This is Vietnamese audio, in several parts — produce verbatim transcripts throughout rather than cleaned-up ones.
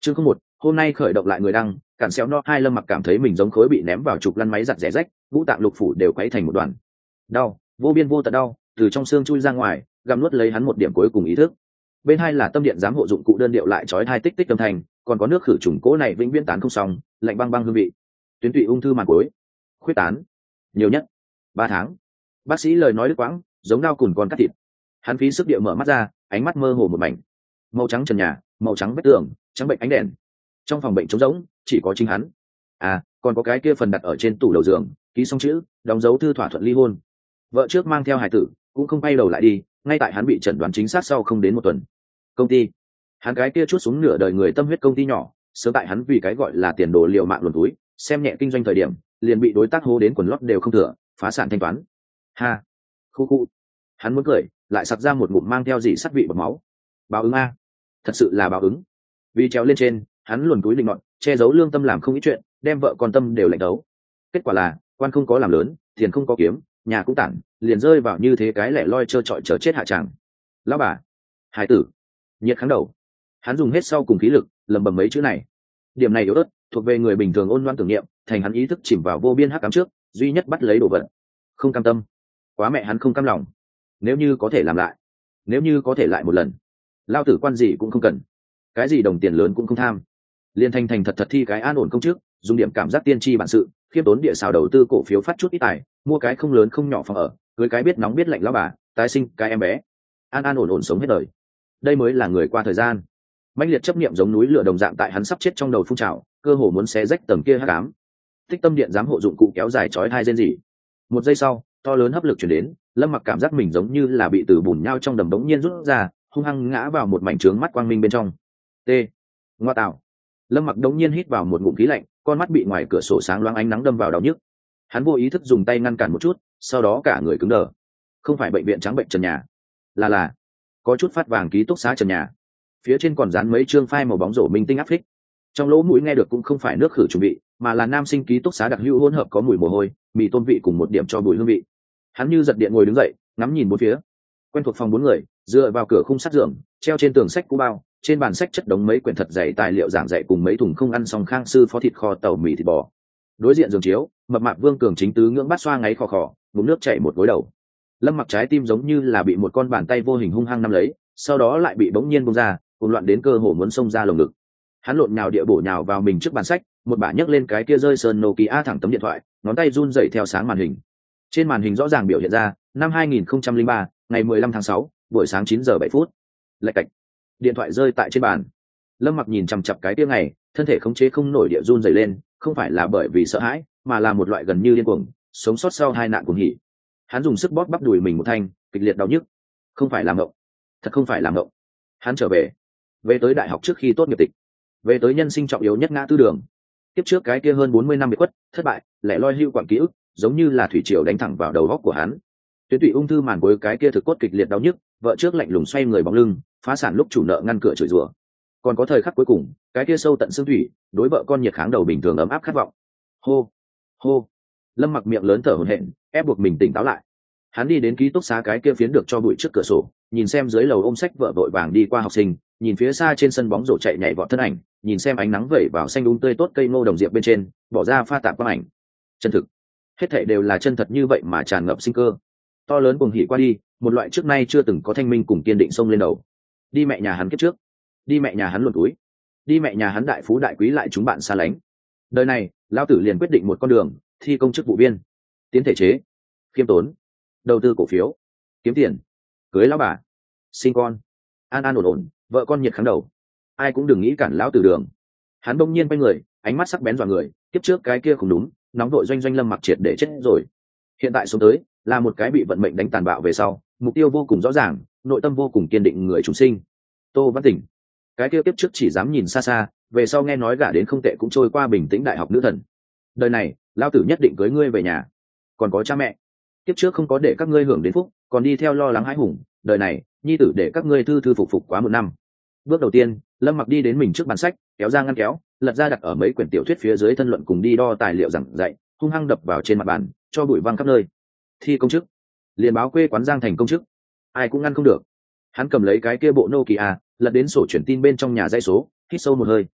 chương không một, hôm nay khởi động lại người đăng, cản xéo no hai. Lâm Mặc cảm thấy mình giống khối bị ném vào trục lăn máy giặt rẻ rách, ngũ tạng lục phủ đều quấy thành một đoàn. Đau, vô biên vô tận đau, từ trong xương chui ra ngoài, gặm nuốt lấy hắn một điểm cuối cùng ý thức. Bên hai là tâm điện giám hộ dụng cụ đơn điệu lại chói hai tích tích âm thanh, còn có nước khử trùng cố này vĩnh viễn tán không xong, lạnh băng băng hương vị. Tuyến tụy ung thư màng cuối, khuyết tán, nhiều nhất ba tháng. Bác sĩ lời nói đứt quãng, giống dao cùn còn cắt thịt. Hắn phí sức địa mở mắt ra, ánh mắt mơ hồ một mảnh. Màu trắng trần nhà, màu trắng vách tường, trắng bệnh ánh đèn. Trong phòng bệnh trống rỗng, chỉ có chính hắn. À, còn có cái kia phần đặt ở trên tủ đầu giường, ký xong chữ, đóng dấu thư thỏa thuận ly hôn. Vợ trước mang theo hài tử, cũng không quay đầu lại đi, ngay tại hắn bị chẩn đoán chính xác sau không đến một tuần. Công ty, hắn cái kia chút xuống nửa đời người tâm huyết công ty nhỏ, sớm tại hắn vì cái gọi là tiền đồ liều mạng luồn túi, xem nhẹ kinh doanh thời điểm, liền bị đối tác hô đến quần lót đều không thừa, phá sản thanh toán. Ha, khu khu. Hắn muốn cười, lại sặc ra một ngụm mang theo dị sắt vị bọt máu. Báo ứng a, thật sự là báo ứng. Vì trèo lên trên, hắn luồn túi định nọt, che giấu lương tâm làm không ít chuyện, đem vợ con tâm đều lạnh đấu. Kết quả là, quan không có làm lớn, tiền không có kiếm, nhà cũng tản, liền rơi vào như thế cái lẻ loi trơ trọi chờ chết hạ tràng. Lão bà, hải tử, nhiệt kháng đầu. Hắn dùng hết sau cùng khí lực, lầm bầm mấy chữ này. Điểm này yếu ớt, thuộc về người bình thường ôn loan tưởng niệm, thành hắn ý thức chìm vào vô biên hắc ám trước, duy nhất bắt lấy đồ vật. Không cam tâm, quá mẹ hắn không cam lòng. Nếu như có thể làm lại, nếu như có thể lại một lần, lao tử quan gì cũng không cần, cái gì đồng tiền lớn cũng không tham, liên thành thành thật thật thi cái an ổn công chức, dùng điểm cảm giác tiên tri bản sự, khiêm tốn địa xào đầu tư cổ phiếu phát chút ít tài, mua cái không lớn không nhỏ phòng ở, cưới cái biết nóng biết lạnh lão bà, tái sinh cái em bé, an an ổn ổn sống hết đời. Đây mới là người qua thời gian. Mãnh liệt chấp niệm giống núi lửa đồng dạng tại hắn sắp chết trong đầu phun trào, cơ hồ muốn xé rách tầng kia hắc ám. Tích tâm điện giám hộ dụng cụ kéo dài chói hai rên rỉ. Một giây sau, to lớn hấp lực chuyển đến, Lâm Mặc cảm giác mình giống như là bị từ bùn nhau trong đầm đống nhiên rút ra, hung hăng ngã vào một mảnh trướng mắt quang minh bên trong. T. Ngoa tạo. Lâm Mặc đống nhiên hít vào một ngụm khí lạnh, con mắt bị ngoài cửa sổ sáng loáng ánh nắng đâm vào đau nhức. Hắn vô ý thức dùng tay ngăn cản một chút, sau đó cả người cứng đờ. Không phải bệnh viện trắng bệnh trần nhà, là là có chút phát vàng ký túc xá trần nhà. Phía trên còn dán mấy chương phai màu bóng rổ minh tinh áp phích. Trong lỗ mũi nghe được cũng không phải nước khử trùng vị, mà là nam sinh ký túc xá đặc hữu hỗn hợp có mùi mồ hôi, mì tôm vị cùng một điểm cho bùi hương vị. Hắn như giật điện ngồi đứng dậy, ngắm nhìn bốn phía. Quen thuộc phòng bốn người, dựa vào cửa khung sắt giường, treo trên tường sách cũ bao, trên bàn sách chất đống mấy quyển thật dày tài liệu giảng dạy cùng mấy thùng không ăn xong khang sư phó thịt kho tàu mì thịt bò. Đối diện giường chiếu, mập mạp Vương Cường chính tứ ngưỡng bát xoa ngáy khò khò, ngụm nước chảy một gối đầu. Lâm Mặc trái tim giống như là bị một con bàn tay vô hình hung hăng nắm lấy, sau đó lại bị bỗng nhiên buông ra, cuồng loạn đến cơ hồ muốn xông ra lồng ngực. Hắn lộn nhào địa bổ nhào vào mình trước bàn sách, một bả nhấc lên cái kia rơi sơn Nokia thẳng tấm điện thoại, ngón tay run rẩy theo sáng màn hình. Trên màn hình rõ ràng biểu hiện ra, năm hai nghìn không trăm lẻ ba, ngày mười lăm tháng sáu, buổi sáng chín giờ bảy phút. Lạch cạch. Điện thoại rơi tại trên bàn. Lâm Mặc nhìn chằm chằm cái kia ngày, thân thể khống chế không nổi địa run rẩy lên, không phải là bởi vì sợ hãi, mà là một loại gần như điên cuồng, sống sót sau hai nạn cuồng hỉ. Hắn dùng sức bóp bắp đùi mình một thanh, kịch liệt đau nhức. Không phải là mộng, thật không phải là mộng. Hắn trở về, về tới đại học trước khi tốt nghiệp tịch, về tới nhân sinh trọng yếu nhất ngã tư đường. Tiếp trước cái kia hơn bốn mươi năm bị quất, thất bại, lẻ loi hưu quặng ký ức, giống như là thủy triều đánh thẳng vào đầu óc của hắn. Tuyến tụy ung thư màn cuối cái kia thực cốt kịch liệt đau nhức, vợ trước lạnh lùng xoay người bóng lưng, phá sản lúc chủ nợ ngăn cửa chửi rủa. Còn có thời khắc cuối cùng, cái kia sâu tận xương thủy, đối vợ con nhiệt kháng đầu bình thường ấm áp khát vọng. Hô, hô. Lâm Mặc miệng lớn thở hổn hển, ép buộc mình tỉnh táo lại. Hắn đi đến ký túc xá cái kia phiến được cho bụi trước cửa sổ, nhìn xem dưới lầu ôm sách vợ vội vàng đi qua học sinh, nhìn phía xa trên sân bóng rổ chạy nhảy vọt thân ảnh, nhìn xem ánh nắng vẩy vào xanh um tươi tốt cây ngô đồng diệp bên trên, bỏ ra pha tạp quang ảnh. Chân thực, hết thảy đều là chân thật như vậy mà tràn ngập sinh cơ. To lớn cuồng hỉ qua đi, một loại trước nay chưa từng có thanh minh cùng kiên định xông lên đầu. Đi mẹ nhà hắn kiếp trước, đi mẹ nhà hắn luồn túi, đi mẹ nhà hắn đại phú đại quý lại chúng bạn xa lánh. Đời này, lão tử liền quyết định một con đường, thi công chức vụ viên, tiến thể chế, khiêm tốn, đầu tư cổ phiếu, kiếm tiền, cưới lão bà, sinh con, an an ổn ổn, vợ con nhiệt kháng đầu, ai cũng đừng nghĩ cản lão tử đường. Hắn bỗng nhiên quay người, ánh mắt sắc bén dọa người, kiếp trước cái kia không đúng, nóng vội doanh doanh Lâm Mặc triệt để chết rồi. Hiện tại sống tới là một cái bị vận mệnh đánh tàn bạo về sau, mục tiêu vô cùng rõ ràng, nội tâm vô cùng kiên định người chúng sinh. Tô Văn Tỉnh, cái kia kiếp trước chỉ dám nhìn xa xa, về sau nghe nói gả đến không tệ cũng trôi qua bình tĩnh đại học nữ thần. Đời này, lão tử nhất định cưới ngươi về nhà. Còn có cha mẹ, kiếp trước không có để các ngươi hưởng đến phúc, còn đi theo lo lắng hãi hùng, đời này, nhi tử để các ngươi thư thư phục phục quá một năm. Bước đầu tiên, Lâm Mặc đi đến mình trước bàn sách, kéo ra ngăn kéo, lật ra đặt ở mấy quyển tiểu thuyết phía dưới thân luận cùng đi đo tài liệu giảng dạy, hung hăng đập vào trên mặt bàn, cho bụi văng khắp nơi. Thi công chức, liền báo quê quán Giang thành công chức, ai cũng ngăn không được. Hắn cầm lấy cái kia bộ Nokia, lật đến sổ chuyển tin bên trong nhà dây số, hít sâu một hơi.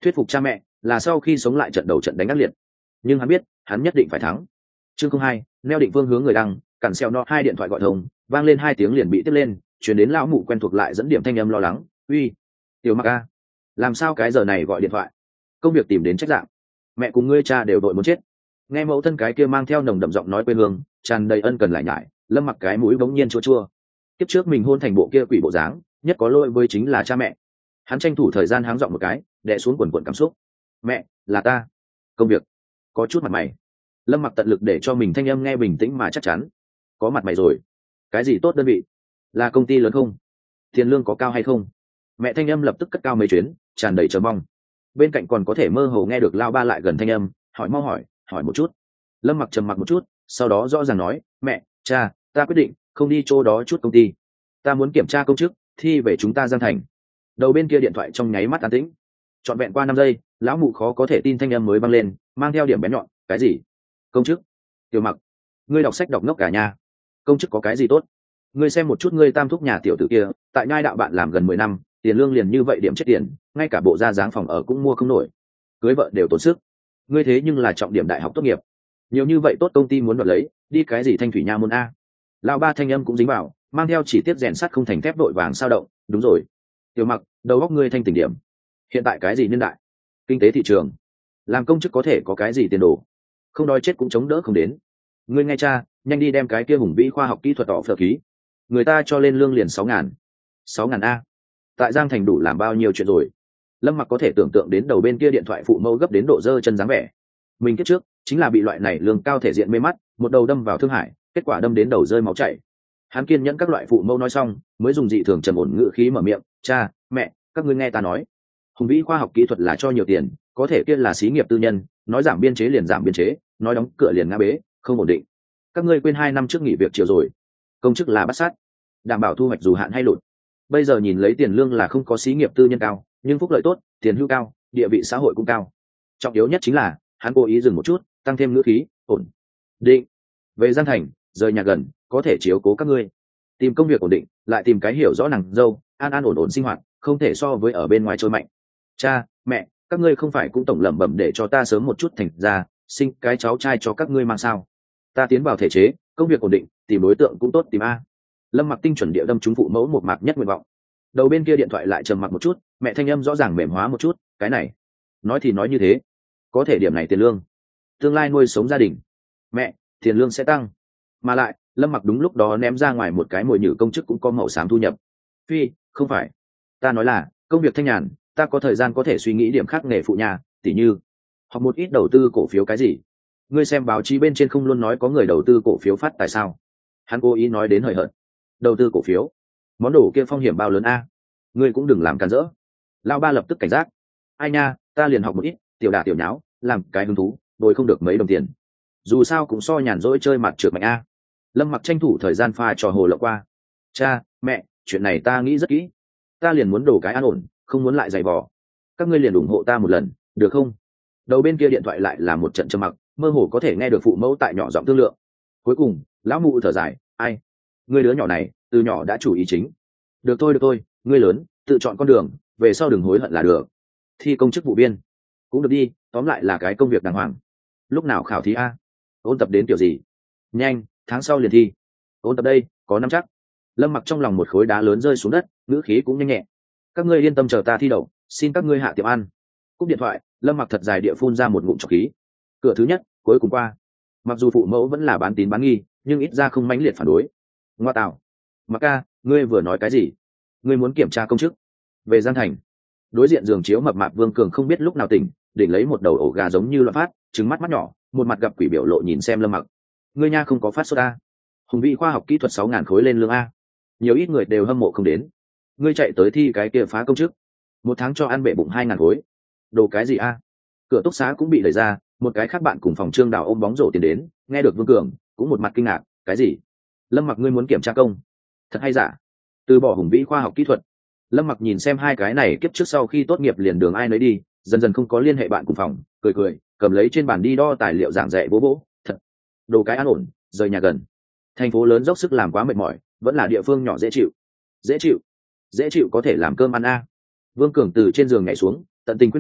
thuyết phục cha mẹ là sau khi sống lại trận đầu trận đánh ác liệt, nhưng hắn biết hắn nhất định phải thắng. Chương không hai, neo định phương hướng người đăng, cản xeo no hai điện thoại gọi thông, vang lên hai tiếng liền bị tiếp lên, chuyển đến lão mụ quen thuộc lại dẫn điểm thanh âm lo lắng. Uy, tiểu Mặc a, làm sao cái giờ này gọi điện thoại? Công việc tìm đến trách dạng, mẹ cùng ngươi cha đều đội muốn chết. Nghe mẫu thân cái kia mang theo nồng đậm giọng nói quê hương, tràn đầy ân cần lại nhải, Lâm Mặc cái mũi bỗng nhiên chua chua. Tiếp trước mình hôn thành bộ kia quỷ bộ dáng, nhất có lỗi với chính là cha mẹ. Hắn tranh thủ thời gian háng giọng một cái, đè xuống quần quần cảm xúc. Mẹ, là ta. Công việc, có chút mặt mày. Lâm Mặc tận lực để cho mình thanh âm nghe bình tĩnh mà chắc chắn. Có mặt mày rồi. Cái gì tốt đơn vị? Là công ty lớn không? Tiền lương có cao hay không? Mẹ thanh âm lập tức cất cao mấy chuyến, tràn đầy chờ mong. Bên cạnh còn có thể mơ hồ nghe được lao ba lại gần thanh âm, hỏi mau hỏi, hỏi một chút. Lâm Mặc trầm mặc một chút, sau đó rõ ràng nói, mẹ, cha, ta quyết định không đi chỗ đó chút công ty. Ta muốn kiểm tra công chức, thi về chúng ta Giang Thành. Đầu bên kia điện thoại trong nháy mắt an tĩnh. Trọn vẹn qua năm giây, lão mụ khó có thể tin thanh âm mới vang lên, mang theo điểm bén nhọn. Cái gì? Công chức? Tiểu Mặc, ngươi đọc sách đọc ngốc cả nhà. Công chức có cái gì tốt? Ngươi xem một chút ngươi tam thúc nhà tiểu tử kia, tại nhai đạo bạn làm gần mười năm, tiền lương liền như vậy điểm chết tiền, ngay cả bộ da dáng phòng ở cũng mua không nổi, cưới vợ đều tốn sức. Ngươi thế nhưng là trọng điểm đại học tốt nghiệp, nhiều như vậy tốt công ty muốn đoạt lấy, đi cái gì thanh thủy nha môn a? Lão ba thanh âm cũng dính vào, mang theo chỉ tiết rèn sắt không thành thép đội vàng sao động. Đúng rồi, Tiểu Mặc, đầu óc ngươi thanh tỉnh điểm. Hiện tại cái gì niên đại? Kinh tế thị trường, làm công chức có thể có cái gì tiền đồ? Không đói chết cũng chống đỡ không đến. Ngươi nghe cha, nhanh đi đem cái kia hùng vĩ khoa học kỹ thuật đỏ phở ký. Người ta cho lên lương liền sáu ngàn. Sáu ngàn a. Tại Giang Thành đủ làm bao nhiêu chuyện rồi. Lâm Mặc có thể tưởng tượng đến đầu bên kia điện thoại phụ mẫu gấp đến độ dơ chân dáng vẻ. Mình kiếp trước chính là bị loại này lương cao thể diện mê mắt, một đầu đâm vào thương hải, kết quả đâm đến đầu rơi máu chảy. Hắn kiên nhẫn các loại phụ mẫu nói xong, mới dùng dị thường trầm ổn ngữ khí mở miệng, cha, mẹ, các ngươi nghe ta nói, hùng vĩ khoa học kỹ thuật là cho nhiều tiền, có thể kia là xí nghiệp tư nhân, nói giảm biên chế liền giảm biên chế, nói đóng cửa liền ngã bế, không ổn định. Các ngươi quên hai năm trước nghỉ việc chiều rồi, công chức là bắt sát, đảm bảo thu hoạch dù hạn hay lụt. Bây giờ nhìn lấy tiền lương là không có xí nghiệp tư nhân cao, nhưng phúc lợi tốt, tiền hưu cao, địa vị xã hội cũng cao. Trọng yếu nhất chính là hắn cố ý dừng một chút, tăng thêm ngữ khí, ổn định. Về Giang Thành, rời nhà gần, có thể chiếu cố các ngươi, tìm công việc ổn định, lại tìm cái hiểu rõ nàng dâu, an an ổn ổn sinh hoạt, không thể so với ở bên ngoài trôi mạnh. Cha, mẹ, các ngươi không phải cũng tổng lẩm bẩm để cho ta sớm một chút thành ra, sinh cái cháu trai cho các ngươi mang sao? Ta tiến vào thể chế, công việc ổn định, tìm đối tượng cũng tốt tìm a. Lâm Mặc tinh chuẩn địa đâm trúng phụ mẫu một mạc nhất nguyện vọng. Đầu bên kia điện thoại lại trầm mặc một chút, mẹ thanh âm rõ ràng mềm hóa một chút, cái này, nói thì nói như thế, có thể điểm này tiền lương, tương lai nuôi sống gia đình, mẹ, tiền lương sẽ tăng. Mà lại, Lâm Mặc đúng lúc đó ném ra ngoài một cái mồi nhử công chức cũng có màu xám thu nhập. Phi, không phải, ta nói là công việc thanh nhàn, ta có thời gian có thể suy nghĩ điểm khác nghề phụ nhà, tỉ như học một ít đầu tư cổ phiếu cái gì. Ngươi xem báo chí bên trên không luôn nói có người đầu tư cổ phiếu phát tại sao? Hắn cố ý nói đến hời hợt. Đầu tư cổ phiếu, món đồ kia phong hiểm bao lớn a? Ngươi cũng đừng làm cản rỡ. Lão ba lập tức cảnh giác. Ai nha, ta liền học một ít, tiểu đả tiểu nháo, làm cái hứng thú, rồi không được mấy đồng tiền. Dù sao cũng so nhàn rỗi chơi mặt trượt mạnh a. Lâm Mặc tranh thủ thời gian pha trò hồ lộng qua. Cha, mẹ, chuyện này ta nghĩ rất kỹ. Ta liền muốn đổ cái an ổn, không muốn lại giày vò. Các ngươi liền ủng hộ ta một lần, được không? Đầu bên kia điện thoại lại là một trận trầm mặc, mơ hồ có thể nghe được phụ mẫu tại nhỏ giọng thương lượng. Cuối cùng, lão mụ thở dài, ai, ngươi đứa nhỏ này, từ nhỏ đã chủ ý chính. Được thôi được thôi, ngươi lớn, tự chọn con đường, về sau đừng hối hận là được. Thi công chức vụ viên, cũng được đi, tóm lại là cái công việc đàng hoàng. Lúc nào khảo thí a? Ôn tập đến kiểu gì? Nhanh, tháng sau liền thi. Ôn tập đây, có năm chắc. Lâm Mặc trong lòng một khối đá lớn rơi xuống đất, ngữ khí cũng nhanh nhẹ. Các ngươi yên tâm chờ ta thi đậu, xin các ngươi hạ tiệm ăn. Cúp điện thoại, Lâm Mặc thật dài địa phun ra một ngụm trọc khí. Cửa thứ nhất, cuối cùng qua. Mặc dù phụ mẫu vẫn là bán tín bán nghi, nhưng ít ra không mãnh liệt phản đối. Ngoa tạo, Mặc ca, ngươi vừa nói cái gì? Ngươi muốn kiểm tra công chức? Về Giang Thành. Đối diện giường chiếu mập mạp Vương Cường không biết lúc nào tỉnh, định lấy một đầu ổ gà giống như loạn phát, trứng mắt mắt nhỏ, một mặt gặp quỷ biểu lộ nhìn xem Lâm Mặc. Ngươi nha không có phát sốt a? Hùng vĩ khoa học kỹ thuật sáu ngàn khối lên lương a. Nhiều ít người đều hâm mộ không đến. Ngươi chạy tới thi cái kia phá công chức, một tháng cho ăn bể bụng hai ngàn khối. Đồ cái gì a? Cửa túc xá cũng bị đẩy ra, một cái khác bạn cùng phòng Trương Đào ôm bóng rổ tiền đến, nghe được Vương Cường, cũng một mặt kinh ngạc, cái gì? Lâm Mặc ngươi muốn kiểm tra công? Thật hay giả? Từ bỏ hùng vĩ khoa học kỹ thuật. Lâm Mặc nhìn xem hai cái này kiếp trước sau khi tốt nghiệp liền đường ai nấy đi, dần dần không có liên hệ bạn cùng phòng, cười cười, cầm lấy trên bàn đi đo tài liệu giảng dạy bố bố, thật, đồ cái an ổn, rời nhà gần. Thành phố lớn dốc sức làm quá mệt mỏi, vẫn là địa phương nhỏ dễ chịu. Dễ chịu? Dễ chịu có thể làm cơm ăn a. Vương Cường từ trên giường nhảy xuống, tận tình khuyên bảo,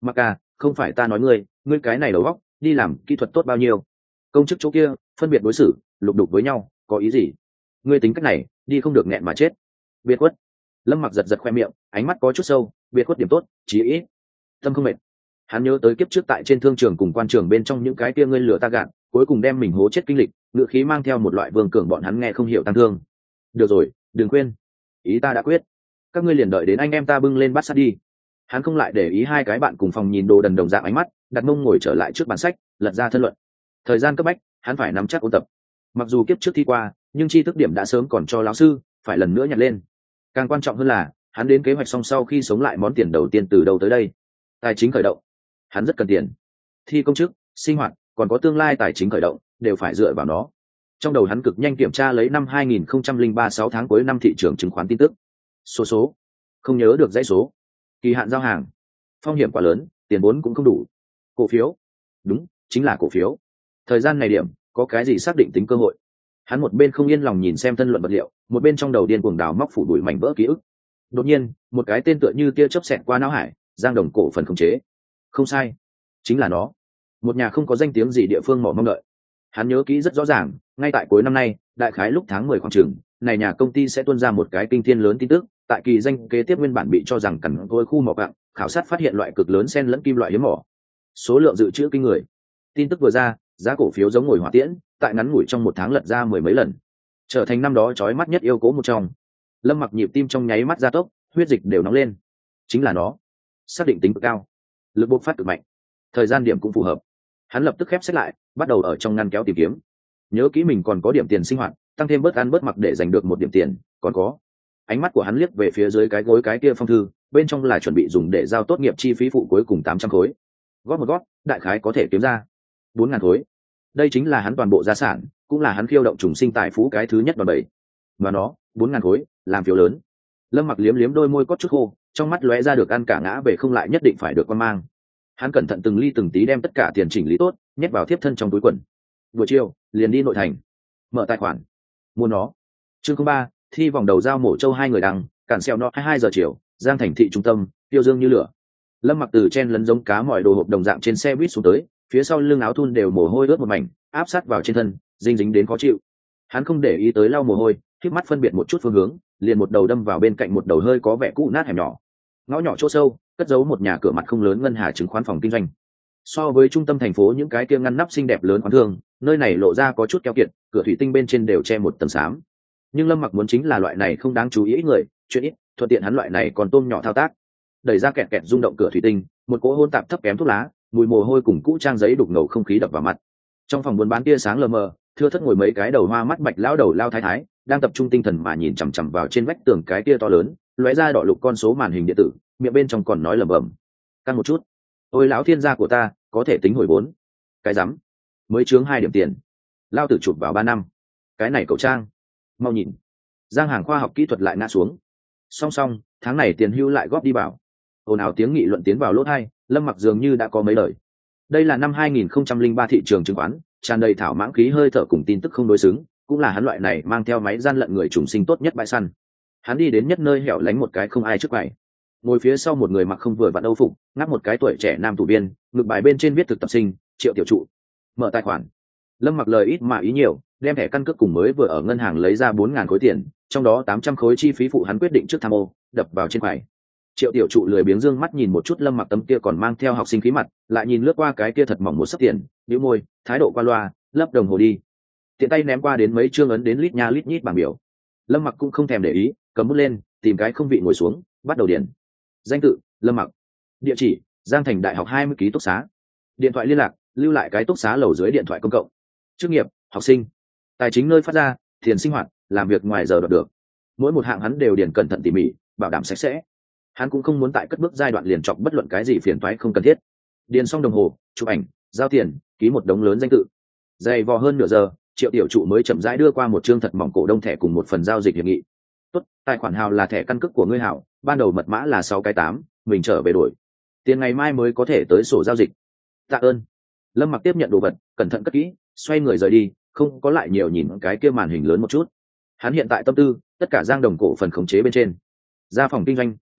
Mặc à, không phải ta nói ngươi, ngươi cái này đầu óc đi làm kỹ thuật tốt bao nhiêu, công chức chỗ kia phân biệt đối xử lục đục với nhau có ý gì? Ngươi tính cách này đi không được nghẹn mà chết. Biệt khuất. Lâm Mặc giật giật khoe miệng, ánh mắt có chút sâu. Biệt khuất điểm tốt chí ít tâm không mệt. Hắn nhớ tới kiếp trước tại trên thương trường cùng quan trường bên trong những cái kia ngươi lừa ta gạt, cuối cùng đem mình hố chết kinh lịch, ngựa khí mang theo một loại vương cường bọn hắn nghe không hiểu tăng thương. Được rồi, đừng quên, ý ta đã quyết, các ngươi liền đợi đến anh em ta bưng lên bát sát đi. Hắn không lại để ý hai cái bạn cùng phòng nhìn đồ đần đồng dạng ánh mắt, đặt mông ngồi trở lại trước bàn sách, lật ra thân luận. Thời gian cấp bách, hắn phải nắm chắc ôn tập. Mặc dù kiếp trước thi qua, nhưng tri thức điểm đã sớm còn cho lão sư, phải lần nữa nhặt lên. Càng quan trọng hơn là, hắn đến kế hoạch xong sau khi sống lại món tiền đầu tiên từ đâu tới đây. Tài chính khởi động. Hắn rất cần tiền. Thi công chức, sinh hoạt, còn có tương lai tài chính khởi động, đều phải dựa vào nó. Trong đầu hắn cực nhanh kiểm tra lấy năm hai nghìn không trăm lẻ ba sáu tháng cuối năm thị trường chứng khoán tin tức. Số số, không nhớ được dãy số. Kỳ hạn giao hàng, phong hiểm quá lớn, tiền vốn cũng không đủ. Cổ phiếu, đúng, chính là cổ phiếu. Thời gian này điểm, có cái gì xác định tính cơ hội? Hắn một bên không yên lòng nhìn xem thân luận vật liệu, một bên trong đầu điên cuồng đào móc phủ đuổi mảnh vỡ ký ức. Đột nhiên, một cái tên tựa như tia chớp xẹt qua não hải, Giang Đồng cổ phần khống chế. Không sai, chính là nó. Một nhà không có danh tiếng gì địa phương mỏ mong đợi. Hắn nhớ kỹ rất rõ ràng, ngay tại cuối năm nay, đại khái lúc tháng mười khoảng chừng, này nhà công ty sẽ tuôn ra một cái kinh thiên lớn tin tức, tại kỳ danh kế tiếp nguyên bản bị cho rằng cẩn tôi khu mỏ quặng, khảo sát phát hiện loại cực lớn xen lẫn kim loại hiếm mỏ. Số lượng dự trữ kinh người. Tin tức vừa ra, giá cổ phiếu giống ngồi hỏa tiễn, tại ngắn ngủi trong một tháng lật ra mười mấy lần, trở thành năm đó chói mắt nhất yêu cố một trong. Lâm Mặc nhịp tim trong nháy mắt gia tốc, huyết dịch đều nóng lên. Chính là nó, xác định tính cực cao, lực bộc phát cực mạnh, thời gian điểm cũng phù hợp. Hắn lập tức khép sách lại, bắt đầu ở trong ngăn kéo tìm kiếm. Nhớ kỹ mình còn có điểm tiền sinh hoạt, tăng thêm bớt ăn bớt mặc để giành được một điểm tiền, còn có. Ánh mắt của hắn liếc về phía dưới cái gối cái kia phong thư, bên trong là chuẩn bị dùng để giao tốt nghiệp chi phí phụ cuối cùng tám trăm khối. Gót một gót, đại khái có thể kiếm ra bốn ngàn khối. Đây chính là hắn toàn bộ gia sản, cũng là hắn khiêu động trùng sinh tài phú cái thứ nhất và bảy. Mà nó, bốn ngàn khối, làm phiếu lớn. Lâm Mặc liếm liếm đôi môi cốt chút khô, trong mắt lóe ra được ăn cả ngã về không lại nhất định phải được quan mang. Hắn cẩn thận từng ly từng tí đem tất cả tiền chỉnh lý tốt, nhét vào thiếp thân trong túi quần. Buổi chiều, liền đi nội thành, mở tài khoản, mua nó. Chương không ba, thi vòng đầu giao mổ châu hai người đăng, cản xeo nó hai mươi hai giờ chiều, Giang thành thị trung tâm, tiêu dương như lửa. Lâm Mặc từ chen lấn giống cá mọi đồ hộp đồng dạng trên xe buýt xuống tới, phía sau lưng áo thun đều mồ hôi ướt một mảnh, áp sát vào trên thân, dính dính đến khó chịu. Hắn không để ý tới lau mồ hôi, khép mắt phân biệt một chút phương hướng, liền một đầu đâm vào bên cạnh một đầu hơi có vẻ cũ nát hẻm nhỏ. Ngõ nhỏ chỗ sâu, cất giấu một nhà cửa mặt không lớn ngân hà chứng khoán phòng kinh doanh. So với trung tâm thành phố những cái kia ngăn nắp xinh đẹp lớn khoán thương, nơi này lộ ra có chút keo kiệt, cửa thủy tinh bên trên đều che một tầng xám. Nhưng Lâm Mặc muốn chính là loại này không đáng chú ý người, chuyện ít, thuận tiện hắn loại này còn tôm nhỏ thao tác. Đẩy ra kẹt kẹt rung động cửa thủy tinh, một cỗ hôn tạp thấp kém thuốc lá, mùi mồ hôi cùng cũ trang giấy đục ngầu không khí đập vào mặt. Trong phòng buôn bán tia sáng lờ mờ, thưa thất ngồi mấy cái đầu hoa mắt bạch lão đầu lao thái thái, đang tập trung tinh thần mà nhìn chằm chằm vào trên vách tường cái tia to lớn, lóe ra đỏ lục con số màn hình điện tử, miệng bên trong còn nói lẩm bẩm. Căng một chút. Ôi lão thiên gia của ta, có thể tính hồi vốn. Cái rắm. Mới chướng hai điểm tiền. Lao tử chụp vào ba năm. Cái này cậu trang. Mau nhìn. Giang hàng khoa học kỹ thuật lại ngã xuống. Song song, tháng này tiền hưu lại góp đi bảo. Ồn ào tiếng nghị luận tiến vào lỗ hai, Lâm Mặc dường như đã có mấy lời. Đây là năm hai nghìn không trăm lẻ ba thị trường chứng khoán, tràn đầy thảo mãng khí hơi thở cùng tin tức không đối xứng, cũng là hắn loại này mang theo máy gian lận người trùng sinh tốt nhất bãi săn. Hắn đi đến nhất nơi hẻo lánh một cái không ai trước quầy, ngồi phía sau một người mặc không vừa vặn âu phục, ngáp một cái tuổi trẻ nam thủ viên, ngực bài bên trên viết thực tập sinh Triệu tiểu trụ. Mở tài khoản. Lâm Mặc lời ít mà ý nhiều, đem thẻ căn cước cùng mới vừa ở ngân hàng lấy ra bốn ngàn khối tiền, trong đó tám trăm khối chi phí phụ hắn quyết định trước tham ô, đập vào trên quầy. Triệu tiểu trụ lười biếng dương mắt nhìn một chút Lâm Mặc tấm kia còn mang theo học sinh khí mặt, lại nhìn lướt qua cái kia thật mỏng một sấp tiền, nhíu môi, thái độ qua loa, lấp đồng hồ đi. Tiện tay ném qua đến mấy chương ấn đến lít nha lít nhít bảng biểu. Lâm Mặc cũng không thèm để ý, cầm bút lên, tìm cái không vị ngồi xuống, bắt đầu điền. Danh tự: Lâm Mặc. Địa chỉ: Giang Thành Đại học hai mươi ký túc xá. Điện thoại liên lạc: lưu lại cái túc xá lầu dưới điện thoại công cộng. Chức nghiệp: học sinh. Tài chính nơi phát ra: tiền sinh hoạt, làm việc ngoài giờ đoạt được. Mỗi một hạng hắn đều điền cẩn thận tỉ mỉ, bảo đảm sạch sẽ. Hắn cũng không muốn tại cất bước giai đoạn liền chọc bất luận cái gì phiền toái không cần thiết. Điền xong đồng hồ, chụp ảnh, giao tiền, ký một đống lớn danh tự. Dày vò hơn nửa giờ, Triệu tiểu trụ mới chậm rãi đưa qua một chương thật mỏng cổ đông thẻ cùng một phần giao dịch hiệp nghị. Tốt, tài khoản hào là thẻ căn cước của ngươi hảo, ban đầu mật mã là sáu cái tám, mình trở về đổi. Tiền ngày mai mới có thể tới sổ giao dịch. Tạ ơn. Lâm Mặc tiếp nhận đồ vật, cẩn thận cất kỹ, xoay người rời đi, không có lại nhiều nhìn cái kia màn hình lớn một chút. Hắn hiện tại tâm tư, tất cả Giang Đồng cổ phần khống chế bên trên. Ra phòng kinh doanh,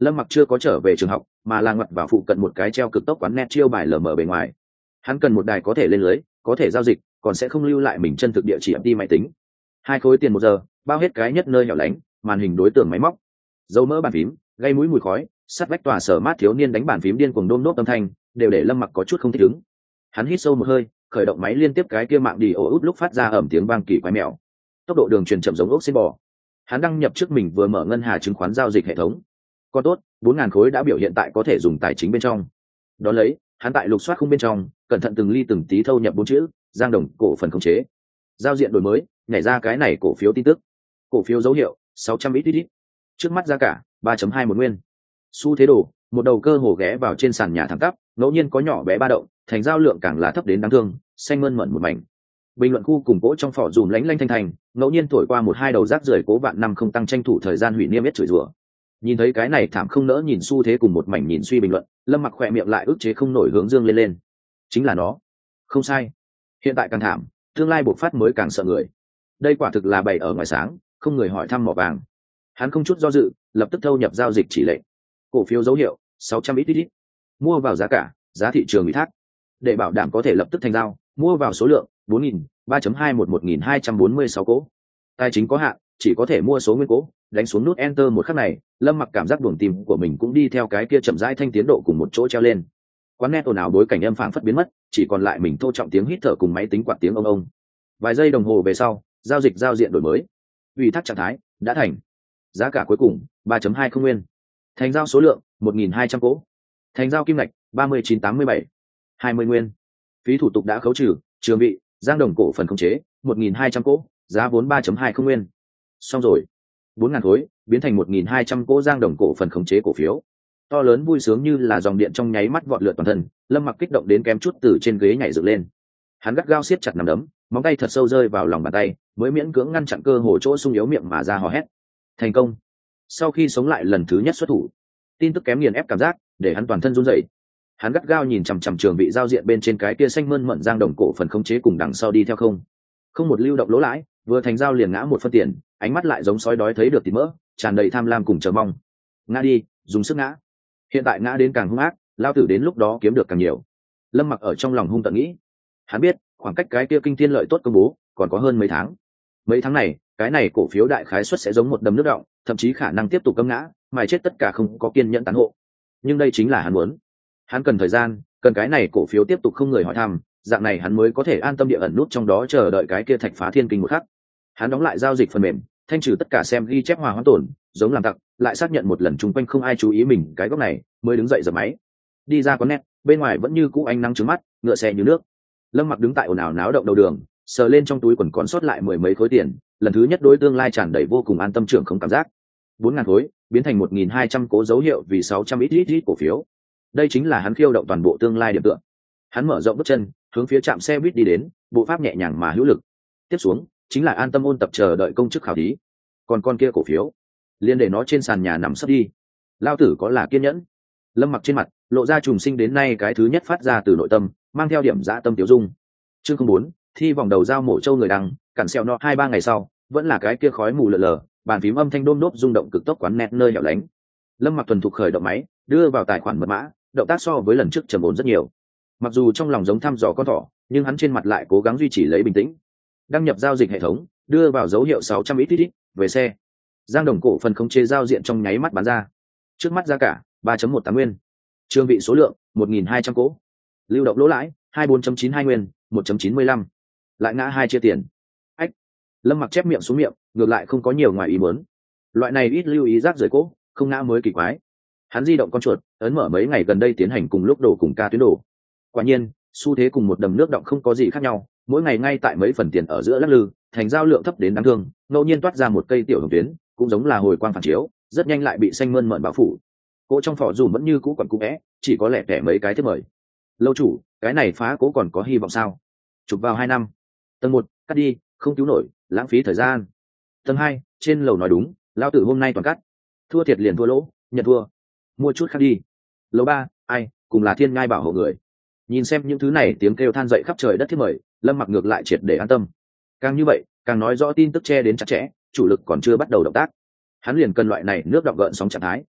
Lâm Mặc chưa có trở về trường học mà là ngoặt vào phụ cận một cái treo cực tốc quán net chiêu bài lờ mờ bề ngoài. Hắn cần một đài có thể lên lưới, có thể giao dịch, còn sẽ không lưu lại mình chân thực địa chỉ ép đi máy tính. Hai khối tiền một giờ, bao hết cái nhất nơi hẻo lánh, màn hình đối tượng máy móc, dấu mỡ bàn phím, gây mũi mùi khói, sắt vách tòa sở mát thiếu niên đánh bàn phím điên cuồng đôm nốt âm thanh, đều để Lâm Mặc có chút không thích ứng. Hắn hít sâu một hơi, khởi động máy liên tiếp cái kia mạng đi ổ út lúc phát ra ẩm tiếng vang kỳ quái mèo. Tốc độ đường truyền chậm giống ốc xin bò. Hắn đăng nhập trước mình vừa mở ngân hà chứng khoán giao dịch hệ thống. Còn tốt, bốn ngàn khối đã biểu hiện tại có thể dùng tài chính bên trong. Đó lấy, hắn tại lục soát khung bên trong, cẩn thận từng ly từng tí thâu nhập bốn chữ, Giang Đồng cổ phần khống chế. Giao diện đổi mới, nhảy ra cái này cổ phiếu tin tức. Cổ phiếu dấu hiệu sáu trăm ít ít. Trước mắt giá cả ba phẩy hai một nguyên. Xu thế đồ, một đầu cơ hồ ghé vào trên sàn nhà thẳng tắp, ngẫu nhiên có nhỏ bé ba động, thành giao lượng càng là thấp đến đáng thương, xanh mơn mởn một mảnh. Bình luận khu cùng cố trong phỏ dùm lánh lanh thanh thành, ngẫu nhiên thổi qua một hai đầu rác rưởi cố vạn năm không tăng tranh thủ thời gian hủy niêm yết chửi rủa. Nhìn thấy cái này thảm không nỡ nhìn xu thế cùng một mảnh nhìn suy bình luận, Lâm Mặc khỏe miệng lại ức chế không nổi hướng dương lên lên. Chính là nó, không sai. Hiện tại càng thảm, tương lai bộc phát mới càng sợ người. Đây quả thực là bày ở ngoài sáng, không người hỏi thăm mỏ vàng. Hắn không chút do dự, lập tức thâu nhập giao dịch chỉ lệnh. Cổ phiếu dấu hiệu sáu trăm ít ít. Mua vào giá cả, giá thị trường ủy thác. Để bảo đảm có thể lập tức thành giao, mua vào số lượng bốn nghìn ba phẩy hai một một nghìn hai trăm bốn mươi sáu cố. Tài chính có hạn, chỉ có thể mua số nguyên cố. Đánh xuống nút enter một khắc này, Lâm Mặc cảm giác buồng tim của mình cũng đi theo cái kia chậm rãi thanh tiến độ cùng một chỗ treo lên. Quán net ồn ào bối cảnh âm phảng phất biến mất, chỉ còn lại mình thô trọng tiếng hít thở cùng máy tính quạt tiếng ông ông. Vài giây đồng hồ về sau, giao dịch giao diện đổi mới. Ủy thác trạng thái đã thành. Giá cả cuối cùng ba phẩy hai không nguyên. Thành giao số lượng một nghìn hai trăm cố. Thành giao kim ngạch ba mươi chín tám mươi bảy. hai mươi nguyên. Phí thủ tục đã khấu trừ, trường vị, Giang Đồng cổ phần khống chế một nghìn hai trăm cố, giá vốn ba phẩy hai không nguyên. Xong rồi. bốn ngàn khối biến thành một nghìn hai trăm cố Giang Đồng cổ phần khống chế cổ phiếu. To lớn vui sướng như là dòng điện trong nháy mắt vọt lượn toàn thân, Lâm Mặc kích động đến kém chút từ trên ghế nhảy dựng lên. Hắn gắt gao siết chặt nắm đấm, móng tay thật sâu rơi vào lòng bàn tay, mới miễn cưỡng ngăn chặn cơ hồ chỗ sung yếu miệng mà ra hò hét. Thành công. Sau khi sống lại lần thứ nhất xuất thủ, tin tức kém nghiền ép cảm giác để hắn toàn thân run rẩy. Hắn gắt gao nhìn chằm chằm trường vị giao diện bên trên cái kia xanh mơn mận Giang Đồng cổ phần khống chế cùng đằng sau đi theo không. Không một lưu động lỗ lãi, vừa thành giao liền ngã một phân tiền, ánh mắt lại giống sói đói thấy được thịt mỡ, tràn đầy tham lam cùng chờ mong. Ngã đi, dùng sức ngã. Hiện tại ngã đến càng hung ác, lao tử đến lúc đó kiếm được càng nhiều. Lâm Mặc ở trong lòng hung tận nghĩ. Hắn biết, khoảng cách cái kia kinh thiên lợi tốt công bố còn có hơn mấy tháng. Mấy tháng này, cái này cổ phiếu đại khái suất sẽ giống một đầm nước động, thậm chí khả năng tiếp tục cấm ngã, mài chết tất cả không có kiên nhẫn tán hộ. Nhưng đây chính là hắn muốn. Hắn cần thời gian, cần cái này cổ phiếu tiếp tục không người hỏi thăm, dạng này hắn mới có thể an tâm địa ẩn nút trong đó chờ đợi cái kia thạch phá thiên kinh một khắc. Hắn đóng lại giao dịch phần mềm, thanh trừ tất cả xem ghi chép hòa hoãn tổn, giống làm tặc, lại xác nhận một lần chung quanh không ai chú ý mình cái góc này, mới đứng dậy dập máy. Đi ra quán net, bên ngoài vẫn như cũ ánh nắng trướng mắt, ngựa xe như nước. Lâm Mặc đứng tại ồn ào náo động đầu đường, sờ lên trong túi quần còn sót lại mười mấy khối tiền, lần thứ nhất đối tương lai tràn đầy vô cùng an tâm trưởng không cảm giác. Bốn ngàn khối biến thành một nghìn hai trăm cố dấu hiệu vì sáu trăm ít ít ít cổ phiếu. Đây chính là hắn khiêu động toàn bộ tương lai điểm tựa. Hắn mở rộng bước chân, hướng phía trạm xe buýt đi đến, bộ pháp nhẹ nhàng mà hữu lực. Tiếp xuống chính là an tâm ôn tập chờ đợi công chức khảo thí. Còn con kia cổ phiếu, liền để nó trên sàn nhà nằm sấp đi. Lao tử có là kiên nhẫn. Lâm Mặc trên mặt lộ ra trùng sinh đến nay cái thứ nhất phát ra từ nội tâm, mang theo điểm dã tâm tiểu dung. Chương không bốn, thi vòng đầu giao mổ châu người đăng, cản xèo nọ hai ba ngày sau, vẫn là cái kia khói mù lờ lờ, bàn phím âm thanh đôm đốp rung động cực tốc quán net nơi hẻo lánh. Lâm Mặc thuần thục khởi động máy, đưa vào tài khoản mật mã, động tác so với lần trước trầm ổn rất nhiều. Mặc dù trong lòng giống thăm dò con thỏ, nhưng hắn trên mặt lại cố gắng duy trì lấy bình tĩnh. Đăng nhập giao dịch hệ thống, đưa vào dấu hiệu sáu trăm ít ít ít, về xe. Giang Đồng cổ phần khống chế giao diện trong nháy mắt bán ra. Trước mắt giá cả ba phẩy một tám nguyên. Trương vị số lượng một nghìn hai trăm cố. Lưu động lỗ lãi hai mươi bốn phẩy chín hai nguyên, một phẩy chín mươi lăm. Lại ngã hai chia tiền. Ách. Lâm Mặc chép miệng xuống miệng, ngược lại không có nhiều ngoài ý muốn. Loại này ít lưu ý rác rưởi cố, không ngã mới kỳ quái. Hắn di động con chuột, ấn mở mấy ngày gần đây tiến hành cùng lúc đổ cùng ca tuyến đổ. Quả nhiên, xu thế cùng một đầm nước động không có gì khác nhau, mỗi ngày ngay tại mấy phần tiền ở giữa lắc lư, thành giao lượng thấp đến đáng thương, ngẫu nhiên toát ra một cây tiểu hồng tuyến, cũng giống là hồi quang phản chiếu, rất nhanh lại bị xanh mơn mởn bao phủ. Cố trong phỏ dùm vẫn như cũ còn cũ vẽ, chỉ có lẻ tẻ mấy cái tiếp mời. Lâu chủ, cái này phá cố còn có hy vọng sao? Chụp vào hai năm. Tầng một, cắt đi, không cứu nổi, lãng phí thời gian. Tầng hai, trên lầu nói đúng, lao tử hôm nay toàn cắt. Thua thiệt liền thua lỗ, nhận thua. Mua chút khác đi. Lầu ba, ai, cùng là thiên ngai bảo hộ người. Nhìn xem những thứ này tiếng kêu than dậy khắp trời đất thiết mời, Lâm Mặc ngược lại triệt để an tâm. Càng như vậy, càng nói rõ tin tức che đến chặt chẽ, chủ lực còn chưa bắt đầu động tác. Hắn liền cần loại này nước đọng gợn sóng trạng thái,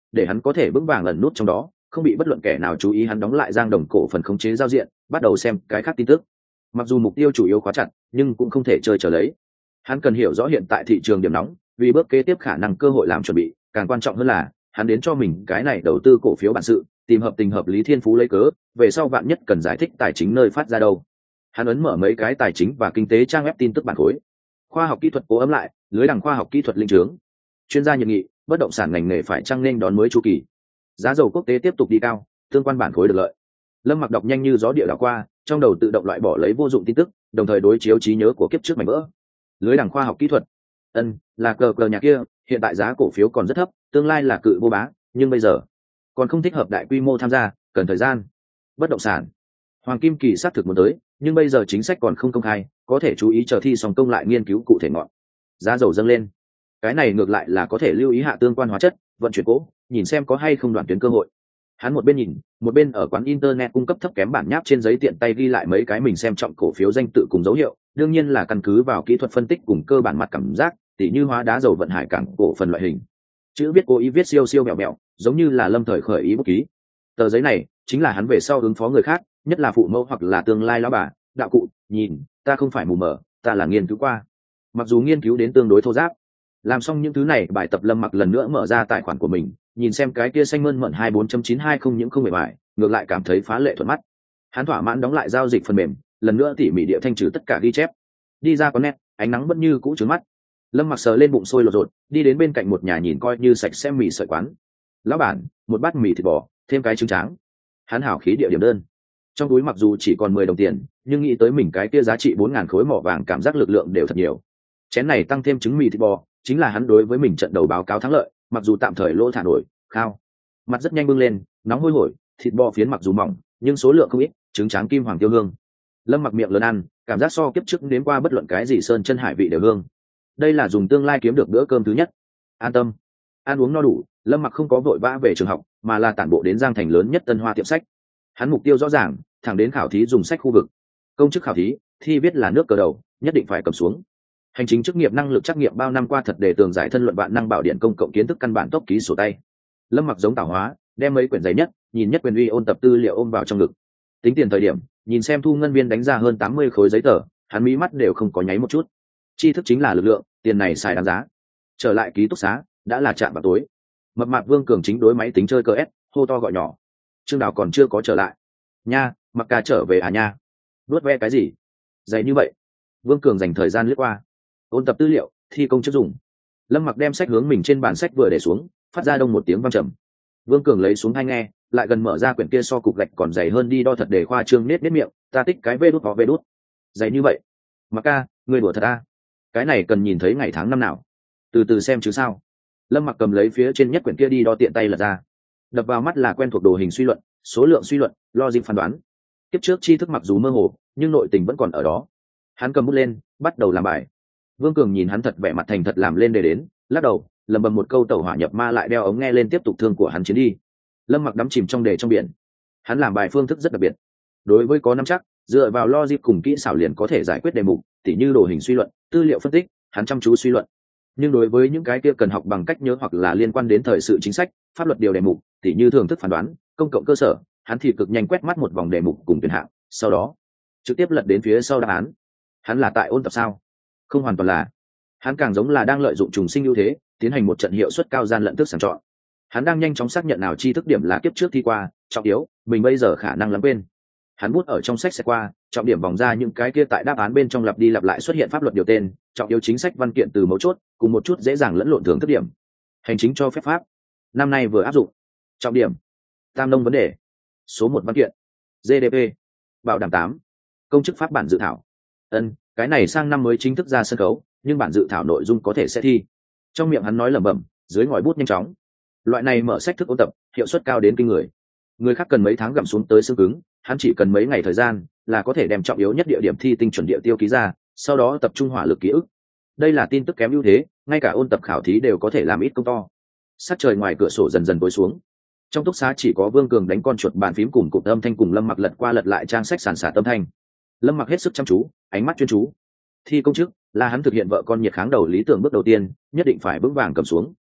để hắn có thể vững vàng ẩn nút trong đó, không bị bất luận kẻ nào chú ý. Hắn đóng lại Giang Đồng cổ phần khống chế giao diện, bắt đầu xem cái khác tin tức. Mặc dù mục tiêu chủ yếu khóa chặt, nhưng cũng không thể chơi trở lấy. Hắn cần hiểu rõ hiện tại thị trường điểm nóng, vì bước kế tiếp khả năng cơ hội làm chuẩn bị. Càng quan trọng hơn là hắn đến cho mình cái này đầu tư cổ phiếu bản sự, tìm hợp tình hợp lý thiên phú lấy cớ, về sau vạn nhất cần giải thích tài chính nơi phát ra đâu. Hắn ấn mở mấy cái tài chính và kinh tế trang web tin tức bản khối. Khoa học kỹ thuật cố ấm lại, lưới đằng khoa học kỹ thuật linh trướng. Chuyên gia nhận nghị, bất động sản ngành nghề phải chăng nên đón mới chu kỳ. Giá dầu quốc tế tiếp tục đi cao, tương quan bản khối được lợi. Lâm Mặc đọc nhanh như gió địa đảo qua, trong đầu tự động loại bỏ lấy vô dụng tin tức, đồng thời đối chiếu trí nhớ của kiếp trước mảnh vỡ. Lưới đằng khoa học kỹ thuật, ân là cờ cờ nhà kia, hiện tại giá cổ phiếu còn rất thấp, tương lai là cự vô bá, nhưng bây giờ còn không thích hợp đại quy mô tham gia, cần thời gian. Bất động sản, Hoàng Kim Kỳ xác thực muốn tới, nhưng bây giờ chính sách còn không công khai, có thể chú ý chờ thi xong công lại nghiên cứu cụ thể ngọn. Giá dầu dâng lên, cái này ngược lại là có thể lưu ý hạ tương quan hóa chất vận chuyển cố, nhìn xem có hay không đoạn tuyến cơ hội. Hắn một bên nhìn, một bên ở quán internet cung cấp thấp kém bản nháp trên giấy tiện tay ghi lại mấy cái mình xem trọng cổ phiếu danh tự cùng dấu hiệu, đương nhiên là căn cứ vào kỹ thuật phân tích cùng cơ bản mặt cảm giác, tỉ như hóa đá dầu vận hải cảng cổ phần loại hình. Chữ viết cố ý viết siêu siêu mẹo mẹo, giống như là lâm thời khởi ý bút ký. Tờ giấy này chính là hắn về sau ứng phó người khác, nhất là phụ mẫu hoặc là tương lai lão bà, đạo cụ, nhìn, ta không phải mù mờ, ta là nghiên cứu qua. Mặc dù nghiên cứu đến tương đối thô ráp, làm xong những thứ này, bài tập Lâm Mặc lần nữa mở ra tài khoản của mình, nhìn xem cái kia xanh mơn mận hai bốn chấm chín hai không những không bề bài, ngược lại cảm thấy phá lệ thuận mắt. Hắn thỏa mãn đóng lại giao dịch phần mềm, lần nữa tỉ mỉ địa thanh trừ tất cả ghi chép. Đi ra có nét, ánh nắng vẫn như cũ trướng mắt. Lâm Mặc sờ lên bụng sôi lột rột, đi đến bên cạnh một nhà nhìn coi như sạch sẽ mì sợi quán. Lão bản, một bát mì thịt bò, thêm cái trứng tráng. Hắn hảo khí địa điểm đơn. Trong túi mặc dù chỉ còn mười đồng tiền, nhưng nghĩ tới mình cái kia giá trị bốn ngàn khối mỏ vàng, cảm giác lực lượng đều thật nhiều. Chén này tăng thêm trứng mì thịt bò, chính là hắn đối với mình trận đầu báo cáo thắng lợi, mặc dù tạm thời lỗ thả nổi, khao. Mặt rất nhanh bưng lên, nóng hôi hổi, thịt bò phiến mặc dù mỏng, nhưng số lượng không ít, trứng tráng kim hoàng tiêu hương. Lâm Mặc miệng lớn ăn, cảm giác so kiếp trước đến qua bất luận cái gì sơn chân hải vị đều hương. Đây là dùng tương lai kiếm được bữa cơm thứ nhất. An tâm, ăn uống no đủ, Lâm Mặc không có vội vã về trường học, mà là tản bộ đến Giang Thành lớn nhất Tân Hoa tiệm sách. Hắn mục tiêu rõ ràng, thẳng đến khảo thí dùng sách khu vực. Công chức khảo thí, thi viết là nước cờ đầu, nhất định phải cầm xuống. Hành chính chức nghiệp năng lực trắc nghiệm bao năm qua thật để tường giải thân luận vạn năng bảo điện công cộng kiến thức căn bản tốc ký sổ tay. Lâm Mặc giống tảo hóa, đem mấy quyển giấy nhất, nhìn nhất quyền uy ôn tập tư liệu ôm vào trong ngực. Tính tiền thời điểm, nhìn xem thu ngân viên đánh ra hơn tám mươi khối giấy tờ, hắn mí mắt đều không có nháy một chút. Tri thức chính là lực lượng, tiền này xài đáng giá. Trở lại ký túc xá, đã là chạm vào tối. Mập mạp Vương Cường chính đối máy tính chơi cờ ép, hô to gọi nhỏ. Trương Đào còn chưa có trở lại. Nha, Mặc ca trở về à nha. Nuốt ve cái gì? Dày như vậy. Vương Cường dành thời gian lướt qua. Ôn tập tư liệu, thi công chức dùng. Lâm Mặc đem sách hướng mình trên bàn sách vừa để xuống, phát ra đông một tiếng vang trầm. Vương Cường lấy xuống hai nghe, lại gần mở ra quyển kia so cục gạch còn dày hơn đi đo thật để khoa trương nết nết miệng, ta tích cái vê đút có vê đút. Dày như vậy. Mặc ca, người đùa thật à? Cái này cần nhìn thấy ngày tháng năm nào. Từ từ xem chứ sao. Lâm Mặc cầm lấy phía trên nhất quyển kia đi đo tiện tay lật ra. Đập vào mắt là quen thuộc đồ hình suy luận, số lượng suy luận, logic phán đoán. Kiếp trước tri thức mặc dù mơ hồ, nhưng nội tình vẫn còn ở đó. Hắn cầm bút lên, bắt đầu làm bài. Vương Cường nhìn hắn thật vẻ mặt thành thật làm lên đề đến, lắc đầu, lầm bầm một câu tẩu hỏa nhập ma, lại đeo ống nghe lên tiếp tục thương của hắn chiến đi. Lâm Mặc đắm chìm trong đề trong biển. Hắn làm bài phương thức rất đặc biệt. Đối với có nắm chắc, dựa vào logic cùng kỹ xảo liền có thể giải quyết đề mục, tỉ như đồ hình suy luận, tư liệu phân tích, hắn chăm chú suy luận. Nhưng đối với những cái kia cần học bằng cách nhớ hoặc là liên quan đến thời sự chính sách, pháp luật điều đề mục, tỉ như thưởng thức phán đoán, công cộng cơ sở, hắn thì cực nhanh quét mắt một vòng đề mục cùng tuyển hạng, sau đó trực tiếp lật đến phía sau đáp án. Hắn là tại ôn tập sao? Không hoàn toàn là. Hắn càng giống là đang lợi dụng trùng sinh ưu thế, tiến hành một trận hiệu suất cao gian lận thức sàng chọn. Hắn đang nhanh chóng xác nhận nào tri thức điểm là kiếp trước thi qua, trọng yếu, mình bây giờ khả năng lắm quên. Hắn bút ở trong sách sẽ qua, trọng điểm vòng ra những cái kia tại đáp án bên trong lặp đi lặp lại xuất hiện pháp luật điều tên, trọng yếu chính sách văn kiện từ mấu chốt, cùng một chút dễ dàng lẫn lộn thưởng thức điểm. Hành chính cho phép pháp, năm nay vừa áp dụng. Trọng điểm, tam nông vấn đề. Số một văn kiện, giê đê pê, bảo đảm tám, công chức pháp bản dự thảo. Ân, cái này sang năm mới chính thức ra sân khấu, nhưng bản dự thảo nội dung có thể sẽ thi. Trong miệng hắn nói lẩm bẩm, dưới ngòi bút nhanh chóng. Loại này mở sách thức ôn tập, hiệu suất cao đến kinh người. Người khác cần mấy tháng gặm xuống tới xương cứng, hắn chỉ cần mấy ngày thời gian là có thể đem trọng yếu nhất địa điểm thi tinh chuẩn địa tiêu ký ra, sau đó tập trung hỏa lực ký ức. Đây là tin tức kém ưu thế, ngay cả ôn tập khảo thí đều có thể làm ít công to. Sắc trời ngoài cửa sổ dần dần tối xuống. Trong túc xá chỉ có Vương Cường đánh con chuột bàn phím cùng cụm âm thanh, cùng Lâm Mặc lật qua lật lại trang sách sàn sạt âm thanh. Lâm Mặc hết sức chăm chú, ánh mắt chuyên chú. Thi công chức là hắn thực hiện vợ con nhiệt kháng đầu lý tưởng bước đầu tiên, nhất định phải vững vàng cầm xuống.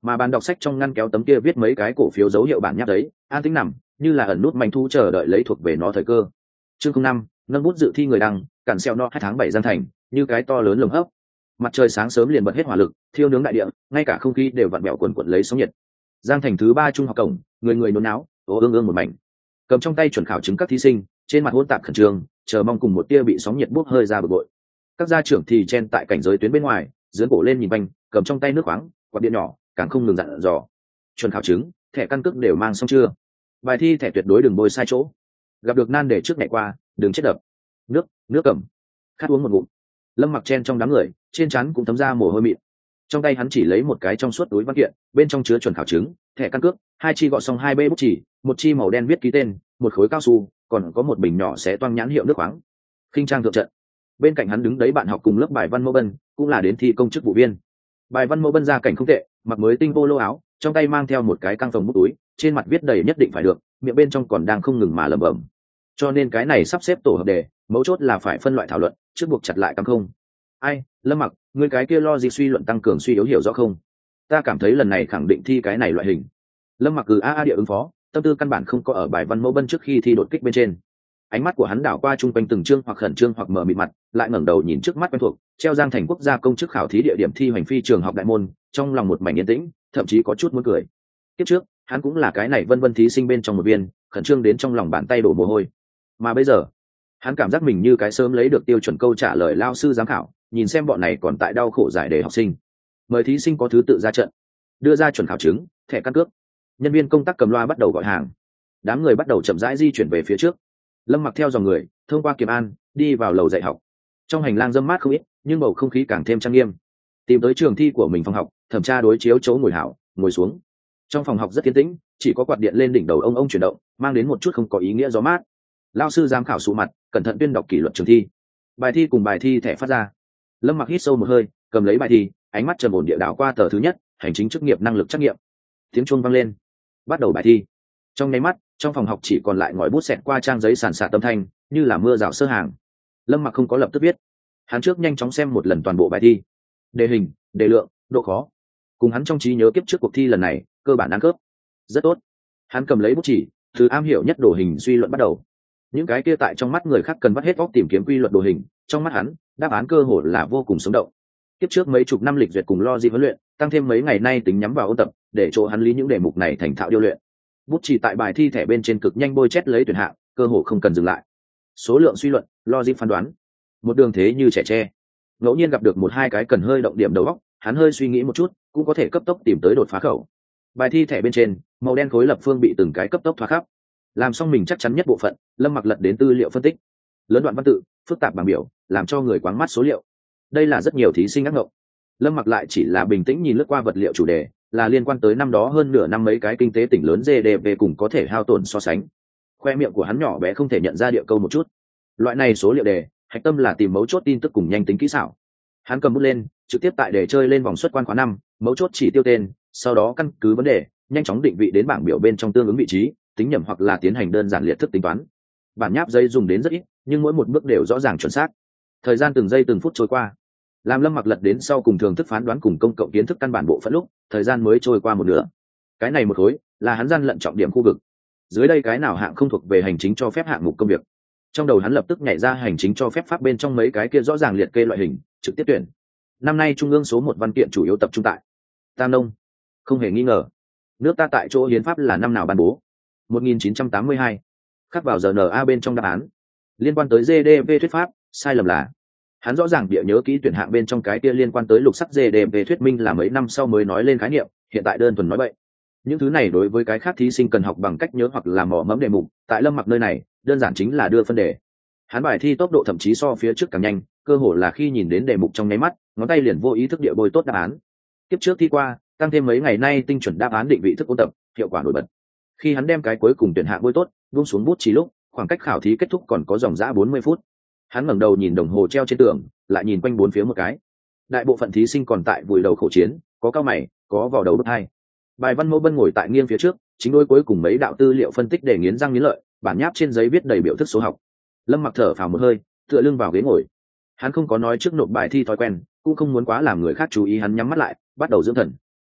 mà bàn đọc sách trong ngăn kéo tấm kia viết mấy cái cổ phiếu dấu hiệu bản nháp đấy an tĩnh nằm như là ẩn nút manh thu chờ đợi lấy thuộc về nó thời cơ. Chương không năm, nâng bút dự thi người đăng, cản xeo no hai tháng bảy gian thành như cái to lớn lồng hấp. Mặt trời sáng sớm liền bật hết hỏa lực thiêu nướng đại địa, ngay cả không khí đều vặn vẹo cuộn cuộn lấy sóng nhiệt. Giang thành thứ ba trung học cổng, người người nôn náo, ố ương ương một mảnh. Cầm trong tay chuẩn khảo chứng các thí sinh, trên mặt hỗn tạp khẩn trương, chờ mong cùng một tia bị sóng nhiệt bốc hơi ra bực bội. Các gia trưởng thì chen tại cảnh giới tuyến bên ngoài, dưỡng cổ lên nhìn quanh, cầm trong tay nước khoáng, quạt điện nhỏ, càng không ngừng dặn dò. Chuẩn khảo chứng, thẻ căn cước đều mang xong chưa? Bài thi thẻ tuyệt đối đừng bôi sai chỗ. Gặp được nan đề trước ngày qua, đừng chết đập. Nước, nước cầm. Khát uống một ngụm. Lâm Mặc chen trong đám người, trên trán cũng thấm ra mồ hôi mịn. Trong tay hắn chỉ lấy một cái trong suốt túi văn kiện, bên trong chứa chuẩn khảo chứng, thẻ căn cước, hai chi gọt xong hai bê bút chỉ, một chi màu đen viết ký tên, một khối cao su, còn có một bình nhỏ xé toang nhãn hiệu nước khoáng. Khinh trang thượng trận. Bên cạnh hắn đứng đấy bạn học cùng lớp bài văn Mô Bân, cũng là đến thi công chức vụ viên. Bài văn Mô Bân ra cảnh không tệ, mặc mới tinh polo áo, trong tay mang theo một cái căng phồng bút túi, trên mặt viết đầy nhất định phải được, miệng bên trong còn đang không ngừng mà lẩm bẩm. Cho nên cái này sắp xếp tổ hợp đề, mấu chốt là phải phân loại thảo luận, trước buộc chặt lại căng không. Ai, Lâm Mặc, ngươi cái kia lo gì suy luận tăng cường suy yếu hiểu rõ không? Ta cảm thấy lần này khẳng định thi cái này loại hình. Lâm Mặc cứ a a địa ứng phó, tâm tư căn bản không có ở bài văn mẫu bân trước khi thi đột kích bên trên. Ánh mắt của hắn đảo qua chung quanh từng chương hoặc khẩn trương hoặc mở mịt mặt, lại ngẩng đầu nhìn trước mắt quen thuộc, treo Giang thành quốc gia công chức khảo thí địa điểm thi hoành phi trường học đại môn, trong lòng một mảnh yên tĩnh, thậm chí có chút muốn cười. Kiếp trước, hắn cũng là cái này vân vân thí sinh bên trong một viên, khẩn trương đến trong lòng bàn tay đổ mồ hôi. Mà bây giờ, hắn cảm giác mình như cái sớm lấy được tiêu chuẩn câu trả lời lao sư giám khảo, nhìn xem bọn này còn tại đau khổ giải đề học sinh. Mời thí sinh có thứ tự ra trận, đưa ra chuẩn khảo chứng, thẻ căn cước. Nhân viên công tác cầm loa bắt đầu gọi hàng. Đám người bắt đầu chậm rãi di chuyển về phía trước. Lâm Mặc theo dòng người, thông qua kiểm an, đi vào lầu dạy học. Trong hành lang râm mát không ít, nhưng bầu không khí càng thêm trang nghiêm. Tìm tới trường thi của mình phòng học, thẩm tra đối chiếu chỗ ngồi hảo, ngồi xuống. Trong phòng học rất yên tĩnh, chỉ có quạt điện lên đỉnh đầu ông ông chuyển động, mang đến một chút không có ý nghĩa gió mát. Lao sư giám khảo sụ mặt, cẩn thận tuyên đọc kỷ luật trường thi. Bài thi cùng bài thi thẻ phát ra. Lâm Mặc hít sâu một hơi, cầm lấy bài thi, ánh mắt trầm ổn địa đảo qua tờ thứ nhất, hành chính chức nghiệp năng lực trắc nghiệm. Tiếng chuông vang lên, bắt đầu bài thi. Trong nháy mắt, trong phòng học chỉ còn lại ngòi bút xẹt qua trang giấy sàn sạt tâm thanh, như là mưa rào sơ hàng. Lâm Mặc không có lập tức viết, hắn trước nhanh chóng xem một lần toàn bộ bài thi, đề hình, đề lượng, độ khó, cùng hắn trong trí nhớ kiếp trước cuộc thi lần này cơ bản ăn khớp. Rất tốt. Hắn cầm lấy bút chỉ, từ am hiểu nhất đồ hình suy luận bắt đầu. Những cái kia tại trong mắt người khác cần vắt hết óc tìm kiếm quy luật đồ hình, trong mắt hắn, đáp án cơ hồ là vô cùng sống động. Kiếp trước mấy chục năm lịch duyệt cùng lo gì huấn luyện, tăng thêm mấy ngày nay tính nhắm vào ôn tập, để chỗ hắn lý những đề mục này thành thạo điêu luyện. Bút chỉ tại bài thi thẻ bên trên cực nhanh bôi chét lấy tuyển hạng, cơ hồ không cần dừng lại. Số lượng suy luận, logic phán đoán, một đường thế như trẻ tre. Ngẫu nhiên gặp được một hai cái cần hơi động điểm đầu óc, hắn hơi suy nghĩ một chút, cũng có thể cấp tốc tìm tới đột phá khẩu. Bài thi thẻ bên trên, màu đen khối lập phương bị từng cái cấp tốc thoa khắp. Làm xong mình chắc chắn nhất bộ phận, Lâm Mặc lật đến tư liệu phân tích. Lớn đoạn văn tự, phức tạp bảng biểu, làm cho người quáng mắt số liệu. Đây là rất nhiều thí sinh ác ngộng. Lâm Mặc lại chỉ là bình tĩnh nhìn lướt qua vật liệu chủ đề, là liên quan tới năm đó hơn nửa năm mấy cái kinh tế tỉnh lớn giê đê pê cùng có thể hao tổn so sánh. Khoe miệng của hắn nhỏ bé không thể nhận ra địa câu một chút. Loại này số liệu đề, hạch tâm là tìm mấu chốt tin tức cùng nhanh tính kỹ xảo. Hắn cầm bút lên, trực tiếp tại đề chơi lên vòng xuất quan khóa năm, mấu chốt chỉ tiêu tên, sau đó căn cứ vấn đề, nhanh chóng định vị đến bảng biểu bên trong tương ứng vị trí, tính nhẩm hoặc là tiến hành đơn giản liệt thức tính toán. Bản nháp giấy dùng đến rất ít, nhưng mỗi một bước đều rõ ràng chuẩn xác. Thời gian từng giây từng phút trôi qua. Làm Lâm Mặc lật đến sau cùng thường thức phán đoán cùng công cộng kiến thức căn bản bộ phận lúc, thời gian mới trôi qua một nửa. Cái này một khối là hắn gian lận trọng điểm khu vực. Dưới đây cái nào hạng không thuộc về hành chính cho phép hạng mục công việc. Trong đầu hắn lập tức nhảy ra hành chính cho phép pháp bên trong mấy cái kia rõ ràng liệt kê loại hình, trực tiếp tuyển. Năm nay trung ương số một văn kiện chủ yếu tập trung tại Tam Nông. Không hề nghi ngờ. Nước ta tại chỗ hiến pháp là năm nào ban bố? một nghìn chín trăm tám mươi hai. Khắc vào giờ en a bên trong đáp án. Liên quan tới giê đê pê thuyết pháp, sai lầm là. Hắn rõ ràng địa nhớ kỹ tuyển hạng bên trong cái kia liên quan tới lục sắc giê đê pê thuyết minh là mấy năm sau mới nói lên khái niệm, hiện tại đơn thuần nói bậy. Những thứ này đối với cái khác thí sinh cần học bằng cách nhớ hoặc là mò mẫm đề mục, tại Lâm Mặc nơi này, đơn giản chính là đưa phân đề. Hắn bài thi tốc độ thậm chí so phía trước càng nhanh, cơ hồ là khi nhìn đến đề mục trong nháy mắt, ngón tay liền vô ý thức địa bôi tốt đáp án. Tiếp trước thi qua, tăng thêm mấy ngày nay tinh chuẩn đáp án định vị thức ôn tập, hiệu quả nổi bật. Khi hắn đem cái cuối cùng tuyển hạng bôi tốt, buông xuống bút chỉ lúc, khoảng cách khảo thí kết thúc còn có dòng dã bốn mươi phút. Hắn ngẩng đầu nhìn đồng hồ treo trên tường, lại nhìn quanh bốn phía một cái. Đại bộ phận thí sinh còn tại vùi đầu khổ chiến, có cao mày, có vào đầu bứt hai. Bài văn Mẫu Bân ngồi tại nghiêng phía trước, chính đôi cuối cùng mấy đạo tư liệu phân tích để nghiến răng nghiến lợi, bản nháp trên giấy viết đầy biểu thức số học. Lâm Mặc thở phào một hơi, tựa lưng vào ghế ngồi. Hắn không có nói trước nộp bài thi thói quen, cũng không muốn quá làm người khác chú ý, hắn nhắm mắt lại, bắt đầu dưỡng thần.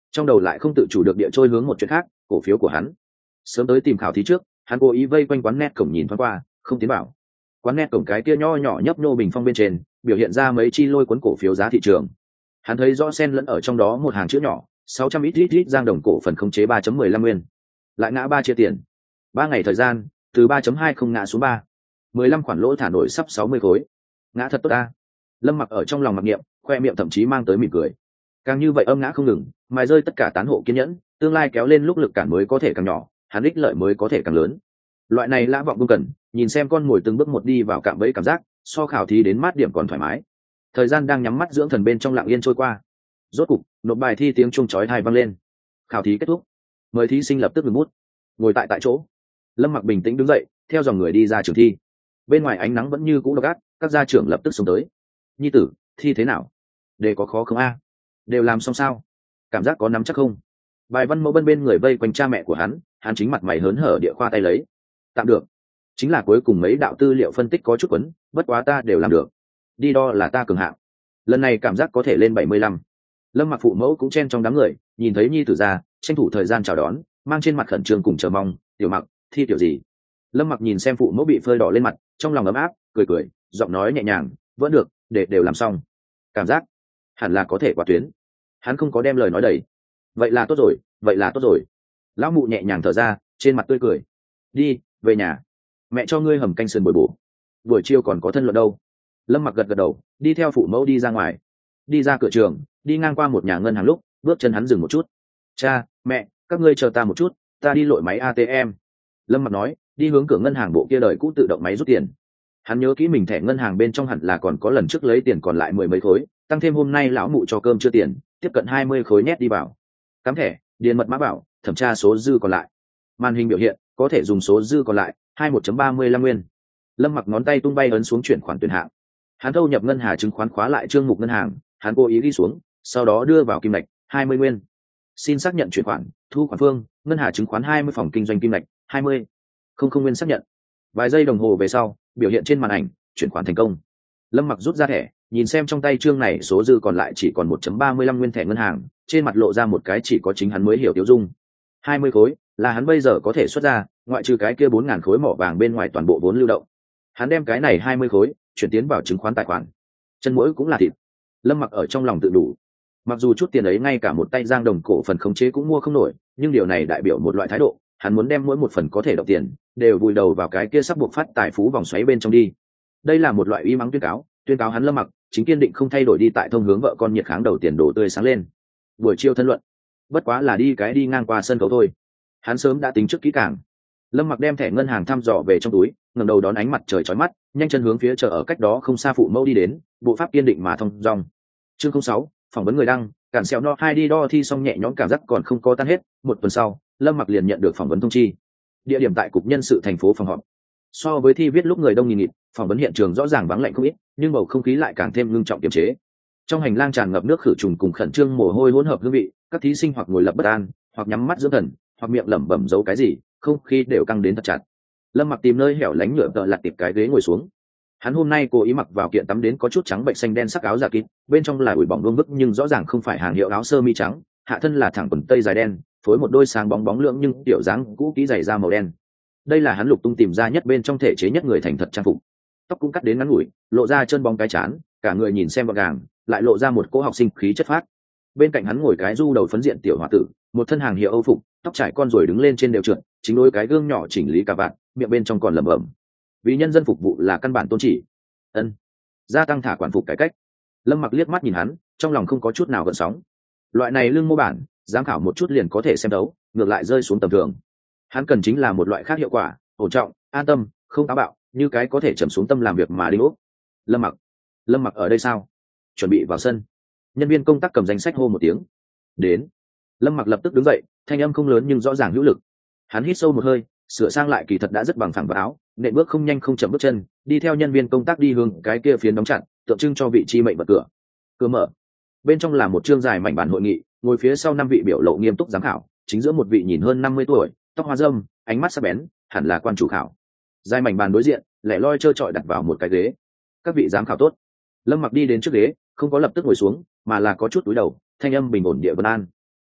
trong đầu lại không tự chủ được địa trôi hướng một chuyện khác, cổ phiếu của hắn. Sớm tới tìm khảo thí trước, hắn cố ý vây quanh quán net cổng nhìn thoáng qua, không tiến vào. Quán net cổng cái kia nho nhỏ nhấp nhô bình phong bên trên biểu hiện ra mấy chi lôi cuốn cổ phiếu giá thị trường. Hắn thấy rõ xen lẫn ở trong đó một hàng chữ nhỏ, sáu trăm ít ít ít giang đồng cổ phần khống chế ba chấm mười lăm nguyên, lại ngã ba chia tiền. Ba ngày thời gian, từ ba chấm hai không ngã xuống ba, mười lăm khoản lỗ thả nổi sắp sáu mươi khối. Ngã thật tốt ta. Lâm Mặc ở trong lòng mặc niệm, khoe miệng thậm chí mang tới mỉm cười. Càng như vậy âm ngã không ngừng, mài rơi tất cả tán hộ kiên nhẫn, tương lai kéo lên lúc lực cản mới có thể càng nhỏ, hắn ích lợi mới có thể càng lớn. Loại này lã vọng không cần, nhìn xem con mồi từng bước một đi vào cạm bẫy cảm giác, so khảo thí đến mát điểm còn thoải mái. Thời gian đang nhắm mắt dưỡng thần bên trong lặng yên trôi qua. Rốt cục, nộp bài thi tiếng chuông chói tai vang lên. Khảo thí kết thúc, mời thí sinh lập tức ngừng bút, ngồi tại tại chỗ. Lâm Mặc bình tĩnh đứng dậy, theo dòng người đi ra trường thi. Bên ngoài ánh nắng vẫn như cũ độc ác, các gia trưởng lập tức xuống tới. Nhi tử, thi thế nào? Đề có khó không a? Đều làm xong sao? Cảm giác có nắm chắc không? Bài văn mẫu bên bên người vây quanh cha mẹ của hắn, hắn chính mặt mày hớn hở địa khoa tay lấy. Tạm được. Chính là cuối cùng mấy đạo tư liệu phân tích có chút quấn, bất quá ta đều làm được. Đi đo là ta cường hạng. Lần này cảm giác có thể lên bảy mươi lăm. Lâm Mặc phụ mẫu cũng chen trong đám người, nhìn thấy nhi tử ra, tranh thủ thời gian chào đón, mang trên mặt khẩn trương cùng chờ mong. Tiểu Mặc, thi tiểu gì? Lâm Mặc nhìn xem phụ mẫu bị phơi đỏ lên mặt, trong lòng ấm áp, cười cười, giọng nói nhẹ nhàng, vẫn được, để đều làm xong. Cảm giác hẳn là có thể qua tuyến. Hắn không có đem lời nói đầy. Vậy là tốt rồi, vậy là tốt rồi. Lão mụ nhẹ nhàng thở ra, trên mặt tươi cười. Đi về nhà, mẹ cho ngươi hầm canh sườn bồi bổ. Buổi chiều còn có thân luận đâu. Lâm Mặc gật gật đầu, đi theo phụ mẫu đi ra ngoài. Đi ra cửa trường, đi ngang qua một nhà ngân hàng lúc, bước chân hắn dừng một chút. Cha, mẹ, các ngươi chờ ta một chút, ta đi lội máy a tê em. Lâm Mặc nói, đi hướng cửa ngân hàng bộ kia đời cũ tự động máy rút tiền. Hắn nhớ kỹ mình thẻ ngân hàng bên trong hẳn là còn có lần trước lấy tiền còn lại mười mấy khối, tăng thêm hôm nay lão mụ cho cơm chưa tiền, tiếp cận hai mươi khối nhét đi vào. Cắm thẻ, điền mật mã bảo, thẩm tra số dư còn lại. Màn hình biểu hiện, có thể dùng số dư còn lại, hai mươi mốt chấm ba mươi lăm nguyên. Lâm Mặc ngón tay tung bay ấn xuống chuyển khoản tuyển hạng. Hắn thâu nhập ngân hà chứng khoán khóa lại chương mục ngân hàng, hắn cố ý ghi xuống, sau đó đưa vào kim lạch, hai mươi nguyên. Xin xác nhận chuyển khoản, thu khoản phương, ngân hà chứng khoán hai mươi phòng kinh doanh kim lạch, hai mươi. Không không nguyên xác nhận. Vài giây đồng hồ về sau, biểu hiện trên màn ảnh, chuyển khoản thành công. Lâm Mặc rút ra thẻ, nhìn xem trong tay chương này số dư còn lại chỉ còn một chấm ba mươi lăm nguyên thẻ ngân hàng, trên mặt lộ ra một cái chỉ có chính hắn mới hiểu tiêu dung. hai mươi khối là hắn bây giờ có thể xuất ra, ngoại trừ cái kia bốn ngàn khối mỏ vàng bên ngoài toàn bộ vốn lưu động. Hắn đem cái này hai mươi khối chuyển tiến vào chứng khoán tài khoản. Chân mũi cũng là thịt. Lâm Mặc ở trong lòng tự đủ. Mặc dù chút tiền ấy ngay cả một tay giang đồng cổ phần khống chế cũng mua không nổi, nhưng điều này đại biểu một loại thái độ, hắn muốn đem mỗi một phần có thể động tiền đều vùi đầu vào cái kia sắp buộc phát tài phú vòng xoáy bên trong đi. Đây là một loại uy mắng tuyên cáo, tuyên cáo hắn Lâm Mặc chính kiên định không thay đổi đi tại thông hướng vợ con nhiệt kháng đầu tiền đổ tươi sáng lên. Buổi chiều thân luận, bất quá là đi cái đi ngang qua sân khấu thôi. Hắn sớm đã tính trước kỹ càng. Lâm Mặc đem thẻ ngân hàng thăm dò về trong túi, ngẩng đầu đón ánh mặt trời chói mắt, nhanh chân hướng phía chờ ở cách đó không xa phụ mẫu đi đến, bộ pháp kiên định mà thông dong. Chương không sáu, phỏng vấn người đăng, cản sẹo no hai đi đo thi xong nhẹ nhõm cảm giác còn không có tan hết. Một tuần sau, Lâm Mặc liền nhận được phỏng vấn thông chi. Địa điểm tại cục nhân sự thành phố phòng họp. So với thi viết lúc người đông nghìn nghịt, phỏng vấn hiện trường rõ ràng vắng lạnh không ít, nhưng bầu không khí lại càng thêm ngưng trọng kiềm chế. Trong hành lang tràn ngập nước khử trùng cùng khẩn trương mồ hôi hỗn hợp hương vị, các thí sinh hoặc ngồi lập bất an, hoặc nhắm mắt dưỡng thần, hoặc miệng lẩm bẩm giấu cái gì, không khí đều căng đến thật chặt. Lâm Mặc tìm nơi hẻo lánh nhựa tợ lặt tiệp cái ghế ngồi xuống. Hắn hôm nay cố ý mặc vào kiện tắm đến có chút trắng bệnh xanh đen sắc áo dạ kín, bên trong là ủi bỏng vương vức nhưng rõ ràng không phải hàng hiệu áo sơ mi trắng, hạ thân là thẳng quần tây dài đen, phối một đôi sáng bóng bóng lượng nhưng tiểu dáng cũ kỹ giày da màu đen. Đây là hắn lục tung tìm ra nhất bên trong thể chế nhất người thành thật trang phục. Tóc cũng cắt đến ngắn ngủi, lộ ra chân bóng cái chán, cả người nhìn xem gọn gàng, lại lộ ra một cỗ học sinh khí chất phác. Bên cạnh hắn ngồi cái du đầu phấn diện tiểu hòa tử, một thân hàng hiệu Âu phục, tóc trải con rồi đứng lên trên đều trượt, chính đối cái gương nhỏ chỉnh lý cả vạn, miệng bên trong còn lẩm bẩm. Vì nhân dân phục vụ là căn bản tôn chỉ. Ân, gia tăng thả quản phục cải cách. Lâm Mặc liếc mắt nhìn hắn, trong lòng không có chút nào gợn sóng. Loại này lương mô bản, giám khảo một chút liền có thể xem đấu, ngược lại rơi xuống tầm thường. Hắn cần chính là một loại khác hiệu quả, ổn trọng, an tâm, không táo bạo, như cái có thể trầm xuống tâm làm việc mà đi úp. Lâm Mặc, Lâm Mặc ở đây sao? Chuẩn bị vào sân. Nhân viên công tác cầm danh sách hô một tiếng. Đến. Lâm Mặc lập tức đứng dậy, thanh âm không lớn nhưng rõ ràng hữu lực. Hắn hít sâu một hơi, sửa sang lại kỳ thật đã rất bằng phẳng vào áo, nện bước không nhanh không chậm bước chân, đi theo nhân viên công tác đi hướng cái kia phiến đóng chặt, tượng trưng cho vị trí mệnh vật cửa. Cửa mở. Bên trong là một chương dài mảnh bản hội nghị, ngồi phía sau năm vị biểu lộ nghiêm túc giám khảo, chính giữa một vị nhìn hơn năm mươi tuổi, tóc hoa râm, ánh mắt sắc bén, hẳn là quan chủ khảo. Dài mảnh bàn đối diện, lẻ loi trơ trọi đặt vào một cái ghế. Các vị giám khảo tốt. Lâm Mặc đi đến trước ghế, không có lập tức ngồi xuống, mà là có chút cúi đầu, thanh âm bình ổn địa vân an.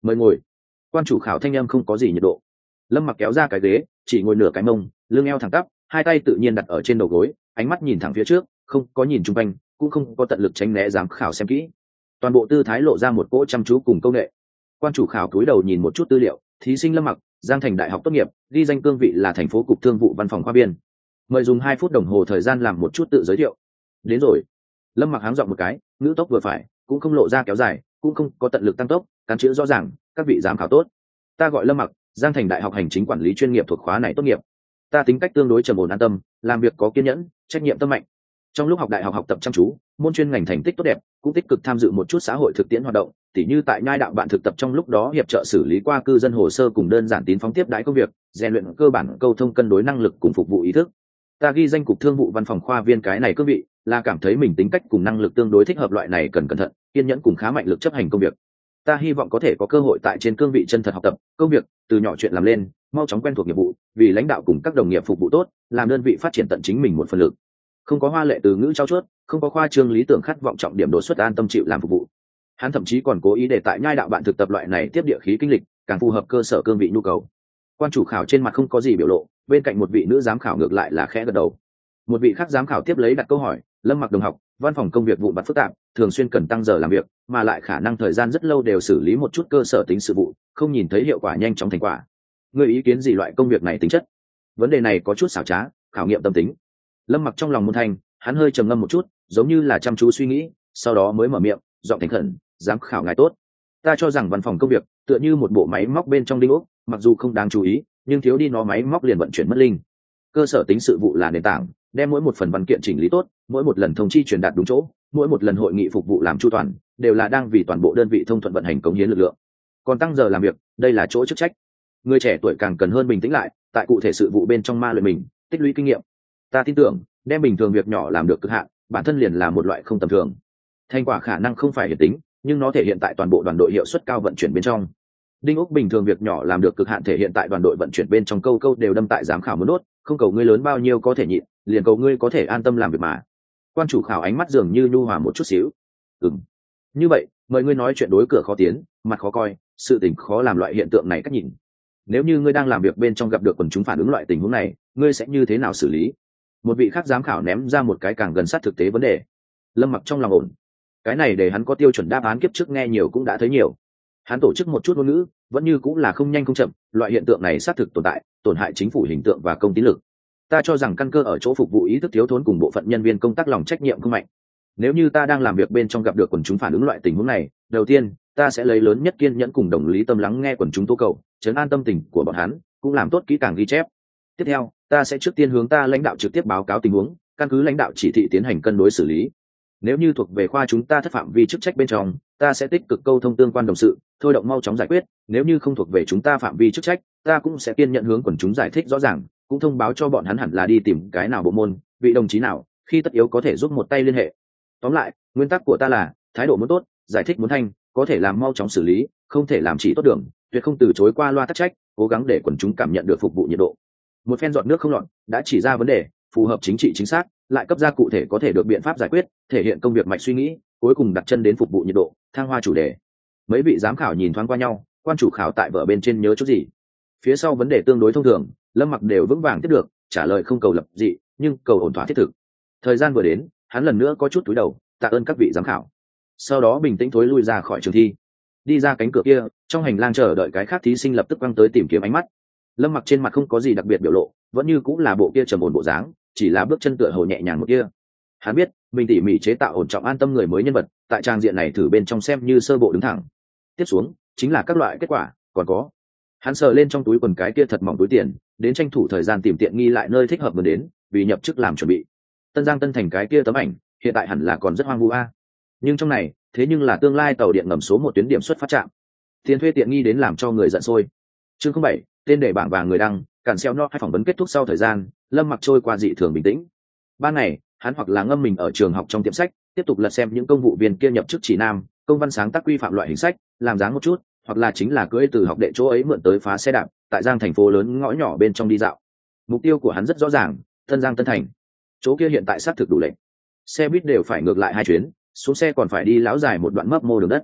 mời ngồi. Quan chủ khảo thanh em không có gì nhiệt độ. Lâm Mặc kéo ra cái ghế, chỉ ngồi nửa cái mông, lưng eo thẳng tắp, hai tay tự nhiên đặt ở trên đầu gối, ánh mắt nhìn thẳng phía trước, không có nhìn chung quanh, cũng không có tận lực tránh né giám khảo xem kỹ. Toàn bộ tư thái lộ ra một cỗ chăm chú cùng công nghệ. Quan chủ khảo cúi đầu nhìn một chút tư liệu, thí sinh Lâm Mặc, Giang Thành Đại học tốt nghiệp, ghi danh cương vị là thành phố cục thương vụ văn phòng khoa biên. Mời dùng hai phút đồng hồ thời gian làm một chút tự giới thiệu. Đến rồi. Lâm Mặc háng giọng một cái, ngữ tốc vừa phải, cũng không lộ ra kéo dài, cũng không có tận lực tăng tốc, cắn chữ rõ ràng. Các vị giám khảo tốt, ta gọi Lâm Mặc, Giang Thành Đại học hành chính quản lý chuyên nghiệp thuộc khóa này tốt nghiệp. Ta tính cách tương đối trầm ổn an tâm, làm việc có kiên nhẫn, trách nhiệm tâm mạnh. Trong lúc học đại học học tập chăm chú, môn chuyên ngành thành tích tốt đẹp, cũng tích cực tham dự một chút xã hội thực tiễn hoạt động, tỉ như tại nhai đạo bạn thực tập trong lúc đó hiệp trợ xử lý qua cư dân hồ sơ cùng đơn giản tín phóng tiếp đãi công việc, rèn luyện cơ bản câu thông cân đối năng lực cùng phục vụ ý thức. Ta ghi danh cục thương vụ văn phòng khoa viên cái này cương vị, là cảm thấy mình tính cách cùng năng lực tương đối thích hợp loại này cần cẩn thận, kiên nhẫn cùng khá mạnh lực chấp hành công việc. Ta hy vọng có thể có cơ hội tại trên cương vị chân thật học tập công việc, từ nhỏ chuyện làm lên, mau chóng quen thuộc nghiệp vụ, vì lãnh đạo cùng các đồng nghiệp phục vụ tốt, làm đơn vị phát triển tận chính mình một phần lực. Không có hoa lệ từ ngữ trao chuốt, không có khoa trương lý tưởng khát vọng trọng điểm đột xuất, an tâm chịu làm phục vụ. Hắn thậm chí còn cố ý để tại nhai đạo bạn thực tập loại này tiếp địa khí kinh lịch, càng phù hợp cơ sở cương vị nhu cầu. Quan chủ khảo trên mặt không có gì biểu lộ, bên cạnh một vị nữ giám khảo ngược lại là khẽ gật đầu. Một vị khác giám khảo tiếp lấy đặt câu hỏi, Lâm Mặc đồng học, văn phòng công việc vụn vặt phức tạp, thường xuyên cần tăng giờ làm việc, mà lại khả năng thời gian rất lâu đều xử lý một chút cơ sở tính sự vụ, không nhìn thấy hiệu quả nhanh chóng thành quả. Người ý kiến gì loại công việc này tính chất? Vấn đề này có chút xảo trá, khảo nghiệm tâm tính. Lâm Mặc trong lòng muôn thành, hắn hơi trầm ngâm một chút, giống như là chăm chú suy nghĩ, sau đó mới mở miệng, giọng thành khẩn, giám khảo ngài tốt. Ta cho rằng văn phòng công việc tựa như một bộ máy móc bên trong đinh ốc, mặc dù không đáng chú ý, nhưng thiếu đi nó máy móc liền vận chuyển mất linh. Cơ sở tính sự vụ là nền tảng, đem mỗi một phần văn kiện chỉnh lý tốt, mỗi một lần thông chi truyền đạt đúng chỗ, mỗi một lần hội nghị phục vụ làm chu toàn, đều là đang vì toàn bộ đơn vị thông thuận vận hành cống hiến lực lượng. Còn tăng giờ làm việc, đây là chỗ chức trách. Người trẻ tuổi càng cần hơn bình tĩnh lại, tại cụ thể sự vụ bên trong ma luyện mình, tích lũy kinh nghiệm. Ta tin tưởng, đem bình thường việc nhỏ làm được cực hạn, bản thân liền là một loại không tầm thường. Thành quả khả năng không phải hiển tính, nhưng nó thể hiện tại toàn bộ đoàn đội hiệu suất cao vận chuyển bên trong. Đinh ốc bình thường việc nhỏ làm được cực hạn thể hiện tại đoàn đội vận chuyển bên trong, câu câu đều đâm tại giám khảo muốn đốt, không cầu ngươi lớn bao nhiêu có thể nhịn, liền cầu ngươi có thể an tâm làm việc mà. Quan chủ khảo ánh mắt dường như nhu hòa một chút xíu. Ừm. Như vậy, mời ngươi nói chuyện đối cửa khó tiến, mặt khó coi, sự tình khó làm loại hiện tượng này cách nhìn. Nếu như ngươi đang làm việc bên trong gặp được quần chúng phản ứng loại tình huống này, ngươi sẽ như thế nào xử lý? Một vị khác giám khảo ném ra một cái càng gần sát thực tế vấn đề. Lâm Mặc trong lòng ổn. Cái này để hắn có tiêu chuẩn đáp án, kiếp trước nghe nhiều cũng đã thấy nhiều. Hắn tổ chức một chút ngôn ngữ, vẫn như cũng là không nhanh không chậm, loại hiện tượng này xác thực tồn tại, tổn hại chính phủ hình tượng và công tín lực. Ta cho rằng căn cơ ở chỗ phục vụ ý thức thiếu thốn cùng bộ phận nhân viên công tác lòng trách nhiệm không mạnh. Nếu như ta đang làm việc bên trong gặp được quần chúng phản ứng loại tình huống này, đầu tiên, ta sẽ lấy lớn nhất kiên nhẫn cùng đồng lý tâm lắng nghe quần chúng tố cầu, trấn an tâm tình của bọn hắn, cũng làm tốt kỹ càng ghi chép. Tiếp theo, ta sẽ trước tiên hướng ta lãnh đạo trực tiếp báo cáo tình huống, căn cứ lãnh đạo chỉ thị tiến hành cân đối xử lý. Nếu như thuộc về khoa chúng ta thất phạm vi chức trách bên trong, ta sẽ tích cực câu thông tương quan đồng sự, thôi động mau chóng giải quyết. Nếu như không thuộc về chúng ta phạm vi chức trách, ta cũng sẽ kiên nhận hướng quần chúng giải thích rõ ràng, cũng thông báo cho bọn hắn hẳn là đi tìm cái nào bộ môn, vị đồng chí nào, khi tất yếu có thể giúp một tay liên hệ. Tóm lại, nguyên tắc của ta là thái độ muốn tốt, giải thích muốn thanh, có thể làm mau chóng xử lý, không thể làm chỉ tốt đường, tuyệt không từ chối qua loa tắc trách, cố gắng để quần chúng cảm nhận được phục vụ nhiệt độ. Một phen giọt nước không lọt, đã chỉ ra vấn đề, phù hợp chính trị chính xác, lại cấp ra cụ thể có thể được biện pháp giải quyết, thể hiện công việc mạch suy nghĩ, cuối cùng đặt chân đến phục vụ nhiệt độ, thăng hoa chủ đề. Mấy vị giám khảo nhìn thoáng qua nhau, quan chủ khảo tại vở bên trên nhớ chút gì. Phía sau vấn đề tương đối thông thường, Lâm Mặc đều vững vàng tiếp được, trả lời không cầu lập dị, nhưng cầu ổn thỏa thiết thực. Thời gian vừa đến, hắn lần nữa có chút cúi đầu, tạ ơn các vị giám khảo. Sau đó bình tĩnh thối lui ra khỏi trường thi, đi ra cánh cửa kia, trong hành lang chờ đợi cái khác thí sinh lập tức quăng tới tìm kiếm ánh mắt. Lâm Mặc trên mặt không có gì đặc biệt biểu lộ, vẫn như cũng là bộ kia trầm ổn bộ dáng, chỉ là bước chân tựa hồ nhẹ nhàng một kia. Hắn biết, mình tỉ mỉ chế tạo ổn trọng an tâm người mới nhân vật, tại trang diện này thử bên trong xem như sơ bộ đứng thẳng. Tiếp xuống, chính là các loại kết quả, còn có. Hắn sờ lên trong túi quần cái kia thật mỏng túi tiền, đến tranh thủ thời gian tìm tiện nghi lại nơi thích hợp vừa đến, vì nhập chức làm chuẩn bị. Tân Giang Tân Thành cái kia tấm ảnh, hiện tại hẳn là còn rất hoang vu a. Nhưng trong này, thế nhưng là tương lai tàu điện ngầm số một tuyến điểm xuất phát trạm. Tiền thuê tiện nghi đến làm cho người giận sôi. Chương không bảy, tên đề bảng vàng người đăng, cản xeo no hai phỏng vấn kết thúc sau thời gian, Lâm Mặc trôi qua dị thường bình tĩnh. Ban ngày, hắn hoặc là ngâm mình ở trường học trong tiệm sách, tiếp tục lật xem những công vụ viên kia nhập chức chỉ nam, công văn sáng tác quy phạm loại hình sách, làm dáng một chút, hoặc là chính là cưỡi từ học đệ chỗ ấy mượn tới phá xe đạp, tại Giang thành phố lớn ngõ nhỏ bên trong đi dạo. Mục tiêu của hắn rất rõ ràng, Tân Giang Tân Thành. Chỗ kia hiện tại xác thực đủ lệnh. Xe buýt đều phải ngược lại hai chuyến, xuống xe còn phải đi láo dài một đoạn mấp mô đường đất.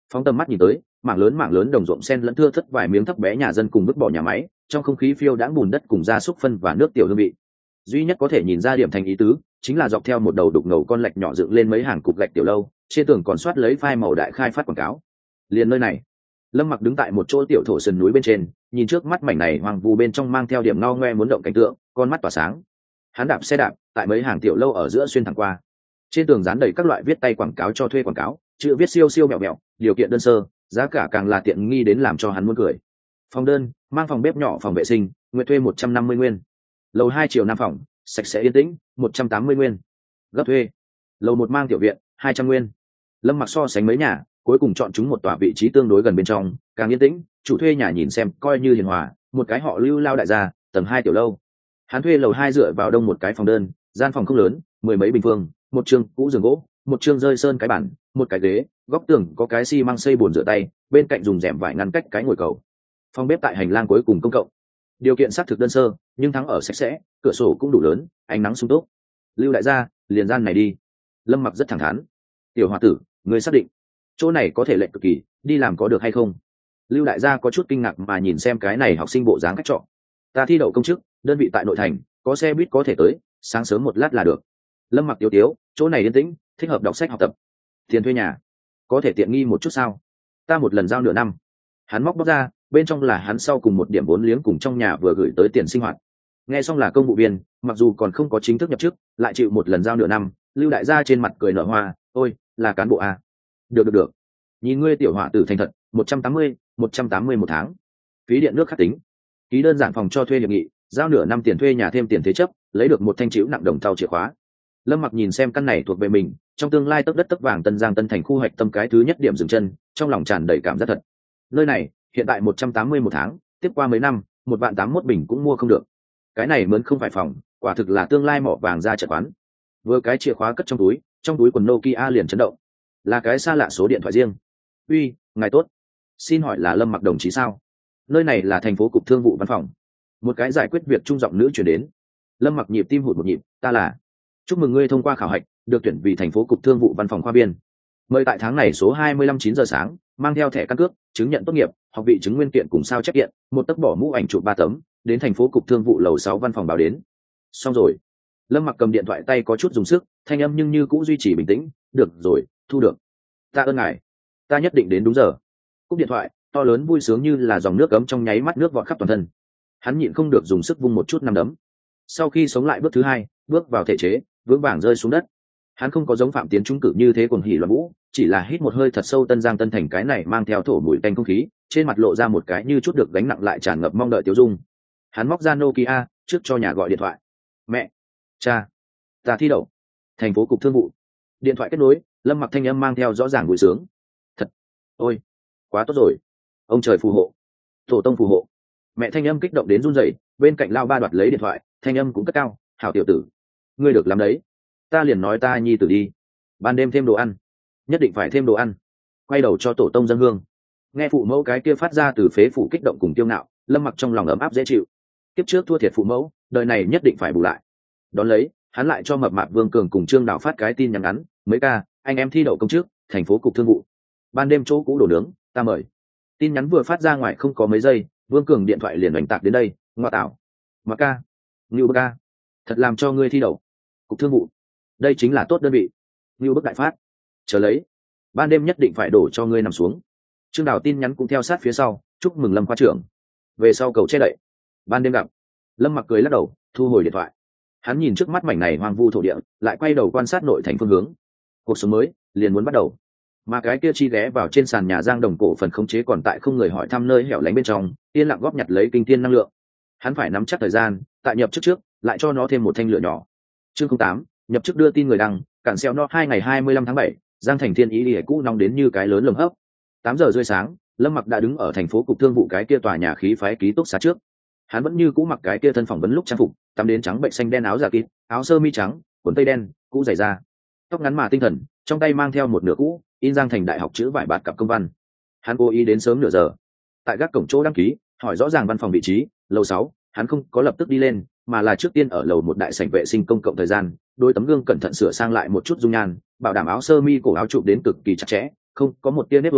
Phóng tầm mắt nhìn tới, mảng lớn mảng lớn đồng ruộng sen lẫn thưa thất vài miếng thấp bé nhà dân cùng vứt bỏ nhà máy, trong không khí phiêu đãng bùn đất cùng gia súc phân và nước tiểu hương vị. Duy nhất có thể nhìn ra điểm thành ý tứ chính là dọc theo một đầu đục ngầu con lạch nhỏ dựng lên mấy hàng cục gạch tiểu lâu, trên tường còn soát lấy phai màu đại khai phát quảng cáo. Liền nơi này, Lâm Mặc đứng tại một chỗ tiểu thổ sườn núi bên trên, nhìn trước mắt mảnh này hoang vu bên trong mang theo điểm ngao ngoe muốn động cảnh tượng, con mắt tỏa sáng. Hắn đạp xe đạp tại mấy hàng tiểu lâu ở giữa xuyên thẳng qua, trên tường dán đầy các loại viết tay quảng cáo cho thuê quảng cáo, chữ viết siêu siêu mẹo mẹo, điều kiện đơn sơ, giá cả càng là tiện nghi đến làm cho hắn muốn cười. Phòng đơn, mang phòng bếp nhỏ, phòng vệ sinh, nguyện thuê một trăm năm mươi nguyên. Lầu hai chiều năm phòng, sạch sẽ yên tĩnh, một trăm tám mươi nguyên. Gấp thuê. Lầu một mang tiểu viện, hai trăm nguyên. Lâm Mặc so sánh mấy nhà, cuối cùng chọn chúng một tòa vị trí tương đối gần bên trong, càng yên tĩnh, chủ thuê nhà nhìn xem coi như hiền hòa, một cái họ Lưu lao đại gia, tầng hai tiểu lâu. Hắn thuê lầu hai dựa vào đông một cái phòng đơn, gian phòng không lớn, mười mấy bình phương, một chương cũ giường gỗ, một chương rơi sơn cái bản, một cái ghế, góc tường có cái xi măng xây bồn rửa tay, bên cạnh dùng rèm vải ngăn cách cái ngồi cầu. Phòng bếp tại hành lang cuối cùng công cộng. Điều kiện xác thực đơn sơ, nhưng thắng ở sạch sẽ, cửa sổ cũng đủ lớn, ánh nắng sung túc. Lưu đại gia, liền gian này đi. Lâm Mặc rất thẳng thắn. Tiểu hòa tử, người xác định chỗ này có thể lệnh cực kỳ, đi làm có được hay không? Lưu đại gia có chút kinh ngạc mà nhìn xem cái này học sinh bộ dáng cách trọ. Ta thi đậu công chức, đơn vị tại nội thành, có xe buýt có thể tới, sáng sớm một lát là được. Lâm Mặc tiếu tiếu, chỗ này yên tĩnh, thích hợp đọc sách học tập. Tiền thuê nhà có thể tiện nghi một chút sao? Ta một lần giao nửa năm. Hắn móc bóc ra, bên trong là hắn sau cùng một điểm vốn liếng cùng trong nhà vừa gửi tới tiền sinh hoạt. Nghe xong là công vụ viên, mặc dù còn không có chính thức nhập chức, lại chịu một lần giao nửa năm. Lưu đại gia trên mặt cười nở hoa, ôi, là cán bộ à? Được được được. Nhìn ngươi tiểu hỏa tử thành thật, một trăm tám mươi, một trăm tám mươi một tháng. Phí điện nước khắc tính. Ký đơn giản phòng cho thuê hiệp nghị, giao nửa năm tiền thuê nhà thêm tiền thế chấp, lấy được một thanh chịu nặng đồng thau chìa khóa. Lâm Mặc nhìn xem căn này thuộc về mình, trong tương lai tấc đất tấc vàng Tân Giang Tân Thành khu hoạch tâm cái thứ nhất điểm dừng chân, trong lòng tràn đầy cảm giác thật. Nơi này, hiện tại một trăm tám mươi một tháng, tiếp qua mấy năm, một vạn tám mốt bình cũng mua không được. Cái này mướn không phải phòng, quả thực là tương lai mỏ vàng ra chợ quán. Vừa cái chìa khóa cất trong túi, trong túi quần Nokia liền chấn động. Là cái xa lạ số điện thoại riêng. Uy, ngài tốt. Xin hỏi là Lâm Mặc đồng chí sao? Nơi này là thành phố cục thương vụ văn phòng. Một cái giải quyết việc trung giọng nữ chuyển đến. Lâm Mặc nhịp tim hụt một nhịp, ta là. Chúc mừng ngươi thông qua khảo hạch, được tuyển vì thành phố cục thương vụ văn phòng khoa biên. Mời tại tháng này số hai mươi lăm chín giờ sáng, mang theo thẻ căn cước, chứng nhận tốt nghiệp, học vị chứng nguyên kiện cùng sao chép kiện, một tấc bỏ mũ ảnh chụp ba tấm, đến thành phố cục thương vụ lầu sáu văn phòng báo đến. Xong rồi. Lâm Mặc cầm điện thoại tay có chút dùng sức, thanh âm nhưng như cũng duy trì bình tĩnh, được rồi, thu được. Ta ơn ngài, ta nhất định đến đúng giờ. Cúp điện thoại, to lớn vui sướng như là dòng nước ấm trong nháy mắt nước vọt khắp toàn thân. Hắn nhịn không được dùng sức vung một chút năm đấm. Sau khi sống lại bước thứ hai, bước vào thể chế, vững vàng rơi xuống đất. Hắn không có giống Phạm Tiến trúng cử như thế cuồng hỉ loạn vũ, chỉ là hít một hơi thật sâu Tân Giang Tân Thành cái này mang theo thổ mùi tanh không khí, trên mặt lộ ra một cái như chút được gánh nặng lại tràn ngập mong đợi tiêu dung. Hắn móc ra Nokia, trước cho nhà gọi điện thoại. Mẹ, cha, ta thi đậu thành phố cục thương vụ. Điện thoại kết nối, Lâm Mặc thanh âm mang theo rõ ràng vui sướng. Thật, ôi, quá tốt rồi, ông trời phù hộ, tổ tông phù hộ. Mẹ thanh âm kích động đến run rẩy, bên cạnh lao ba đoạt lấy điện thoại, thanh âm cũng cất cao, hảo tiểu tử, ngươi được làm đấy. Ta liền nói ta nhi tử đi, ban đêm thêm đồ ăn, nhất định phải thêm đồ ăn, quay đầu cho tổ tông dân hương. Nghe phụ mẫu cái kia phát ra từ phế phủ kích động cùng tiêu ngạo, Lâm Mặc trong lòng ấm áp dễ chịu. Kiếp trước thua thiệt phụ mẫu, đời này nhất định phải bù lại. Đón lấy, hắn lại cho mập mạp Vương Cường cùng Trương Đào phát cái tin nhắn ngắn, mấy ca, anh em thi đậu công chức, thành phố cục thương vụ, ban đêm chỗ cũ đổ nướng, ta mời. Tin nhắn vừa phát ra ngoài không có mấy giây, Vương Cường điện thoại liền đánh tạc đến đây, ngoa tạo, mà ca, ngưu bức ca, thật làm cho ngươi thi đậu cục thương vụ, đây chính là tốt đơn vị, ngưu bức đại phát, chờ lấy, ban đêm nhất định phải đổ cho ngươi nằm xuống. Trương Đào tin nhắn cũng theo sát phía sau, chúc mừng Lâm khoa trưởng, về sau cầu che đậy, ban đêm gặp. Lâm Mặc cười lắc đầu, thu hồi điện thoại. Hắn nhìn trước mắt mảnh này hoang vu thổ địa, lại quay đầu quan sát nội thành phương hướng. Cuộc sống mới liền muốn bắt đầu. Mà cái kia chi ghé vào trên sàn nhà Giang Đồng cổ phần khống chế còn tại không người hỏi thăm nơi hẻo lánh bên trong, yên lặng góp nhặt lấy kinh thiên năng lượng. Hắn phải nắm chắc thời gian, tại nhập chức trước, lại cho nó thêm một thanh lửa nhỏ. Chương không tám, nhập chức đưa tin người đăng, cản xeo nó hai ngày hai mươi lăm tháng bảy, Giang Thành Thiên ý lìa cũ nóng đến như cái lớn lồng hấp. Tám giờ rưỡi sáng, Lâm Mặc đã đứng ở thành phố cục thương vụ cái kia tòa nhà khí phái ký túc xá trước. Hắn vẫn như cũ mặc cái kia thân phỏng vấn lúc trang phục, tắm đến trắng bệnh xanh đen áo giả kín, áo sơ mi trắng, quần tây đen, cũ giày da, tóc ngắn mà tinh thần, trong tay mang theo một nửa cũ in Giang Thành đại học chữ vải bạt cặp công văn. Hắn cố ý đến sớm nửa giờ, tại gác cổng chỗ đăng ký, hỏi rõ ràng văn phòng vị trí, lầu sáu. Hắn không có lập tức đi lên, mà là trước tiên ở lầu một đại sảnh vệ sinh công cộng thời gian, đôi tấm gương cẩn thận sửa sang lại một chút dung nhan, bảo đảm áo sơ mi cổ áo chụp đến cực kỳ chặt chẽ, không có một tia nếp vốn,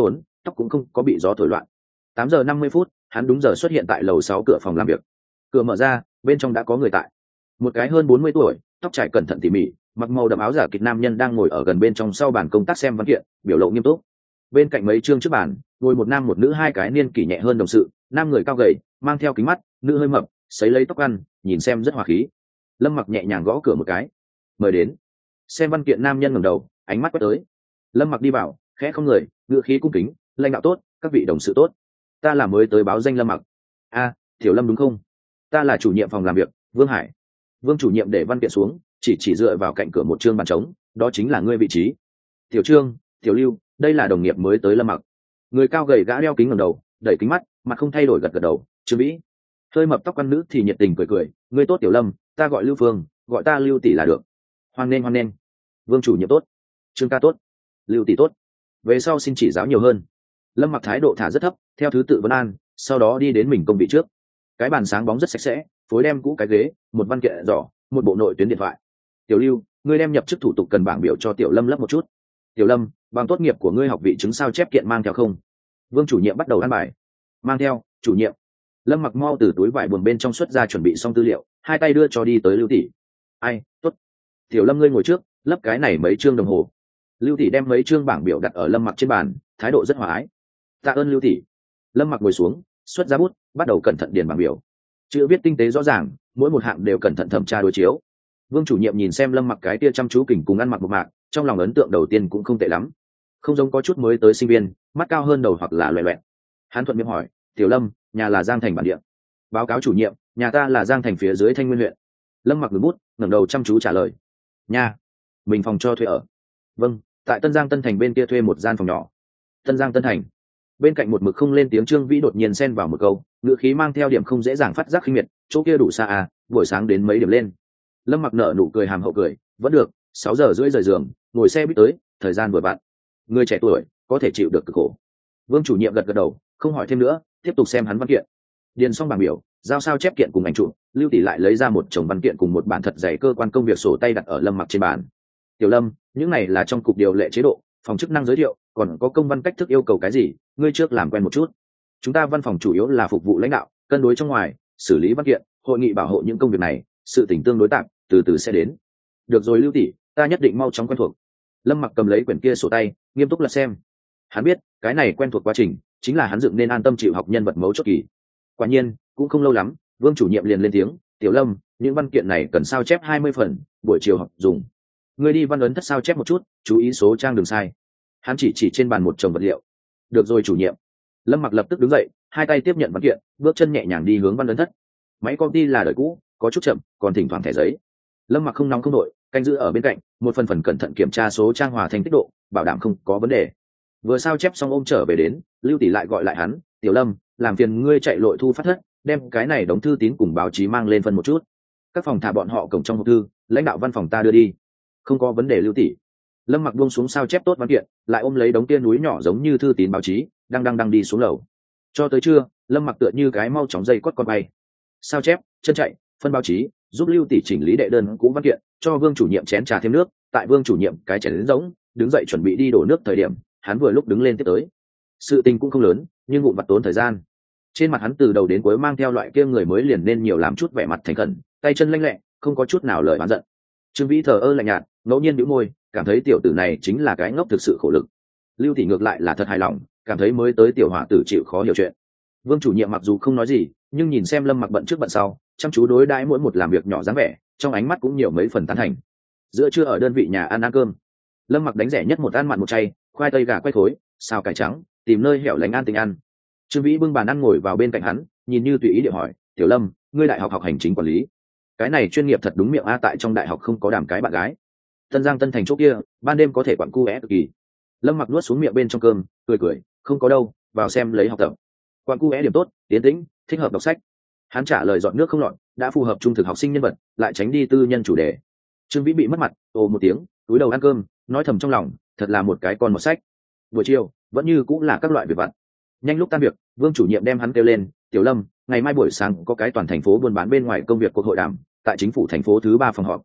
tóc cũng không có bị gió thổi loạn. Tám giờ năm mươi phút, hắn đúng giờ xuất hiện tại lầu sáu cửa phòng làm việc. Cửa mở ra, bên trong đã có người tại. Một cái hơn bốn mươi tuổi, tóc trải cẩn thận tỉ mỉ, mặc màu đậm áo giả kịch nam nhân đang ngồi ở gần bên trong sau bàn công tác xem văn kiện, biểu lộ nghiêm túc. Bên cạnh mấy chương trước bàn, ngồi một nam một nữ hai cái niên kỷ nhẹ hơn đồng sự, nam người cao gầy, mang theo kính mắt, nữ hơi mập, sấy lấy tóc ăn, nhìn xem rất hòa khí. Lâm Mặc nhẹ nhàng gõ cửa một cái, mời đến. Xem văn kiện nam nhân ngẩng đầu, ánh mắt quét tới. Lâm Mặc đi vào, khẽ không người, ngựa khí cung kính, lãnh đạo tốt, các vị đồng sự tốt, ta là mới tới báo danh Lâm Mặc. A, Tiểu Lâm đúng không? Ta là chủ nhiệm phòng làm việc, Vương Hải. Vương chủ nhiệm để văn kiện xuống, chỉ chỉ dựa vào cạnh cửa một chương bàn trống, đó chính là ngươi vị trí. Tiểu Trương, Tiểu Lưu, đây là đồng nghiệp mới tới Lâm Mặc. Người cao gầy gã đeo kính ngẩng đầu, đẩy kính mắt, mặt không thay đổi gật gật đầu. Trương Vĩ, hơi mập tóc quan nữ thì nhiệt tình cười cười, ngươi tốt Tiểu Lâm, ta gọi Lưu Phương, gọi ta Lưu tỷ là được. Hoan nên hoan nên. Vương chủ nhiệm tốt, Trương ca tốt, Lưu tỷ tốt, về sau xin chỉ giáo nhiều hơn. Lâm Mặc thái độ thả rất thấp, theo thứ tự vấn an, sau đó đi đến mình công vị trước. Cái bàn sáng bóng rất sạch sẽ, phối đem cũ cái ghế, một văn kiện giỏ, một bộ nội tuyến điện thoại. Tiểu Lưu, ngươi đem nhập chức thủ tục cần bảng biểu cho Tiểu Lâm lấp một chút. Tiểu Lâm, bằng tốt nghiệp của ngươi học vị chứng sao chép kiện mang theo không? Vương chủ nhiệm bắt đầu ăn bài. Mang theo, chủ nhiệm. Lâm Mặc mau từ túi vải buồm bên trong xuất ra chuẩn bị xong tư liệu, hai tay đưa cho đi tới Lưu tỷ. Ai, tốt. Tiểu Lâm ngươi ngồi trước, lấp cái này mấy chương đồng hồ. Lưu tỷ đem mấy chương bảng biểu đặt ở Lâm Mặc trên bàn, thái độ rất hòa ái. Tạ ơn Lưu tỷ. Lâm Mặc ngồi xuống, xuất ra bút, bắt đầu cẩn thận điền bảng biểu. Chữ viết tinh tế rõ ràng, mỗi một hạng đều cẩn thận thẩm tra đối chiếu. Vương chủ nhiệm nhìn xem Lâm Mặc cái tia chăm chú kỉnh cùng ăn mặc một mạc, trong lòng ấn tượng đầu tiên cũng không tệ lắm, không giống có chút mới tới sinh viên, mắt cao hơn đầu hoặc là loẹ loẹt. Hắn thuận miệng hỏi, Tiểu Lâm, nhà là Giang Thành bản địa? Báo cáo chủ nhiệm, nhà ta là Giang Thành phía dưới Thanh Nguyên huyện. Lâm Mặc ngừng bút, ngẩng đầu chăm chú trả lời. Nhà mình phòng cho thuê ở? Vâng, tại Tân Giang Tân Thành bên kia thuê một gian phòng nhỏ. Tân Giang Tân Thành. Bên cạnh một mực không lên tiếng Trương Vĩ đột nhiên xen vào một câu, ngữ khí mang theo điểm không dễ dàng phát giác khinh miệt, chỗ kia đủ xa à, buổi sáng đến mấy điểm lên. Lâm Mặc nở nụ cười hàm hậu cười, vẫn được, sáu giờ rưỡi rời giường, ngồi xe buýt tới, thời gian vừa vặn. Người trẻ tuổi có thể chịu được cực khổ. Vương chủ nhiệm gật gật đầu, không hỏi thêm nữa, tiếp tục xem hắn văn kiện. Điền xong bảng biểu, giao sao chép kiện cùng ảnh chụp, Lưu tỷ lại lấy ra một chồng văn kiện cùng một bản thật dày cơ quan công việc sổ tay đặt ở Lâm Mặc trên bàn. Tiểu Lâm, những này là trong cục điều lệ chế độ, phòng chức năng giới thiệu, còn có công văn cách thức yêu cầu cái gì, ngươi trước làm quen một chút. Chúng ta văn phòng chủ yếu là phục vụ lãnh đạo, cân đối trong ngoài, xử lý văn kiện, hội nghị bảo hộ những công việc này, sự tình tương đối tạm, từ từ sẽ đến. Được rồi Lưu tỷ, ta nhất định mau chóng quen thuộc. Lâm Mặc cầm lấy quyển kia sổ tay, nghiêm túc lật xem. Hắn biết, cái này quen thuộc quá trình, chính là hắn dựng nên an tâm chịu học nhân vật mấu chốt kỳ. Quả nhiên, cũng không lâu lắm, Vương chủ nhiệm liền lên tiếng, Tiểu Lâm, những văn kiện này cần sao chép hai mươi phần, buổi chiều học dùng. Ngươi đi văn ấn thất sao chép một chút, chú ý số trang đừng sai. Hắn chỉ chỉ trên bàn một chồng vật liệu. Được rồi chủ nhiệm. Lâm Mặc lập tức đứng dậy, hai tay tiếp nhận văn kiện, bước chân nhẹ nhàng đi hướng văn ấn thất. Máy công ty là đời cũ, có chút chậm, còn thỉnh thoảng thẻ giấy. Lâm Mặc không nóng không đội, canh giữ ở bên cạnh, một phần phần cẩn thận kiểm tra số trang hòa thành tích độ, bảo đảm không có vấn đề. Vừa sao chép xong ôm trở về đến, Lưu tỷ lại gọi lại hắn, Tiểu Lâm, làm phiền ngươi chạy lội thu phát thất, đem cái này đóng thư tín cùng báo chí mang lên phân một chút. Các phòng thả bọn họ cổng trong hộp thư, lãnh đạo văn phòng ta đưa đi. Không có vấn đề Lưu tỷ. Lâm Mặc buông xuống sao chép tốt văn kiện, lại ôm lấy đống tia núi nhỏ giống như thư tín báo chí, đang đang đang đi xuống lầu. Cho tới trưa, Lâm Mặc tựa như cái mau chóng dây cót con bay. Sao chép, chân chạy, phân báo chí, giúp Lưu tỷ chỉnh lý đệ đơn cũ văn kiện, cho Vương chủ nhiệm chén trà thêm nước, tại Vương chủ nhiệm cái chén đến rỗng, đứng dậy chuẩn bị đi đổ nước thời điểm, hắn vừa lúc đứng lên tiếp tới. Sự tình cũng không lớn, nhưng vụn vặt tốn thời gian. Trên mặt hắn từ đầu đến cuối mang theo loại kia người mới liền nên nhiều làm chút vẻ mặt thành khẩn, tay chân lanh lẹ, không có chút nào lời oán giận. Trương Vĩ thờ ơ lạnh nhạt, ngẫu nhiên bĩu môi, cảm thấy tiểu tử này chính là cái ngốc thực sự khổ lực. Lưu tỷ ngược lại là thật hài lòng, cảm thấy mới tới tiểu hỏa tử chịu khó hiểu chuyện. Vương chủ nhiệm mặc dù không nói gì, nhưng nhìn xem Lâm Mặc bận trước bận sau, chăm chú đối đãi mỗi một làm việc nhỏ dáng vẻ, trong ánh mắt cũng nhiều mấy phần tán thành. Giữa trưa ở đơn vị nhà ăn ăn cơm, Lâm Mặc đánh rẻ nhất một ăn mặn một chay, khoai tây gà quay khối, xào cải trắng, tìm nơi hẻo lánh ăn tình ăn. Trương Vĩ bưng bàn ăn ngồi vào bên cạnh hắn, nhìn như tùy ý địa hỏi, Tiểu Lâm, ngươi đại học học hành chính quản lý, cái này chuyên nghiệp thật đúng miệng a, tại trong đại học không có đàm cái bạn gái. Tân Giang Tân Thành chỗ kia, ban đêm có thể quặn cu é cực kỳ. Lâm Mặc nuốt xuống miệng bên trong cơm, cười cười, không có đâu, vào xem lấy học tập. Quặn cu é điểm tốt, tiến tĩnh, thích hợp đọc sách. Hắn trả lời dọn nước không lọt, đã phù hợp trung thực học sinh nhân vật, lại tránh đi tư nhân chủ đề. Trương Vĩ bị mất mặt, ồ một tiếng, túi đầu ăn cơm, nói thầm trong lòng, thật là một cái con một sách. Buổi chiều, vẫn như cũng là các loại việc vặt. Nhanh lúc tan việc, Vương chủ nhiệm đem hắn kêu lên, Tiểu Lâm, ngày mai buổi sáng có cái toàn thành phố buôn bán bên ngoài công việc cuộc hội đàm, tại chính phủ thành phố thứ ba phòng họp.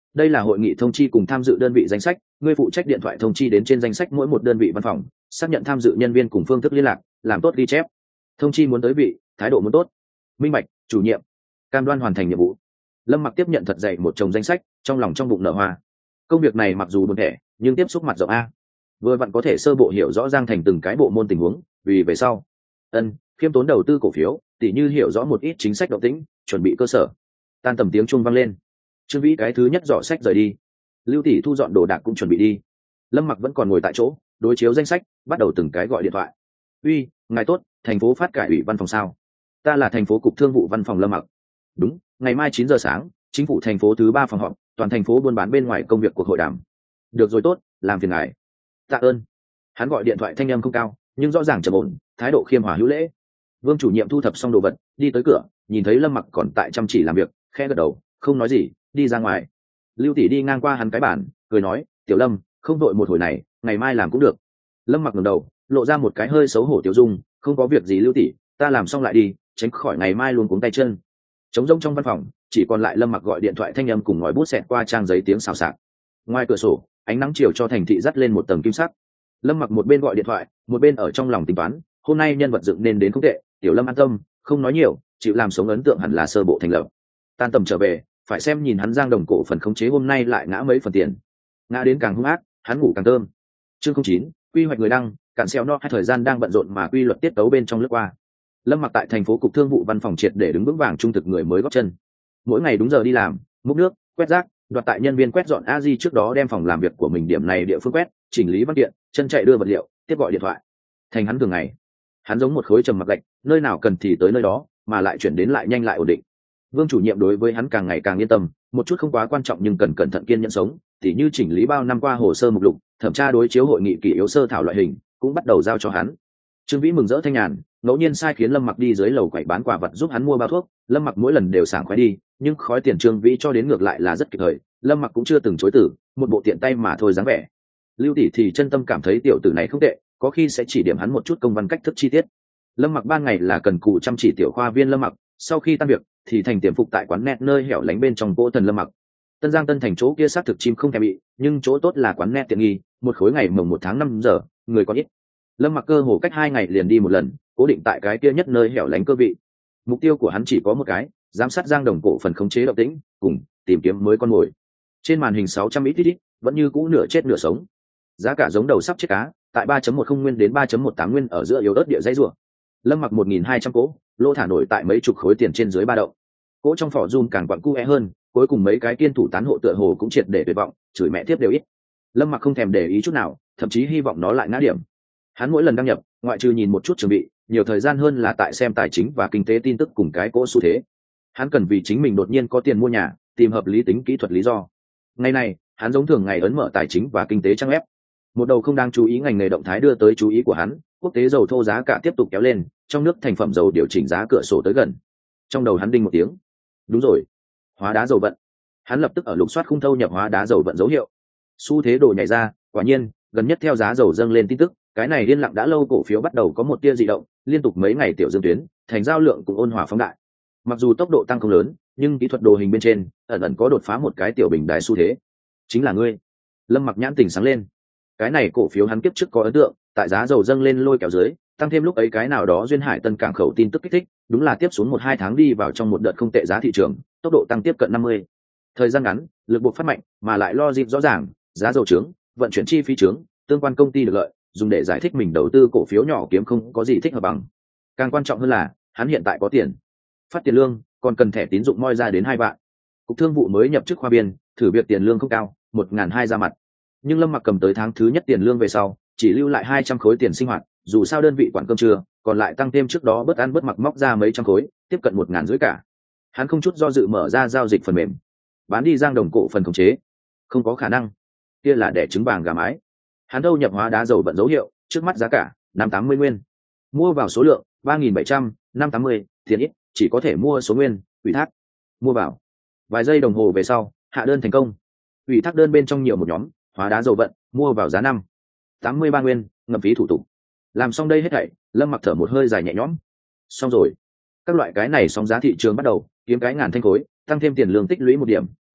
đây là hội nghị thông chi cùng tham dự đơn vị danh sách, ngươi phụ trách điện thoại thông chi đến trên danh sách mỗi một đơn vị văn phòng, xác nhận tham dự nhân viên cùng phương thức liên lạc, làm tốt ghi chép. Thông chi muốn tới vị, thái độ muốn tốt. Minh bạch, chủ nhiệm. Cam đoan hoàn thành nhiệm vụ. Lâm Mặc tiếp nhận thật dày một chồng danh sách, trong lòng trong bụng nở hoa. Công việc này mặc dù buồn thẻ, nhưng tiếp xúc mặt rộng a, vừa vặn có thể sơ bộ hiểu rõ Giang Thành từng cái bộ môn tình huống, vì về sau ân khiêm tốn đầu tư cổ phiếu, tỉ như hiểu rõ một ít chính sách động tĩnh, chuẩn bị cơ sở. Tan tầm tiếng chuông vang lên, Trương Vĩ cái thứ nhất dọ sách rời đi, Lưu tỷ thu dọn đồ đạc cũng chuẩn bị đi. Lâm Mặc vẫn còn ngồi tại chỗ, đối chiếu danh sách, bắt đầu từng cái gọi điện thoại. Uy, ngài tốt, thành phố phát cải ủy văn phòng sao? Ta là thành phố cục thương vụ văn phòng Lâm Mặc. Đúng, ngày mai chín giờ sáng, chính phủ thành phố thứ ba phòng họp, toàn thành phố buôn bán bên ngoài công việc cuộc hội đàm. Được rồi tốt, làm phiền ngài. Tạ ơn. Hắn gọi điện thoại thanh âm không cao, nhưng rõ ràng trầm ổn, thái độ khiêm hòa hữu lễ. Vương chủ nhiệm thu thập xong đồ vật, đi tới cửa, nhìn thấy Lâm Mặc còn tại chăm chỉ làm việc, khẽ gật đầu, không nói gì, đi ra ngoài. Lưu tỷ đi ngang qua hắn cái bàn, cười nói, "Tiểu Lâm, không đội một hồi này, ngày mai làm cũng được." Lâm Mặc ngẩng đầu, lộ ra một cái hơi xấu hổ tiểu dung, "Không có việc gì Lưu tỷ, ta làm xong lại đi, tránh khỏi ngày mai luôn cuống tay chân." Trống rỗng trong văn phòng, chỉ còn lại Lâm Mặc gọi điện thoại thanh âm cùng ngòi bút xẹt qua trang giấy tiếng xào xạc. Ngoài cửa sổ, ánh nắng chiều cho thành thị dắt lên một tầng kim sắc. Lâm Mặc một bên gọi điện thoại, một bên ở trong lòng tính toán, hôm nay nhân vật dựng nên đến không tệ, Tiểu Lâm an tâm, không nói nhiều, chịu làm sống ấn tượng hẳn là sơ bộ thành lập. Tan tầm trở về, phải xem nhìn hắn Giang Đồng cổ phần khống chế hôm nay lại ngã mấy phần tiền. Ngã đến càng hung ác, hắn ngủ càng thơm. Chương không chín, quy hoạch người đăng, cạn xeo no hai thời gian đang bận rộn mà quy luật tiết tấu bên trong lướt qua. Lâm Mặc tại thành phố cục thương vụ văn phòng triệt để đứng vững vàng trung thực người mới góp chân. Mỗi ngày đúng giờ đi làm, múc nước, quét rác, đoạt tại nhân viên quét dọn a di trước đó đem phòng làm việc của mình điểm này địa phương quét, chỉnh lý văn kiện, chân chạy đưa vật liệu, tiếp gọi điện thoại. Thành hắn thường ngày. Hắn giống một khối trầm mặc gạch, nơi nào cần thì tới nơi đó, mà lại chuyển đến lại nhanh lại ổn định. Vương chủ nhiệm đối với hắn càng ngày càng yên tâm, một chút không quá quan trọng nhưng cần cẩn thận kiên nhẫn sống, tỉ như chỉnh lý bao năm qua hồ sơ mục lục, thẩm tra đối chiếu hội nghị kỳ yếu sơ thảo loại hình, cũng bắt đầu giao cho hắn. Trương Vĩ mừng rỡ thanh nhàn, ngẫu nhiên sai khiến Lâm Mặc đi dưới lầu quậy bán quả vật giúp hắn mua bao thuốc, Lâm Mặc mỗi lần đều sảng khoái đi, nhưng khói tiền Trương Vĩ cho đến ngược lại là rất kịp thời, Lâm Mặc cũng chưa từng chối từ, một bộ tiện tay mà thôi dáng vẻ. Lưu tỷ thì chân tâm cảm thấy tiểu tử này không tệ, có khi sẽ chỉ điểm hắn một chút công văn cách thức chi tiết. Lâm Mặc ban ngày là cần cù chăm chỉ tiểu khoa viên Lâm Mặc, sau khi tan việc thì thành tiềm phục tại quán net nơi hẻo lánh bên trong cỗ thần Lâm Mặc. Tân Giang Tân thành chỗ kia xác thực chim không thèm bị, nhưng chỗ tốt là quán net tiện nghi, một khối ngày mồng một tháng năm giờ, người còn ít. Lâm Mặc cơ hồ cách hai ngày liền đi một lần, cố định tại cái kia nhất nơi hẻo lánh cơ vị. Mục tiêu của hắn chỉ có một cái, giám sát Giang Đồng cổ phần khống chế động tĩnh, cùng tìm kiếm mới con mồi. Trên màn hình sáu trăm ít ít, vẫn như cũ nửa chết nửa sống. Giá cả giống đầu sắp chết cá, tại ba chấm một không nguyên đến ba chấm một tám nguyên ở giữa yếu ớt địa dãy rủa. Lâm Mặc một nghìn hai trăm cỗ, lô thả nổi tại mấy chục khối tiền trên dưới ba đậu. Cỗ trong phỏ run càng quặn cu é hơn, cuối cùng mấy cái kiên thủ tán hộ tựa hồ cũng triệt để tuyệt vọng, chửi mẹ tiếp đều ít. Lâm Mặc không thèm để ý chút nào, thậm chí hy vọng nó lại ngã điểm. Hắn mỗi lần đăng nhập, ngoại trừ nhìn một chút chuẩn bị, nhiều thời gian hơn là tại xem tài chính và kinh tế tin tức cùng cái cỗ xu thế. Hắn cần vì chính mình đột nhiên có tiền mua nhà, tìm hợp lý tính kỹ thuật lý do. Ngày này, hắn giống thường ngày ấn mở tài chính và kinh tế trang web. Một đầu không đáng chú ý ngành nghề động thái đưa tới chú ý của hắn, quốc tế dầu thô giá cả tiếp tục kéo lên, trong nước thành phẩm dầu điều chỉnh giá cửa sổ tới gần. Trong đầu hắn đinh một tiếng. Đúng rồi, hóa đá dầu vận. Hắn lập tức ở lục soát khung thâu nhập hóa đá dầu vận dấu hiệu. Xu thế đồ nhảy ra, quả nhiên, gần nhất theo giá dầu dâng lên tin tức, cái này liên lặng đã lâu cổ phiếu bắt đầu có một tia dị động, liên tục mấy ngày tiểu dương tuyến, thành giao lượng cũng ôn hòa phóng đại. Mặc dù tốc độ tăng không lớn, nhưng kỹ thuật đồ hình bên trên ẩn ẩn có đột phá một cái tiểu bình đài xu thế. Chính là ngươi. Lâm Mặc nhãn tỉnh sáng lên. Cái này cổ phiếu hắn kiếp trước có ấn tượng, tại giá dầu dâng lên lôi kéo dưới, tăng thêm lúc ấy cái nào đó duyên hải tân cảng khẩu tin tức kích thích, đúng là tiếp xuống một hai tháng đi vào trong một đợt không tệ giá thị trường, tốc độ tăng tiếp cận năm mươi. Thời gian ngắn, lực buộc phát mạnh, mà lại lo dịp rõ ràng, giá dầu trướng, vận chuyển chi phí trướng, tương quan công ty được lợi, dùng để giải thích mình đầu tư cổ phiếu nhỏ kiếm không có gì thích hợp bằng. Càng quan trọng hơn là, hắn hiện tại có tiền, phát tiền lương, còn cần thẻ tín dụng moi ra đến hai vạn. Cục thương vụ mới nhập chức khoa biên, thử việc tiền lương không cao, một ngàn hai ra mặt. Nhưng Lâm Mặc cầm tới tháng thứ nhất tiền lương về sau, chỉ lưu lại hai trăm khối tiền sinh hoạt, dù sao đơn vị quản cơm trưa, còn lại tăng thêm trước đó bớt ăn bớt mặc móc ra mấy trăm khối, tiếp cận một ngàn rưỡi cả. Hắn không chút do dự mở ra giao dịch phần mềm, bán đi Giang Đồng cổ phần khống chế. Không có khả năng, kia là đẻ trứng vàng gà mái. Hắn đâu nhập hóa đá dầu vận dấu hiệu, trước mắt giá cả năm tám mươi nguyên, mua vào số lượng ba nghìn bảy trăm, năm tám mươi, tiền ít, chỉ có thể mua số nguyên, ủy thác, mua vào. Vài giây đồng hồ về sau, hạ đơn thành công. Ủy thác đơn bên trong nhiều một nhóm, hóa đá dầu vận, mua vào giá năm tám mươi ba nguyên, ngậm phí thủ tục. Làm xong đây hết thảy, Lâm Mặc thở một hơi dài nhẹ nhõm. Xong rồi. Các loại cái này sóng giá thị trường bắt đầu, kiếm cái ngàn thanh khối, tăng thêm tiền lương tích lũy một điểm,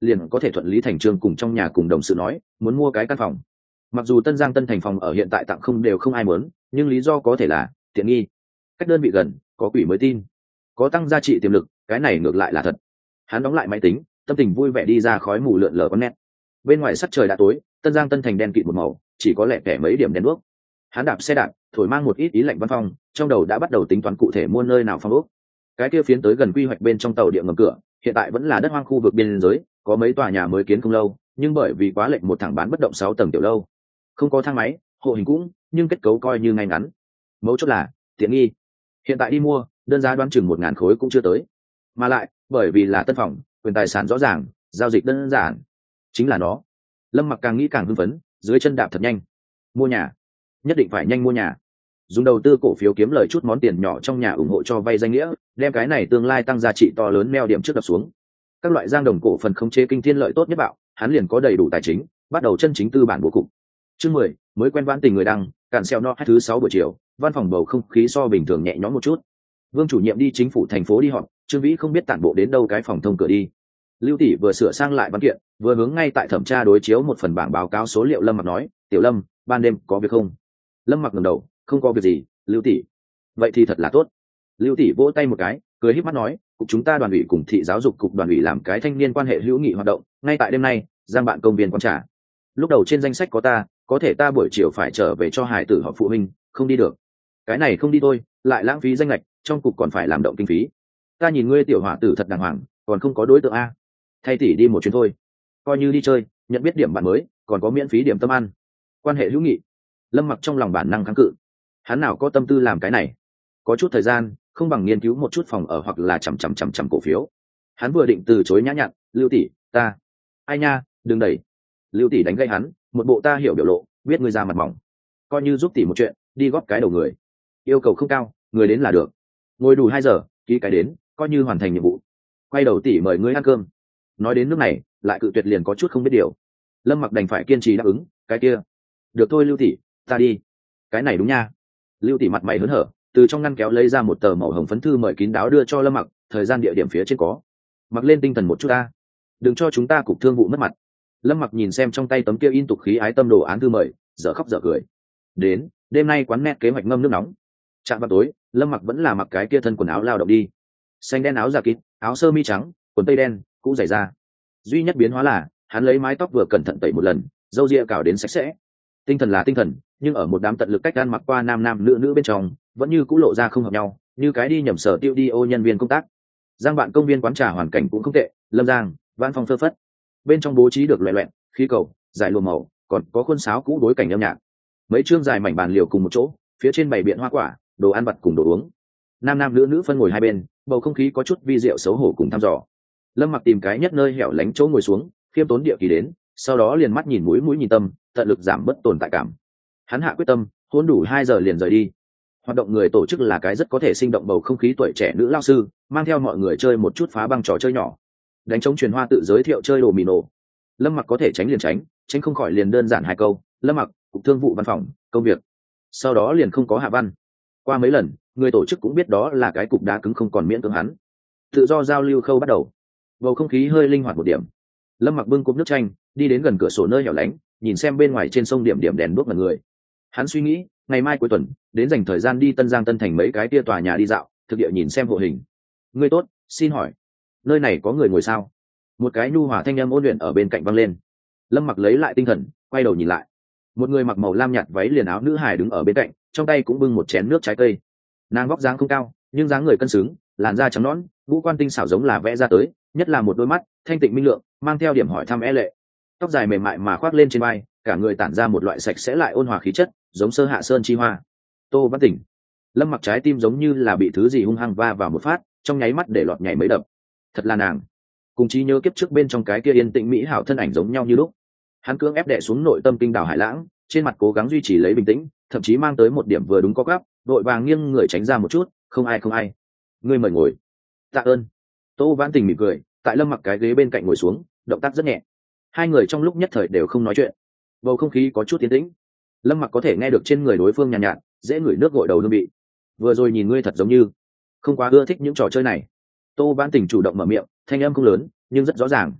liền có thể thuận lý thành trương cùng trong nhà cùng đồng sự nói muốn mua cái căn phòng. Mặc dù Tân Giang Tân Thành phòng ở hiện tại tặng không đều không ai muốn, nhưng lý do có thể là tiện nghi, cách đơn vị gần, có quỷ mới tin, có tăng giá trị tiềm lực, cái này ngược lại là thật. Hắn đóng lại máy tính, tâm tình vui vẻ đi ra khói mù lượn lờ con nét. Bên ngoài sắc trời đã tối, Tân Giang Tân Thành đen kịt một màu, chỉ có lẻ tẻ mấy điểm đèn đuốc. Hắn đạp xe đạp, thổi mang một ít ý lạnh văn phòng, trong đầu đã bắt đầu tính toán cụ thể mua nơi nào phong ốc. Cái kia phiến tới gần quy hoạch bên trong tàu điện ngầm cửa, hiện tại vẫn là đất hoang khu vực biên giới, có mấy tòa nhà mới kiến không lâu, nhưng bởi vì quá lệnh một thẳng bán bất động sáu tầng tiểu lâu, không có thang máy, hộ hình cũng, nhưng kết cấu coi như ngay ngắn. Mấu chốt là tiện nghi. Hiện tại đi mua, đơn giá đoán chừng một ngàn khối cũng chưa tới. Mà lại, bởi vì là tân phòng, quyền tài sản rõ ràng, giao dịch đơn giản, chính là nó. Lâm Mặc càng nghĩ càng hưng phấn, dưới chân đạp thật nhanh. Mua nhà, nhất định phải nhanh mua nhà. Dùng đầu tư cổ phiếu kiếm lời chút món tiền nhỏ trong nhà ủng hộ cho vay danh nghĩa, đem cái này tương lai tăng giá trị to lớn neo điểm trước đập xuống. Các loại giang đồng cổ phần khống chế kinh thiên lợi tốt nhất bạo, hắn liền có đầy đủ tài chính, bắt đầu chân chính tư bản bố cục. Chương mười, mới quen vãn tình người đăng, cản xeo no hai thứ sáu buổi chiều, văn phòng bầu không khí so bình thường nhẹ nhõm một chút. Vương chủ nhiệm đi chính phủ thành phố đi họp, Trương Vĩ không biết tản bộ đến đâu cái phòng thông cửa đi. Lưu tỷ vừa sửa sang lại văn kiện, vừa hướng ngay tại thẩm tra đối chiếu một phần bảng báo cáo số liệu. Lâm Mặc nói, "Tiểu Lâm, ban đêm có việc không?" Lâm Mặc ngẩng đầu, "Không có việc gì, Lưu tỷ." "Vậy thì thật là tốt." Lưu tỷ vỗ tay một cái, cười híp mắt nói, "Cục chúng ta đoàn ủy cùng thị giáo dục cục đoàn ủy làm cái thanh niên quan hệ hữu nghị hoạt động, ngay tại đêm nay, giang bạn công viên quán trà. Lúc đầu trên danh sách có ta, có thể ta buổi chiều phải trở về cho hải tử họp phụ huynh, không đi được. Cái này không đi thôi, lại lãng phí danh lệch, trong cục còn phải làm động kinh phí. Ta nhìn ngươi tiểu hỏa tử thật đàng hoàng, còn không có đối tượng a. Thay tỷ đi một chuyến thôi, coi như đi chơi, nhận biết điểm bạn mới, còn có miễn phí điểm tâm ăn. Quan hệ hữu nghị." Lâm Mặc trong lòng bản năng kháng cự, hắn nào có tâm tư làm cái này, có chút thời gian không bằng nghiên cứu một chút phòng ở hoặc là chằm chằm chằm chằm cổ phiếu. Hắn vừa định từ chối nhã nhặn, "Lưu tỷ, ta..." "Ai nha, đừng đẩy." Lưu tỷ đánh gây hắn, một bộ ta hiểu biểu lộ, biết ngươi ra mặt mỏng, coi như giúp tỷ một chuyện, đi góp cái đầu người. Yêu cầu không cao, người đến là được. Ngồi đủ hai giờ, ký cái đến, coi như hoàn thành nhiệm vụ. Quay đầu tỷ mời ngươi ăn cơm. Nói đến nước này, lại cự tuyệt liền có chút không biết điều. Lâm Mặc đành phải kiên trì đáp ứng, "Cái kia, được thôi Lưu tỷ, ta đi." "Cái này đúng nha." Lưu tỷ mặt mày hớn hở, từ trong ngăn kéo lấy ra một tờ màu hồng phấn thư mời kín đáo đưa cho Lâm Mặc, "Thời gian địa điểm phía trên có. Mặc lên tinh thần một chút ta, đừng cho chúng ta cục thương vụ mất mặt." Lâm Mặc nhìn xem trong tay tấm kia in tục khí ái tâm đồ án thư mời, dở khóc dở cười. Đến, đêm nay quán net kế hoạch ngâm nước nóng. Chạm vào tối, Lâm Mặc vẫn là mặc cái kia thân quần áo lao động đi. Xanh đen áo giả kín, áo sơ mi trắng, quần tây đen, cũ giày da. Duy nhất biến hóa là, hắn lấy mái tóc vừa cẩn thận tẩy một lần, râu ria cào đến sạch sẽ. Tinh thần là tinh thần, nhưng ở một đám tận lực cách ăn mặc qua nam nam nữ nữ bên trong, vẫn như cũ lộ ra không hợp nhau, như cái đi nhầm sở tiêu đi ô nhân viên công tác. Giang bạn công viên quán trà hoàn cảnh cũng không tệ, Lâm Giang, văn phòng phơ phất. Bên trong bố trí được loẹ loẹn, khí cầu, giải lùa màu, còn có khuôn sáo cũ đối cảnh âm nhạc. Mấy chương dài mảnh bàn liều cùng một chỗ, phía trên bày biện hoa quả, đồ ăn vặt cùng đồ uống. Nam nam nữ nữ phân ngồi hai bên, bầu không khí có chút vi diệu xấu hổ cùng thăm dò. Lâm Mặc tìm cái nhất nơi hẻo lánh chỗ ngồi xuống, khiêm tốn địa kỳ đến, sau đó liền mắt nhìn mũi mũi nhìn tâm, tận lực giảm bớt tồn tại cảm. Hắn hạ quyết tâm, hôn đủ hai giờ liền rời đi. Hoạt động người tổ chức là cái rất có thể sinh động bầu không khí tuổi trẻ nữ lao sư, mang theo mọi người chơi một chút phá băng trò chơi nhỏ, đánh trống truyền hoa tự giới thiệu chơi đồ mì nổ. Lâm Mặc có thể tránh liền tránh, tránh không khỏi liền đơn giản hai câu, "Lâm Mặc, cục thương vụ văn phòng, công việc." Sau đó liền không có hạ văn. Qua mấy lần, người tổ chức cũng biết đó là cái cục đá cứng không còn miễn cưỡng hắn. Tự do giao lưu khâu bắt đầu, bầu không khí hơi linh hoạt một điểm. Lâm Mặc bưng cốc nước chanh, đi đến gần cửa sổ nơi hẻo lánh, nhìn xem bên ngoài trên sông điểm điểm đèn đuốc mọi người. Hắn suy nghĩ, ngày mai cuối tuần, đến dành thời gian đi Tân Giang Tân Thành mấy cái tia tòa nhà đi dạo, thực địa nhìn xem hộ hình. "Ngươi tốt, xin hỏi, nơi này có người ngồi sao?" Một cái nhu hòa thanh âm ôn luyện ở bên cạnh vang lên. Lâm Mặc lấy lại tinh thần, quay đầu nhìn lại. Một người mặc màu lam nhạt váy liền áo nữ hài đứng ở bên cạnh, trong tay cũng bưng một chén nước trái cây. Nàng vóc dáng không cao, nhưng dáng người cân xứng, làn da trắng nõn, ngũ quan tinh xảo giống là vẽ ra tới, nhất là một đôi mắt thanh tịnh minh lượng, mang theo điểm hỏi thăm e lệ. Tóc dài mềm mại mà khoác lên trên vai, cả người tản ra một loại sạch sẽ lại ôn hòa khí chất, giống sơ hạ sơn chi hoa. Tô Văn Tỉnh. Lâm Mặc trái tim giống như là bị thứ gì hung hăng va vào một phát, trong nháy mắt để lọt nhảy mấy đập. Thật là nàng, cùng trí nhớ kiếp trước bên trong cái kia yên tĩnh mỹ hảo thân ảnh giống nhau như lúc. Hắn cưỡng ép đè xuống nội tâm kinh đảo hải lãng, trên mặt cố gắng duy trì lấy bình tĩnh, thậm chí mang tới một điểm vừa đúng có gấp, đội vàng nghiêng người tránh ra một chút, "Không ai không ai, ngươi mời ngồi." "Tạ ơn." Tô Vãn Tình mỉm cười, tại Lâm Mặc cái ghế bên cạnh ngồi xuống, động tác rất nhẹ. Hai người trong lúc nhất thời đều không nói chuyện, bầu không khí có chút tiến tĩnh. Lâm Mặc có thể nghe được trên người đối phương nhàn nhạt, nhạt, dễ ngửi nước gội đầu hương vị. "Vừa rồi nhìn ngươi thật giống như không quá ưa thích những trò chơi này." Tô Vãn Tình chủ động mở miệng, thanh âm không lớn, nhưng rất rõ ràng.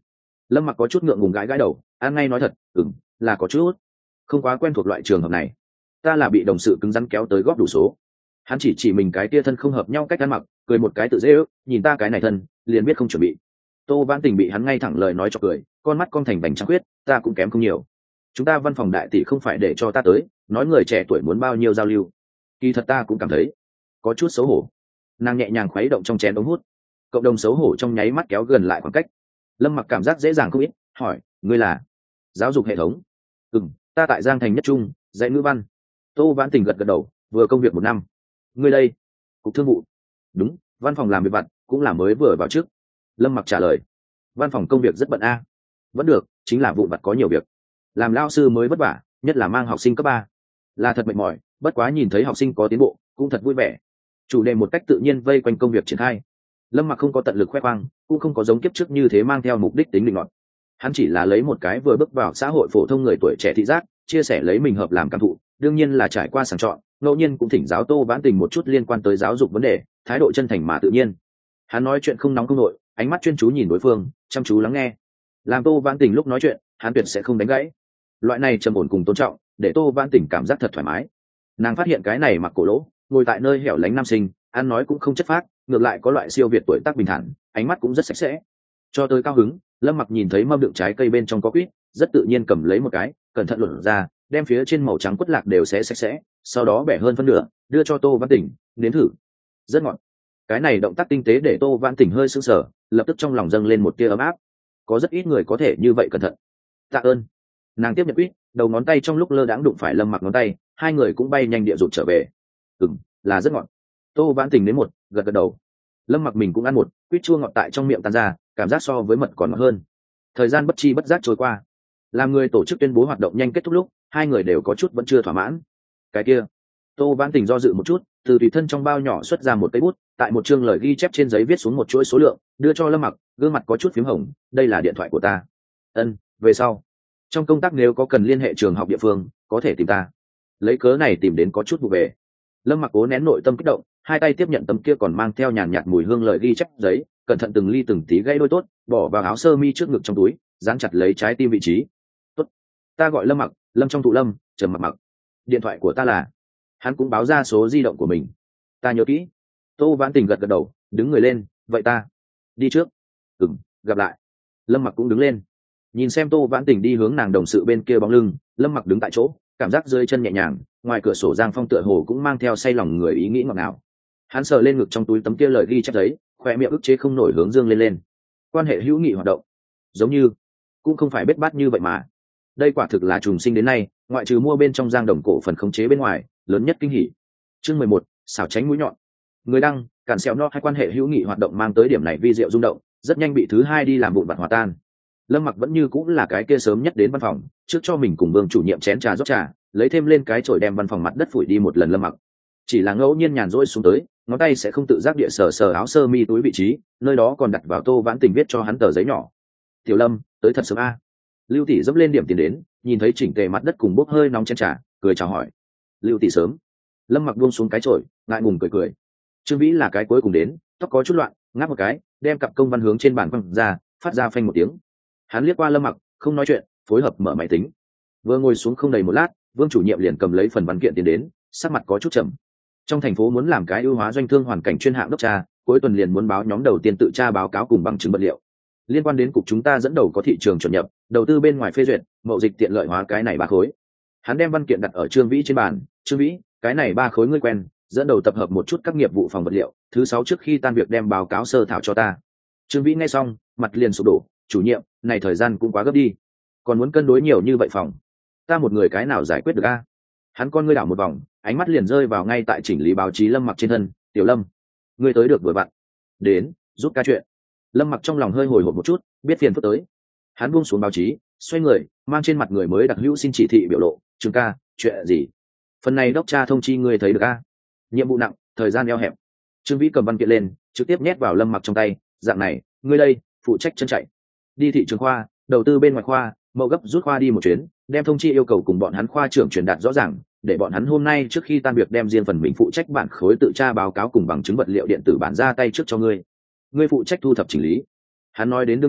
Lâm Mặc có chút ngượng ngùng gãi gãi đầu, ăn ngay nói thật, ừm, là có chút không quá quen thuộc loại trường hợp này. Ta là bị đồng sự cứng rắn kéo tới góp đủ số. Hắn chỉ chỉ mình cái tia thân không hợp nhau cách ăn mặc, cười một cái tự dễ ước, nhìn ta cái này thân liền biết không chuẩn bị. Tô Vãn Tình bị hắn ngay thẳng lời nói cho cười, con mắt con thành vành trăng khuyết, ta cũng kém không nhiều. Chúng ta văn phòng đại tỷ không phải để cho ta tới, nói người trẻ tuổi muốn bao nhiêu giao lưu. Kỳ thật ta cũng cảm thấy có chút xấu hổ. Nàng nhẹ nhàng khuấy động trong chén ống hút, cộng đồng xấu hổ trong nháy mắt kéo gần lại khoảng cách. Lâm Mặc cảm giác dễ dàng không ít, hỏi, ngươi là giáo dục hệ thống? Ừm, ta tại Giang Thành Nhất Trung dạy ngữ văn. Tô Vãn Tình gật gật đầu, vừa công việc một năm. Ngươi đây? Cục thương vụ. Đúng, văn phòng làm việc vặt, cũng là mới vừa vào trước. Lâm Mặc trả lời. Văn phòng công việc rất bận a. Vẫn được, chính là vụn vặt có nhiều việc. Làm lao sư mới vất vả, nhất là mang học sinh cấp ba, là thật mệt mỏi, bất quá nhìn thấy học sinh có tiến bộ cũng thật vui vẻ. Chủ đề một cách tự nhiên vây quanh công việc triển khai. Lâm Mặc không có tận lực khoe khoang, cũng không có giống kiếp trước như thế mang theo mục đích tính định luận. Hắn chỉ là lấy một cái vừa bước vào xã hội phổ thông người tuổi trẻ thị giác, chia sẻ lấy mình hợp làm cảm thụ, đương nhiên là trải qua sàng chọn, ngẫu nhiên cũng thỉnh giáo Tô Vãn Tình một chút liên quan tới giáo dục vấn đề, thái độ chân thành mà tự nhiên. Hắn nói chuyện không nóng không nội, ánh mắt chuyên chú nhìn đối phương, chăm chú lắng nghe. Làm Tô Vãn Tình lúc nói chuyện, hắn tuyệt sẽ không đánh gãy. Loại này trầm ổn cùng tôn trọng, để Tô Vãn Tình cảm giác thật thoải mái. Nàng phát hiện cái này mặc cổ lỗ, ngồi tại nơi hẻo lánh nam sinh, ăn nói cũng không chất phác, ngược lại có loại siêu việt tuổi tác bình thản, ánh mắt cũng rất sạch sẽ. Cho tới cao hứng, Lâm Mặc nhìn thấy mâm đựng trái cây bên trong có quýt, rất tự nhiên cầm lấy một cái, cẩn thận luồn ra, đem phía trên màu trắng quất lạc đều xé sạch sẽ, sau đó bẻ hơn phân nửa, đưa cho Tô Vãn Tình, nếm thử. Rất ngọt. Cái này động tác tinh tế để Tô Vãn Tình hơi sững sờ, lập tức trong lòng dâng lên một tia ấm áp. Có rất ít người có thể như vậy cẩn thận. Tạ ơn. Nàng tiếp nhận quýt, đầu ngón tay trong lúc lơ đãng đụng phải Lâm Mặc ngón tay, hai người cũng bay nhanh địa rụt trở về. Ừm, là rất ngọt. Tô Vãn Tình đến một, gật gật đầu. Lâm Mặc mình cũng ăn một, quýt chua ngọt tại trong miệng tan ra, cảm giác so với mật còn ngọt hơn. Thời gian bất chi bất giác trôi qua. Làm người tổ chức tuyên bố hoạt động nhanh kết thúc lúc, hai người đều có chút vẫn chưa thỏa mãn. Cái kia, Tô Vãn Tình do dự một chút, từ tùy thân trong bao nhỏ xuất ra một cây bút, tại một chương lời ghi chép trên giấy viết xuống một chuỗi số lượng, đưa cho Lâm Mặc, gương mặt có chút phím hồng, đây là điện thoại của ta. Ân, về sau trong công tác nếu có cần liên hệ trường học địa phương, có thể tìm ta. Lấy cớ này tìm đến có chút vụ về. Lâm Mặc cố nén nội tâm kích động, hai tay tiếp nhận tấm kia còn mang theo nhàn nhạt mùi hương lời ghi chép giấy, cẩn thận từng ly từng tí gãy đôi tốt, bỏ vào áo sơ mi trước ngực trong túi, dán chặt lấy trái tim vị trí. Tốt, ta gọi Lâm Mặc, Lâm trong thụ Lâm, Trầm Mặc Mặc. Điện thoại của ta là. Hắn cũng báo ra số di động của mình. Ta nhớ kỹ. Tô Vãn Tình gật gật đầu, đứng người lên, vậy ta đi trước. Ừm, gặp lại. Lâm Mặc cũng đứng lên. Nhìn xem Tô Vãn Tình đi hướng nàng đồng sự bên kia bóng lưng, Lâm Mặc đứng tại chỗ, cảm giác rơi chân nhẹ nhàng, ngoài cửa sổ Giang Phong tựa hồ cũng mang theo say lòng người ý nghĩ ngọt ngào. Hắn sờ lên ngực trong túi tấm kia lời ghi chép giấy, khoe miệng ức chế không nổi hướng dương lên lên. Quan hệ hữu nghị hoạt động, giống như cũng không phải bết bát như vậy mà. Đây quả thực là trùng sinh đến nay, ngoại trừ mua bên trong Giang Đồng cổ phần khống chế bên ngoài, lớn nhất kinh hỉ. Chương mười một, xảo tránh mũi nhọn. Người đăng, cản xẹo no hai quan hệ hữu nghị hoạt động mang tới điểm này vi diệu rung động, rất nhanh bị thứ hai đi làm vụn vặt hòa tan. Lâm Mặc vẫn như cũng là cái kia sớm nhất đến văn phòng, trước cho mình cùng Vương chủ nhiệm chén trà rót trà, lấy thêm lên cái chổi đem văn phòng mặt đất phủi đi một lần. Lâm Mặc chỉ là ngẫu nhiên nhàn rỗi xuống tới, ngón tay sẽ không tự giác địa sờ sờ áo sơ mi túi vị trí, nơi đó còn đặt vào Tô Vãn Tình viết cho hắn tờ giấy nhỏ. Tiểu Lâm, tới thật sớm a. Lưu tỷ dẫm lên điểm tiền đến, nhìn thấy chỉnh tề mặt đất cùng bốc hơi nóng chén trà, cười chào hỏi. Lưu tỷ sớm. Lâm Mặc buông xuống cái chổi, ngại ngùng cười cười. Trương Vĩ là cái cuối cùng đến, tóc có chút loạn, ngáp một cái, đem cặp công văn hướng trên bàn quăng ra, phát ra phanh một tiếng. Hắn liếc qua Lâm Mặc, không nói chuyện, phối hợp mở máy tính. Vừa ngồi xuống không đầy một lát, Vương chủ nhiệm liền cầm lấy phần văn kiện tiến đến, sắc mặt có chút trầm. Trong thành phố muốn làm cái ưu hóa doanh thương hoàn cảnh chuyên hạng đốc tra, cuối tuần liền muốn báo nhóm đầu tiên tự tra báo cáo cùng bằng chứng vật liệu. Liên quan đến cục chúng ta dẫn đầu có thị trường chuẩn nhập, đầu tư bên ngoài phê duyệt, mậu dịch tiện lợi hóa cái này ba khối. Hắn đem văn kiện đặt ở Trương Vĩ trên bàn, "Trương Vĩ, cái này ba khối ngươi quen, dẫn đầu tập hợp một chút các nghiệp vụ phòng vật liệu, thứ sáu trước khi tan việc đem báo cáo sơ thảo cho ta." Trương Vĩ nghe xong, mặt liền sụp đổ, "Chủ nhiệm, này thời gian cũng quá gấp đi, còn muốn cân đối nhiều như vậy phòng, ta một người cái nào giải quyết được a?" Hắn con ngươi đảo một vòng, ánh mắt liền rơi vào ngay tại chỉnh lý báo chí Lâm Mặc trên thân. "Tiểu Lâm, ngươi tới được vừa vặn, đến giúp ca chuyện." Lâm Mặc trong lòng hơi hồi hộp một chút, biết phiền phức tới. Hắn buông xuống báo chí, xoay người, mang trên mặt người mới đặc hữu xin chỉ thị biểu lộ, "Trương ca, chuyện gì? Phần này đốc tra thông chi ngươi thấy được a? Nhiệm vụ nặng, thời gian eo hẹp." Trương Vĩ cầm văn kiện lên, trực tiếp nhét vào Lâm Mặc trong tay, "Dạng này, ngươi đây, phụ trách chân chạy, đi thị trường khoa, đầu tư bên ngoài khoa, mậu gấp rút khoa đi một chuyến, đem thông chi yêu cầu cùng bọn hắn khoa trưởng truyền đạt rõ ràng, để bọn hắn hôm nay trước khi tan việc đem riêng phần mình phụ trách bản khối tự tra báo cáo cùng bằng chứng vật liệu điện tử bản ra tay trước cho ngươi. Ngươi phụ trách thu thập chỉnh lý." Hắn nói đến đương nhiên,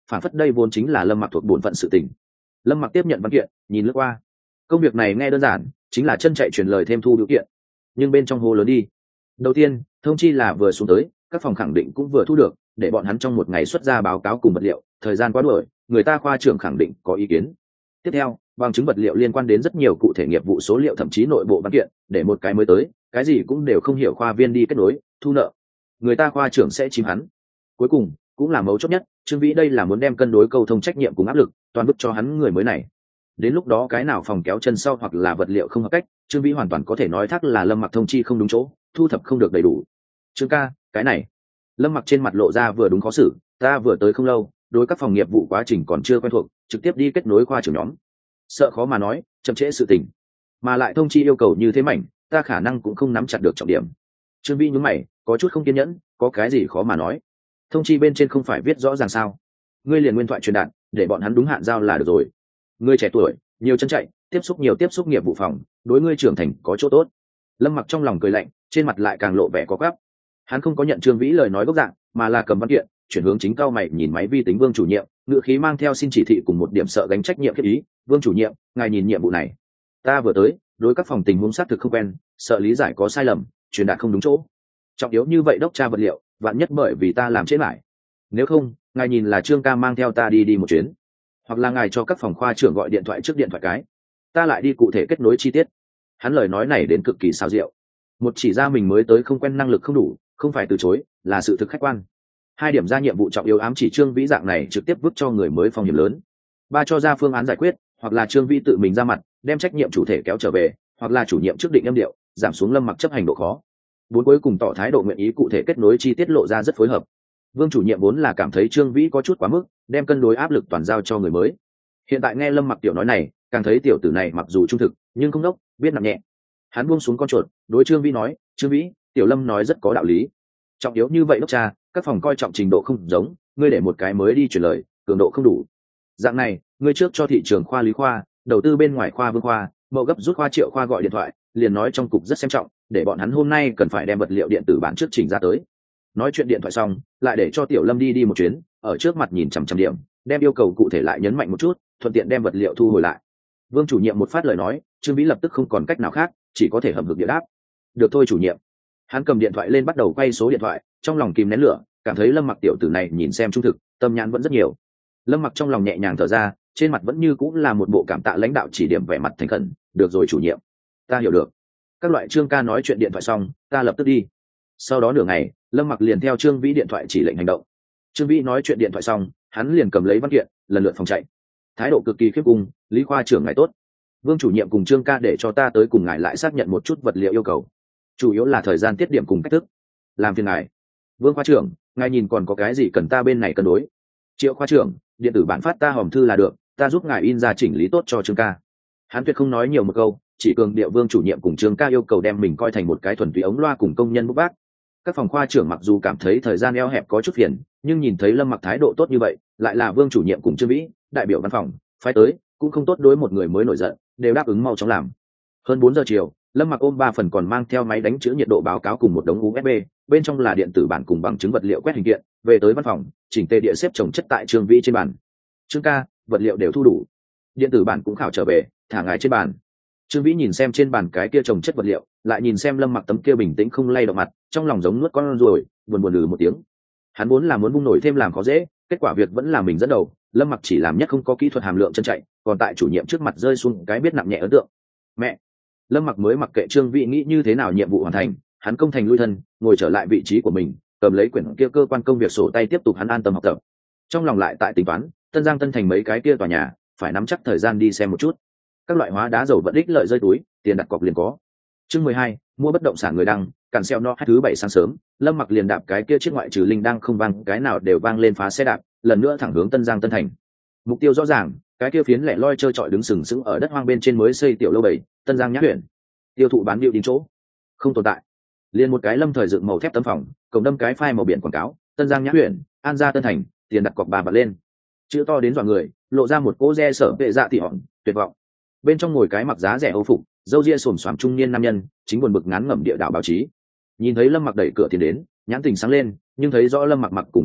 phản phất đây vốn chính là Lâm Mặc thuộc bổn phận sự tình. Lâm Mặc tiếp nhận văn kiện, nhìn lướt qua. Công việc này nghe đơn giản, chính là chân chạy truyền lời thêm thu điều kiện, nhưng bên trong hô lớn đi. Đầu tiên, thông chi là vừa xuống tới, các phòng khẳng định cũng vừa thu được, để bọn hắn trong một ngày xuất ra báo cáo cùng vật liệu, thời gian quá đuổi, người ta khoa trưởng khẳng định có ý kiến. Tiếp theo, bằng chứng vật liệu liên quan đến rất nhiều cụ thể nghiệp vụ số liệu thậm chí nội bộ văn kiện, để một cái mới tới, cái gì cũng đều không hiểu khoa viên đi kết nối, thu nợ. Người ta khoa trưởng sẽ chìm hắn. Cuối cùng, cũng là mấu chốt nhất, Trương Vĩ đây là muốn đem cân đối câu thông trách nhiệm cùng áp lực, toàn bức cho hắn người mới này. Đến lúc đó cái nào phòng kéo chân sau hoặc là vật liệu không hợp cách, Trương Vĩ hoàn toàn có thể nói thác là Lâm Mặc thông chi không đúng chỗ, thu thập không được đầy đủ. Trương ca, cái này. Lâm Mặc trên mặt lộ ra vừa đúng khó xử, ta vừa tới không lâu, đối các phòng nghiệp vụ quá trình còn chưa quen thuộc, trực tiếp đi kết nối khoa trưởng nhóm. Sợ khó mà nói, chậm trễ sự tình. Mà lại thông chi yêu cầu như thế mảnh, ta khả năng cũng không nắm chặt được trọng điểm. Trương Vĩ nhướng mày, có chút không kiên nhẫn, có cái gì khó mà nói. Thông chi bên trên không phải viết rõ ràng sao? Ngươi liền nguyên thoại truyền đạt, để bọn hắn đúng hạn giao là được rồi. Ngươi trẻ tuổi, nhiều chân chạy, tiếp xúc nhiều tiếp xúc nghiệp vụ phòng, đối ngươi trưởng thành có chỗ tốt. Lâm Mặc trong lòng cười lạnh, trên mặt lại càng lộ vẻ có gáp. Hắn không có nhận Trương Vĩ lời nói gốc dạng, mà là cầm văn kiện, chuyển hướng chính cao mày nhìn máy vi tính Vương chủ nhiệm, ngữ khí mang theo xin chỉ thị cùng một điểm sợ gánh trách nhiệm thiết ý. Vương chủ nhiệm, ngài nhìn nhiệm vụ này. Ta vừa tới, đối các phòng tình huống xác thực không quen, sợ lý giải có sai lầm, truyền đạt không đúng chỗ. Trọng yếu như vậy đốc tra vật liệu, vạn nhất bởi vì ta làm trễ lại. Nếu không, ngài nhìn là Trương ca mang theo ta đi đi một chuyến, hoặc là ngài cho các phòng khoa trưởng gọi điện thoại trước điện thoại cái, ta lại đi cụ thể kết nối chi tiết. Hắn lời nói này đến cực kỳ xào rượu, một chỉ ra mình mới tới không quen năng lực không đủ, không phải từ chối, là sự thực khách quan. Hai điểm ra nhiệm vụ trọng yếu ám chỉ Trương Vĩ dạng này trực tiếp vứt cho người mới phong hiểm lớn. Ba cho ra phương án giải quyết, hoặc là Trương Vĩ tự mình ra mặt, đem trách nhiệm chủ thể kéo trở về, hoặc là chủ nhiệm trước định âm điệu, giảm xuống Lâm Mặc chấp hành độ khó. Bốn cuối cùng tỏ thái độ nguyện ý cụ thể kết nối chi tiết lộ ra rất phối hợp. Vương chủ nhiệm vốn là cảm thấy Trương Vĩ có chút quá mức, đem cân đối áp lực toàn giao cho người mới. Hiện tại nghe Lâm Mặc tiểu nói này, càng thấy tiểu tử này mặc dù trung thực, nhưng không đốc, biết nặng nhẹ. Hắn buông xuống con chuột, đối Trương Vĩ nói, Trương Vĩ, tiểu Lâm nói rất có đạo lý. Trọng yếu như vậy đốc cha, các phòng coi trọng trình độ không giống, ngươi để một cái mới đi chuyển lời, cường độ không đủ. Dạng này, ngươi trước cho thị trường khoa lý khoa, đầu tư bên ngoài khoa vương khoa, mậu gấp rút khoa triệu khoa gọi điện thoại, liền nói trong cục rất xem trọng, để bọn hắn hôm nay cần phải đem vật liệu điện tử bản trước chỉnh ra tới. Nói chuyện điện thoại xong, lại để cho tiểu Lâm đi đi một chuyến, ở trước mặt nhìn chằm chằm điểm, đem yêu cầu cụ thể lại nhấn mạnh một chút, thuận tiện đem vật liệu thu hồi lại. Vương chủ nhiệm một phát lời nói, Trương Vĩ lập tức không còn cách nào khác, chỉ có thể hậm hực địa đáp. Được thôi chủ nhiệm. Hắn cầm điện thoại lên bắt đầu quay số điện thoại, trong lòng kìm nén lửa, cảm thấy Lâm Mặc tiểu tử này nhìn xem trung thực, tâm nhãn vẫn rất nhiều. Lâm Mặc trong lòng nhẹ nhàng thở ra, trên mặt vẫn như cũng là một bộ cảm tạ lãnh đạo chỉ điểm vẻ mặt thành khẩn. Được rồi chủ nhiệm, ta hiểu được. Các loại Trương ca nói chuyện điện thoại xong, ta lập tức đi. Sau đó nửa ngày, Lâm Mặc liền theo Trương Vĩ điện thoại chỉ lệnh hành động. Trương Vĩ nói chuyện điện thoại xong, hắn liền cầm lấy văn kiện, lần lượt phòng chạy. Thái độ cực kỳ khiếp cung, Lý khoa trưởng ngài tốt. Vương chủ nhiệm cùng Trương ca để cho ta tới cùng ngài lại xác nhận một chút vật liệu yêu cầu, chủ yếu là thời gian tiết điểm cùng cách thức. Làm phiền ngài. Vương khoa trưởng, ngài nhìn còn có cái gì cần ta bên này cân đối? Triệu khoa trưởng, điện tử bản phát ta hòm thư là được, ta giúp ngài in ra chỉnh lý tốt cho Trương ca. Hắn tuyệt không nói nhiều một câu, chỉ cường điệu Vương chủ nhiệm cùng Trương ca yêu cầu đem mình coi thành một cái thuần túy ống loa cùng công nhân bốc vác. Các phòng khoa trưởng mặc dù cảm thấy thời gian eo hẹp có chút phiền, nhưng nhìn thấy Lâm Mặc thái độ tốt như vậy, lại là Vương chủ nhiệm cùng Trương Vĩ, đại biểu văn phòng, phái tới, cũng không tốt đối một người mới nổi giận, đều đáp ứng mau chóng làm. Hơn bốn giờ chiều, Lâm Mặc ôm ba phần còn mang theo máy đánh chữ nhiệt độ báo cáo cùng một đống u ét bê, bên trong là điện tử bản cùng bằng chứng vật liệu quét hình kiện, về tới văn phòng, chỉnh tề địa xếp chồng chất tại Trương Vĩ trên bàn. Trương ca, vật liệu đều thu đủ, điện tử bản cũng khảo trở về, thả ngài trên bàn. Trương Vĩ nhìn xem trên bàn cái kia chồng chất vật liệu, lại nhìn xem Lâm Mặc tấm kia bình tĩnh không lay động mặt, trong lòng giống nuốt con ruồi, buồn buồn lừ một tiếng. Hắn muốn là muốn bung nổi thêm làm khó dễ, kết quả việc vẫn là mình dẫn đầu, Lâm Mặc chỉ làm nhất không có kỹ thuật hàm lượng chân chạy, còn tại chủ nhiệm trước mặt rơi xuống cái biết nặng nhẹ ấn tượng. Mẹ. Lâm Mặc mới mặc kệ Trương Vĩ nghĩ như thế nào nhiệm vụ hoàn thành, hắn công thành lui thân, ngồi trở lại vị trí của mình, cầm lấy quyển kia cơ quan công việc sổ tay tiếp tục hắn an tâm học tập. Trong lòng lại tại tính toán, Tân Giang Tân Thành mấy cái kia tòa nhà, phải nắm chắc thời gian đi xem một chút. Các loại hóa đá dầu vận ích lợi rơi túi, tiền đặt cọc liền có. Chương mười hai, mua bất động sản người đăng, cản xeo no thứ bảy sáng sớm, Lâm Mặc liền đạp cái kia chiếc ngoại trừ linh đang không vang, cái nào đều vang lên phá xe đạp, lần nữa thẳng hướng Tân Giang Tân Thành. Mục tiêu rõ ràng, cái kia phiến lẻ loi chơi trọi đứng sừng sững ở đất hoang bên trên mới xây tiểu lâu bảy, Tân Giang Nhã huyện. Tiêu thụ bán điệu đến chỗ, không tồn tại. Liền một cái lâm thời dựng màu thép tấm phòng, cổng đâm cái phai màu biển quảng cáo, Tân Giang Nhã huyện, An Gia Tân Thành, tiền đặt cọc bà bật lên. Chữ to đến dọa người, lộ ra một cỗ re sợ vệ dạ thị hòn, tuyệt vọng. Bên trong ngồi cái mặc giá rẻ âu phục, râu ria xồm xoàm trung niên nam nhân, chính buồn bực ngán ngẩm địa đạo báo chí. Nhìn thấy Lâm Mặc đẩy cửa tiến đến, nhãn tình sáng lên, nhưng thấy rõ Lâm Mặc mặc cùng tuổi tác,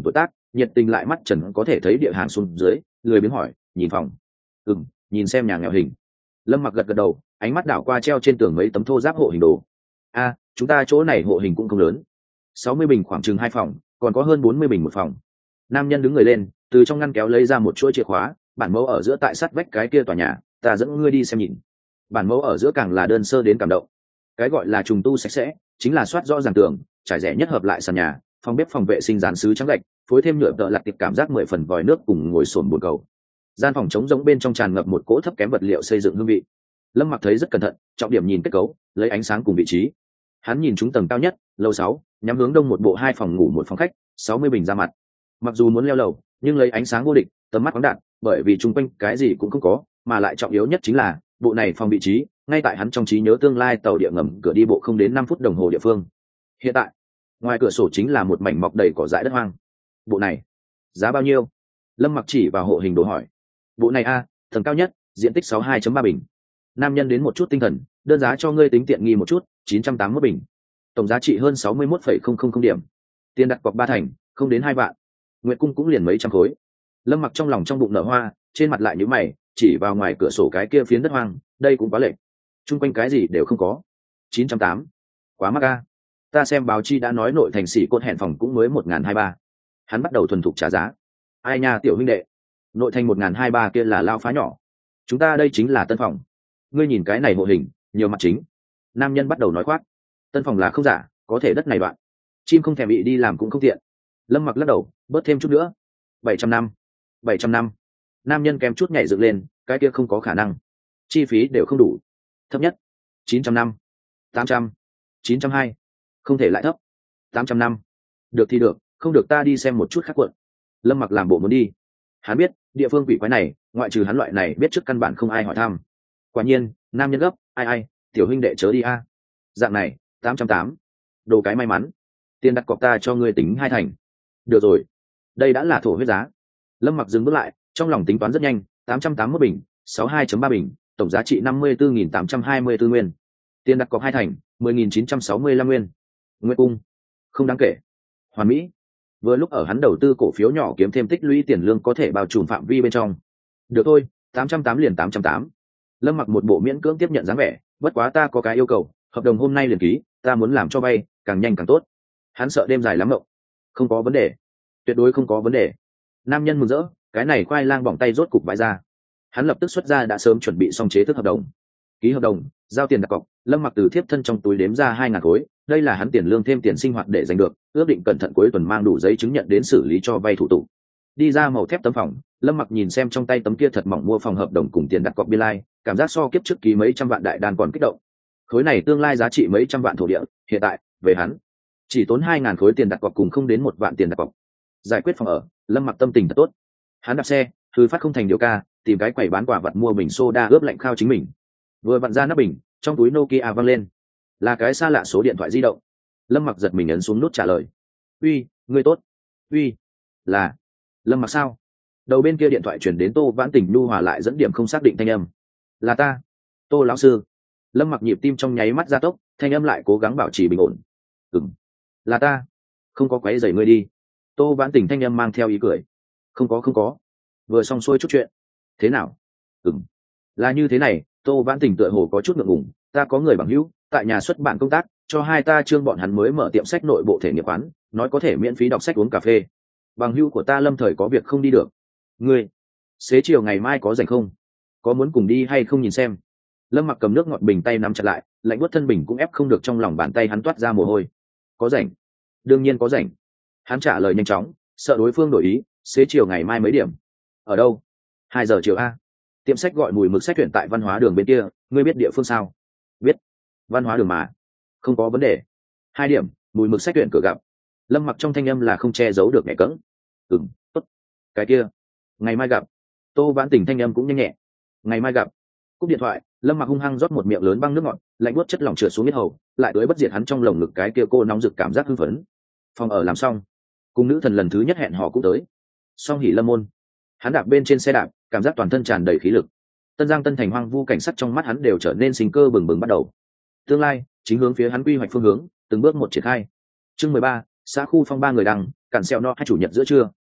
nhiệt tình lại mắt trần có thể thấy địa hàng xuống dưới, lười biếng hỏi, nhìn phòng. Ừm, nhìn xem nhà nghèo hình. Lâm Mặc gật gật đầu, ánh mắt đảo qua treo trên tường mấy tấm thô ráp hộ hình đồ. A, chúng ta chỗ này hộ hình cũng không lớn, sáu mươi bình khoảng chừng hai phòng, còn có hơn bốn mươi bình một phòng. Nam nhân đứng người lên, từ trong ngăn kéo lấy ra một chuỗi chìa khóa, bản mẫu ở giữa tại sát vách cái kia tòa nhà, ta dẫn ngươi đi xem nhìn. Bản mẫu ở giữa càng là đơn sơ đến cảm động. Cái gọi là trùng tu sạch sẽ, chính là soát rõ ràng tường, trải rẻ nhất hợp lại sàn nhà, phòng bếp phòng vệ sinh dán sứ trắng gạch, phối thêm nhựa tợ lặt tiệp cảm giác mười phần vòi nước cùng ngồi sồn bồn cầu. Gian phòng trống rỗng bên trong tràn ngập một cỗ thấp kém vật liệu xây dựng hương vị. Lâm Mặc thấy rất cẩn thận, trọng điểm nhìn kết cấu, lấy ánh sáng cùng vị trí. Hắn nhìn trúng tầng cao nhất, lầu sáu, nhắm hướng đông một bộ hai phòng ngủ một phòng khách, sáu mươi bình ra mặt. Mặc dù muốn leo lầu, nhưng lấy ánh sáng vô địch, tầm mắt khoáng đạt, bởi vì chung quanh cái gì cũng không có, mà lại trọng yếu nhất chính là bộ này phòng vị trí ngay tại hắn trong trí nhớ tương lai tàu địa ngầm cửa đi bộ không đến năm phút đồng hồ địa phương. Hiện tại ngoài cửa sổ chính là một mảnh mọc đầy cỏ dại đất hoang. Bộ này giá bao nhiêu? Lâm Mặc chỉ vào hộ hình đồ hỏi. Bộ này a, tầng cao nhất, diện tích sáu mươi hai phẩy ba bình. Nam nhân đến một chút tinh thần, đơn giá cho ngươi tính tiện nghi một chút, chín trăm tám mươi bình, tổng giá trị hơn sáu mươi mốt phẩy không không không điểm. Tiền đặt cọc ba thành, không đến hai vạn. Nguyệt cung cũng liền mấy trăm khối. Lâm Mặc trong lòng trong bụng nở hoa, trên mặt lại nhíu mày, chỉ vào ngoài cửa sổ cái kia phiến đất hoang, đây cũng quá lệch. Trung quanh cái gì đều không có. chín trăm tám, quá mắc a. Ta xem báo chi đã nói nội thành xỉ cốt hẹn phòng cũng mới một nghìn hai mươi ba. Hắn bắt đầu thuần thục trả giá. Ai nha tiểu huynh đệ, nội thành một nghìn hai mươi ba kia là lao phá nhỏ. Chúng ta đây chính là tân phòng. Ngươi nhìn cái này hộ hình, nhiều mặt chính. Nam nhân bắt đầu nói khoác. Tân phòng là không giả, có thể đất này đoạn. Chim không thèm bị đi làm cũng không tiện. Lâm Mặc lắc đầu, bớt thêm chút nữa. bảy trăm năm, bảy trăm năm. Nam nhân kèm chút nhảy dựng lên, cái kia không có khả năng. Chi phí đều không đủ. Thấp nhất chín trăm năm, tám trăm, chín trăm hai, không thể lại thấp. tám trăm năm. Được thì được, không được ta đi xem một chút khác quận. Lâm Mặc làm bộ muốn đi. Hắn biết, địa phương quỷ quái này, ngoại trừ hắn loại này biết trước căn bản không ai hỏi thăm. Quả nhiên, nam nhân gấp, ai ai, tiểu huynh đệ chớ đi a. Dạng này, tám trăm tám. Đồ cái may mắn. Tiền đặt cọc ta cho ngươi tính hai thành. Được rồi. Đây đã là thổ huyết giá. Lâm Mặc dừng bước lại, trong lòng tính toán rất nhanh, tám trăm tám mươi bình, sáu mươi hai phẩy ba bình, tổng giá trị năm mươi tư nghìn tám trăm hai mươi tư nguyên. Tiền đặt cọc hai thành, mười nghìn chín trăm sáu mươi lăm nguyên. Nguyệt cung, không đáng kể. Hoàn mỹ. Vừa lúc ở hắn đầu tư cổ phiếu nhỏ kiếm thêm tích lũy tiền lương có thể bao trùm phạm vi bên trong. Được thôi, tám trăm tám liền tám trăm tám. Lâm Mặc một bộ miễn cưỡng tiếp nhận dáng vẻ, bất quá ta có cái yêu cầu, hợp đồng hôm nay liền ký, ta muốn làm cho vay, càng nhanh càng tốt. Hắn sợ đêm dài lắm mộng. Không có vấn đề, tuyệt đối không có vấn đề. Nam nhân mừng rỡ, cái này khoai lang bỏng tay rốt cục vãi ra. Hắn lập tức xuất ra đã sớm chuẩn bị xong chế thức hợp đồng. Ký hợp đồng, giao tiền đặt cọc. Lâm Mặc từ thiếp thân trong túi đếm ra hai ngàn khối, đây là hắn tiền lương thêm tiền sinh hoạt để giành được, ước định cẩn thận cuối tuần mang đủ giấy chứng nhận đến xử lý cho vay thủ tục. Đi ra màu thép tấm phòng, Lâm Mặc nhìn xem trong tay tấm kia thật mỏng mua phòng hợp đồng cùng tiền đặt cọc biên lai, cảm giác so kiếp trước ký mấy trăm vạn đại đan còn kích động. Khối này tương lai giá trị mấy trăm vạn thổ địa, hiện tại về hắn chỉ tốn hai ngàn khối tiền đặt cọc cùng không đến một vạn tiền đặt cọc. Giải quyết phòng ở, Lâm Mặc tâm tình thật tốt. Hắn đạp xe, thư phát không thành điều ca, tìm cái quầy bán quả vật mua bình soda ướp lạnh khao chính mình. Vừa vặn ra nắp bình, trong túi Nokia vang lên, là cái xa lạ số điện thoại di động. Lâm Mặc giật mình ấn xuống nút trả lời. Uy, ngươi tốt. Uy, là Lâm Mặc sao? Đầu bên kia điện thoại chuyển đến Tô Vãn Tình nhu hòa lại dẫn điểm không xác định thanh âm. Là ta, Tô lão sư. Lâm Mặc nhịp tim trong nháy mắt gia tốc, thanh âm lại cố gắng bảo trì bình ổn. Ừm, là ta, không có quấy rầy ngươi đi. Tô Vãn Tình thanh âm mang theo ý cười. Không có không có, vừa xong xuôi chút chuyện. Thế nào? Ừm, là như thế này. Tô Vãn Tình tựa hồ có chút ngượng ngùng. Ta có người bằng hữu tại nhà xuất bản công tác, cho hai ta trương bọn hắn mới mở tiệm sách nội bộ thể nghiệp quán, nói có thể miễn phí đọc sách uống cà phê. Bằng hữu của ta lâm thời có việc không đi được. Ngươi xế chiều ngày mai có rảnh không? Có muốn cùng đi hay không nhìn xem? Lâm Mặc cầm nước ngọt bình tay nắm chặt lại, lạnh buốt thân bình cũng ép không được trong lòng bàn tay hắn toát ra mồ hôi. Có rảnh, đương nhiên có rảnh. Hắn trả lời nhanh chóng, sợ đối phương đổi ý. Xế chiều ngày mai mấy điểm? Ở đâu? Hai giờ chiều a. Tiệm sách gọi Mùi Mực Sách tuyển tại văn hóa đường bên kia, ngươi biết địa phương sao? Biết. Văn hóa đường mà, không có vấn đề. Hai điểm, Mùi Mực Sách tuyển cửa gặp. Lâm Mặc trong thanh âm là không che giấu được nhẹ cẫng. Ừm, tốt. Cái kia, ngày mai gặp. Tô Vãn Tình thanh âm cũng nhanh nhẹ. Ngày mai gặp. Cúp điện thoại, Lâm Mặc hung hăng rót một miệng lớn băng nước ngọt, lạnh buốt chất lỏng trượt xuống huyết hầu, lại tưới bất diệt hắn trong lồng ngực cái kia cô nóng rực cảm giác hưng phấn. Phòng ở làm xong, cùng nữ thần lần thứ nhất hẹn hò cũng tới. Song hỉ lâm môn. Hắn đạp bên trên xe đạp, cảm giác toàn thân tràn đầy khí lực. Tân Giang Tân Thành hoang vu cảnh sắc trong mắt hắn đều trở nên sinh cơ bừng bừng bắt đầu. Tương lai chính hướng phía hắn quy hoạch phương hướng, từng bước một triển khai. Chương mười ba, xã khu phong ba người đăng, cản xeo no hai chủ nhật giữa trưa,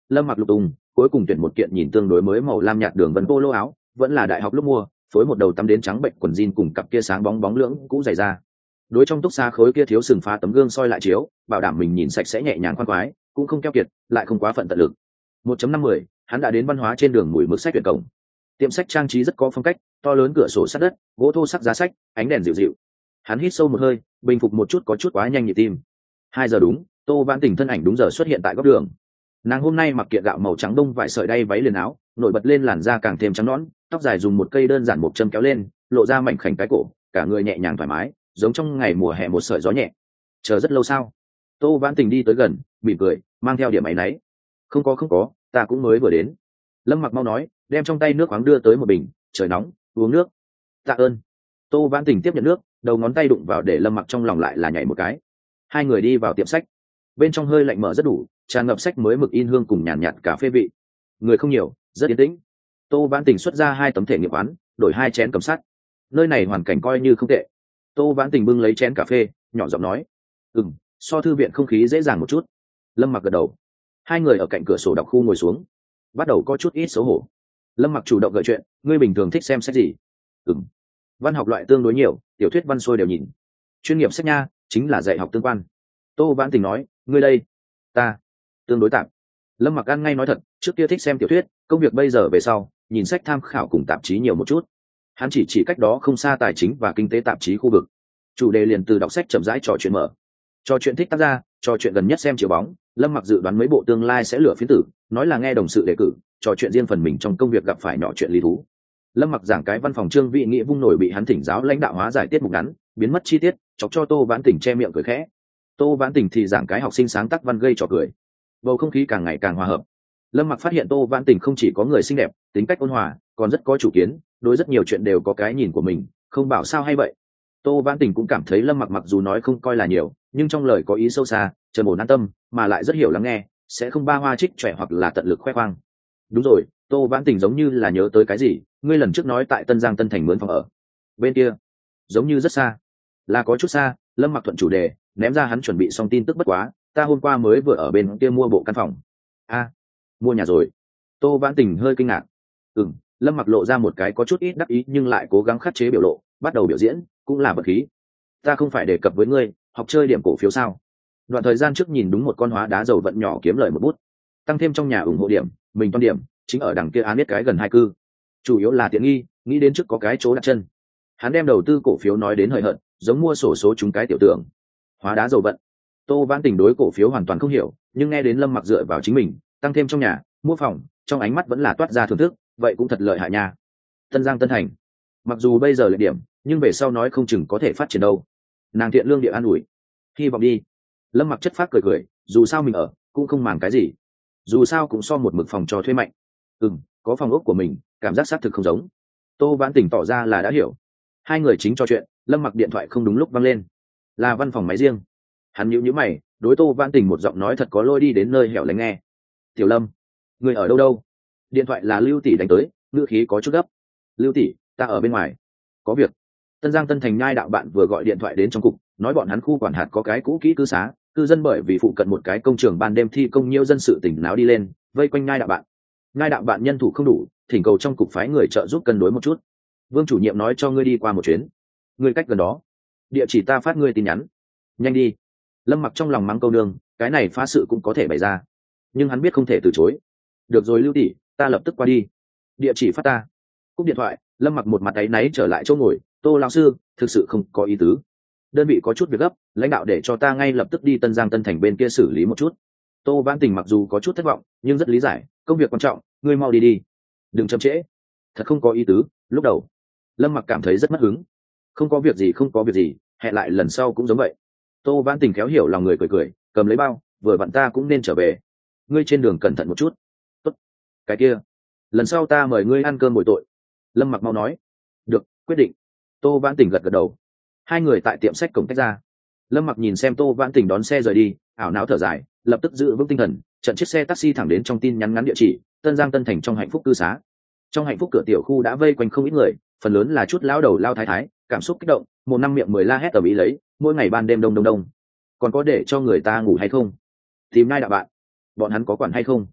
lâm mặc lục tùng cuối cùng tuyển một kiện nhìn tương đối mới màu lam nhạt đường vân polo áo, vẫn là đại học lúc mua, phối một đầu tắm đến trắng bệnh quần jean cùng cặp kia sáng bóng bóng lưỡng cũ dày ra. Đối trong túc xa khối kia thiếu sừng phá tấm gương soi lại chiếu, bảo đảm mình nhìn sạch sẽ nhẹ nhàng khoan khoái, cũng không keo kiệt, lại không quá phận tận lực. một chấm năm mươi, hắn đã đến văn hóa trên đường mùi mực sách tuyển cổng. Tiệm sách trang trí rất có phong cách, to lớn cửa sổ sắt đất, gỗ thô sắc giá sách, ánh đèn dịu dịu. Hắn hít sâu một hơi, bình phục một chút có chút quá nhanh nhịp tim. Hai giờ đúng, Tô Vãn Tình thân ảnh đúng giờ xuất hiện tại góc đường. Nàng hôm nay mặc kiện gạo màu trắng đông vải sợi đay váy liền áo, nổi bật lên làn da càng thêm trắng nõn, tóc dài dùng một cây đơn giản một châm kéo lên, lộ ra mảnh khảnh cái cổ, cả người nhẹ nhàng thoải mái, giống trong ngày mùa hè một sợi gió nhẹ. Chờ rất lâu sao? Tô Vãn Tình đi tới gần, mỉm cười, mang theo điểm áy náy. Không có không có, ta cũng mới vừa đến. Lâm Mặc mau nói, đem trong tay nước khoáng đưa tới một bình. Trời nóng, uống nước. Tạ ơn. Tô Vãn Tình tiếp nhận nước, đầu ngón tay đụng vào để Lâm Mặc trong lòng lại là nhảy một cái. Hai người đi vào tiệm sách. Bên trong hơi lạnh mở rất đủ, tràn ngập sách mới mực in hương cùng nhàn nhạt, nhạt cà phê vị. Người không nhiều, rất yên tĩnh. Tô Vãn Tình xuất ra hai tấm thể nghiệm quán, đổi hai chén cầm sắt. Nơi này hoàn cảnh coi như không tệ. Tô Vãn Tình bưng lấy chén cà phê, nhỏ giọng nói, ừm, so thư viện không khí dễ dàng một chút. Lâm Mặc gật đầu. Hai người ở cạnh cửa sổ đọc khu ngồi xuống, bắt đầu có chút ít xấu hổ. Lâm Mặc chủ động gợi chuyện, ngươi bình thường thích xem sách gì? Ừm, văn học loại tương đối nhiều, tiểu thuyết văn xuôi đều nhìn. Chuyên nghiệp sách nha, chính là dạy học tương quan. Tô Vãn Tình nói, ngươi đây? Ta tương đối tạm. Lâm Mặc ăn ngay nói thật, trước kia thích xem tiểu thuyết, công việc bây giờ về sau, nhìn sách tham khảo cùng tạp chí nhiều một chút. Hắn chỉ chỉ cách đó không xa tài chính và kinh tế tạp chí khu vực. Chủ đề liền từ đọc sách chậm rãi trò chuyện mở. Trò chuyện thích tác gia, trò chuyện gần nhất xem chiếu bóng. Lâm Mặc dự đoán mấy bộ tương lai sẽ lựa phiến tử, nói là nghe đồng sự đề cử, trò chuyện riêng phần mình trong công việc gặp phải nhỏ chuyện lý thú. Lâm Mặc giảng cái văn phòng trương vị nghĩa vung nổi bị hắn thỉnh giáo lãnh đạo hóa giải tiết mục ngắn, biến mất chi tiết, chọc cho Tô Vãn Tình che miệng cười khẽ. Tô Vãn Tình thì giảng cái học sinh sáng tác văn gây trò cười. Bầu không khí càng ngày càng hòa hợp. Lâm Mặc phát hiện Tô Vãn Tình không chỉ có người xinh đẹp, tính cách ôn hòa, còn rất có chủ kiến, đối rất nhiều chuyện đều có cái nhìn của mình, không bảo sao hay vậy. Tô Vãn Tình cũng cảm thấy Lâm Mặc mặc dù nói không coi là nhiều, nhưng trong lời có ý sâu xa, trầm ổn an tâm, mà lại rất hiểu lắng nghe, sẽ không ba hoa trích trẻ hoặc là tận lực khoe khoang. Đúng rồi, Tô Vãn Tình giống như là nhớ tới cái gì, ngươi lần trước nói tại Tân Giang Tân Thành mướn phòng ở. Bên kia, giống như rất xa. Là có chút xa. Lâm Mặc thuận chủ đề, ném ra hắn chuẩn bị xong tin tức bất quá, ta hôm qua mới vừa ở bên kia mua bộ căn phòng. A, mua nhà rồi? Tô Vãn Tình hơi kinh ngạc. Ừm, Lâm Mặc lộ ra một cái có chút ít đắc ý nhưng lại cố gắng khắc chế biểu lộ, bắt đầu biểu diễn, cũng là vật khí. Ta không phải đề cập với ngươi, học chơi điểm cổ phiếu sao? Đoạn thời gian trước nhìn đúng một con hóa đá dầu vận nhỏ kiếm lời một bút, tăng thêm trong nhà ủng hộ điểm, mình toàn điểm, chính ở đằng kia án biết cái gần hai cư. Chủ yếu là tiện nghi, nghĩ đến trước có cái chỗ đặt chân. Hắn đem đầu tư cổ phiếu nói đến hời hợt, giống mua sổ số chúng cái tiểu tưởng. Hóa đá dầu vận. Tô Vãn Tình đối cổ phiếu hoàn toàn không hiểu, nhưng nghe đến Lâm Mặc dựa vào chính mình, tăng thêm trong nhà, mua phòng, trong ánh mắt vẫn là toát ra thưởng thức, vậy cũng thật lợi hại nha. Tân Giang Tân Thành, mặc dù bây giờ lợi điểm, nhưng về sau nói không chừng có thể phát triển đâu. Nàng thiện lương địa an ủi, hy vọng đi. Lâm Mặc chất phác cười cười, dù sao mình ở, cũng không màng cái gì. Dù sao cũng so một mực phòng cho thuê mạnh. Ừm, có phòng ốc của mình, cảm giác xác thực không giống. Tô Vãn Tình tỏ ra là đã hiểu. Hai người chính trò chuyện, Lâm Mặc điện thoại không đúng lúc văng lên, là văn phòng máy riêng. Hắn nhíu nhíu mày, đối Tô Vãn Tình một giọng nói thật có lôi đi đến nơi hẻo lánh nghe. Tiểu Lâm, người ở đâu đâu? Điện thoại là Lưu tỷ đánh tới, ngữ khí có chút gấp. Lưu tỷ, ta ở bên ngoài, có việc. Tân Giang Tân Thành nhai đạo bạn vừa gọi điện thoại đến trong cục, nói bọn hắn khu quản hạt có cái cũ kỹ cư xá, cư dân bởi vì phụ cận một cái công trường ban đêm thi công nhiêu dân sự tỉnh náo đi lên, vây quanh nhai đạo bạn. Nhai đạo bạn nhân thủ không đủ, thỉnh cầu trong cục phái người trợ giúp cân đối một chút. Vương chủ nhiệm nói cho ngươi đi qua một chuyến, ngươi cách gần đó, địa chỉ ta phát ngươi tin nhắn, nhanh đi. Lâm Mặc trong lòng mắng câu đường, cái này phá sự cũng có thể bày ra, nhưng hắn biết không thể từ chối. Được rồi Lưu tỷ, ta lập tức qua đi, địa chỉ phát ta. Cúp điện thoại, Lâm Mặc một mặt áy náy trở lại chỗ ngồi. Tô lão sư, thực sự không có ý tứ, đơn vị có chút việc gấp, lãnh đạo để cho ta ngay lập tức đi Tân Giang Tân Thành bên kia xử lý một chút. Tô Vãn Tình mặc dù có chút thất vọng, nhưng rất lý giải, công việc quan trọng, ngươi mau đi đi, đừng chậm trễ. Thật không có ý tứ. Lúc đầu Lâm Mặc cảm thấy rất mất hứng. Không có việc gì, không có việc gì, hẹn lại lần sau cũng giống vậy. Tô Vãn Tình khéo hiểu lòng người, cười cười, cầm lấy bao, vừa vặn ta cũng nên trở về, ngươi trên đường cẩn thận một chút. Tốt, cái kia, lần sau ta mời ngươi ăn cơm bồi tội. Lâm Mặc mau nói. Được, quyết định. Tô Vãn Tình gật gật đầu. Hai người tại tiệm sách cổng tách ra. Lâm Mặc nhìn xem Tô Vãn Tình đón xe rời đi, ảo não thở dài, lập tức giữ vững tinh thần, trận chiếc xe taxi thẳng đến trong tin nhắn ngắn địa chỉ Tân Giang Tân Thành trong hạnh phúc cư xá. Trong hạnh phúc cửa tiểu khu đã vây quanh không ít người, phần lớn là chút lão đầu lao thái thái, cảm xúc kích động, một năm miệng mười la hét tầm ý lấy, mỗi ngày ban đêm đông đông đông. Còn có để cho người ta ngủ hay không? Tìm ngay đạo bạn, bọn hắn có quản hay không?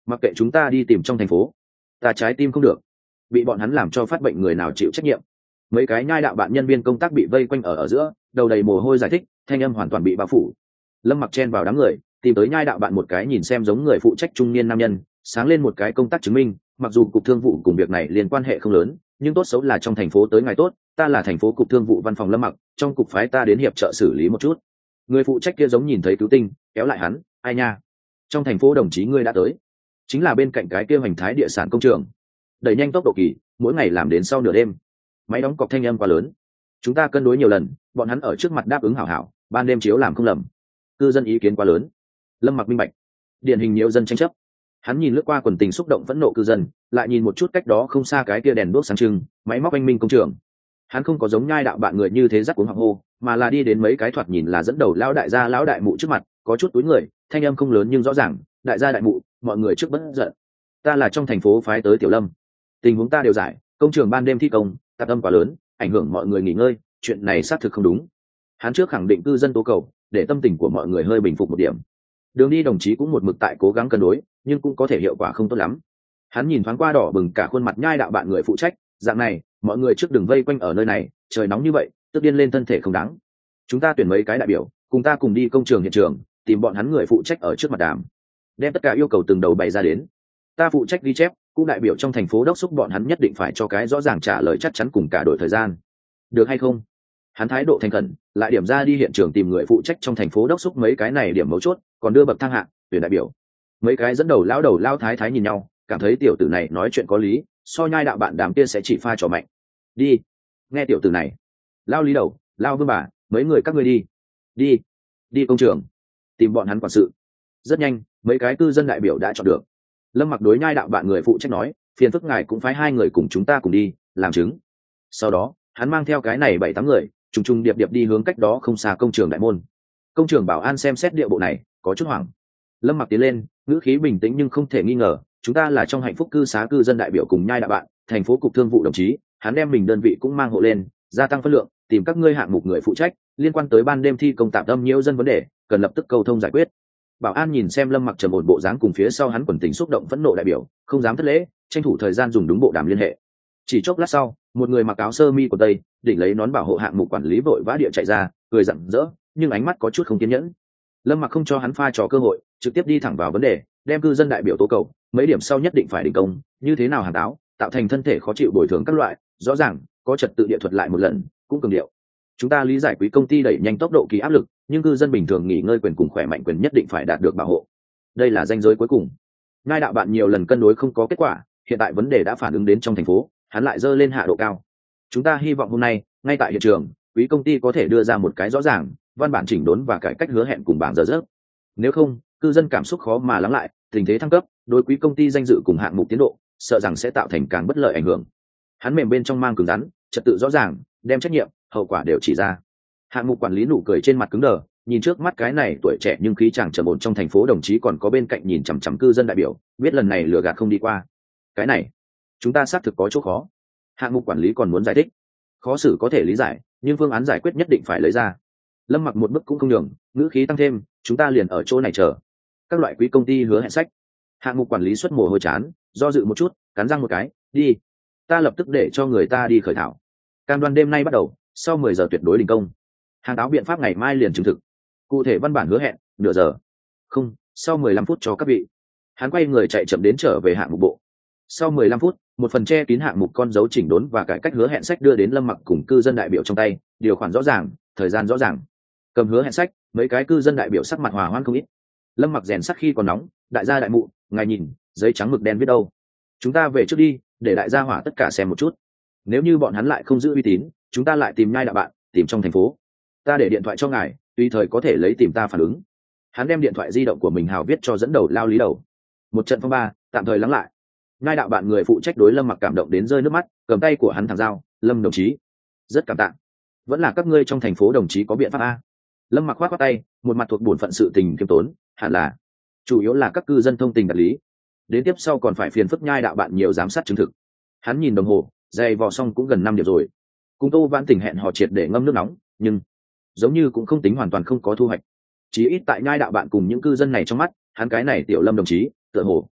mặc kệ chúng ta đi tìm trong thành phố, ta trái tim không được, bị bọn hắn làm cho phát bệnh người nào chịu trách nhiệm. Mấy cái nhai đạo bạn nhân viên công tác bị vây quanh ở ở giữa, đầu đầy mồ hôi giải thích, thanh âm hoàn toàn bị bao phủ. Lâm Mặc chen vào đám người, tìm tới nhai đạo bạn một cái nhìn xem giống người phụ trách trung niên nam nhân, sáng lên một cái công tác chứng minh, mặc dù cục thương vụ cùng việc này liên quan hệ không lớn, nhưng tốt xấu là trong thành phố tới ngày tốt, ta là thành phố cục thương vụ văn phòng Lâm Mặc, trong cục phái ta đến hiệp trợ xử lý một chút. Người phụ trách kia giống nhìn thấy cứu tinh, kéo lại hắn, ai nha, trong thành phố đồng chí ngươi đã tới, chính là bên cạnh cái kia Hoành Thái địa sản công trường, đẩy nhanh tốc độ kỳ, mỗi ngày làm đến sau nửa đêm, máy đóng cọc thanh âm quá lớn, chúng ta cân đối nhiều lần, bọn hắn ở trước mặt đáp ứng hảo hảo, ban đêm chiếu làm không lầm, cư dân ý kiến quá lớn. Lâm Mặc minh bạch, điển hình nhiều dân tranh chấp. Hắn nhìn lướt qua quần tình xúc động phẫn nộ cư dân, lại nhìn một chút cách đó không xa cái kia đèn đuốc sáng trưng, máy móc anh minh công trường. Hắn không có giống nhai đạo bạn người như thế dắt cuống họng hô, mà là đi đến mấy cái thoạt nhìn là dẫn đầu lão đại gia lão đại mụ trước mặt, có chút túi người, thanh âm không lớn nhưng rõ ràng, đại gia đại mụ, mọi người trước bất giận. Ta là trong thành phố phái tới Tiểu Lâm, tình huống ta đều giải, công trường ban đêm thi công, tạp âm quá lớn, ảnh hưởng mọi người nghỉ ngơi, chuyện này xác thực không đúng. Hắn trước khẳng định cư dân tố cầu, để tâm tình của mọi người hơi bình phục một điểm. Đường đi đồng chí cũng một mực tại cố gắng cân đối, nhưng cũng có thể hiệu quả không tốt lắm. Hắn nhìn thoáng qua đỏ bừng cả khuôn mặt nhai đạo bạn người phụ trách, dạng này, mọi người trước đừng vây quanh ở nơi này, trời nóng như vậy, tức điên lên thân thể không đáng. Chúng ta tuyển mấy cái đại biểu, cùng ta cùng đi công trường hiện trường, tìm bọn hắn người phụ trách ở trước mặt đàm, đem tất cả yêu cầu từng đầu bày ra đến. Ta phụ trách ghi chép, cũng đại biểu trong thành phố đốc thúc bọn hắn nhất định phải cho cái rõ ràng trả lời chắc chắn cùng cả đổi thời gian, được hay không? Hắn thái độ thành khẩn, lại điểm ra đi hiện trường tìm người phụ trách trong thành phố đốc thúc mấy cái này điểm mấu chốt, còn đưa bậc thang hạng tuyển đại biểu. Mấy cái dẫn đầu lão đầu lao thái thái nhìn nhau, cảm thấy tiểu tử này nói chuyện có lý, so nhai đạo bạn đàm kia sẽ chỉ pha trò mạnh. Đi, nghe tiểu tử này, lao lý đầu, lao vương bà, mấy người các ngươi đi, đi, đi công trường, tìm bọn hắn quản sự. Rất nhanh, mấy cái cư dân đại biểu đã chọn được. Lâm Mặc đối nhai đạo bạn người phụ trách nói, phiền phức ngài cũng phái hai người cùng chúng ta cùng đi làm chứng. Sau đó, hắn mang theo cái này bảy tám người, trùng trùng điệp điệp đi hướng cách đó không xa công trường đại môn. Công trường bảo an xem xét địa bộ này, có chút hoảng. Lâm Mặc tiến lên, ngữ khí bình tĩnh nhưng không thể nghi ngờ, chúng ta là trong hạnh phúc cư xá cư dân đại biểu cùng nhai đạo bạn, thành phố cục thương vụ đồng chí, hắn đem mình đơn vị cũng mang hộ lên, gia tăng phân lượng, tìm các ngươi hạng mục người phụ trách, liên quan tới ban đêm thi công tạm tâm nhiễu dân vấn đề, cần lập tức cầu thông giải quyết. Bảo an nhìn xem Lâm Mặc trầm ổn bộ dáng cùng phía sau hắn quần tình xúc động phẫn nộ đại biểu, không dám thất lễ, tranh thủ thời gian dùng đúng bộ đàm liên hệ. Chỉ chốc lát sau, một người mặc áo sơ mi của tây, định lấy nón bảo hộ hạng mục quản lý vội vã địa chạy ra, cười rạng rỡ, nhưng ánh mắt có chút không kiên nhẫn. Lâm Mặc không cho hắn pha trò cơ hội, trực tiếp đi thẳng vào vấn đề, đem cư dân đại biểu tố cầu, mấy điểm sau nhất định phải đình công, như thế nào hàn táo, tạo thành thân thể khó chịu bồi thường các loại, rõ ràng có trật tự địa thuật lại một lần, cũng cường điệu. Chúng ta lý giải quý công ty đẩy nhanh tốc độ kỳ áp lực, nhưng cư dân bình thường nghỉ ngơi quyền cùng khỏe mạnh quyền nhất định phải đạt được bảo hộ. Đây là ranh giới cuối cùng. Ngai đạo bạn nhiều lần cân đối không có kết quả, hiện tại vấn đề đã phản ứng đến trong thành phố, hắn lại dơ lên hạ độ cao. Chúng ta hy vọng hôm nay, ngay tại hiện trường, quý công ty có thể đưa ra một cái rõ ràng, văn bản chỉnh đốn và cải cách hứa hẹn cùng bảng giờ giấc. Nếu không, cư dân cảm xúc khó mà lắng lại, tình thế thăng cấp, đối quý công ty danh dự cùng hạng mục tiến độ, sợ rằng sẽ tạo thành càng bất lợi ảnh hưởng. Hắn mềm bên trong mang cứng rắn, trật tự rõ ràng, đem trách nhiệm, hậu quả đều chỉ ra. Hạng mục quản lý nụ cười trên mặt cứng đờ, nhìn trước mắt cái này tuổi trẻ nhưng khí chàng trầm ổn trong thành phố đồng chí còn có bên cạnh nhìn chằm chằm cư dân đại biểu, biết lần này lừa gạt không đi qua. Cái này, chúng ta xác thực có chỗ khó. Hạng mục quản lý còn muốn giải thích, khó xử có thể lý giải, nhưng phương án giải quyết nhất định phải lấy ra. Lâm Mặc một bước cũng không nhường, ngữ khí tăng thêm, chúng ta liền ở chỗ này chờ. Các loại quý công ty hứa hẹn sách. Hạng mục quản lý xuất mồ hôi chán, do dự một chút, cắn răng một cái, đi. Ta lập tức để cho người ta đi khởi thảo. Cam đoan đêm nay bắt đầu, sau mười giờ tuyệt đối đình công. Hàng táo biện pháp ngày mai liền chứng thực. Cụ thể văn bản hứa hẹn, nửa giờ. Không, sau mười lăm phút cho các vị. Hắn quay người chạy chậm đến trở về hạng mục bộ. Sau mười lăm phút, một phần che kín hạng mục con dấu chỉnh đốn và cải cách hứa hẹn sách đưa đến Lâm Mặc cùng cư dân đại biểu trong tay, điều khoản rõ ràng, thời gian rõ ràng. Cầm hứa hẹn sách, mấy cái cư dân đại biểu sắc mặt hòa hoan không ít. Lâm Mặc rèn sắc khi còn nóng, đại gia đại mụ, ngài nhìn, giấy trắng mực đen viết đâu? Chúng ta về trước đi, để đại gia hỏa tất cả xem một chút. Nếu như bọn hắn lại không giữ uy tín, chúng ta lại tìm nhai đạo bạn, tìm trong thành phố. Ta để điện thoại cho ngài, tùy thời có thể lấy tìm ta phản ứng. Hắn đem điện thoại di động của mình hào viết cho dẫn đầu lao lý đầu. Một trận phong ba, tạm thời lắng lại. Nhai đạo bạn người phụ trách đối Lâm Mặc cảm động đến rơi nước mắt, cầm tay của hắn thẳng dao, Lâm đồng chí, rất cảm tạ. Vẫn là các ngươi trong thành phố đồng chí có biện pháp a. Lâm Mặc khoát khoát tay, một mặt thuộc bổn phận sự tình kiêm tốn, hẳn là chủ yếu là các cư dân thông tình đạt lý. Đến tiếp sau còn phải phiền phức nhai đạo bạn nhiều giám sát chứng thực. Hắn nhìn đồng hồ, dày vò xong cũng gần năm điểm rồi. Cùng Tô Vãn Tình hẹn hò triệt để ngâm nước nóng, nhưng giống như cũng không tính hoàn toàn không có thu hoạch. Chỉ ít tại nhai đạo bạn cùng những cư dân này trong mắt, hắn cái này tiểu Lâm đồng chí, tựa hồ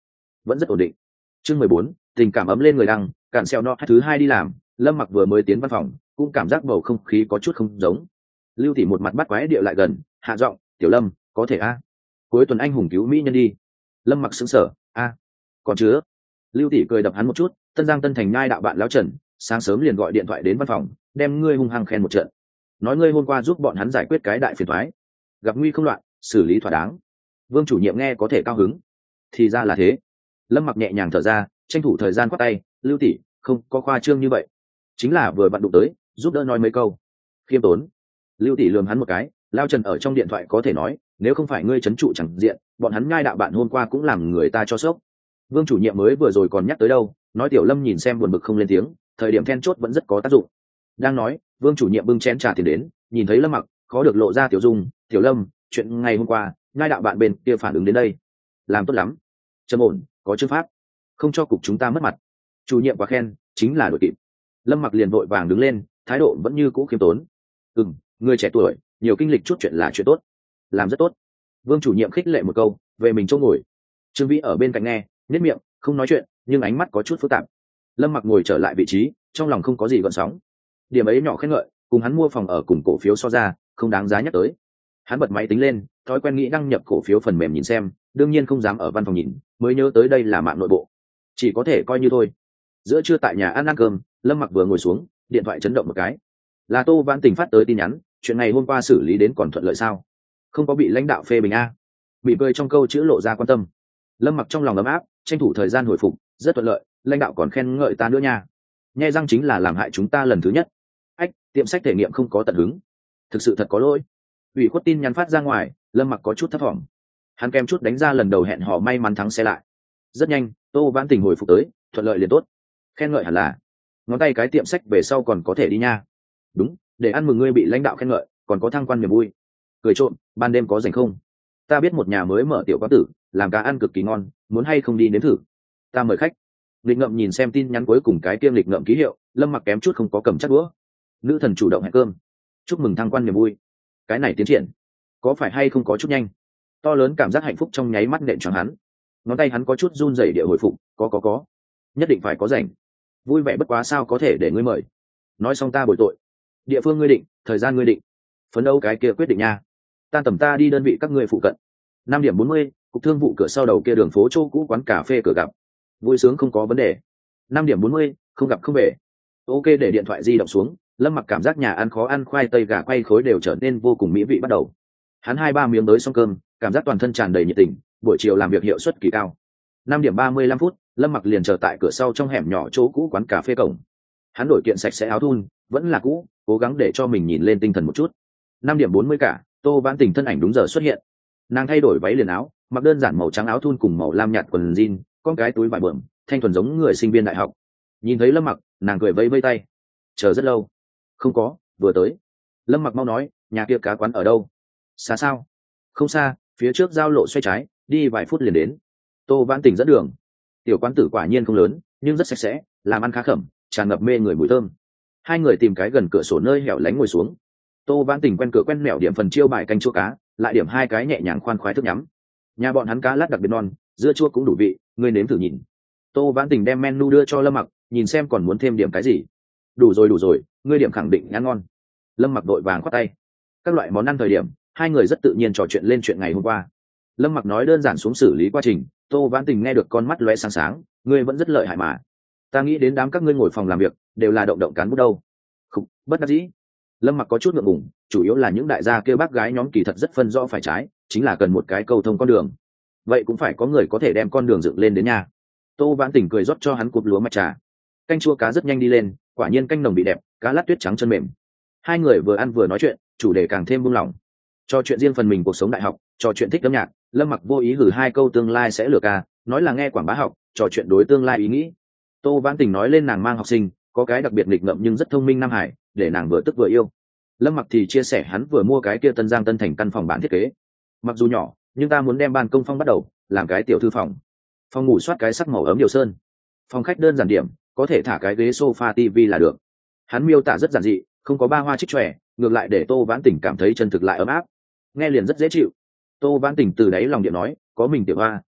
vẫn rất ổn định. Chương mười bốn, tình cảm ấm lên người đăng, cạn xeo no thứ hai đi làm. Lâm Mặc vừa mới tiến văn phòng cũng cảm giác bầu không khí có chút không giống. Lưu Tỷ một mặt bắt quái điệu lại gần, hạ giọng, tiểu Lâm, có thể a cuối tuần anh hùng cứu mỹ nhân đi. Lâm Mặc sững sờ, a còn chứa. Lưu Tỷ cười đập hắn một chút, Tân Giang Tân Thành nhai đạo bạn lão Trần sáng sớm liền gọi điện thoại đến văn phòng, đem ngươi hung hăng khen một trận, nói ngươi hôm qua giúp bọn hắn giải quyết cái đại phiền toái, gặp nguy không loạn, xử lý thỏa đáng. Vương chủ nhiệm nghe có thể cao hứng. Thì ra là thế. Lâm Mặc nhẹ nhàng thở ra, tranh thủ thời gian quát tay, Lưu Tỷ, không có khoa trương như vậy, chính là vừa vặn đụng tới, giúp đỡ nói mấy câu. Khiêm tốn. Lưu Tỷ lườm hắn một cái, lao Trần ở trong điện thoại có thể nói, nếu không phải ngươi trấn trụ chẳng diện, bọn hắn nhai đạo bạn hôm qua cũng làm người ta cho sốc. Vương chủ nhiệm mới vừa rồi còn nhắc tới đâu, nói tiểu Lâm nhìn xem buồn bực không lên tiếng, thời điểm then chốt vẫn rất có tác dụng. Đang nói, Vương chủ nhiệm bưng chén trà tiền đến, nhìn thấy Lâm Mặc, khó được lộ ra tiểu dung, tiểu Lâm, chuyện ngày hôm qua, nhai đạo bạn bên kia phản ứng đến đây, làm tốt lắm, trầm ổn, có chương pháp, không cho cục chúng ta mất mặt. Chủ nhiệm quá khen, chính là đội kịp. Lâm Mặc liền vội vàng đứng lên, thái độ vẫn như cũ khiêm tốn. Ừm, người trẻ tuổi, nhiều kinh lịch chút chuyện là chuyện tốt, làm rất tốt. Vương chủ nhiệm khích lệ một câu, về mình chỗ ngồi. Trương Vĩ ở bên cạnh nghe, nhếch miệng, không nói chuyện, nhưng ánh mắt có chút phức tạp. Lâm Mặc ngồi trở lại vị trí, trong lòng không có gì gợn sóng. Điểm ấy nhỏ khen ngợi, cùng hắn mua phòng ở cùng cổ phiếu so ra, không đáng giá nhắc tới. Hắn bật máy tính lên, thói quen nghĩ đăng nhập cổ phiếu phần mềm nhìn xem, đương nhiên không dám ở văn phòng nhìn, mới nhớ tới đây là mạng nội bộ, chỉ có thể coi như thôi. Giữa trưa tại nhà ăn ăn cơm, Lâm Mặc vừa ngồi xuống, điện thoại chấn động một cái, là Tô Vãn Tình phát tới tin nhắn, chuyện này hôm qua xử lý đến còn thuận lợi sao? Không có bị lãnh đạo phê bình a? Bị cười trong câu chữ lộ ra quan tâm. Lâm Mặc trong lòng ấm áp, tranh thủ thời gian hồi phục, rất thuận lợi, lãnh đạo còn khen ngợi ta nữa nha. Nghe răng chính là làm hại chúng ta lần thứ nhất. Ách, tiệm sách thể nghiệm không có tận hứng, thực sự thật có lỗi. Ủy khuất tin nhắn phát ra ngoài, Lâm Mặc có chút thất vọng. Hắn kem chút đánh ra lần đầu hẹn hò may mắn thắng xe lại. Rất nhanh, Tô Vãn Tình hồi phục tới, thuận lợi liền tốt. Khen ngợi hẳn là, ngón tay cái tiệm sách về sau còn có thể đi nha. Đúng, để ăn mừng ngươi bị lãnh đạo khen ngợi, còn có thăng quan niềm vui. Cười trộm, ban đêm có rảnh không? Ta biết một nhà mới mở tiểu quán tử, làm cá ăn cực kỳ ngon, muốn hay không đi nếm thử? Ta mời khách. Lịch Ngậm nhìn xem tin nhắn cuối cùng cái kiêm Lịch Ngậm ký hiệu, Lâm Mặc kém chút không có cầm chắc đũa. Nữ thần chủ động hẹn cơm, chúc mừng thăng quan niềm vui. Cái này tiến triển, có phải hay không có chút nhanh? To lớn cảm giác hạnh phúc trong nháy mắt nện choáng hắn. Ngón tay hắn có chút run rẩy địa hồi phục, có có có, nhất định phải có rảnh. Vui vẻ bất quá sao có thể để ngươi mời. Nói xong ta bồi tội. Địa phương ngươi định, thời gian ngươi định, phấn đấu cái kia quyết định nha. Tan tầm ta đi đơn vị các ngươi phụ cận. Năm điểm bốn mươi, cục thương vụ cửa sau đầu kia đường phố châu cũ quán cà phê cửa gặp. Vui sướng không có vấn đề. Năm điểm bốn mươi, không gặp không về. Ok, để điện thoại di động xuống. Lâm Mặc cảm giác nhà ăn khó ăn khoai tây gà quay khối đều trở nên vô cùng mỹ vị bắt đầu. Hắn hai ba miếng tới xong cơm, cảm giác toàn thân tràn đầy nhiệt tình, buổi chiều làm việc hiệu suất kỳ cao. Năm điểm ba mươi lăm phút, Lâm Mặc liền chờ tại cửa sau trong hẻm nhỏ chỗ cũ quán cà phê cổng. Hắn đổi kiện sạch sẽ áo thun, vẫn là cũ, cố gắng để cho mình nhìn lên tinh thần một chút. Năm điểm bốn mươi cả, Tô Vãn Tình thân ảnh đúng giờ xuất hiện. Nàng thay đổi váy liền áo, mặc đơn giản màu trắng áo thun cùng màu lam nhạt quần jean, con cái túi vải bờm, thanh thuần giống người sinh viên đại học. Nhìn thấy Lâm Mặc, nàng cười vẫy vẫy tay. Chờ rất lâu. Không có, vừa tới. Lâm Mặc mau nói, nhà kia cá quán ở đâu? Xa sao? Không xa, phía trước giao lộ xoay trái, đi vài phút liền đến. Tô Vãn Tình dẫn đường. Tiểu quán tử quả nhiên không lớn, nhưng rất sạch sẽ, làm ăn khá khẩm, tràn ngập mê người mùi thơm. Hai người tìm cái gần cửa sổ nơi hẻo lánh ngồi xuống. Tô Vãn Tình quen cửa quen mẻo điểm phần chiêu bài canh chua cá, lại điểm hai cái nhẹ nhàng khoan khoái thức nhắm. Nhà bọn hắn cá lát đặc biệt non, dưa chua cũng đủ vị, ngươi nếm thử nhìn. Tô Vãn Tình đem menu đưa cho Lâm Mặc, nhìn xem còn muốn thêm điểm cái gì. Đủ rồi đủ rồi, ngươi điểm khẳng định ăn ngon. Lâm Mặc đội vàng khoát tay. Các loại món ăn thời điểm, hai người rất tự nhiên trò chuyện lên chuyện ngày hôm qua. Lâm Mặc nói đơn giản xuống xử lý quá trình, Tô Vãn Tình nghe được con mắt lóe sáng sáng, ngươi vẫn rất lợi hại mà. Ta nghĩ đến đám các ngươi ngồi phòng làm việc, đều là động động cán bút đâu. Không, bất đắc dĩ. Lâm Mặc có chút ngượng ngùng, chủ yếu là những đại gia kêu bác gái nhóm kỳ thật rất phân rõ phải trái, chính là cần một cái câu thông con đường. Vậy cũng phải có người có thể đem con đường dựng lên đến nhà. Tô Vãn Tình cười rót cho hắn cục lúa mạch trà. Canh chua cá rất nhanh đi lên, quả nhiên canh nồng bị đẹp, cá lát tuyết trắng chân mềm. Hai người vừa ăn vừa nói chuyện, chủ đề càng thêm buông lỏng. Cho chuyện riêng phần mình cuộc sống đại học, trò chuyện thích âm nhạc, Lâm Mặc vô ý hử hai câu tương lai sẽ lừa ca, nói là nghe quảng bá học, trò chuyện đối tương lai ý nghĩ. Tô Vãn Tình nói lên nàng mang học sinh, có cái đặc biệt nghịch ngợm nhưng rất thông minh Nam Hải, để nàng vừa tức vừa yêu. Lâm Mặc thì chia sẻ hắn vừa mua cái kia Tân Giang Tân Thành căn phòng bản thiết kế. Mặc dù nhỏ, nhưng ta muốn đem ban công phong bắt đầu, làm cái tiểu thư phòng. Phòng ngủ soát cái sắc màu ấm điều sơn. Phòng khách đơn giản điểm, có thể thả cái ghế sofa tivi là được. Hắn miêu tả rất giản dị, không có ba hoa trích tròe, ngược lại để Tô Vãn Tình cảm thấy chân thực lại ấm áp. Nghe liền rất dễ chịu. Tô Vãn Tình từ đáy lòng điện nói, có mình tiểu hoa,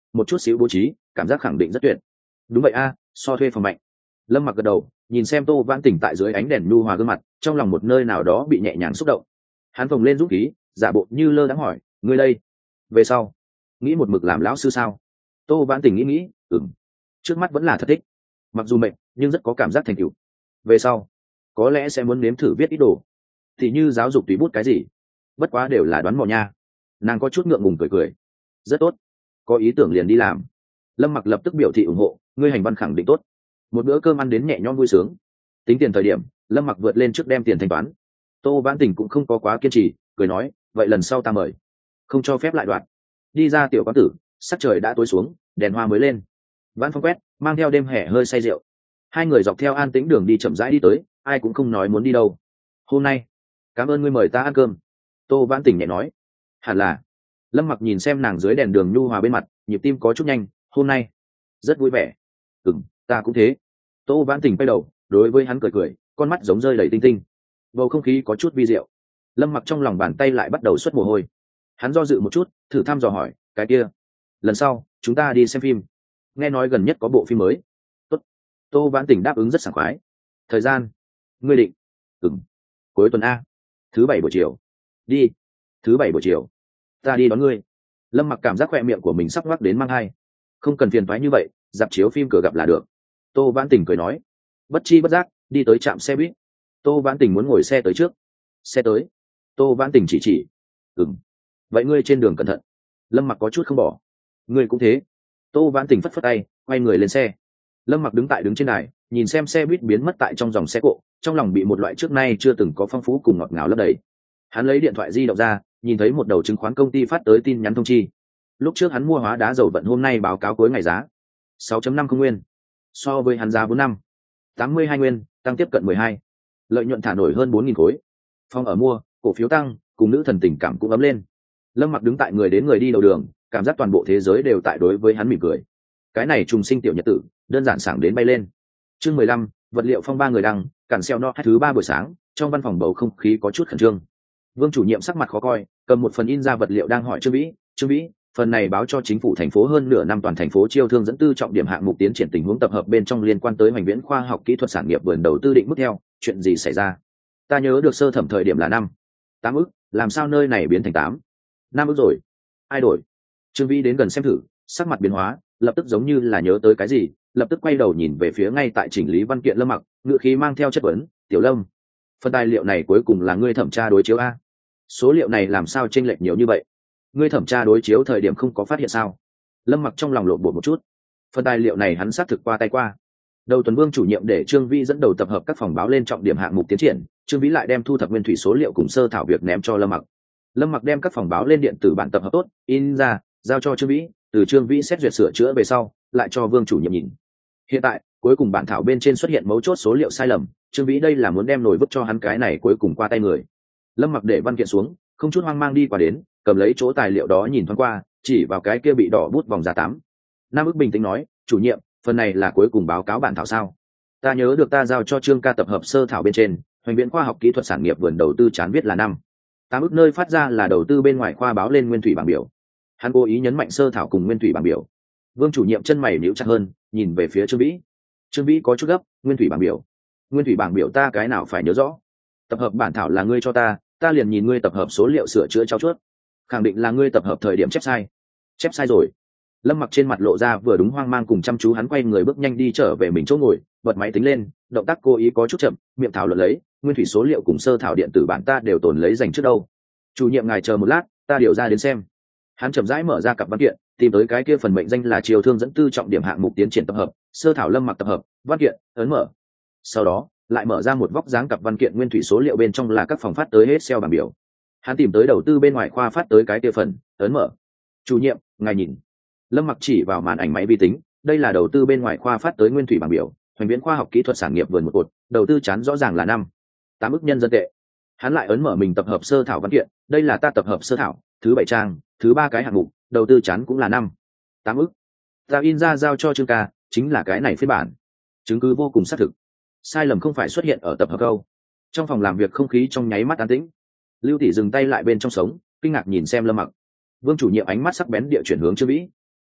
một chút xíu bố trí cảm giác khẳng định rất tuyệt. Đúng vậy a, so thuê phòng mạnh. Lâm Mặc gật đầu, nhìn xem Tô Vãn Tình tại dưới ánh đèn nhu hòa gương mặt, trong lòng một nơi nào đó bị nhẹ nhàng xúc động. Hắn phồng lên dũng khí, giả bộ như lơ đãng hỏi, ngươi đây về sau nghĩ một mực làm lão sư sao? Tô Vãn Tình nghĩ nghĩ, ừm, trước mắt vẫn là thật thích, mặc dù mệt nhưng rất có cảm giác thành tựu. Về sau có lẽ sẽ muốn nếm thử viết ít đồ, thì như giáo dục tùy bút cái gì, bất quá đều là đoán mò nha. Nàng có chút ngượng ngùng cười cười. Rất tốt, có ý tưởng liền đi làm. Lâm Mặc lập tức biểu thị ủng hộ, ngươi hành văn khẳng định tốt. Một bữa cơm ăn đến nhẹ nhõm vui sướng. Tính tiền thời điểm, Lâm Mặc vượt lên trước đem tiền thanh toán. Tô Vãn Tình cũng không có quá kiên trì, cười nói, vậy lần sau ta mời, không cho phép lại đoạn. Đi ra tiểu quán tử, sắc trời đã tối xuống, đèn hoa mới lên. Vãn Phong quét, mang theo đêm hè hơi say rượu. Hai người dọc theo an tĩnh đường đi chậm rãi đi tới, ai cũng không nói muốn đi đâu. Hôm nay cảm ơn ngươi mời ta ăn cơm. Tô Vãn Tình nhẹ nói. Hẳn là. Lâm Mặc nhìn xem nàng dưới đèn đường nhu hòa bên mặt, nhịp tim có chút nhanh. Hôm nay rất vui vẻ. Ừm, ta cũng thế. Tô Vãn Tình quay đầu, đối với hắn cười cười, con mắt giống rơi đầy tinh tinh. Bầu không khí có chút vi diệu. Lâm Mặc trong lòng bàn tay lại bắt đầu xuất mồ hôi. Hắn do dự một chút, thử thăm dò hỏi, cái kia lần sau chúng ta đi xem phim, nghe nói gần nhất có bộ phim mới. Tốt. Tô Vãn Tình đáp ứng rất sảng khoái. Thời gian ngươi định? Ừm, cuối tuần a, thứ bảy buổi chiều. Đi. Thứ bảy buổi chiều ta đi đón ngươi. Lâm Mặc cảm giác khoe miệng của mình sắp ngoắc đến mang hai. Không cần phiền toái như vậy, dạp chiếu phim cửa gặp là được. Tô Vãn Tình cười nói. Bất chi bất giác đi tới trạm xe buýt. Tô Vãn Tình muốn ngồi xe tới trước. Xe tới. Tô Vãn Tình chỉ chỉ. Ừm, vậy ngươi trên đường cẩn thận. Lâm Mặc có chút không bỏ. Ngươi cũng thế. Tô Vãn Tình phất phất tay, quay người lên xe. Lâm Mặc đứng tại đứng trên đài, nhìn xem xe buýt biến mất tại trong dòng xe cộ, trong lòng bị một loại trước nay chưa từng có phong phú cùng ngọt ngào lấp đầy. Hắn lấy điện thoại di động ra, nhìn thấy một đầu chứng khoán công ty phát tới tin nhắn thông chi. Lúc trước hắn mua hóa đá dầu vận hôm nay báo cáo cuối ngày giá sáu phẩy năm không nguyên, so với hắn giá bốn năm tám mươi hai nguyên, tăng tiếp cận mười hai, lợi nhuận thả nổi hơn bốn nghìn khối. Phong ở mua, cổ phiếu tăng, cùng nữ thần tình cảm cũng ấm lên. Lâm Mặc đứng tại người đến người đi đầu đường, cảm giác toàn bộ thế giới đều tại đối với hắn mỉm cười. Cái này trùng sinh tiểu nhật tử, đơn giản sảng đến bay lên. Chương mười lăm, vật liệu phong ba người đăng, cản xeo no thứ ba buổi sáng, trong văn phòng bầu không khí có chút khẩn trương. Vương chủ nhiệm sắc mặt khó coi, cầm một phần in ra vật liệu đang hỏi Trương Vĩ, "Trương Vĩ, phần này báo cho chính phủ thành phố hơn nửa năm toàn thành phố chiêu thương dẫn tư trọng điểm hạng mục tiến triển tình huống tập hợp bên trong liên quan tới hoành viễn khoa học kỹ thuật sản nghiệp vườn đầu tư định mức theo, chuyện gì xảy ra?" Ta nhớ được sơ thẩm thời điểm là năm tám ức, làm sao nơi này biến thành tám năm ức rồi? Ai đổi? Trương Vĩ đến gần xem thử, sắc mặt biến hóa, lập tức giống như là nhớ tới cái gì, lập tức quay đầu nhìn về phía ngay tại chỉnh lý văn kiện Lâm Mặc, ngữ khí mang theo chất vấn, "Tiểu Lâm, phần tài liệu này cuối cùng là ngươi thẩm tra đối chiếu a? Số liệu này làm sao chênh lệch nhiều như vậy? Ngươi thẩm tra đối chiếu thời điểm không có phát hiện sao?" Lâm Mặc trong lòng lộn bột một chút. Phần tài liệu này hắn xác thực qua tay qua. Đầu tuần Vương chủ nhiệm để Trương Vĩ dẫn đầu tập hợp các phòng báo lên trọng điểm hạng mục tiến triển, Trương Vĩ lại đem thu thập nguyên thủy số liệu cùng sơ thảo việc ném cho Lâm Mặc. Lâm Mặc đem các phòng báo lên điện tử bản tập hợp tốt, in ra, giao cho Trương Vĩ, từ Trương Vĩ xét duyệt sửa chữa về sau, lại cho Vương chủ nhiệm nhìn. Hiện tại, cuối cùng bản thảo bên trên xuất hiện mấu chốt số liệu sai lầm, Trương Vĩ đây là muốn đem nổi bức cho hắn cái này cuối cùng qua tay người. Lâm Mặc để văn kiện xuống, không chút hoang mang đi qua đến, cầm lấy chỗ tài liệu đó nhìn thoáng qua, chỉ vào cái kia bị đỏ bút vòng giá tám. Nam ức bình tĩnh nói, "Chủ nhiệm, phần này là cuối cùng báo cáo bản thảo sao? Ta nhớ được ta giao cho Trương ca tập hợp sơ thảo bên trên, hoành viễn khoa học kỹ thuật sản nghiệp vườn đầu tư chán viết là năm tám ức nơi phát ra là đầu tư bên ngoài khoa báo lên nguyên thủy bảng biểu." Hắn cố ý nhấn mạnh sơ thảo cùng nguyên thủy bảng biểu. Vương chủ nhiệm chân mày nhíu chặt hơn, nhìn về phía Trương Vĩ. Trương Vĩ có chút gấp, "Nguyên thủy bảng biểu? Nguyên thủy bảng biểu ta cái nào phải nhớ rõ? Tập hợp bản thảo là ngươi cho ta, ta liền nhìn ngươi tập hợp số liệu sửa chữa trao chuốt, khẳng định là ngươi tập hợp thời điểm chép sai." "Chép sai rồi." Lâm Mặc trên mặt lộ ra vừa đúng hoang mang cùng chăm chú, hắn quay người bước nhanh đi trở về mình chỗ ngồi, bật máy tính lên, động tác cố ý có chút chậm, miệng thảo luận lấy, "Nguyên thủy số liệu cùng sơ thảo điện tử bản ta đều tồn lấy dành trước đâu. Chủ nhiệm ngài chờ một lát, ta điều ra đến xem." Hắn chậm rãi mở ra cặp văn kiện, tìm tới cái kia phần mệnh danh là chiều thương dẫn tư trọng điểm hạng mục tiến triển tập hợp, sơ thảo Lâm Mặc tập hợp, văn kiện, ấn mở. Sau đó, lại mở ra một vóc dáng cặp văn kiện nguyên thủy số liệu bên trong là các phòng phát tới hết Excel bảng biểu. Hắn tìm tới đầu tư bên ngoài khoa phát tới cái kia phần, ấn mở. "Chủ nhiệm, ngài nhìn." Lâm Mặc chỉ vào màn ảnh máy vi tính, "Đây là đầu tư bên ngoài khoa phát tới nguyên thủy bảng biểu, hoành viễn khoa học kỹ thuật sản nghiệp vườn một cột, đầu tư chán rõ ràng là năm tám ức nhân dân tệ." Hắn lại ấn mở mình tập hợp sơ thảo văn kiện, "Đây là ta tập hợp sơ thảo, thứ bảy trang, thứ ba cái hạng mục, đầu tư chán cũng là năm tám ức. Ta in ra giao cho Trương ca, chính là cái này phiên bản." Chứng cứ vô cùng xác thực. Sai lầm không phải xuất hiện ở tập hợp câu. Trong phòng làm việc không khí trong nháy mắt an tĩnh. Lưu Tỷ dừng tay lại bên trong sống, kinh ngạc nhìn xem Lâm Mặc. Vương chủ nhiệm ánh mắt sắc bén địa chuyển hướng Trương Vĩ.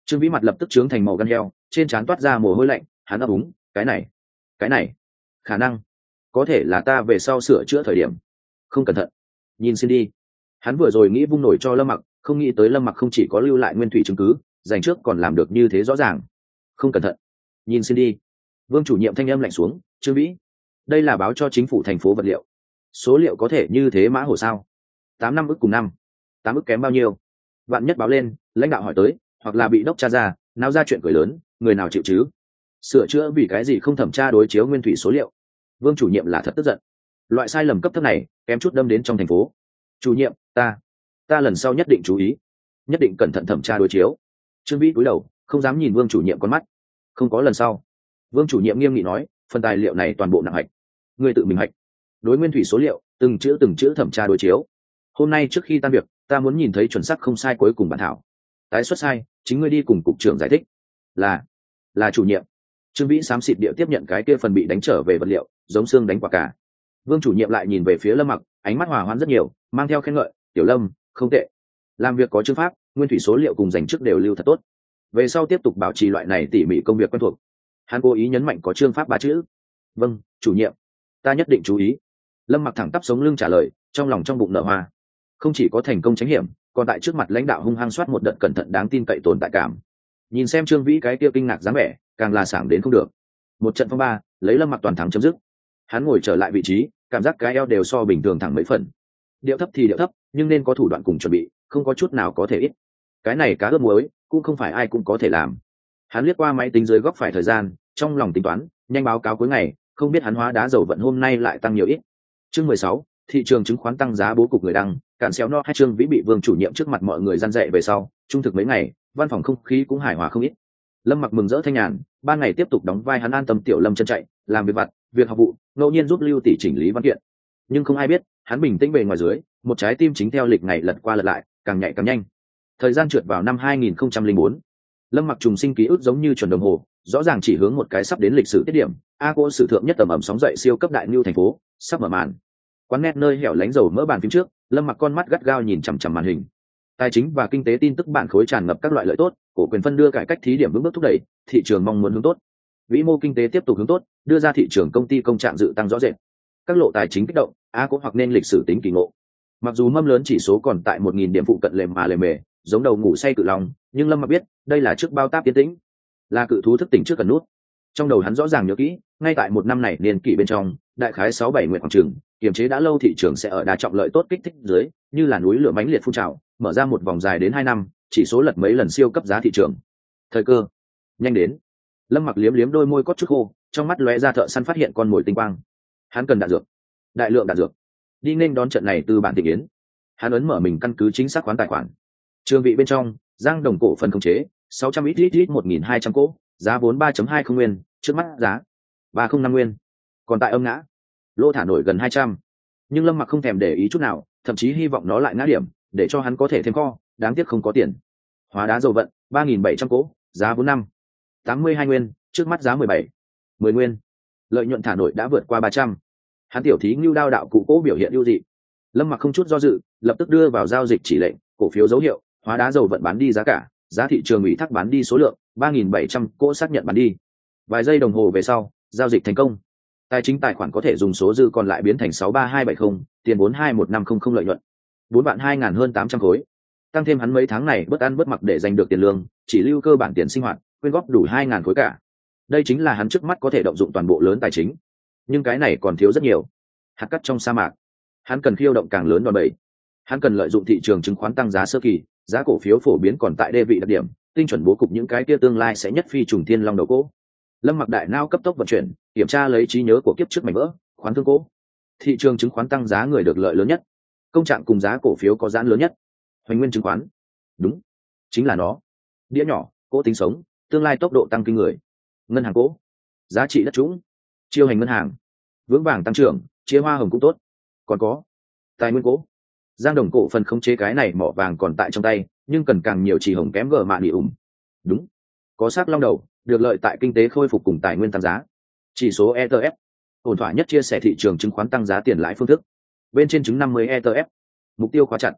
Trương Vĩ mặt lập tức trướng thành màu gan heo, trên trán toát ra mồ hôi lạnh, hắn ấp úng, cái này cái này khả năng có thể là ta về sau sửa chữa thời điểm không cẩn thận. Nhìn xin đi. Hắn vừa rồi nghĩ vung nổi cho Lâm Mặc, không nghĩ tới Lâm Mặc không chỉ có lưu lại nguyên thủy chứng cứ, dành trước còn làm được như thế rõ ràng. Không cẩn thận. Nhìn xin đi. Vương chủ nhiệm thanh âm lạnh xuống, Trương Vĩ, đây là báo cho chính phủ thành phố vật liệu, số liệu có thể như thế mã hồ sao? Tám năm ức cùng năm, tám ức kém bao nhiêu? Vạn nhất báo lên, lãnh đạo hỏi tới, hoặc là bị đốc tra ra, nào ra chuyện cười lớn, người nào chịu chứ? Sửa chữa vì cái gì không thẩm tra đối chiếu nguyên thủy số liệu? Vương chủ nhiệm là thật tức giận. Loại sai lầm cấp thấp này kém chút đâm đến trong thành phố. Chủ nhiệm, ta ta lần sau nhất định chú ý, nhất định cẩn thận thẩm tra đối chiếu. Trương Vĩ cúi đầu, không dám nhìn Vương chủ nhiệm con mắt. Không có lần sau. Vương chủ nhiệm nghiêm nghị nói, phần tài liệu này toàn bộ nặng hạch, người tự mình hạch. Đối nguyên thủy số liệu, từng chữ từng chữ thẩm tra đối chiếu. Hôm nay trước khi tan việc, ta muốn nhìn thấy chuẩn xác không sai cuối cùng bản thảo. Tái xuất sai, chính ngươi đi cùng cục trưởng giải thích. Là là chủ nhiệm. Trương Vĩ xám xịt địa tiếp nhận cái kia phần bị đánh trở về vật liệu, giống xương đánh quả cả. Vương chủ nhiệm lại nhìn về phía Lâm Mặc, ánh mắt hòa hoãn rất nhiều, mang theo khen ngợi, "Tiểu Lâm, không tệ. Làm việc có chương pháp, nguyên thủy số liệu cùng dành trước đều lưu thật tốt. Về sau tiếp tục bảo trì loại này tỉ mỉ công việc quen thuộc." Hắn cố ý nhấn mạnh có chương pháp ba chữ. "Vâng, chủ nhiệm, ta nhất định chú ý." Lâm Mặc thẳng tắp sống lưng trả lời, trong lòng trong bụng nở hoa. Không chỉ có thành công tránh hiểm, còn tại trước mặt lãnh đạo hung hăng soát một đợt cẩn thận đáng tin cậy tồn tại cảm. Nhìn xem Trương Vĩ cái kia kinh ngạc dáng vẻ, càng là sảng đến không được. Một trận phong ba, lấy Lâm Mặc toàn thắng chấm dứt. Hắn ngồi trở lại vị trí, cảm giác cái eo đều so bình thường thẳng mấy phần. Điệu thấp thì điệu thấp, nhưng nên có thủ đoạn cùng chuẩn bị, không có chút nào có thể ít. Cái này cá ướp muối, cũng không phải ai cũng có thể làm. Hắn liếc qua máy tính dưới góc phải thời gian, trong lòng tính toán, nhanh báo cáo cuối ngày, không biết hắn hóa đá dầu vận hôm nay lại tăng nhiều ít. Chương mười sáu, thị trường chứng khoán tăng giá bố cục người đăng, cản xéo no hai Trương Vĩ bị Vương chủ nhiệm trước mặt mọi người răn dạy về sau, trung thực mấy ngày, văn phòng không khí cũng hài hòa không ít. Lâm Mặc mừng rỡ thanh nhàn, ban ngày tiếp tục đóng vai hắn an tâm tiểu Lâm chân chạy, làm việc vặt, việc học vụ, ngẫu nhiên giúp Lưu tỷ chỉnh lý văn kiện. Nhưng không ai biết, hắn bình tĩnh bề ngoài dưới, một trái tim chính theo lịch ngày lật qua lật lại, càng nhạy càng nhanh. Thời gian trượt vào năm hai nghìn không trăm lẻ bốn. Lâm Mặc trùng sinh ký ức giống như chuẩn đồng hồ, rõ ràng chỉ hướng một cái sắp đến lịch sử tiết điểm, a cô sử thượng nhất tầm ẩm sóng dậy siêu cấp đại lưu thành phố, sắp mở màn. Quán net nơi hẻo lánh dầu mỡ bàn phím trước, Lâm Mặc con mắt gắt gao nhìn chằm chằm màn hình. Tài chính và kinh tế tin tức bản khối tràn ngập các loại lợi tốt, cổ quyền phân đưa cải cách thí điểm vững bước thúc đẩy, thị trường mong muốn hướng tốt. Vĩ mô kinh tế tiếp tục hướng tốt, đưa ra thị trường công ty công trạng dự tăng rõ rệt. Các lộ tài chính kích động, a cố hoặc nên lịch sử tính kỳ ngộ. Mặc dù mâm lớn chỉ số còn tại một nghìn điểm phụ cận lềm mà lềm mề, giống đầu ngủ say cự lòng, nhưng Lâm Mặc biết, đây là trước bao táp tiến tĩnh, là cự thú thức tỉnh trước cần nút. Trong đầu hắn rõ ràng nhớ kỹ, ngay tại một năm này niên kỷ bên trong, đại khái sáu bảy nguyện khoảng trường, kiềm chế đã lâu thị trường sẽ ở đa trọng lợi tốt kích thích dưới, như là núi lửa mãnh liệt phun trào, mở ra một vòng dài đến hai năm, chỉ số lật mấy lần siêu cấp giá thị trường. Thời cơ nhanh đến. Lâm Mặc liếm liếm đôi môi cốt chút khô, trong mắt lóe ra thợ săn phát hiện con mồi tinh quang. Hắn cần đạn dược, đại lượng đạn dược, đi nên đón trận này từ bản tình yến. Hắn ấn mở mình căn cứ chính xác khoán tài khoản. Trường vị bên trong, Giang Đồng cổ phần khống chế, sáu trăm ít ít ít một nghìn hai trăm cổ, giá vốn ba phẩy hai không nguyên, trước mắt giá ba không năm nguyên. Còn tại âm ngã, lô thả nổi gần hai trăm. Nhưng Lâm Mặc không thèm để ý chút nào, thậm chí hy vọng nó lại ngã điểm, để cho hắn có thể thêm kho, đáng tiếc không có tiền. Hóa đá dầu vận, ba nghìn bảy trăm cổ, giá vốn năm tám mươi hai nguyên, trước mắt giá mười bảy mười nguyên. Lợi nhuận thả nổi đã vượt qua ba trăm. Hắn tiểu thí ngưu đao đạo cụ cố biểu hiện ưu dị. Lâm Mặc không chút do dự, lập tức đưa vào giao dịch chỉ lệnh, cổ phiếu dấu hiệu, hóa đá dầu vận bán đi giá cả, giá thị trường ủy thác bán đi số lượng, ba nghìn bảy trăm cổ xác nhận bán đi. Vài giây đồng hồ về sau, giao dịch thành công. Tài chính tài khoản có thể dùng số dư còn lại biến thành sáu ba hai bảy không, tiền vốn hai một năm không không lợi nhuận. bốn vạn hai ngàn hơn tám trăm khối. Tăng thêm hắn mấy tháng này bất ăn bất mặc để giành được tiền lương, chỉ lưu cơ bản tiền sinh hoạt, quyên góp đủ hai ngàn khối cả. Đây chính là hắn trước mắt có thể động dụng toàn bộ lớn tài chính. Nhưng cái này còn thiếu rất nhiều. Hạt cát trong sa mạc, hắn cần khiêu động càng lớn đòn bẩy. Hắn cần lợi dụng thị trường chứng khoán tăng giá sơ kỳ, giá cổ phiếu phổ biến còn tại đê vị đặc điểm, tinh chuẩn bố cục những cái kia tương lai sẽ nhất phi trùng thiên long đầu cố. Lâm Mặc đại nao cấp tốc vận chuyển, kiểm tra lấy trí nhớ của kiếp trước mảnh vỡ, khoán thương cố. Thị trường chứng khoán tăng giá người được lợi lớn nhất, công trạng cùng giá cổ phiếu có giãn lớn nhất. Hoành Nguyên chứng khoán, đúng, chính là nó. Đĩa nhỏ, cố tính sống, tương lai tốc độ tăng kinh người. Ngân hàng cố, giá trị đất trũng, chiêu hành ngân hàng, vững vàng tăng trưởng, chia hoa hồng cũng tốt. Còn có tài nguyên cố, Giang Đồng cổ phần khống chế cái này mỏ vàng còn tại trong tay, nhưng cần càng nhiều chỉ hồng kém gờ mạ nỉ ủng. Đúng, có sát long đầu, được lợi tại kinh tế khôi phục cùng tài nguyên tăng giá. Chỉ số e tê ép, ổn thỏa nhất chia sẻ thị trường chứng khoán tăng giá tiền lãi phương thức. Bên trên chứng năm mươi e tê ép, mục tiêu khóa chặt.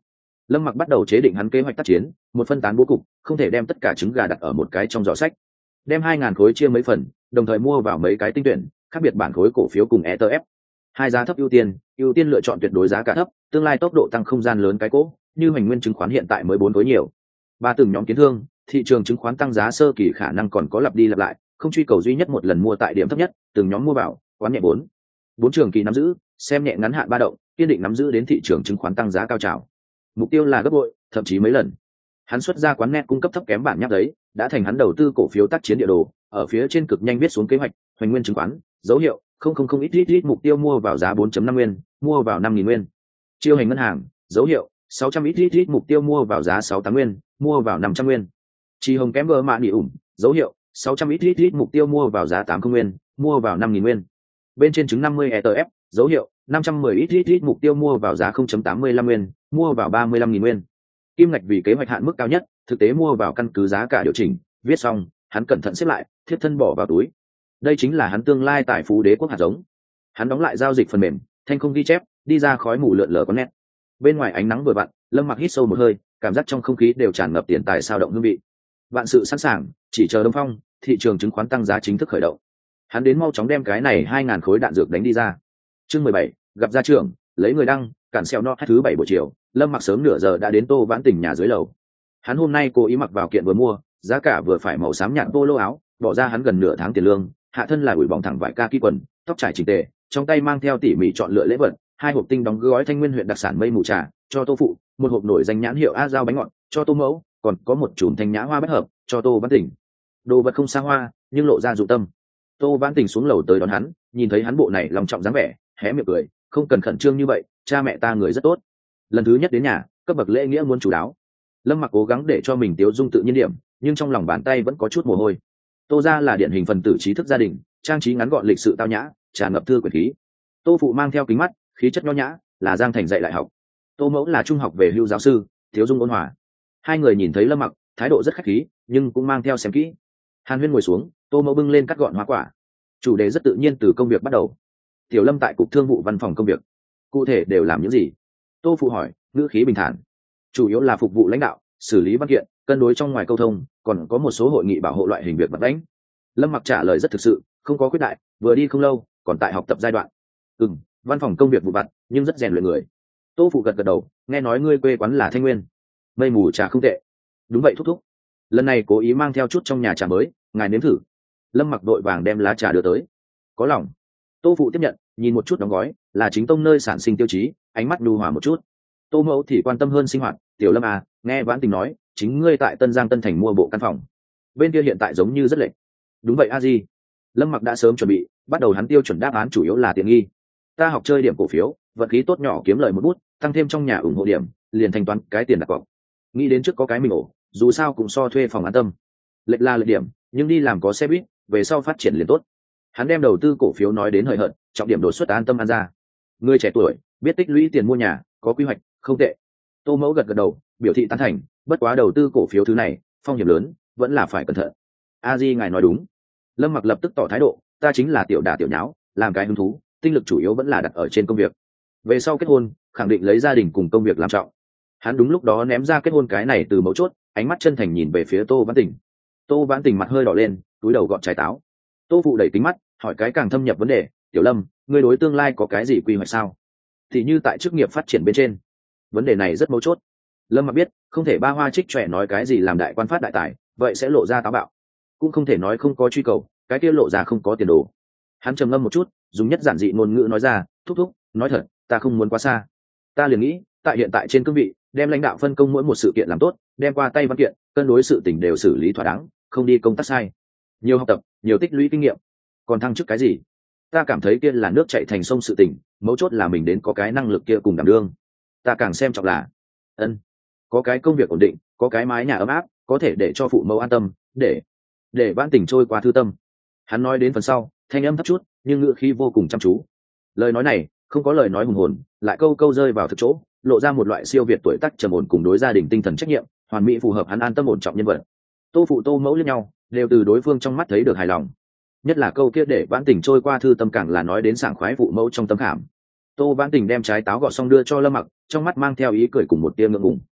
Lâm Mặc bắt đầu chế định hắn kế hoạch tác chiến, một phân tán bố cục, không thể đem tất cả trứng gà đặt ở một cái trong giỏ sách. Đem hai ngàn khối chia mấy phần, đồng thời mua vào mấy cái tinh tuyển, khác biệt bản khối cổ phiếu cùng e tê ép. Hai giá thấp ưu tiên, ưu tiên lựa chọn tuyệt đối giá cả thấp, tương lai tốc độ tăng không gian lớn cái cỗ, như Hoành Nguyên chứng khoán hiện tại mới bốn khối nhiều. Ba từng nhóm kiến thương, thị trường chứng khoán tăng giá sơ kỳ khả năng còn có lặp đi lặp lại, không truy cầu duy nhất một lần mua tại điểm thấp nhất, từng nhóm mua vào, quán nhẹ bốn. Bốn trường kỳ nắm giữ, xem nhẹ ngắn hạn ba động, kiên định nắm giữ đến thị trường chứng khoán tăng giá cao trào. Mục tiêu là gấp bội, thậm chí mấy lần. Hắn xuất ra quán net cung cấp thấp kém bản nháp giấy, đã thành hắn đầu tư cổ phiếu tác chiến địa đồ, ở phía trên cực nhanh viết xuống kế hoạch, Hoành Nguyên chứng khoán, dấu hiệu, không không không ít ít ít mục tiêu mua vào giá bốn chấm năm nguyên, mua vào năm nghìn nguyên. Chiêu hành ngân hàng, dấu hiệu, sáu trăm ít ít ít mục tiêu mua vào giá sáu tám nguyên, mua vào năm trăm nguyên. Chi hồng kém vỡ mạ nỉ ủng, dấu hiệu, sáu trăm ít ít ít mục tiêu mua vào giá tám mươi nguyên, mua vào năm nghìn nguyên. Bên trên chứng năm mươi e tê ép, dấu hiệu, năm trăm mười ít ít ít mục tiêu mua vào giá không chấm tám mươi lăm nguyên, mua vào ba mươi lăm nghìn nguyên. Kim ngạch vì kế hoạch hạn mức cao nhất, thực tế mua vào căn cứ giá cả điều chỉnh, viết xong, hắn cẩn thận xếp lại, thiết thân bỏ vào túi. Đây chính là hắn tương lai tài phú đế quốc hạt giống. Hắn đóng lại giao dịch phần mềm, thanh không ghi chép, đi ra khói mù lượn lờ có nét. Bên ngoài ánh nắng vừa vặn, Lâm Mặc hít sâu một hơi, cảm giác trong không khí đều tràn ngập tiền tài sao động hương vị. Vạn sự sẵn sàng, chỉ chờ Đông Phong, thị trường chứng khoán tăng giá chính thức khởi động. Hắn đến mau chóng đem cái này hai ngàn khối đạn dược đánh đi ra. Chương mười bảy, gặp gia trưởng, lấy người đăng, cản xeo no thứ bảy buổi chiều, Lâm Mặc sớm nửa giờ đã đến Tô Vãn Tỉnh nhà dưới lầu. Hắn hôm nay cố ý mặc vào kiện vừa mua, giá cả vừa phải màu xám nhạt polo áo, bỏ ra hắn gần nửa tháng tiền lương, hạ thân là ủi bóng thẳng vải kaki quần, tóc trải chỉnh tề, trong tay mang theo tỉ mỉ chọn lựa lễ vật, hai hộp tinh đóng gói Thanh Nguyên huyện đặc sản mây mù trà, cho Tô phụ, một hộp nổi danh nhãn hiệu A Giao bánh ngọt, cho Tô mẫu, còn có một chùm thanh nhã hoa bách hợp, cho Tô Vãn Tỉnh. Đồ vật không xa hoa, nhưng lộ ra dụng tâm. Tô Vãn Tỉnh xuống lầu tới đón hắn, nhìn thấy hắn bộ này lòng trọng dáng vẻ, hé miệng cười, không cần khẩn trương như vậy, cha mẹ ta người rất tốt. Lần thứ nhất đến nhà, cấp bậc lễ nghĩa muốn chủ đáo. Lâm Mặc cố gắng để cho mình tiếu dung tự nhiên điểm, nhưng trong lòng bàn tay vẫn có chút mồ hôi. Tô gia là điển hình phần tử trí thức gia đình, trang trí ngắn gọn lịch sự tao nhã, tràn ngập thư quyển khí. Tô phụ mang theo kính mắt, khí chất nho nhã, là Giang Thành dạy đại học. Tô mẫu là trung học về hưu giáo sư, thiếu dung ôn hòa. Hai người nhìn thấy Lâm Mặc, thái độ rất khách khí, nhưng cũng mang theo xem kỹ. Hàn Huyên ngồi xuống, Tô mẫu bưng lên cắt gọn hoa quả. Chủ đề rất tự nhiên từ công việc bắt đầu. Tiểu Lâm tại cục thương vụ văn phòng công việc, cụ thể đều làm những gì? Tô phụ hỏi, ngữ khí bình thản. Chủ yếu là phục vụ lãnh đạo, xử lý văn kiện, cân đối trong ngoài câu thông, còn có một số hội nghị bảo hộ loại hình việc vật đánh. Lâm Mặc trả lời rất thực sự, không có khuyết đại, vừa đi không lâu, còn tại học tập giai đoạn. Ừm, văn phòng công việc vụ vặt, nhưng rất rèn luyện người. Tô phụ gật gật đầu, nghe nói ngươi quê quán là Thanh Nguyên. Mây mù trà không tệ. Đúng vậy thúc thúc. Lần này cố ý mang theo chút trong nhà trà mới, ngài nếm thử. Lâm Mặc đội vàng đem lá trà đưa tới. Có lòng. Tô phụ tiếp nhận, nhìn một chút đóng gói, là chính tông nơi sản sinh tiêu chí, ánh mắt nhu hòa một chút. Tô mẫu thì quan tâm hơn sinh hoạt. Tiểu Lâm à, nghe Vãn Tình nói, chính ngươi tại Tân Giang Tân Thành mua bộ căn phòng, bên kia hiện tại giống như rất lệch. Đúng vậy a di. Lâm Mặc đã sớm chuẩn bị, bắt đầu hắn tiêu chuẩn đáp án chủ yếu là tiện nghi. Ta học chơi điểm cổ phiếu, vận khí tốt nhỏ kiếm lời một bút, tăng thêm trong nhà ủng hộ điểm, liền thanh toán cái tiền đặt cọc. Nghĩ đến trước có cái mình ổ, dù sao cũng so thuê phòng an tâm. Lệch là lệch điểm, nhưng đi làm có xe buýt, về sau phát triển liền tốt. Hắn đem đầu tư cổ phiếu nói đến hời hợt, trọng điểm đột xuất an tâm an ra. Người trẻ tuổi biết tích lũy tiền mua nhà, có quy hoạch, không tệ. Tô mẫu gật gật đầu, biểu thị tán thành, bất quá đầu tư cổ phiếu thứ này phong hiểm lớn, vẫn là phải cẩn thận. A di ngài nói đúng. Lâm Mặc lập tức tỏ thái độ, ta chính là tiểu đả tiểu nháo, làm cái hứng thú, tinh lực chủ yếu vẫn là đặt ở trên công việc. Về sau kết hôn, khẳng định lấy gia đình cùng công việc làm trọng. Hắn đúng lúc đó ném ra kết hôn cái này từ mấu chốt, ánh mắt chân thành nhìn về phía Tô Vãn Tình. Tô Vãn Tình mặt hơi đỏ lên, túi đầu gọn trái táo. Tô phụ đẩy kính mắt, hỏi cái càng thâm nhập vấn đề, tiểu Lâm, ngươi đối tương lai có cái gì quy hoạch sao? Thì như tại chức nghiệp phát triển bên trên, vấn đề này rất mấu chốt. Lâm Mặc biết, không thể ba hoa trích trẻ nói cái gì làm đại quan phát đại tài, vậy sẽ lộ ra táo bạo. Cũng không thể nói không có truy cầu, cái kia lộ ra không có tiền đồ. Hắn trầm ngâm một chút, dùng nhất giản dị ngôn ngữ nói ra, thúc thúc, nói thật, ta không muốn quá xa. Ta liền nghĩ, tại hiện tại trên cương vị, đem lãnh đạo phân công mỗi một sự kiện làm tốt, đem qua tay văn kiện, cân đối sự tình đều xử lý thỏa đáng, không đi công tác sai. Nhiều học tập, nhiều tích lũy kinh nghiệm. Còn thăng chức cái gì? Ta cảm thấy kia là nước chảy thành sông sự tình, mấu chốt là mình đến có cái năng lực kia cùng đảm đương. Ta càng xem trọng là, ân, có cái công việc ổn định, có cái mái nhà ấm áp, có thể để cho phụ mẫu an tâm, để để Vãn Tình trôi qua thư tâm. Hắn nói đến phần sau, thanh âm thấp chút, nhưng ngữ khí vô cùng chăm chú. Lời nói này không có lời nói hùng hồn, lại câu câu rơi vào thực chỗ, lộ ra một loại siêu việt tuổi tác trầm ổn cùng đối gia đình tinh thần trách nhiệm, hoàn mỹ phù hợp hắn an tâm ổn trọng nhân vật. Tô phụ Tô mẫu liếc nhau, đều từ đối phương trong mắt thấy được hài lòng. Nhất là câu kia để Vãn Tình trôi qua thư tâm càng là nói đến sảng khoái phụ mẫu trong tâm khảm. Tô Vãn Tình đem trái táo gọt xong đưa cho Lâm Mặc, trong mắt mang theo ý cười cùng một tia ngượng ngùng.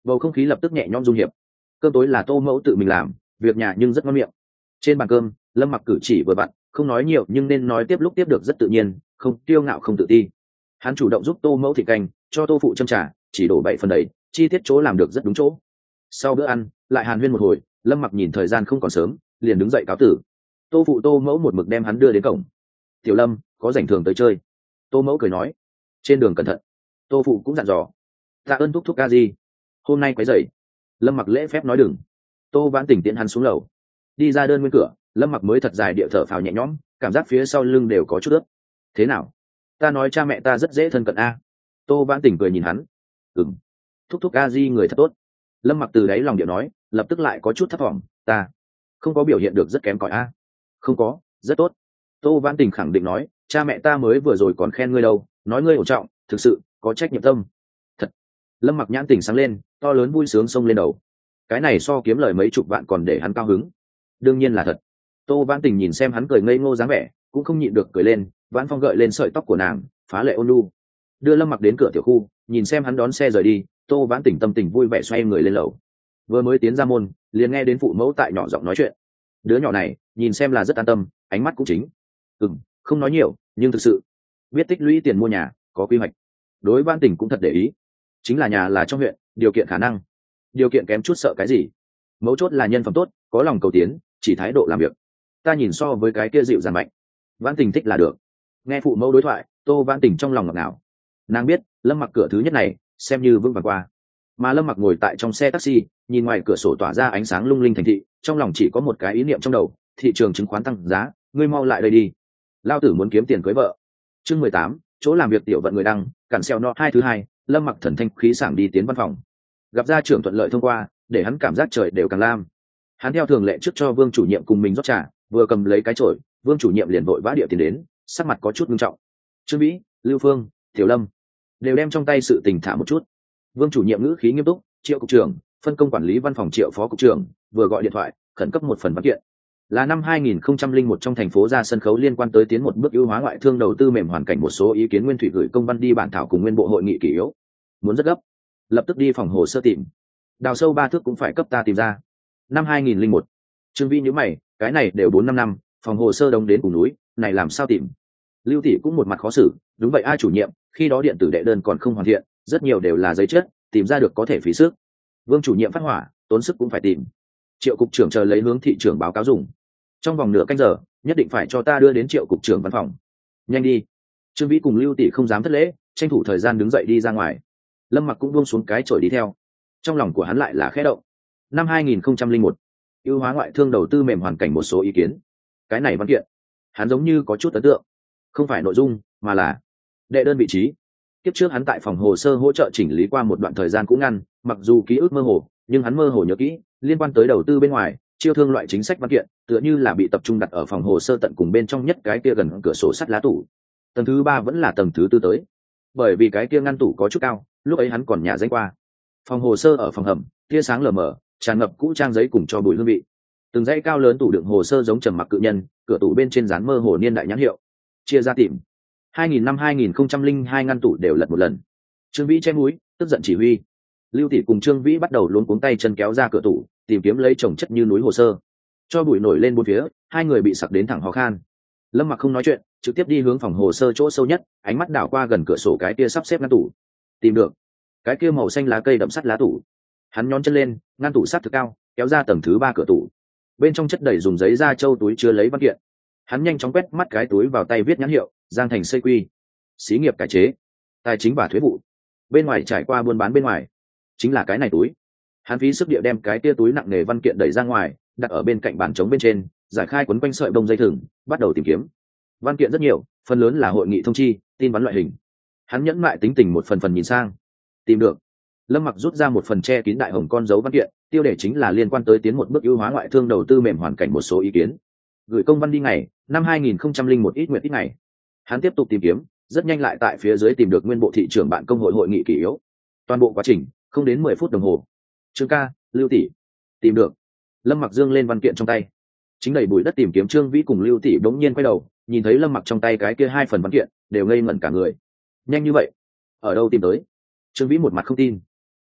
bầu không khí lập tức nhẹ nhõm dung hiệp. Cơm tối là Tô mẫu tự mình làm, việc nhà nhưng rất ngon miệng. Trên bàn cơm, Lâm Mặc cử chỉ vừa vặn, không nói nhiều nhưng nên nói tiếp lúc tiếp được rất tự nhiên, không kiêu ngạo không tự ti. Hắn chủ động giúp Tô mẫu thịt canh, cho Tô phụ châm trà, chỉ đổ bảy phần đầy, chi tiết chỗ làm được rất đúng chỗ. Sau bữa ăn, lại hàn huyên một hồi, Lâm Mặc nhìn thời gian không còn sớm, liền đứng dậy cáo tử. Tô phụ Tô mẫu một mực đem hắn đưa đến cổng. Tiểu Lâm, có rảnh thường tới chơi. Tô mẫu cười nói. Trên đường cẩn thận. Tô phụ cũng dặn dò. Tạ ơn thúc thúc ca gì. Hôm nay quấy rầy. Lâm Mặc lễ phép nói đừng. Tô Vãn Tình tiễn hắn xuống lầu. Đi ra đơn nguyên cửa, Lâm Mặc mới thật dài địa thở phào nhẹ nhõm, cảm giác phía sau lưng đều có chút ướt. Thế nào? Ta nói cha mẹ ta rất dễ thân cận a. Tô Vãn Tình cười nhìn hắn. Ừm. Thúc thúc a di người thật tốt. Lâm Mặc từ đáy lòng điệu nói, lập tức lại có chút thất vọng. Ta không có biểu hiện được rất kém cỏi a. Không có, rất tốt. Tô Vãn Tình khẳng định nói, cha mẹ ta mới vừa rồi còn khen ngươi đâu, nói ngươi ổn trọng, thực sự có trách nhiệm tâm. Thật. Lâm Mặc nhãn tình sáng lên, to lớn vui sướng xông lên đầu. Cái này so kiếm lời mấy chục vạn còn để hắn cao hứng. Đương nhiên là thật. Tô Vãn Tình nhìn xem hắn cười ngây ngô dáng vẻ, cũng không nhịn được cười lên. Vãn Phong gợi lên sợi tóc của nàng, phá lệ ôn nhu. Đưa Lâm Mặc đến cửa tiểu khu, nhìn xem hắn đón xe rời đi, Tô Vãn Tình tâm tình vui vẻ xoay người lên lầu. Vừa mới tiến ra môn, liền nghe đến phụ mẫu tại nhỏ giọng nói chuyện. Đứa nhỏ này, nhìn xem là rất an tâm, ánh mắt cũng chính. Ừm, không nói nhiều, nhưng thực sự biết tích lũy tiền mua nhà, có quy hoạch. Đối Vãn Tình cũng thật để ý. Chính là nhà là trong huyện, điều kiện khả năng. Điều kiện kém chút sợ cái gì? Mấu chốt là nhân phẩm tốt, có lòng cầu tiến, chỉ thái độ làm việc. Ta nhìn so với cái kia dịu dàng mạnh. Vãn Tình thích là được. Nghe phụ mẫu đối thoại, Tô Vãn Tình trong lòng ngọt ngào. Nàng biết, Lâm Mặc cửa thứ nhất này, xem như vững vàng qua. Mà Lâm Mặc ngồi tại trong xe taxi, nhìn ngoài cửa sổ tỏa ra ánh sáng lung linh thành thị, trong lòng chỉ có một cái ý niệm trong đầu, thị trường chứng khoán tăng giá, ngươi mau lại đây đi. Lao tử muốn kiếm tiền cưới vợ. Chương mười tám, chỗ làm việc tiểu vận người đăng, cản xeo nọ hai thứ hai, Lâm Mặc thần thanh khí sảng đi tiến văn phòng. Gặp gia trưởng thuận lợi thông qua, để hắn cảm giác trời đều càng lam. Hắn theo thường lệ trước cho Vương chủ nhiệm cùng mình rót trà, vừa cầm lấy cái chổi, Vương chủ nhiệm liền vội vã địa tiền đến, sắc mặt có chút nghiêm trọng. Trương Vĩ, Lưu Phương, Tiểu Lâm đều đem trong tay sự tình thả một chút. Vương chủ nhiệm ngữ khí nghiêm túc, Triệu cục trưởng, phân công quản lý văn phòng Triệu phó cục trưởng, vừa gọi điện thoại, khẩn cấp một phần văn kiện. Là năm hai nghìn không trăm lẻ một trong thành phố ra sân khấu liên quan tới tiến một bước ưu hóa ngoại thương đầu tư mềm hoàn cảnh một số ý kiến nguyên thủy gửi công văn đi bản thảo cùng nguyên bộ hội nghị kỷ yếu. Muốn rất gấp, lập tức đi phòng hồ sơ tìm. Đào sâu ba thước cũng phải cấp ta tìm ra. Năm hai nghìn lẻ một. Trương Vĩ nhíu mày, cái này đều bốn năm năm, phòng hồ sơ đông đến cùng núi, này làm sao tìm? Lưu tỷ cũng một mặt khó xử, đúng vậy ai chủ nhiệm, khi đó điện tử đệ đơn còn không hoàn thiện, rất nhiều đều là giấy chất, tìm ra được có thể phí sức. Vương chủ nhiệm phát hỏa, tốn sức cũng phải tìm. Triệu cục trưởng chờ lấy hướng thị trưởng báo cáo dùng. Trong vòng nửa canh giờ, nhất định phải cho ta đưa đến Triệu cục trưởng văn phòng. Nhanh đi. Trương Vĩ cùng Lưu tỷ không dám thất lễ, tranh thủ thời gian đứng dậy đi ra ngoài. Lâm Mặc cũng buông xuống cái chổi đi theo. Trong lòng của hắn lại là khẽ động. Năm hai nghìn không trăm lẻ một, ưu hóa ngoại thương đầu tư mềm hoàn cảnh một số ý kiến. Cái này văn kiện, hắn giống như có chút ấn tượng. Không phải nội dung, mà là đệ đơn vị trí. Tiếp trước hắn tại phòng hồ sơ hỗ trợ chỉnh lý qua một đoạn thời gian cũng ngăn, mặc dù ký ức mơ hồ, nhưng hắn mơ hồ nhớ kỹ, liên quan tới đầu tư bên ngoài, chiêu thương loại chính sách văn kiện, tựa như là bị tập trung đặt ở phòng hồ sơ tận cùng bên trong nhất cái kia gần cửa sổ sắt lá tủ. Tầng thứ ba vẫn là tầng thứ tư tới, bởi vì cái kia ngăn tủ có chút cao, lúc ấy hắn còn nhà danh qua. Phòng hồ sơ ở phòng hầm, tia sáng lờ mờ, tràn ngập cũ trang giấy cùng cho bụi hương vị. Từng dãy cao lớn tủ đựng hồ sơ giống trầm mặc cự nhân, cửa tủ bên trên dán mơ hồ niên đại nhãn hiệu. Chia ra tìm. hai nghìn năm hai nghìn không trăm lẻ hai ngăn tủ đều lật một lần. Trương Vĩ che mũi, tức giận chỉ huy. Lưu tỷ cùng Trương Vĩ bắt đầu luống cuống tay chân kéo ra cửa tủ, tìm kiếm lấy chồng chất như núi hồ sơ. Cho bụi nổi lên bốn phía, hai người bị sặc đến thẳng ho khan. Lâm Mặc không nói chuyện, trực tiếp đi hướng phòng hồ sơ chỗ sâu nhất, ánh mắt đảo qua gần cửa sổ cái kia sắp xếp ngăn tủ. Tìm được. Cái kia màu xanh lá cây đậm sắt lá tủ. Hắn nhón chân lên, ngăn tủ sắt thực cao, kéo ra tầng thứ ba cửa tủ. Bên trong chất đầy dùng giấy da trâu túi chứa lấy văn kiện. Hắn nhanh chóng quét mắt cái túi vào tay viết nhãn hiệu, Giang Thành xây quy, xí nghiệp cải chế, tài chính và thuế vụ. Bên ngoài trải qua buôn bán bên ngoài, chính là cái này túi. Hắn phí sức địa đem cái tia túi nặng nề văn kiện đẩy ra ngoài, đặt ở bên cạnh bàn trống bên trên, giải khai quấn quanh sợi bông dây thừng, bắt đầu tìm kiếm. Văn kiện rất nhiều, phần lớn là hội nghị thông chi, tin vắn loại hình. Hắn nhẫn mại tính tình một phần phần nhìn sang, tìm được. Lâm Mặc rút ra một phần che kín đại hồng con dấu văn kiện, tiêu đề chính là liên quan tới tiến một bước ưu hóa ngoại thương đầu tư mềm hoàn cảnh một số ý kiến. Gửi công văn đi ngày, năm hai nghìn không trăm lẻ một ít nguyện ít ngày. Hắn tiếp tục tìm kiếm, rất nhanh lại tại phía dưới tìm được nguyên bộ thị trưởng bạn công hội hội nghị kỷ yếu. Toàn bộ quá trình không đến mười phút đồng hồ. Trương ca, Lưu tỷ, tìm được. Lâm Mặc dương lên văn kiện trong tay. Chính đầy bụi đất tìm kiếm Trương Vĩ cùng Lưu tỷ bỗng nhiên quay đầu, nhìn thấy Lâm Mặc trong tay cái kia hai phần văn kiện, đều ngây ngẩn cả người. Nhanh như vậy, ở đâu tìm tới? Trương Vĩ một mặt không tin.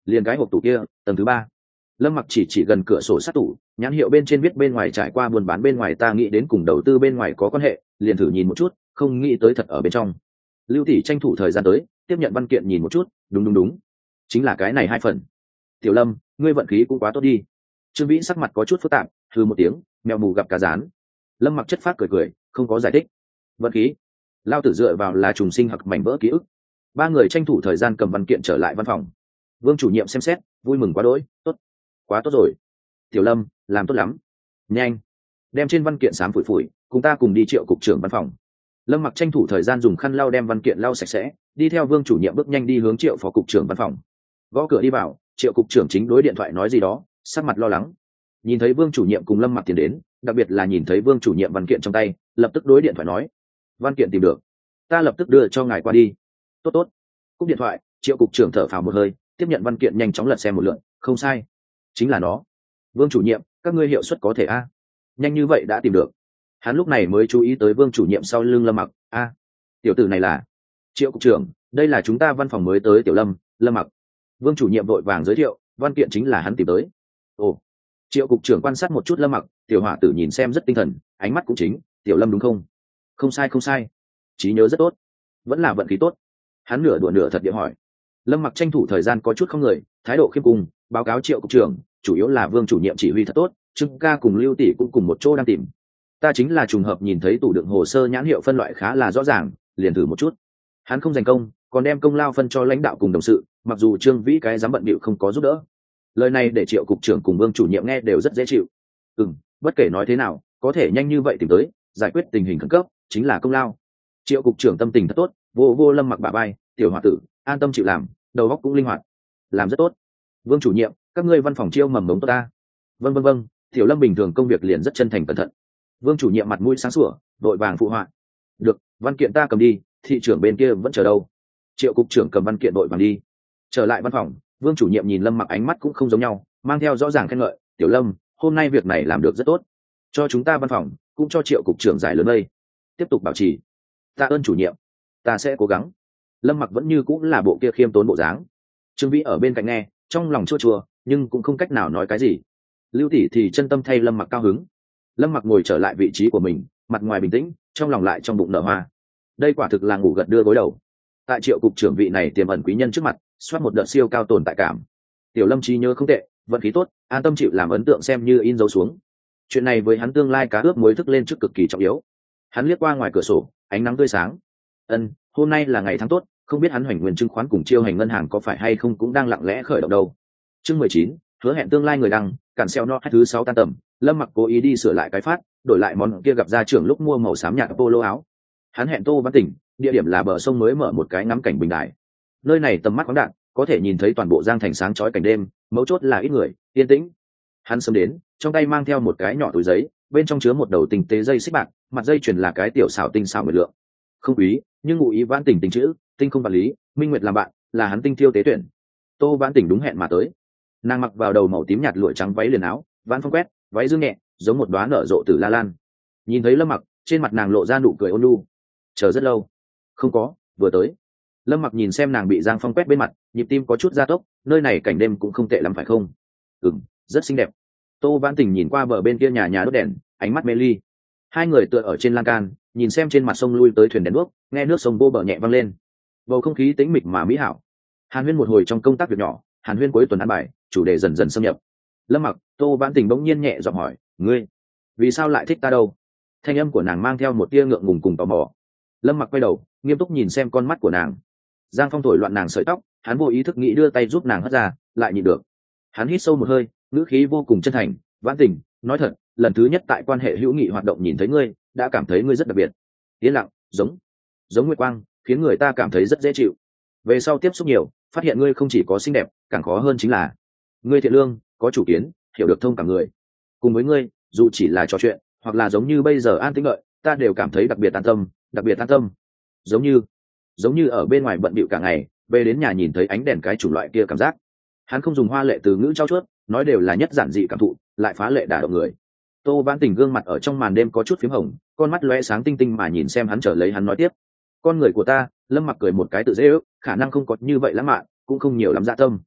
liền cái hộp tủ kia, tầng thứ ba. Lâm Mặc chỉ chỉ gần cửa sổ sát tủ, nhãn hiệu bên trên viết bên ngoài trải qua buôn bán bên ngoài, ta nghĩ đến cùng đầu tư bên ngoài có quan hệ, liền thử nhìn một chút, không nghĩ tới thật ở bên trong. Lưu tỷ tranh thủ thời gian tới, tiếp nhận văn kiện nhìn một chút, đúng đúng đúng, chính là cái này hai phần. Tiểu Lâm, ngươi vận khí cũng quá tốt đi. Trương Vĩ sắc mặt có chút phức tạp, hừ một tiếng, mèo mù gặp cá rán. Lâm Mặc chất phát cười cười, không có giải thích. Vận khí? Lao tử dựa vào là trùng sinh hoặc mảnh vỡ ký ức. Ba người tranh thủ thời gian cầm văn kiện trở lại văn phòng. Vương chủ nhiệm xem xét, vui mừng quá đỗi, tốt, quá tốt rồi. Tiểu Lâm, làm tốt lắm. Nhanh, đem trên văn kiện xám phủi phủi, cùng ta cùng đi Triệu cục trưởng văn phòng. Lâm Mặc tranh thủ thời gian dùng khăn lau đem văn kiện lau sạch sẽ, đi theo Vương chủ nhiệm bước nhanh đi hướng Triệu phó cục trưởng văn phòng. Gõ cửa đi vào, Triệu cục trưởng chính đối điện thoại nói gì đó, sắc mặt lo lắng. Nhìn thấy Vương chủ nhiệm cùng Lâm Mặc tiến đến, đặc biệt là nhìn thấy Vương chủ nhiệm văn kiện trong tay, lập tức đối điện thoại nói: văn kiện tìm được, ta lập tức đưa cho ngài qua đi. Tốt tốt. Cúp điện thoại, Triệu cục trưởng thở phào một hơi, tiếp nhận văn kiện nhanh chóng lật xem một lượt, không sai, chính là nó. Vương chủ nhiệm, các ngươi hiệu suất có thể a? Nhanh như vậy đã tìm được. Hắn lúc này mới chú ý tới Vương chủ nhiệm sau lưng Lâm Mặc. A, tiểu tử này là Triệu cục trưởng, đây là chúng ta văn phòng mới tới Tiểu Lâm, Lâm Mặc. Vương chủ nhiệm vội vàng giới thiệu, văn kiện chính là hắn tìm tới. Ồ. Triệu cục trưởng quan sát một chút Lâm Mặc, tiểu hỏa tử nhìn xem rất tinh thần, ánh mắt cũng chính, Tiểu Lâm đúng không? Không sai không sai, trí nhớ rất tốt, vẫn là vận khí tốt. Hắn nửa đùa nửa thật địa hỏi. Lâm Mặc tranh thủ thời gian có chút không người, thái độ khiêm cung, báo cáo Triệu cục trưởng, chủ yếu là Vương chủ nhiệm chỉ huy thật tốt, Trương ca cùng Lưu tỷ cũng cùng một chỗ đang tìm. Ta chính là trùng hợp nhìn thấy tủ đựng hồ sơ nhãn hiệu phân loại khá là rõ ràng, liền thử một chút. Hắn không giành công, còn đem công lao phân cho lãnh đạo cùng đồng sự, mặc dù Trương Vĩ cái dám bận bịu không có giúp đỡ. Lời này để Triệu cục trưởng cùng Vương chủ nhiệm nghe đều rất dễ chịu. Ừm, bất kể nói thế nào, có thể nhanh như vậy tìm tới, giải quyết tình hình khẩn cấp, chính là công lao. Triệu cục trưởng tâm tình thật tốt, vô vô Lâm Mặc bả vai, tiểu hòa tử, an tâm chịu làm, đầu óc cũng linh hoạt, làm rất tốt. Vương chủ nhiệm, các ngươi văn phòng chiêu mầm mống tốt ta. Vâng vâng vâng, Tiểu Lâm bình thường công việc liền rất chân thành cẩn thận. Vương chủ nhiệm mặt mũi sáng sủa, đội vàng phụ họa. Được, văn kiện ta cầm đi, thị trưởng bên kia vẫn chờ đâu. Triệu cục trưởng cầm văn kiện đội vàng đi. Trở lại văn phòng, Vương chủ nhiệm nhìn Lâm Mặc ánh mắt cũng không giống nhau, mang theo rõ ràng khen ngợi, Tiểu Lâm, hôm nay việc này làm được rất tốt, cho chúng ta văn phòng, cũng cho Triệu cục trưởng giải lớn đây. Tiếp tục bảo trì. Tạ ơn chủ nhiệm, ta sẽ cố gắng. Lâm Mặc vẫn như cũng là bộ kia khiêm tốn bộ dáng. Trương Vĩ ở bên cạnh nghe, trong lòng chua chua, nhưng cũng không cách nào nói cái gì. Lưu tỷ thì chân tâm thay Lâm Mặc cao hứng. Lâm Mặc ngồi trở lại vị trí của mình, mặt ngoài bình tĩnh, trong lòng lại trong bụng nở hoa. Đây quả thực là ngủ gật đưa gối đầu. Tại Triệu cục trưởng vị này tiềm ẩn quý nhân trước mặt, xoát một đợt siêu cao tồn tại cảm. Tiểu Lâm trí nhớ không tệ, vận khí tốt, an tâm chịu làm ấn tượng xem như in dấu xuống. Chuyện này với hắn tương lai cá ướp muối thức lên trước cực kỳ trọng yếu. Hắn liếc qua ngoài cửa sổ, ánh nắng tươi sáng. Ân, hôm nay là ngày tháng tốt, không biết hắn hoành nguyên chứng khoán cùng chiêu hành ngân hàng có phải hay không cũng đang lặng lẽ khởi động đâu. Chương mười chín, hứa hẹn tương lai người đăng, cản xeo no thứ sáu tan tầm. Lâm Mặc cố ý đi sửa lại cái phát, đổi lại món kia gặp gia trưởng lúc mua màu xám nhạt polo áo. Hắn hẹn Tô Văn Tỉnh, địa điểm là bờ sông mới mở một cái ngắm cảnh bình đài. Nơi này tầm mắt khoáng đạt, có thể nhìn thấy toàn bộ Giang Thành sáng chói cảnh đêm, mấu chốt là ít người, yên tĩnh. Hắn sớm đến, trong tay mang theo một cái nhỏ túi giấy, bên trong chứa một đầu tinh tế dây xích bạc, mặt dây chuyền là cái tiểu xảo tinh xảo mười lượng. Không quý, nhưng ngụ ý Vãn Tỉnh tình chữ, tinh không vật lý, minh nguyệt làm bạn, là hắn tinh thiêu tế tuyển. Tô Vãn Tỉnh đúng hẹn mà tới. Nàng mặc vào đầu màu tím nhạt lụa trắng váy liền áo, vãn phong quét, váy dương nhẹ, giống một đóa nở rộ từ la lan. Nhìn thấy Lâm Mặc, trên mặt nàng lộ ra nụ cười ôn nhu. Chờ rất lâu. Không có, vừa tới. Lâm Mặc nhìn xem nàng bị Giang Phong quét bên mặt, nhịp tim có chút gia tốc, nơi này cảnh đêm cũng không tệ lắm phải không? Ừm, rất xinh đẹp. Tô Vãn Tình nhìn qua bờ bên kia nhà nhà đốt đèn, ánh mắt mê ly. Hai người tựa ở trên lan can, nhìn xem trên mặt sông lui tới thuyền đèn đuốc, nghe nước sông vô bờ nhẹ vang lên. Bầu không khí tĩnh mịch mà mỹ hảo. Hàn Huyên một hồi trong công tác việc nhỏ, Hàn Huyên cuối tuần ăn bài, chủ đề dần dần xâm nhập. Lâm Mặc, Tô Vãn Tình bỗng nhiên nhẹ giọng hỏi, ngươi, vì sao lại thích ta đâu? Thanh âm của nàng mang theo một tia ngượng ngùng cùng tò mò. Lâm Mặc quay đầu, nghiêm túc nhìn xem con mắt của nàng. Giang Phong thổi loạn nàng sợi tóc, hắn vô ý thức nghĩ đưa tay giúp nàng hất ra, lại nhịn được. Hắn hít sâu một hơi, ngữ khí vô cùng chân thành, Vãn Tình, nói thật, lần thứ nhất tại quan hệ hữu nghị hoạt động nhìn thấy ngươi, đã cảm thấy ngươi rất đặc biệt. Yên lặng, giống, giống nguyệt quang, khiến người ta cảm thấy rất dễ chịu. Về sau tiếp xúc nhiều, phát hiện ngươi không chỉ có xinh đẹp, càng khó hơn chính là ngươi thiện lương, có chủ kiến, hiểu được thông cảm người. Cùng với ngươi, dù chỉ là trò chuyện, hoặc là giống như bây giờ an tĩnh lợi, ta đều cảm thấy đặc biệt an tâm, đặc biệt an tâm. Giống như, giống như ở bên ngoài bận bịu cả ngày, về đến nhà nhìn thấy ánh đèn cái chủng loại kia cảm giác. Hắn không dùng hoa lệ từ ngữ trau chuốt, nói đều là nhất giản dị cảm thụ, lại phá lệ đả động người. Tô Vãn Tình gương mặt ở trong màn đêm có chút phím hồng, con mắt lóe sáng tinh tinh mà nhìn xem hắn, trở lấy hắn nói tiếp. Con người của ta, Lâm Mặc cười một cái tự dễ ước, khả năng không có như vậy lãng mạn, cũng không nhiều lắm dạ tâm.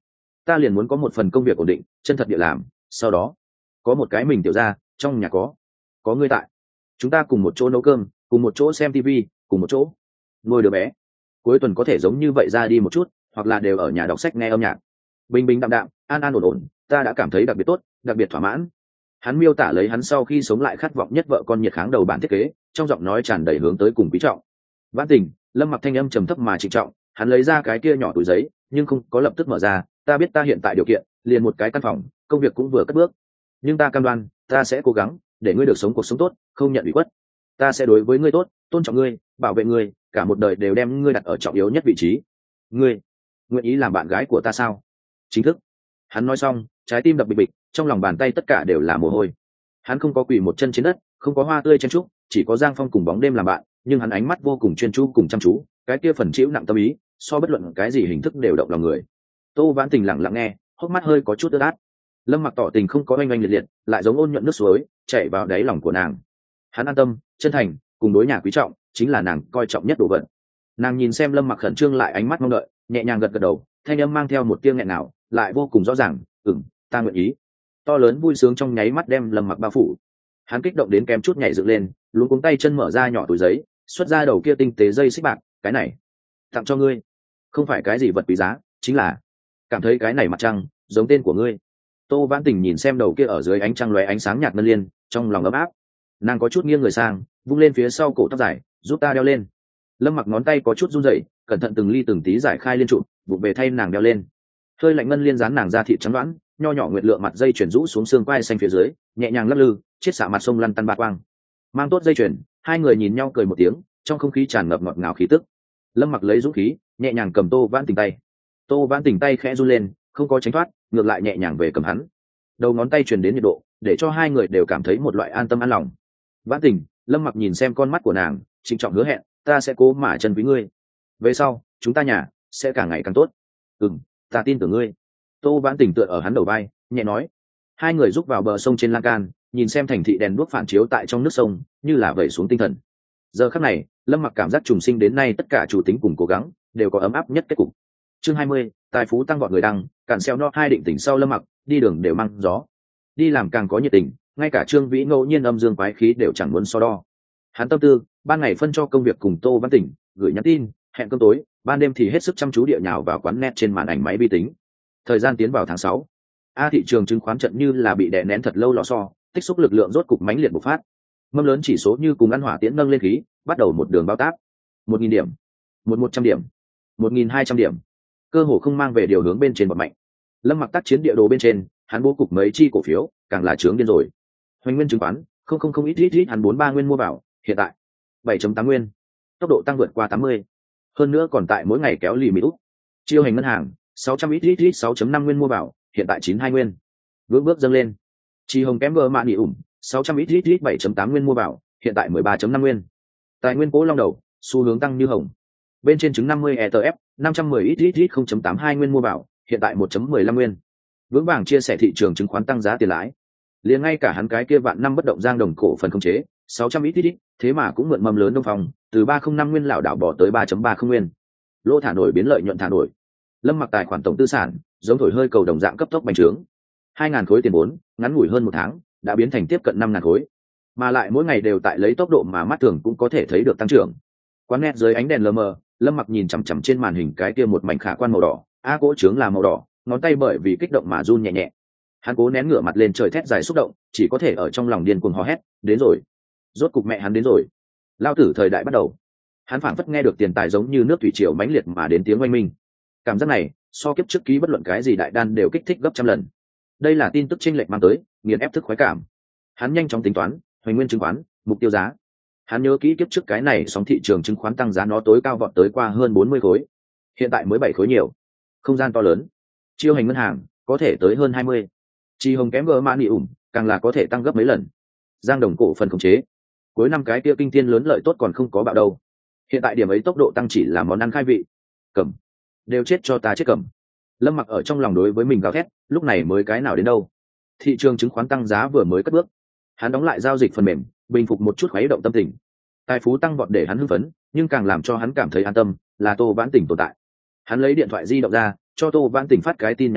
ta liền muốn có một phần công việc ổn định, chân thật địa làm, sau đó có một cái mình tiểu ra, trong nhà có có ngươi tại, chúng ta cùng một chỗ nấu cơm, cùng một chỗ xem tivi, cùng một chỗ nuôi đứa bé, cuối tuần có thể giống như vậy ra đi một chút, hoặc là đều ở nhà đọc sách nghe âm nhạc, bình bình đạm đạm, an an ổn ổn, ta đã cảm thấy đặc biệt tốt, đặc biệt thỏa mãn. Hắn miêu tả lấy hắn sau khi sống lại khát vọng nhất vợ con nhiệt kháng đầu bản thiết kế, trong giọng nói tràn đầy hướng tới cùng quý trọng. Vãn Tình, Lâm Mặc thanh âm trầm thấp mà trịnh trọng, hắn lấy ra cái kia nhỏ túi giấy, nhưng không có lập tức mở ra. Ta biết ta hiện tại điều kiện, liền một cái căn phòng, công việc cũng vừa cất bước, nhưng ta cam đoan, ta sẽ cố gắng để ngươi được sống cuộc sống tốt, không nhận ủy khuất. Ta sẽ đối với ngươi tốt, tôn trọng ngươi, bảo vệ ngươi, cả một đời đều đem ngươi đặt ở trọng yếu nhất vị trí. Ngươi nguyện ý làm bạn gái của ta sao? Chính thức. Hắn nói xong, trái tim đập bịch bịch, trong lòng bàn tay tất cả đều là mồ hôi. Hắn không có quỳ một chân trên đất, không có hoa tươi chen trúc, chỉ có Giang Phong cùng bóng đêm làm bạn, nhưng hắn ánh mắt vô cùng chuyên chú cùng chăm chú, cái kia phần chịu nặng tâm ý, so bất luận cái gì hình thức đều động lòng người. Tô Vãn Tình lặng lặng nghe, hốc mắt hơi có chút ướt át. Lâm Mặc tỏ tình không có oanh oanh liệt liệt, lại giống ôn nhuận nước suối chảy vào đáy lòng của nàng. Hắn an tâm, chân thành, cùng đối nhà quý trọng, chính là nàng coi trọng nhất đồ vật. Nàng nhìn xem Lâm Mặc khẩn trương lại ánh mắt mong đợi, nhẹ nhàng gật gật đầu, thanh âm mang theo một tia nghẹn nào, lại vô cùng rõ ràng, "Ừm, ta nguyện ý." To lớn vui sướng trong nháy mắt đem Lâm Mặc bao phủ. Hắn kích động đến kém chút nhảy dựng lên, luống cuống tay chân mở ra nhỏ túi giấy, xuất ra đầu kia tinh tế dây xích bạc, "Cái này, tặng cho ngươi, không phải cái gì vật quý giá, chính là cảm thấy cái này mặt trăng giống tên của ngươi." Tô Vãn Tình nhìn xem đầu kia ở dưới ánh trăng lóe ánh sáng nhạt ngân liên, trong lòng ấm áp. Nàng có chút nghiêng người sang, vung lên phía sau cổ tóc dài, "Giúp ta đeo lên." Lâm Mặc ngón tay có chút run rẩy, cẩn thận từng ly từng tí giải khai liên trụ, vụng về thay nàng đeo lên. Hơi lạnh ngân liên dán nàng ra thịt trắng đoán, nho nhỏ nguyệt lượng mặt dây chuyển rũ xuống xương quai xanh phía dưới, nhẹ nhàng lắc lư, chiết xạ mặt sông lăn tăn ba quang. Mang tốt dây chuyển, hai người nhìn nhau cười một tiếng, trong không khí tràn ngập ngọt ngào khí tức. Lâm Mặc lấy dũng khí, nhẹ nhàng cầm Tô Vãn Tình tay. Tô Vãn Tình tay khẽ run lên, không có tránh thoát, ngược lại nhẹ nhàng về cầm hắn. Đầu ngón tay truyền đến nhiệt độ, để cho hai người đều cảm thấy một loại an tâm an lòng. Vãn Tình, Lâm Mặc nhìn xem con mắt của nàng, trịnh trọng hứa hẹn, "Ta sẽ cố mà chân quý ngươi. Về sau, chúng ta nhà sẽ càng ngày càng tốt." "Ừm, ta tin tưởng ngươi." Tô Vãn Tình tựa ở hắn đầu vai, nhẹ nói. Hai người rúc vào bờ sông trên lan can, nhìn xem thành thị đèn đuốc phản chiếu tại trong nước sông, như là vẩy xuống tinh thần. Giờ khắc này, Lâm Mặc cảm giác trùng sinh đến nay tất cả chủ tính cùng cố gắng đều có ấm áp nhất kết cục. Chương hai mươi, tài phú tăng vọt người đăng, cản xeo no hai định tỉnh sau Lâm Mặc, đi đường đều mang gió. Đi làm càng có nhiệt tình, ngay cả Trương Vĩ ngẫu nhiên âm dương quái khí đều chẳng muốn so đo. Hắn tâm tư, ban ngày phân cho công việc cùng Tô Vãn Tình, gửi nhắn tin, hẹn cơm tối, ban đêm thì hết sức chăm chú địa nhào vào quán net trên màn ảnh máy vi tính. Thời gian tiến vào tháng sáu, a thị trường chứng khoán trận như là bị đè nén thật lâu lò xo, tích xúc lực lượng rốt cục mãnh liệt bộc phát. Mâm lớn chỉ số như cùng ăn hỏa tiễn nâng lên khí, bắt đầu một đường bao táp. Một nghìn điểm, một một trăm điểm, một nghìn hai trăm điểm, cơ hồ không mang về điều hướng bên trên bật mạnh. Lâm Mặc tác chiến địa đồ bên trên, hắn bố cục mấy chi cổ phiếu, càng là trướng điên rồi. Hoành Nguyên chứng khoán, không không không ít ít ít hắn bốn ba nguyên mua vào, hiện tại bảy chấm tám nguyên, tốc độ tăng vượt qua tám mươi. Hơn nữa còn tại mỗi ngày kéo lì mỹ út. Chiêu hành ngân hàng, sáu trăm ít ít ít sáu chấm năm nguyên mua vào, hiện tại chín hai nguyên. Vững bước dâng lên. Chi hồng kém vờ mạn nghỉ ủng, sáu trăm ít ít ít bảy chấm tám nguyên mua vào, hiện tại mười ba chấm năm nguyên. Tài nguyên cố long đầu, xu hướng tăng như hồng. Bên trên chứng năm mươi e tê ép, năm trăm mười ít ít ít không chấm tám hai nguyên mua vào, hiện tại một chấm mười lăm nguyên. Vững vàng chia sẻ thị trường chứng khoán tăng giá tiền lãi. Liền ngay cả hắn cái kia vạn năm bất động giang đồng cổ phần khống chế, sáu trăm ít ít ít, thế mà cũng mượn mầm lớn đông phòng, từ ba không năm nguyên lảo đảo bỏ tới ba chấm ba không nguyên. Lỗ thả nổi biến lợi nhuận thả nổi. Lâm Mặc tài khoản tổng tư sản, giống thổi hơi cầu đồng dạng cấp tốc bành trướng. hai ngàn khối tiền vốn, ngắn ngủi hơn một tháng, đã biến thành tiếp cận năm ngàn khối. Mà lại mỗi ngày đều tại lấy tốc độ mà mắt thường cũng có thể thấy được tăng trưởng. Quán net dưới ánh đèn lờ mờ, Lâm Mặc nhìn chằm chằm trên màn hình cái kia một mảnh khả quan màu đỏ, a cỗ trướng là màu đỏ, ngón tay bởi vì kích động mà run nhẹ nhẹ. Hắn cố nén ngửa mặt lên trời thét dài xúc động, chỉ có thể ở trong lòng điên cuồng hò hét, "Đến rồi, rốt cục mẹ hắn đến rồi." Lao tử thời đại bắt đầu. Hắn phảng phất nghe được tiền tài giống như nước thủy triều mãnh liệt mà đến tiếng oanh minh. Cảm giác này, so kiếp trước ký bất luận cái gì đại đan đều kích thích gấp trăm lần. Đây là tin tức chênh lệch mang tới, nghiền ép thức khoái cảm. Hắn nhanh chóng tính toán, Hoành Nguyên chứng khoán, mục tiêu giá. Hắn nhớ kỹ kiếp trước cái này sóng thị trường chứng khoán tăng giá nó tối cao vọt tới qua hơn bốn mươi khối. Hiện tại mới bảy khối nhiều. Không gian to lớn. Chiêu hành ngân hàng có thể tới hơn hai mươi. Chi hồng kém vợ mã nị ủng, càng là có thể tăng gấp mấy lần. Giang đồng cổ phần khống chế. Cuối năm cái kia kinh thiên lớn lợi tốt còn không có bạo đâu. Hiện tại điểm ấy tốc độ tăng chỉ là món ăn khai vị. Cầm, đều chết cho ta chết cầm. Lâm Mặc ở trong lòng đối với mình gào thét, lúc này mới cái nào đến đâu. Thị trường chứng khoán tăng giá vừa mới cất bước. Hắn đóng lại giao dịch phần mềm, bình phục một chút khuấy động tâm tình. Tài phú tăng vọt để hắn hưng phấn, nhưng càng làm cho hắn cảm thấy an tâm là Tô Vãn Tình tồn tại. Hắn lấy điện thoại di động ra, cho Tô Vãn Tình phát cái tin nhắn ngắn,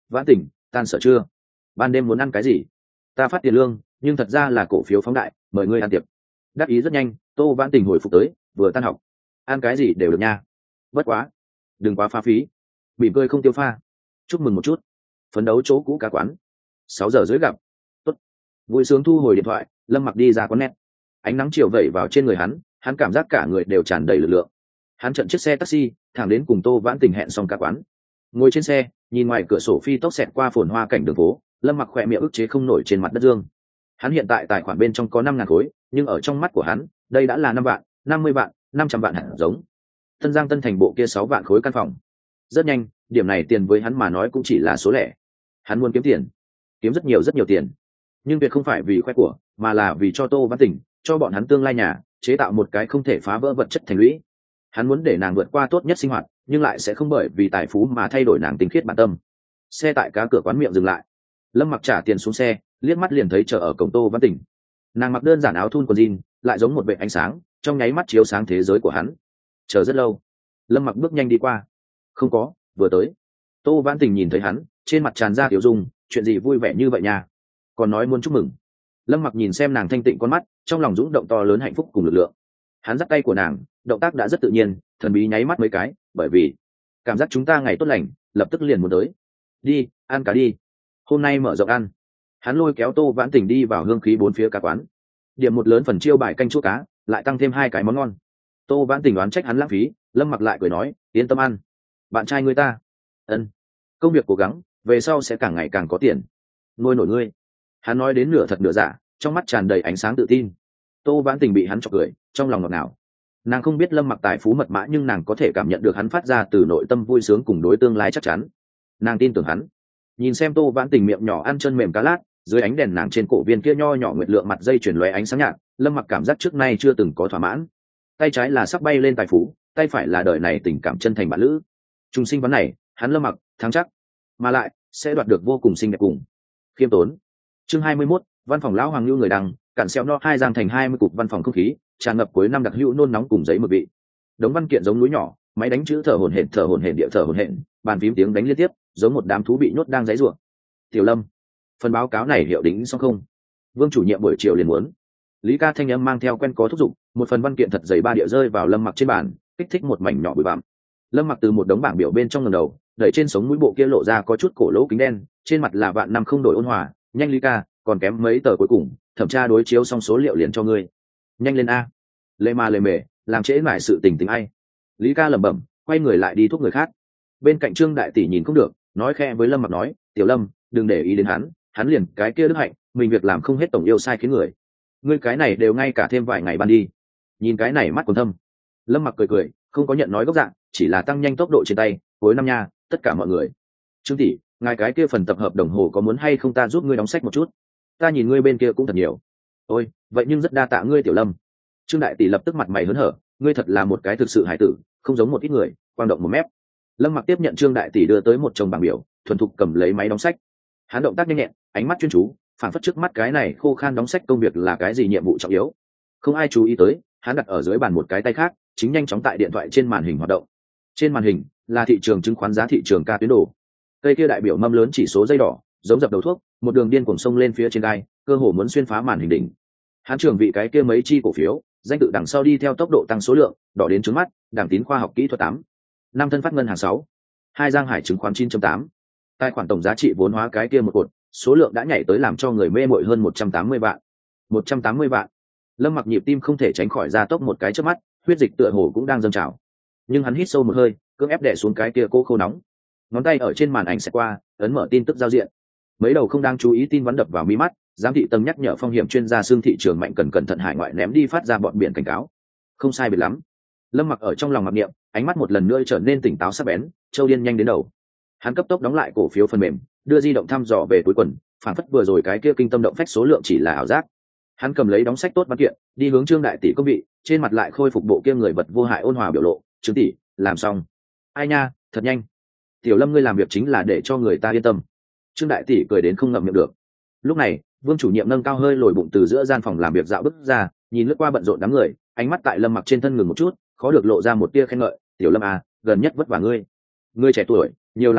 Vãn Tỉnh, tan sở chưa? Ban đêm muốn ăn cái gì? Ta phát tiền lương, nhưng thật ra là cổ phiếu phóng đại, mời ngươi ăn tiệc. Đáp ý rất nhanh, Tô Vãn Tình hồi phục tới, vừa tan học, ăn cái gì đều được nha. Bất quá, đừng quá phá phí. Mỉm cười không tiêu pha. Chúc mừng một chút. Phấn đấu chỗ cũ cá quán. Sáu giờ rưỡi gặp. Tốt. Vui sướng thu hồi điện thoại, Lâm Mặc đi ra quán net. Ánh nắng chiều vẩy vào trên người hắn, hắn cảm giác cả người đều tràn đầy lực lượng. Hắn chặn chiếc xe taxi, thẳng đến cùng Tô Vãn Tình hẹn xong cả quán. Ngồi trên xe, nhìn ngoài cửa sổ phi tốc xẹt qua phồn hoa cảnh đường phố, Lâm Mặc khỏe miệng ức chế không nổi trên mặt đất dương. Hắn hiện tại tài khoản bên trong có năm ngàn khối, nhưng ở trong mắt của hắn, đây đã là năm vạn, năm mươi vạn, năm trăm vạn hạt giống. Tân Giang Tân Thành bộ kia sáu vạn khối căn phòng. Rất nhanh, điểm này tiền với hắn mà nói cũng chỉ là số lẻ. Hắn muốn kiếm tiền, kiếm rất nhiều rất nhiều tiền, nhưng việc không phải vì khoe của, mà là vì cho Tô Vãn Tình, cho bọn hắn tương lai nhà, chế tạo một cái không thể phá vỡ vật chất thành lũy. Hắn muốn để nàng vượt qua tốt nhất sinh hoạt, nhưng lại sẽ không bởi vì tài phú mà thay đổi nàng tinh khiết bản tâm. Xe tại cá cửa quán miệng dừng lại. Lâm Mặc trả tiền xuống xe, liếc mắt liền thấy chờ ở cổng Tô Vãn Tình. Nàng mặc đơn giản áo thun quần jean, lại giống một vệt ánh sáng, trong nháy mắt chiếu sáng thế giới của hắn. Chờ rất lâu, Lâm Mặc bước nhanh đi qua. Không có, vừa tới. Tô Vãn Tình nhìn thấy hắn, trên mặt tràn ra tiểu dung, chuyện gì vui vẻ như vậy nha? Còn nói muốn chúc mừng. Lâm Mặc nhìn xem nàng thanh tịnh con mắt, trong lòng dũng động to lớn hạnh phúc cùng lực lượng. Hắn dắt tay của nàng, động tác đã rất tự nhiên, thần bí nháy mắt mấy cái, bởi vì cảm giác chúng ta ngày tốt lành, lập tức liền muốn tới. Đi, ăn cá đi. Hôm nay mở rộng ăn. Hắn lôi kéo Tô Vãn Tình đi vào hương khí bốn phía cá quán. Điểm một lớn phần chiêu bài canh chua cá, lại tăng thêm hai cái món ngon. Tô Vãn Tình đoán trách hắn lãng phí, Lâm Mặc lại cười nói, yên tâm ăn. Bạn trai ngươi ta. Ân. Công việc cố gắng, về sau sẽ càng ngày càng có tiền. Nuôi nổi ngươi. Hắn nói đến nửa thật nửa giả, trong mắt tràn đầy ánh sáng tự tin. Tô Vãn Tình bị hắn chọc cười, trong lòng ngọt ngào. Nàng không biết Lâm Mặc tài phú mật mã, nhưng nàng có thể cảm nhận được hắn phát ra từ nội tâm vui sướng cùng đối tương lai chắc chắn. Nàng tin tưởng hắn. Nhìn xem Tô Vãn Tình miệng nhỏ ăn chân mềm cá lát, dưới ánh đèn nàng trên cổ viên kia nho nhỏ nguyệt lượng mặt dây chuyển lóe ánh sáng nhạt, Lâm Mặc cảm giác trước nay chưa từng có thỏa mãn. Tay trái là sắp bay lên tài phú, tay phải là đời này tình cảm chân thành bạn lữ. Trung sinh vấn này, hắn Lâm Mặc thắng chắc, mà lại sẽ đoạt được vô cùng xinh đẹp cùng khiêm tốn. Chương hai mươi mốt, văn phòng lão Hoàng Lưu người đằng, cản xeo no hai giang thành hai mươi cục văn phòng không khí, tràn ngập cuối năm đặc hữu nôn nóng cùng giấy mực vị. Đống văn kiện giống núi nhỏ, máy đánh chữ thở hổn hển thở hổn hển địa thở hổn hển, bàn phím tiếng đánh liên tiếp, giống một đám thú bị nhốt đang giãy giụa. Tiểu Lâm, phần báo cáo này hiệu đính xong không? Vương chủ nhiệm buổi chiều liền muốn. Lý Ca thanh âm mang theo quen có thúc giục, một phần văn kiện thật dày ba địa rơi vào Lâm Mặc trên bàn, kích thích một mảnh nhỏ bụi bặm. Lâm Mặc từ một đống bảng biểu bên trong ngẩng đầu, đẩy trên sống mũi bộ kia lộ ra có chút cổ lỗ kính đen, trên mặt là vạn năm không đổi ôn hòa, nhanh Lý Ca, còn kém mấy tờ cuối cùng, thẩm tra đối chiếu xong số liệu liền cho ngươi. Nhanh lên a. Lê ma lê mề, làm trễ mãi sự tình tình ai. Lý Ca lẩm bẩm, quay người lại đi thuốc người khác. Bên cạnh Trương đại tỷ nhìn không được, nói khẽ với Lâm Mặc nói, Tiểu Lâm, đừng để ý đến hắn, hắn liền cái kia đức hạnh, mình việc làm không hết tổng yêu sai khiến người. Ngươi cái này đều ngay cả thêm vài ngày ban đi. Nhìn cái này mắt còn thâm. Lâm Mặc cười cười, không có nhận nói gốc dạng, chỉ là tăng nhanh tốc độ trên tay, cuối năm nha, tất cả mọi người. Trương tỷ, ngài cái kia phần tập hợp đồng hồ có muốn hay không ta giúp ngươi đóng sách một chút? Ta nhìn ngươi bên kia cũng thật nhiều. Ôi, vậy nhưng rất đa tạ ngươi Tiểu Lâm. Trương đại tỷ lập tức mặt mày hớn hở, ngươi thật là một cái thực sự hải tử, không giống một ít người, quang động một mép. Lâm Mặc tiếp nhận Trương đại tỷ đưa tới một chồng bảng biểu, thuần thục cầm lấy máy đóng sách. Hắn động tác nhanh nhẹn, ánh mắt chuyên chú, phản phất trước mắt cái này khô khan đóng sách công việc là cái gì nhiệm vụ trọng yếu. Không ai chú ý tới, hắn đặt ở dưới bàn một cái tay khác, chính nhanh chóng tại điện thoại trên màn hình hoạt động. Trên màn hình là thị trường chứng khoán giá thị trường ca tuyến đồ. Cây kia đại biểu mâm lớn chỉ số dây đỏ, giống dập đầu thuốc, một đường điên cuồng sông lên phía trên gai, cơ hồ muốn xuyên phá màn hình đỉnh. Hắn trường vị cái kia mấy chi cổ phiếu, danh tự đằng sau đi theo tốc độ tăng số lượng, đỏ đến trứng mắt, đảng tín khoa học kỹ thuật tám, năm thân phát ngân hàng sáu, hai giang hải chứng khoán chín chấm tám. Tài khoản tổng giá trị vốn hóa cái kia một cột, số lượng đã nhảy tới làm cho người mê mội hơn một trăm tám mươi vạn. một trăm tám mươi vạn. Lâm Mặc nhịp tim không thể tránh khỏi ra tốc một cái trước mắt, huyết dịch tựa hồ cũng đang dâng trào. Nhưng hắn hít sâu một hơi, cưỡng ép đè xuống cái kia cô khô nóng. Ngón tay ở trên màn ảnh sẽ qua, ấn mở tin tức giao diện. Mấy đầu không đang chú ý tin vắn đập vào mí mắt, giám thị tầng nhắc nhở phong hiểm chuyên gia xương thị trường mạnh cần cẩn thận hải ngoại ném đi phát ra bọn biển cảnh cáo. Không sai biệt lắm. Lâm Mặc ở trong lòng mặc niệm, ánh mắt một lần nữa trở nên tỉnh táo sắc bén, châu điên nhanh đến đầu. Hắn cấp tốc đóng lại cổ phiếu phần mềm, đưa di động thăm dò về túi quần, phản phất vừa rồi cái kia kinh tâm động phách số lượng chỉ là ảo giác. Hắn cầm lấy đóng sách tốt văn kiện, đi hướng Trương đại tỷ công vị, trên mặt lại khôi phục bộ kia người vật vô hại ôn hòa biểu lộ, "Trương tỷ, làm xong." "Ai nha, thật nhanh. Tiểu Lâm ngươi làm việc chính là để cho người ta yên tâm." Trương đại tỷ cười đến không ngậm miệng được. Lúc này, Vương chủ nhiệm nâng cao hơi lồi bụng từ giữa gian phòng làm việc dạo bước ra, nhìn lướt qua bận rộn đám người, ánh mắt tại Lâm Mặc trên thân ngừng một chút, khó được lộ ra một tia khen ngợi, "Tiểu Lâm à, gần nhất vất vả ngươi. Ngươi trẻ tuổi, nhiều làm chút,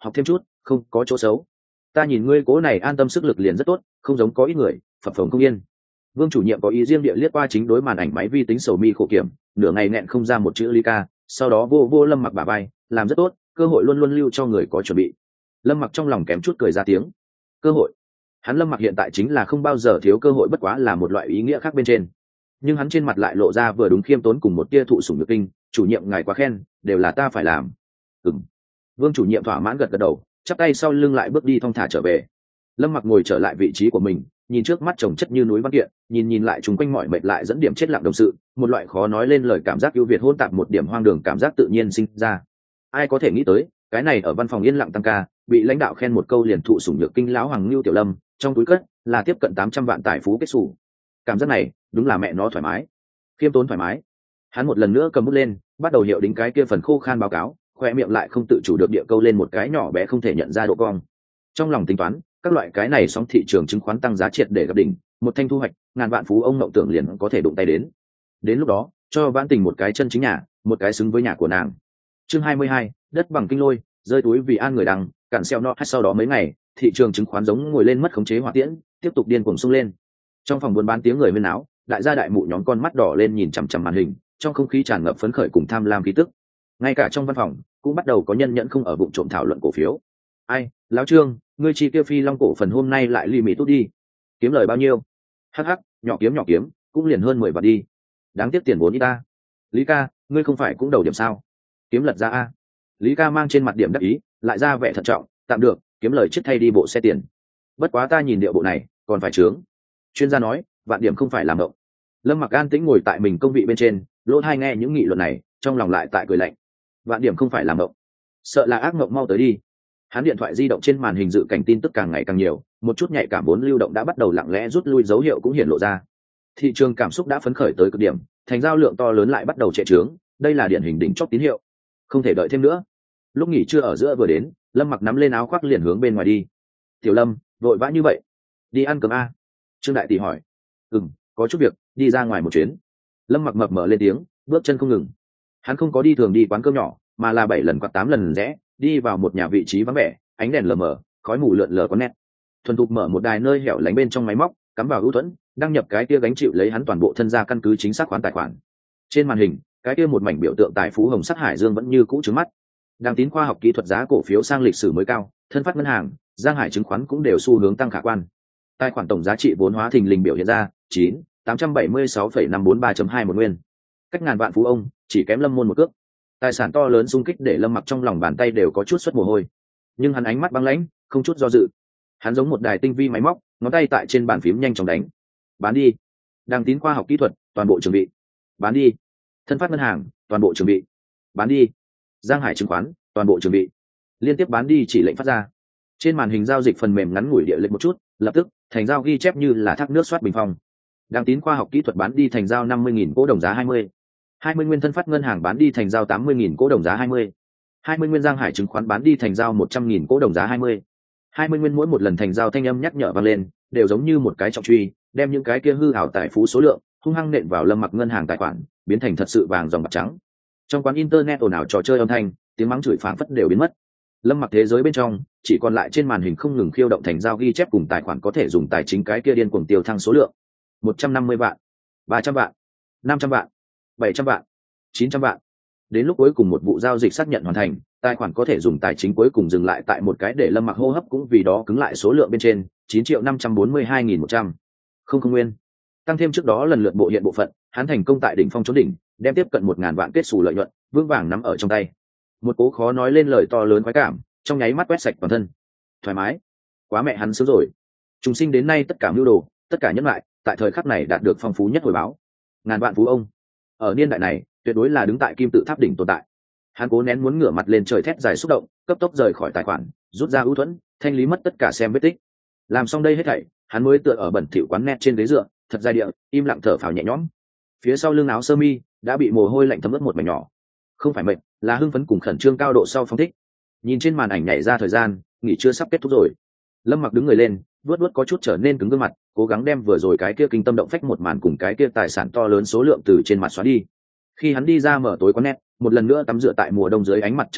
học thêm chút không có chỗ xấu. Ta nhìn ngươi cố này an tâm sức lực liền rất tốt, không giống có ít người phập phồng không yên. Vương chủ nhiệm có ý riêng địa liếc qua chính đối màn ảnh máy vi tính sầu mi khổ kiểm, nửa ngày nghẹn không ra một chữ ly ca, sau đó vô vô Lâm Mặc bả vai, làm rất tốt, cơ hội luôn luôn lưu cho người có chuẩn bị. Lâm Mặc trong lòng kém chút cười ra tiếng. Cơ hội? Hắn Lâm Mặc hiện tại chính là không bao giờ thiếu cơ hội, bất quá là một loại ý nghĩa khác bên trên. Nhưng hắn trên mặt lại lộ ra vừa đúng khiêm tốn cùng một tia thụ sủng nhược kinh, chủ nhiệm ngài quá khen, đều là ta phải làm. Ừm. Vương chủ nhiệm thỏa mãn gật gật đầu, chắp tay sau lưng lại bước đi thong thả trở về. Lâm Mặc ngồi trở lại vị trí của mình, nhìn trước mắt chồng chất như núi văn kiện, nhìn nhìn lại chúng quanh mọi mệt lại dẫn điểm chết lặng đồng sự, một loại khó nói lên lời cảm giác ưu việt hỗn tạp một điểm hoang đường cảm giác tự nhiên sinh ra. Ai có thể nghĩ tới, cái này ở văn phòng yên lặng tăng ca, bị lãnh đạo khen một câu liền thụ sủng nhược kinh lão Hoàng Lưu Tiểu Lâm, trong túi cất là tiếp cận tám trăm vạn tài phú kết sủ. Cảm giác này, đúng là mẹ nó thoải mái, khiêm tốn thoải mái. Hắn một lần nữa cầm bút lên, bắt đầu hiệu đính cái kia phần khô khan báo cáo, khoe miệng lại không tự chủ được địa câu lên một cái nhỏ bé không thể nhận ra độ cong. Trong lòng tính toán, các loại cái này sóng thị trường chứng khoán tăng giá triệt để gặp đỉnh, một thanh thu hoạch ngàn vạn phú ông mộng tưởng liền có thể đụng tay đến. Đến lúc đó, cho Vãn Tình một cái chân chính nhà, một cái xứng với nhà của nàng. Chương hai mươi hai, đất bằng kinh lôi, rơi túi vì an người đằng, cản xeo nọ. Sau đó mấy ngày, thị trường chứng khoán giống ngồi lên mất khống chế hỏa tiễn, tiếp tục điên cuồng xông lên. Trong phòng buôn bán tiếng người huyên náo, đại gia đại mụ nhóm con mắt đỏ lên nhìn chằm chằm màn hình, trong không khí tràn ngập phấn khởi cùng tham lam khí tức. Ngay cả trong văn phòng cũng bắt đầu có nhân nhẫn không ở bụng trộm thảo luận cổ phiếu. Ai, lão Trương, ngươi chi kia phi long cổ phần hôm nay lại lì mì tốt đi, kiếm lời bao nhiêu? Hắc hắc, nhỏ kiếm nhỏ kiếm, cũng liền hơn mười vạn đi. Đáng tiếc tiền vốn ít ta. Lý ca, ngươi không phải cũng đầu điểm sao? Kiếm lật ra a. Lý ca mang trên mặt điểm đắc ý, lại ra vẻ thận trọng, tạm được, kiếm lời chết thay đi bộ xe tiền. Bất quá ta nhìn điệu bộ này, còn phải trướng. Chuyên gia nói, vạn điểm không phải làm động. Lâm Mặc an tĩnh ngồi tại mình công vị bên trên, lỗ tai nghe những nghị luận này, trong lòng lại tại cười lạnh. Vạn điểm không phải làm động, sợ là ác mộng mau tới đi. Hắn điện thoại di động trên màn hình dự cảnh tin tức càng ngày càng nhiều, một chút nhạy cảm vốn lưu động đã bắt đầu lặng lẽ rút lui, dấu hiệu cũng hiện lộ ra. Thị trường cảm xúc đã phấn khởi tới cực điểm, thành giao lượng to lớn lại bắt đầu trệ trướng, đây là điển hình đỉnh chóp tín hiệu, không thể đợi thêm nữa. Lúc nghỉ trưa ở giữa vừa đến, Lâm Mặc nắm lên áo khoác liền hướng bên ngoài đi. Tiểu Lâm, vội vã như vậy, đi ăn cơm a? Trương đại tỷ hỏi. Ừm, có chút việc, đi ra ngoài một chuyến. Lâm Mặc mập mờ lên tiếng, bước chân không ngừng. Hắn không có đi thường đi quán cơm nhỏ, mà là bảy lần quạt tám lần rẽ, đi vào một nhà vị trí vắng vẻ, ánh đèn lờ mờ, khói mù lượn lờ có nét. Thuần thục mở một đài nơi hẻo lánh bên trong máy móc, cắm vào ưu thuẫn, đăng nhập cái kia gánh chịu lấy hắn toàn bộ thân gia căn cứ chính xác khoản tài khoản. Trên màn hình, cái kia một mảnh biểu tượng tài phú hồng sắc hải dương vẫn như cũ trứng mắt. Đang tín khoa học kỹ thuật giá cổ phiếu sang lịch sử mới cao, thân phát ngân hàng, Giang Hải chứng khoán cũng đều xu hướng tăng khả quan. Tài khoản tổng giá trị vốn hóa thình lình biểu hiện ra chín tám trăm bảy mươi sáu phẩy năm bốn ba chấm hai một nguyên. Cách ngàn vạn phú ông, chỉ kém Lâm Môn một cước. Tài sản to lớn xung kích để Lâm Mặc trong lòng bàn tay đều có chút xuất mồ hôi, nhưng hắn ánh mắt băng lãnh, không chút do dự. Hắn giống một đài tinh vi máy móc, ngón tay tại trên bàn phím nhanh chóng đánh. Bán đi. Đăng tín khoa học kỹ thuật, toàn bộ chuẩn bị. Bán đi. Thân phát ngân hàng, toàn bộ chuẩn bị. Bán đi. Giang Hải chứng khoán, toàn bộ chuẩn bị. Liên tiếp bán đi chỉ lệnh phát ra. Trên màn hình giao dịch phần mềm ngắn ngủi địa lệnh một chút, lập tức thành giao ghi chép như là thác nước soát bình phong. Đăng tín khoa học kỹ thuật bán đi thành giao năm mươi nghìn cổ đồng giá hai mươi. hai mươi nguyên thân phát ngân hàng bán đi thành giao tám mươi nghìn cổ đồng giá hai mươi. hai mươi nguyên Giang Hải chứng khoán bán đi thành giao một trăm nghìn cổ đồng giá hai mươi. hai mươi nguyên mỗi một lần thành giao thanh âm nhắc nhở vang lên, đều giống như một cái trọng truy, đem những cái kia hư ảo tài phú số lượng hung hăng nện vào Lâm Mặc ngân hàng tài khoản, biến thành thật sự vàng dòng bạc trắng. Trong quán internet ồn ào trò chơi âm thanh, tiếng mắng chửi phảng phất đều biến mất. Lâm Mặc thế giới bên trong chỉ còn lại trên màn hình không ngừng khiêu động thành giao ghi chép cùng tài khoản có thể dùng tài chính cái kia điên cuồng tiêu thăng số lượng. một trăm năm mươi vạn, ba trăm vạn, năm trăm vạn, bảy trăm vạn, chín trăm vạn. Đến lúc cuối cùng một vụ giao dịch xác nhận hoàn thành, tài khoản có thể dùng tài chính cuối cùng dừng lại tại một cái để Lâm Mặc hô hấp cũng vì đó cứng lại số lượng bên trên chín triệu năm trăm bốn mươi hai nghìn một trăm. Không không nguyên. Tăng thêm trước đó lần lượt bộ hiện bộ phận, hắn thành công tại đỉnh phong trốn đỉnh, đem tiếp cận một ngàn vạn kết xù lợi nhuận, vững vàng nắm ở trong tay. Một cố khó nói lên lời to lớn khoái cảm, trong nháy mắt quét sạch toàn thân. Thoải mái, quá mẹ hắn sướng rồi. Trùng sinh đến nay tất cả mưu đồ, tất cả nhân lại, tại thời khắc này đạt được phong phú nhất hồi báo. Ngàn vạn phú ông. Ở niên đại này, tuyệt đối là đứng tại kim tự tháp đỉnh tồn tại. Hắn cố nén muốn ngửa mặt lên trời thét dài xúc động, cấp tốc rời khỏi tài khoản, rút ra ưu thuẫn, thanh lý mất tất cả xem vết tích. Làm xong đây hết thảy, hắn mới tựa ở bẩn thỉu quán net trên ghế dựa, thật dài địa, im lặng thở phào nhẹ nhõm. Phía sau lưng áo sơ mi đã bị mồ hôi lạnh thấm ướt một mảnh nhỏ. Không phải mệt, là hưng phấn cùng khẩn trương cao độ sau phong thích. Nhìn trên màn ảnh nhảy ra thời gian, nghỉ trưa sắp kết thúc rồi. Lâm Mặc đứng người lên, vuốt vuốt có chút trở nên cứng gương mặt, cố gắng đem vừa rồi cái kia kinh tâm động phách một màn cùng cái kia tài sản to lớn số lượng từ trên mặt xóa đi. Khi hắn đi ra mở tối quán net, một lần nữa tắm rửa tại mùa đông dưới ánh mặt trời lúc,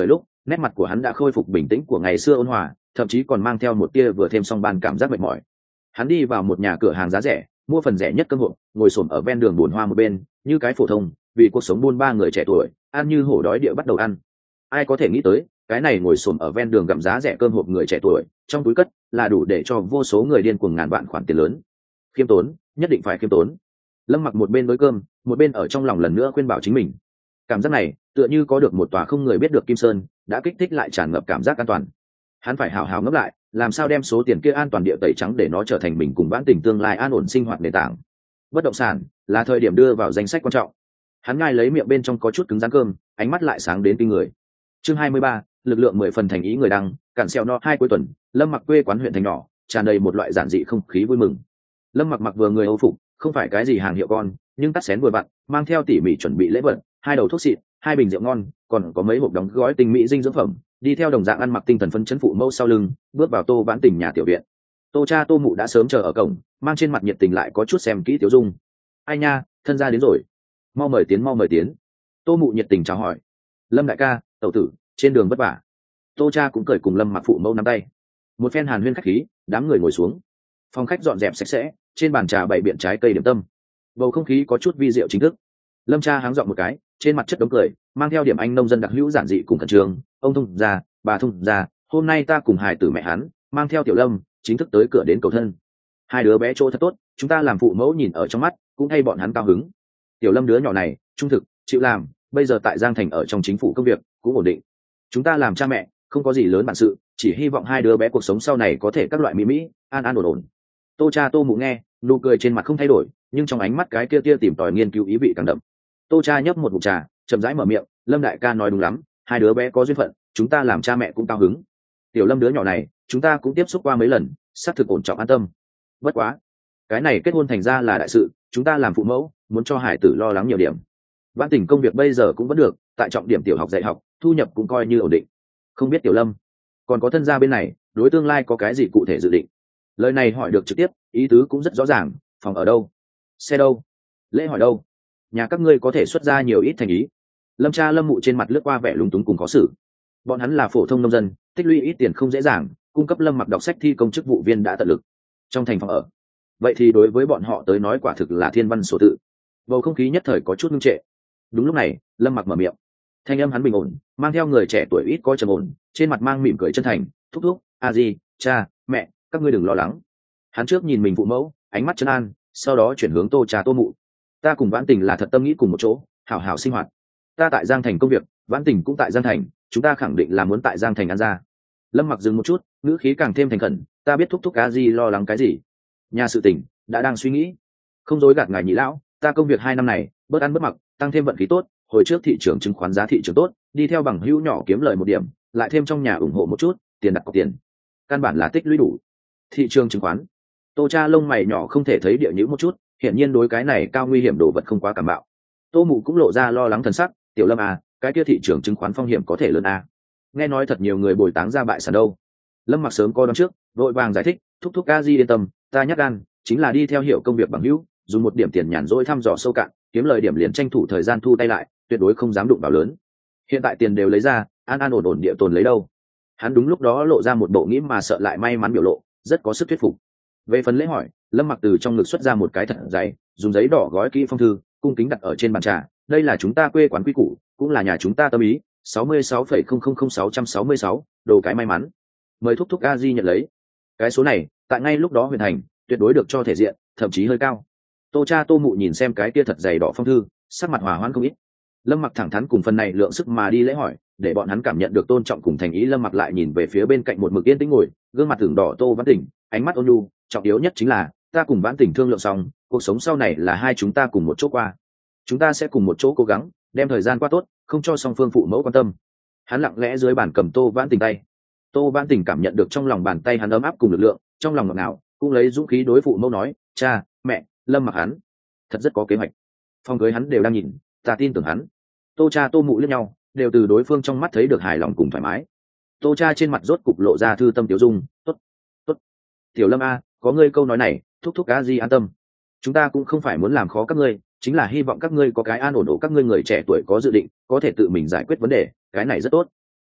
nét mặt của hắn đã khôi phục bình tĩnh của ngày xưa ôn hòa, thậm chí còn mang theo một tia vừa thêm xong ban cảm giác mệt mỏi. Hắn đi vào một nhà cửa hàng giá rẻ, mua phần rẻ nhất cơm hộp, ngồi xổm ở ven đường buồn hoa một bên, như cái phổ thông, vì cuộc sống buôn ba người trẻ tuổi, ăn như hổ đói địa bắt đầu ăn. Ai có thể nghĩ tới, cái này ngồi xổm ở ven đường gặm giá rẻ cơm hộp người trẻ tuổi, trong túi cất là đủ để cho vô số người điên cuồng ngàn vạn khoản tiền lớn. Khiêm tốn, nhất định phải khiêm tốn. Lâm Mặc một bên với cơm, một bên ở trong lòng lần nữa khuyên bảo chính mình. Cảm giác này, tựa như có được một tòa không người biết được kim sơn, đã kích thích lại tràn ngập cảm giác an toàn. Hắn phải hào hào ngẫm lại, làm sao đem số tiền kia an toàn địa tẩy trắng để nó trở thành mình cùng Vãn Tình tương lai an ổn sinh hoạt nền tảng. Bất động sản là thời điểm đưa vào danh sách quan trọng. Hắn ngay lấy miệng bên trong có chút cứng rắn cơm, ánh mắt lại sáng đến kinh người. Chương hai mươi ba, lực lượng mười phần thành ý người đăng, cản xeo no hai cuối tuần, Lâm Mặc quê quán huyện thành nhỏ, tràn đầy một loại giản dị không khí vui mừng. Lâm Mặc mặc vừa người Âu phục, không phải cái gì hàng hiệu con, nhưng cắt xén vừa vặn, mang theo tỉ mỉ chuẩn bị lễ vật, hai đầu thuốc xịn, hai bình rượu ngon, còn có mấy hộp đóng gói tinh mỹ dinh dưỡng phẩm, đi theo đồng dạng ăn mặc tinh thần phấn chấn phụ mẫu sau lưng, bước vào Tô Vãn Tình nhà tiểu viện. Tô cha Tô mụ đã sớm chờ ở cổng, mang trên mặt nhiệt tình lại có chút xem kỹ tiểu dung. Ai nha, thân gia đến rồi, mau mời tiến mau mời tiến. Tô mụ nhiệt tình chào hỏi. Lâm đại ca, tẩu tử, trên đường vất vả. Tô cha cũng cười cùng Lâm Mặc phụ mẫu nắm tay. Một phen hàn huyên khách khí, đám người ngồi xuống. Phòng khách dọn dẹp sạch sẽ, trên bàn trà bày biện trái cây điểm tâm. Bầu không khí có chút vi diệu chính thức. Lâm cha háng dọn một cái, trên mặt chất đống cười, mang theo điểm anh nông dân đặc hữu giản dị cùng khẩn trương. Ông thông gia, bà thông gia, hôm nay ta cùng hài tử mẹ hắn, mang theo Tiểu Lâm, chính thức tới cửa đến cầu thân. Hai đứa bé chỗ thật tốt, chúng ta làm phụ mẫu nhìn ở trong mắt, cũng thay bọn hắn cao hứng. Tiểu Lâm đứa nhỏ này, trung thực, chịu làm, bây giờ tại Giang Thành ở trong chính phủ công việc, cũng ổn định. Chúng ta làm cha mẹ, không có gì lớn bản sự, chỉ hy vọng hai đứa bé cuộc sống sau này có thể các loại mỹ mỹ, an an ổn ổn. Tô cha Tô mụ nghe, nụ cười trên mặt không thay đổi, nhưng trong ánh mắt cái kia tia tìm tòi nghiên cứu ý vị càng đậm. Tô cha nhấp một ngụm trà, chậm rãi mở miệng, Lâm đại ca nói đúng lắm, hai đứa bé có duyên phận, chúng ta làm cha mẹ cũng cao hứng. Tiểu Lâm đứa nhỏ này, chúng ta cũng tiếp xúc qua mấy lần, xác thực ổn trọng an tâm. Bất quá, cái này kết hôn thành ra là đại sự, chúng ta làm phụ mẫu, muốn cho hải tử lo lắng nhiều điểm. Vãn Tình công việc bây giờ cũng vẫn được, tại trọng điểm tiểu học dạy học, thu nhập cũng coi như ổn định. Không biết Tiểu Lâm, còn có thân gia bên này, đối tương lai có cái gì cụ thể dự định? Lời này hỏi được trực tiếp, ý tứ cũng rất rõ ràng. Phòng ở đâu, xe đâu, lễ hỏi đâu, nhà các ngươi có thể xuất ra nhiều ít thành ý. Lâm cha Lâm mụ trên mặt lướt qua vẻ lúng túng cùng khó xử. Bọn hắn là phổ thông nông dân, tích lũy ít tiền không dễ dàng, cung cấp Lâm Mặc đọc sách thi công chức vụ viên đã tận lực. Trong thành phòng ở, vậy thì đối với bọn họ tới nói quả thực là thiên văn sổ tự. Bầu không khí nhất thời có chút ngưng trệ. Đúng lúc này, Lâm Mặc mở miệng, thanh âm hắn bình ổn, mang theo người trẻ tuổi ít có trầm ổn, trên mặt mang mỉm cười chân thành, thúc thúc, a di, cha, mẹ, các ngươi đừng lo lắng. Hắn trước nhìn mình phụ mẫu, ánh mắt trấn an, sau đó chuyển hướng Tô cha Tô mụ. Ta cùng Vãn Tình là thật tâm nghĩ cùng một chỗ, hảo hảo sinh hoạt. Ta tại Giang Thành công việc, Vãn Tình cũng tại Giang Thành, chúng ta khẳng định là muốn tại Giang Thành ăn ra. Lâm Mặc dừng một chút, ngữ khí càng thêm thành khẩn, ta biết thúc thúc a di lo lắng cái gì. Nhà sự tình đã đang suy nghĩ, không dối gạt ngài nhị lão, ta công việc hai năm này, bớt ăn bớt mặc, tăng thêm vận khí tốt, hồi trước thị trường chứng khoán giá thị trường tốt, đi theo bằng hữu nhỏ kiếm lời một điểm, lại thêm trong nhà ủng hộ một chút, tiền đặt cọc tiền, căn bản là tích lũy đủ. Thị trường chứng khoán, Tô cha lông mày nhỏ không thể thấy địa nhữ một chút, hiển nhiên đối cái này cao nguy hiểm đồ vật không quá cảm bạo. Tô mụ cũng lộ ra lo lắng thần sắc, Tiểu Lâm à, cái kia thị trường chứng khoán phong hiểm có thể lớn à. Nghe nói thật nhiều người bồi táng ra bại sản đâu. Lâm Mặc sớm coi đón trước, vội vàng giải thích, thúc thúc a di yên tâm, ta nhắc gan, chính là đi theo hiểu công việc bằng hữu, dùng một điểm tiền nhàn rỗi thăm dò sâu cạn, kiếm lời điểm liền tranh thủ thời gian thu tay lại, tuyệt đối không dám đụng vào lớn. Hiện tại tiền đều lấy ra, an an ổn ổn địa tồn lấy đâu. Hắn đúng lúc đó lộ ra một bộ nghĩ mà sợ lại may mắn biểu lộ, rất có sức thuyết phục. Về phần lễ hỏi, Lâm Mặc từ trong ngực xuất ra một cái thật dày, dùng giấy đỏ gói kỹ phong thư, cung kính đặt ở trên bàn trà. Đây là chúng ta quê quán quy củ, cũng là nhà chúng ta tâm ý, sáu mươi sáu phẩy không không không sáu trăm sáu mươi sáu, đồ cái may mắn. Mời thúc thúc a di nhận lấy. Cái số này, tại ngay lúc đó huyền thành, tuyệt đối được cho thể diện, thậm chí hơi cao. Tô cha Tô mụ nhìn xem cái kia thật dày đỏ phong thư, sắc mặt hòa hoãn không ít. Lâm Mặc thẳng thắn cùng phần này lượng sức mà đi lễ hỏi, để bọn hắn cảm nhận được tôn trọng cùng thành ý. Lâm Mặc lại nhìn về phía bên cạnh một mực yên tĩnh ngồi, gương mặt tưởng đỏ Tô Vãn Tình, ánh mắt ôn nhu, trọng yếu nhất chính là ta cùng Vãn Tình thương lượng xong, cuộc sống sau này là hai chúng ta cùng một chỗ qua, chúng ta sẽ cùng một chỗ cố gắng đem thời gian qua tốt, không cho song phương phụ mẫu quan tâm. Hắn lặng lẽ dưới bàn cầm Tô Vãn Tình tay. Tô Vãn Tình cảm nhận được trong lòng bàn tay hắn ấm áp cùng lực lượng, trong lòng ngọt ngào, cũng lấy dũng khí đối phụ mẫu nói, cha, mẹ, Lâm Mặc hắn thật rất có kế hoạch, phong cưới hắn đều đang nhìn, ta tin tưởng hắn. Tô cha Tô mụ liếc nhau, đều từ đối phương trong mắt thấy được hài lòng cùng thoải mái. Tô cha trên mặt rốt cục lộ ra thư tâm tiểu dung, tốt, tốt. Tiểu Lâm a, có ngươi câu nói này, thúc thúc a di an tâm. Chúng ta cũng không phải muốn làm khó các ngươi, chính là hy vọng các ngươi có cái an ổn ổn, các ngươi người trẻ tuổi có dự định, có thể tự mình giải quyết vấn đề, cái này rất tốt.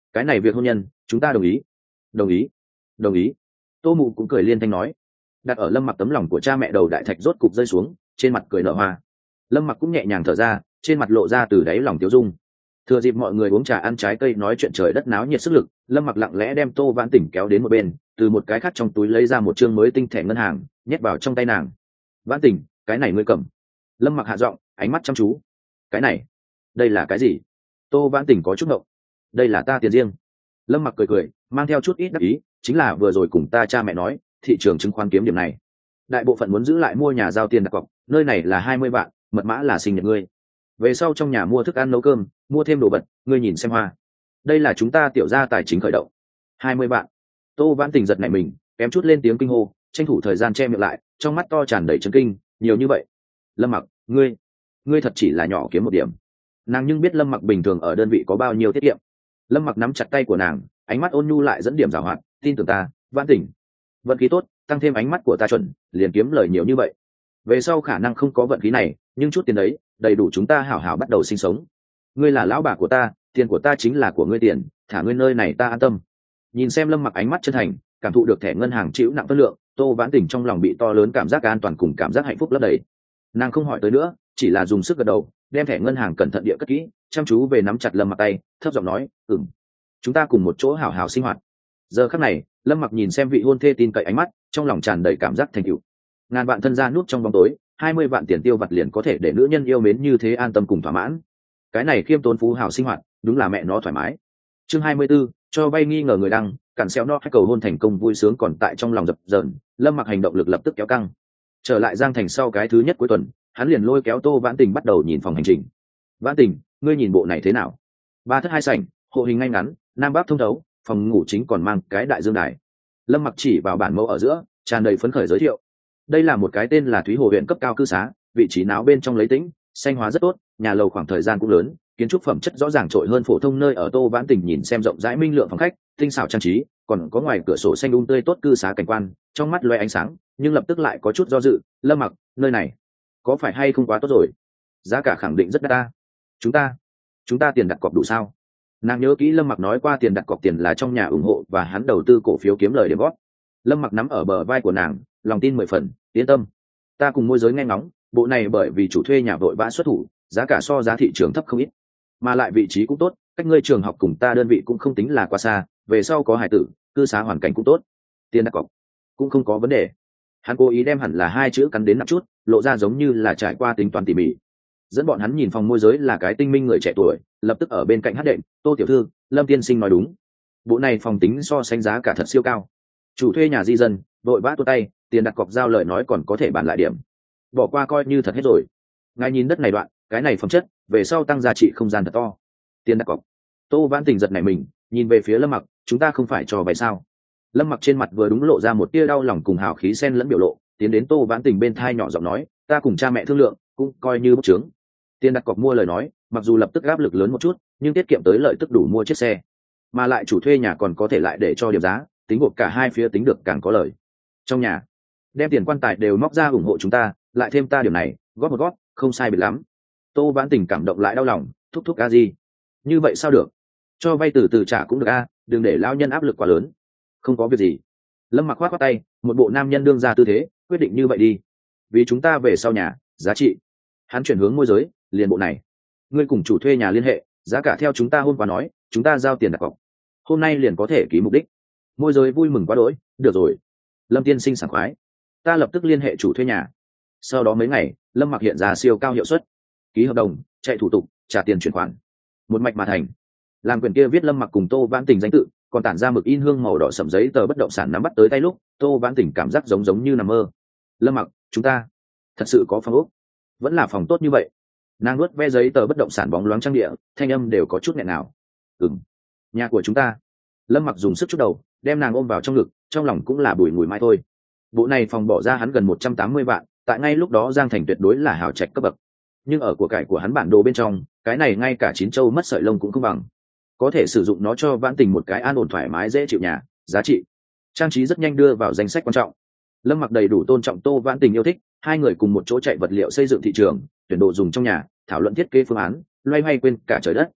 cái này việc hôn nhân chúng ta đồng ý. Đồng ý. Đồng ý. Tô Mụ cũng cười liên thanh nói. Đặt ở Lâm Mặc tấm lòng của cha mẹ đầu đại thạch rốt cục rơi xuống, trên mặt cười nở hoa. Lâm Mặc cũng nhẹ nhàng thở ra, trên mặt lộ ra từ đáy lòng tiêu dung. Thừa dịp mọi người uống trà ăn trái cây nói chuyện trời đất náo nhiệt sức lực, Lâm Mặc lặng lẽ đem Tô Vãn Tỉnh kéo đến một bên, từ một cái khác trong túi lấy ra một chương mới tinh thẻ ngân hàng, nhét vào trong tay nàng. Vãn Tỉnh, cái này ngươi cầm. Lâm Mặc hạ giọng, ánh mắt chăm chú. Cái này, đây là cái gì? Tô Vãn Tỉnh có chút ngộng. Đây là ta tiền riêng. Lâm Mặc cười cười, mang theo chút ít đắc ý, chính là vừa rồi cùng ta cha mẹ nói, thị trường chứng khoán kiếm điểm này. Đại bộ phận muốn giữ lại mua nhà giao tiền đặt cọc, nơi này là hai mươi vạn, mật mã là sinh nhật ngươi. Về sau trong nhà mua thức ăn nấu cơm, mua thêm đồ vật, ngươi nhìn xem hoa. Đây là chúng ta tiểu gia tài chính khởi động. hai mươi vạn. Tô Vãn Tình giật nảy mình, kém chút lên tiếng kinh hô, tranh thủ thời gian che miệng lại, trong mắt to tràn đầy chấn kinh, nhiều như vậy. Lâm Mặc, ngươi, ngươi thật chỉ là nhỏ kiếm một điểm. Nàng nhưng biết Lâm Mặc bình thường ở đơn vị có bao nhiêu tiết kiệm. Lâm Mặc nắm chặt tay của nàng, ánh mắt ôn nhu lại dẫn điểm giảo hoạt, tin tưởng ta, Vãn Tình. Vận khí tốt, tăng thêm ánh mắt của ta chuẩn, liền kiếm lời nhiều như vậy. Về sau khả năng không có vận khí này, nhưng chút tiền đấy, đầy đủ chúng ta hảo hảo bắt đầu sinh sống. Ngươi là lão bà của ta, tiền của ta chính là của ngươi tiền, thả ngươi nơi này ta an tâm. Nhìn xem Lâm Mặc ánh mắt chân thành, cảm thụ được thẻ ngân hàng chịu nặng phân lượng, Tô Vãn Tình trong lòng bị to lớn cảm giác an toàn cùng cảm giác hạnh phúc lấp đầy. Nàng không hỏi tới nữa, chỉ là dùng sức gật đầu, đem thẻ ngân hàng cẩn thận địa cất kỹ, chăm chú về nắm chặt Lâm Mặc tay, thấp giọng nói, "Ừm, chúng ta cùng một chỗ hảo hảo sinh hoạt." Giờ khắc này, Lâm Mặc nhìn xem vị hôn thê tin cậy ánh mắt, trong lòng tràn đầy cảm giác thành tựu. Ngàn vạn thân gia núp trong bóng tối, hai mươi vạn tiền tiêu vặt liền có thể để nữ nhân yêu mến như thế an tâm cùng thỏa mãn. Cái này khiêm tốn phú hào sinh hoạt, đúng là mẹ nó thoải mái. Chương hai mươi 24, cho vay nghi ngờ người đăng, cản xéo no hay cầu hôn thành công vui sướng còn tại trong lòng dập dờn, Lâm Mặc hành động lực lập tức kéo căng. Trở lại Giang Thành sau cái thứ nhất cuối tuần, hắn liền lôi kéo Tô Vãn Tình bắt đầu nhìn phòng hành trình. "Vãn Tình, ngươi nhìn bộ này thế nào?" Ba thất hai sảnh, hộ hình ngay ngắn, nam bắc thông thấu, phòng ngủ chính còn mang cái đại dương đài. Lâm Mặc chỉ vào bản mẫu ở giữa, tràn đầy phấn khởi giới thiệu. Đây là một cái tên là Thúy Hồ huyện cấp cao cư xá, vị trí náo bên trong lấy tĩnh, xanh hóa rất tốt, nhà lầu khoảng thời gian cũng lớn, kiến trúc phẩm chất rõ ràng trội hơn phổ thông nơi ở. Tô Vãn Tình nhìn xem rộng rãi minh lượng phòng khách, tinh xảo trang trí, còn có ngoài cửa sổ xanh um tươi tốt cư xá cảnh quan, trong mắt loe ánh sáng, nhưng lập tức lại có chút do dự. "Lâm Mặc, nơi này có phải hay không quá tốt rồi? Giá cả khẳng định rất đắt ta. Chúng ta, chúng ta tiền đặt cọc đủ sao?" Nàng nhớ kỹ Lâm Mặc nói qua tiền đặt cọc tiền là trong nhà ủng hộ và hắn đầu tư cổ phiếu kiếm lời điểm góp. Lâm Mặc nắm ở bờ vai của nàng, lòng tin mười phần, yên tâm, ta cùng môi giới nghe ngóng, bộ này bởi vì chủ thuê nhà vội vã xuất thủ, giá cả so giá thị trường thấp không ít, mà lại vị trí cũng tốt, cách ngươi trường học cùng ta đơn vị cũng không tính là quá xa, về sau có hải tử, cư xá hoàn cảnh cũng tốt, tiền đặt cọc cũng không có vấn đề. Hắn cố ý đem hẳn là hai chữ cắn đến nặng chút, lộ ra giống như là trải qua tính toán tỉ mỉ. Dẫn bọn hắn nhìn phòng môi giới là cái tinh minh người trẻ tuổi, lập tức ở bên cạnh hát đệm, "Tô tiểu thư, Lâm tiên sinh nói đúng, bộ này phòng tính so sánh giá cả thật siêu cao. Chủ thuê nhà di dân vội vã tua tay, tiền đặt cọc giao lời nói còn có thể bàn lại điểm, bỏ qua coi như thật hết rồi. Ngài nhìn đất này đoạn, cái này phẩm chất, về sau tăng giá trị không gian thật to. Tiền đặt cọc." Tô Vãn Tình giật nảy mình, nhìn về phía Lâm Mặc, "Chúng ta không phải cho vay sao?" Lâm Mặc trên mặt vừa đúng lộ ra một tia đau lòng cùng hào khí xen lẫn biểu lộ, tiến đến Tô Vãn Tình bên thai nhỏ giọng nói, "Ta cùng cha mẹ thương lượng, cũng coi như bốc trướng. Tiền đặt cọc mua lời nói, mặc dù lập tức áp lực lớn một chút, nhưng tiết kiệm tới lợi tức đủ mua chiếc xe, mà lại chủ thuê nhà còn có thể lại để cho điểm giá, tính gộp cả hai phía tính được càng có lời. Trong nhà, đem tiền quan tài đều móc ra ủng hộ chúng ta, lại thêm ta điểm này, góp một góp, không sai biệt lắm." Tô Vãn Tình cảm động lại đau lòng, thúc thúc a gì, như vậy sao được? Cho vay từ từ trả cũng được a, đừng để lão nhân áp lực quá lớn. "Không có việc gì." Lâm Mặc khoát khoát tay, một bộ nam nhân đương ra tư thế, "Quyết định như vậy đi, vì chúng ta về sau nhà giá trị." Hắn chuyển hướng môi giới, "Liền bộ này, ngươi cùng chủ thuê nhà liên hệ, giá cả theo chúng ta hôm qua nói, chúng ta giao tiền đặt cọc, hôm nay liền có thể ký mục đích." Môi giới vui mừng quá đỗi, "Được rồi, Lâm tiên sinh sảng khoái, ta lập tức liên hệ chủ thuê nhà." Sau đó mấy ngày, Lâm Mặc hiện ra siêu cao hiệu suất, ký hợp đồng, chạy thủ tục, trả tiền chuyển khoản, một mạch mà thành. Làm quyển kia viết Lâm Mặc cùng Tô Vãn Tình danh tự, còn tản ra mực in hương màu đỏ sẫm giấy tờ bất động sản nắm bắt tới tay lúc, Tô Vãn Tình cảm giác giống giống như nằm mơ. "Lâm Mặc, chúng ta thật sự có phòng ốc, vẫn là phòng tốt như vậy?" Nàng nuốt ve giấy tờ bất động sản bóng loáng trang địa, thanh âm đều có chút nghẹn nào. "Ừm, nhà của chúng ta." Lâm Mặc dùng sức chút đầu, đem nàng ôm vào trong ngực, trong lòng cũng là bùi ngùi mai thôi. Bộ này phòng bỏ ra hắn gần một trăm tám mươi vạn, tại ngay lúc đó Giang Thành tuyệt đối là hào trạch cấp bậc. Nhưng ở của cải của hắn bản đồ bên trong, cái này ngay cả chín châu mất sợi lông cũng không bằng. Có thể sử dụng nó cho Vãn Tình một cái an ổn thoải mái dễ chịu nhà, giá trị trang trí rất nhanh đưa vào danh sách quan trọng. Lâm Mặc đầy đủ tôn trọng Tô Vãn Tình yêu thích, hai người cùng một chỗ chạy vật liệu xây dựng thị trường, tuyển đồ dùng trong nhà, thảo luận thiết kế phương án, loay hoay quên cả trời đất.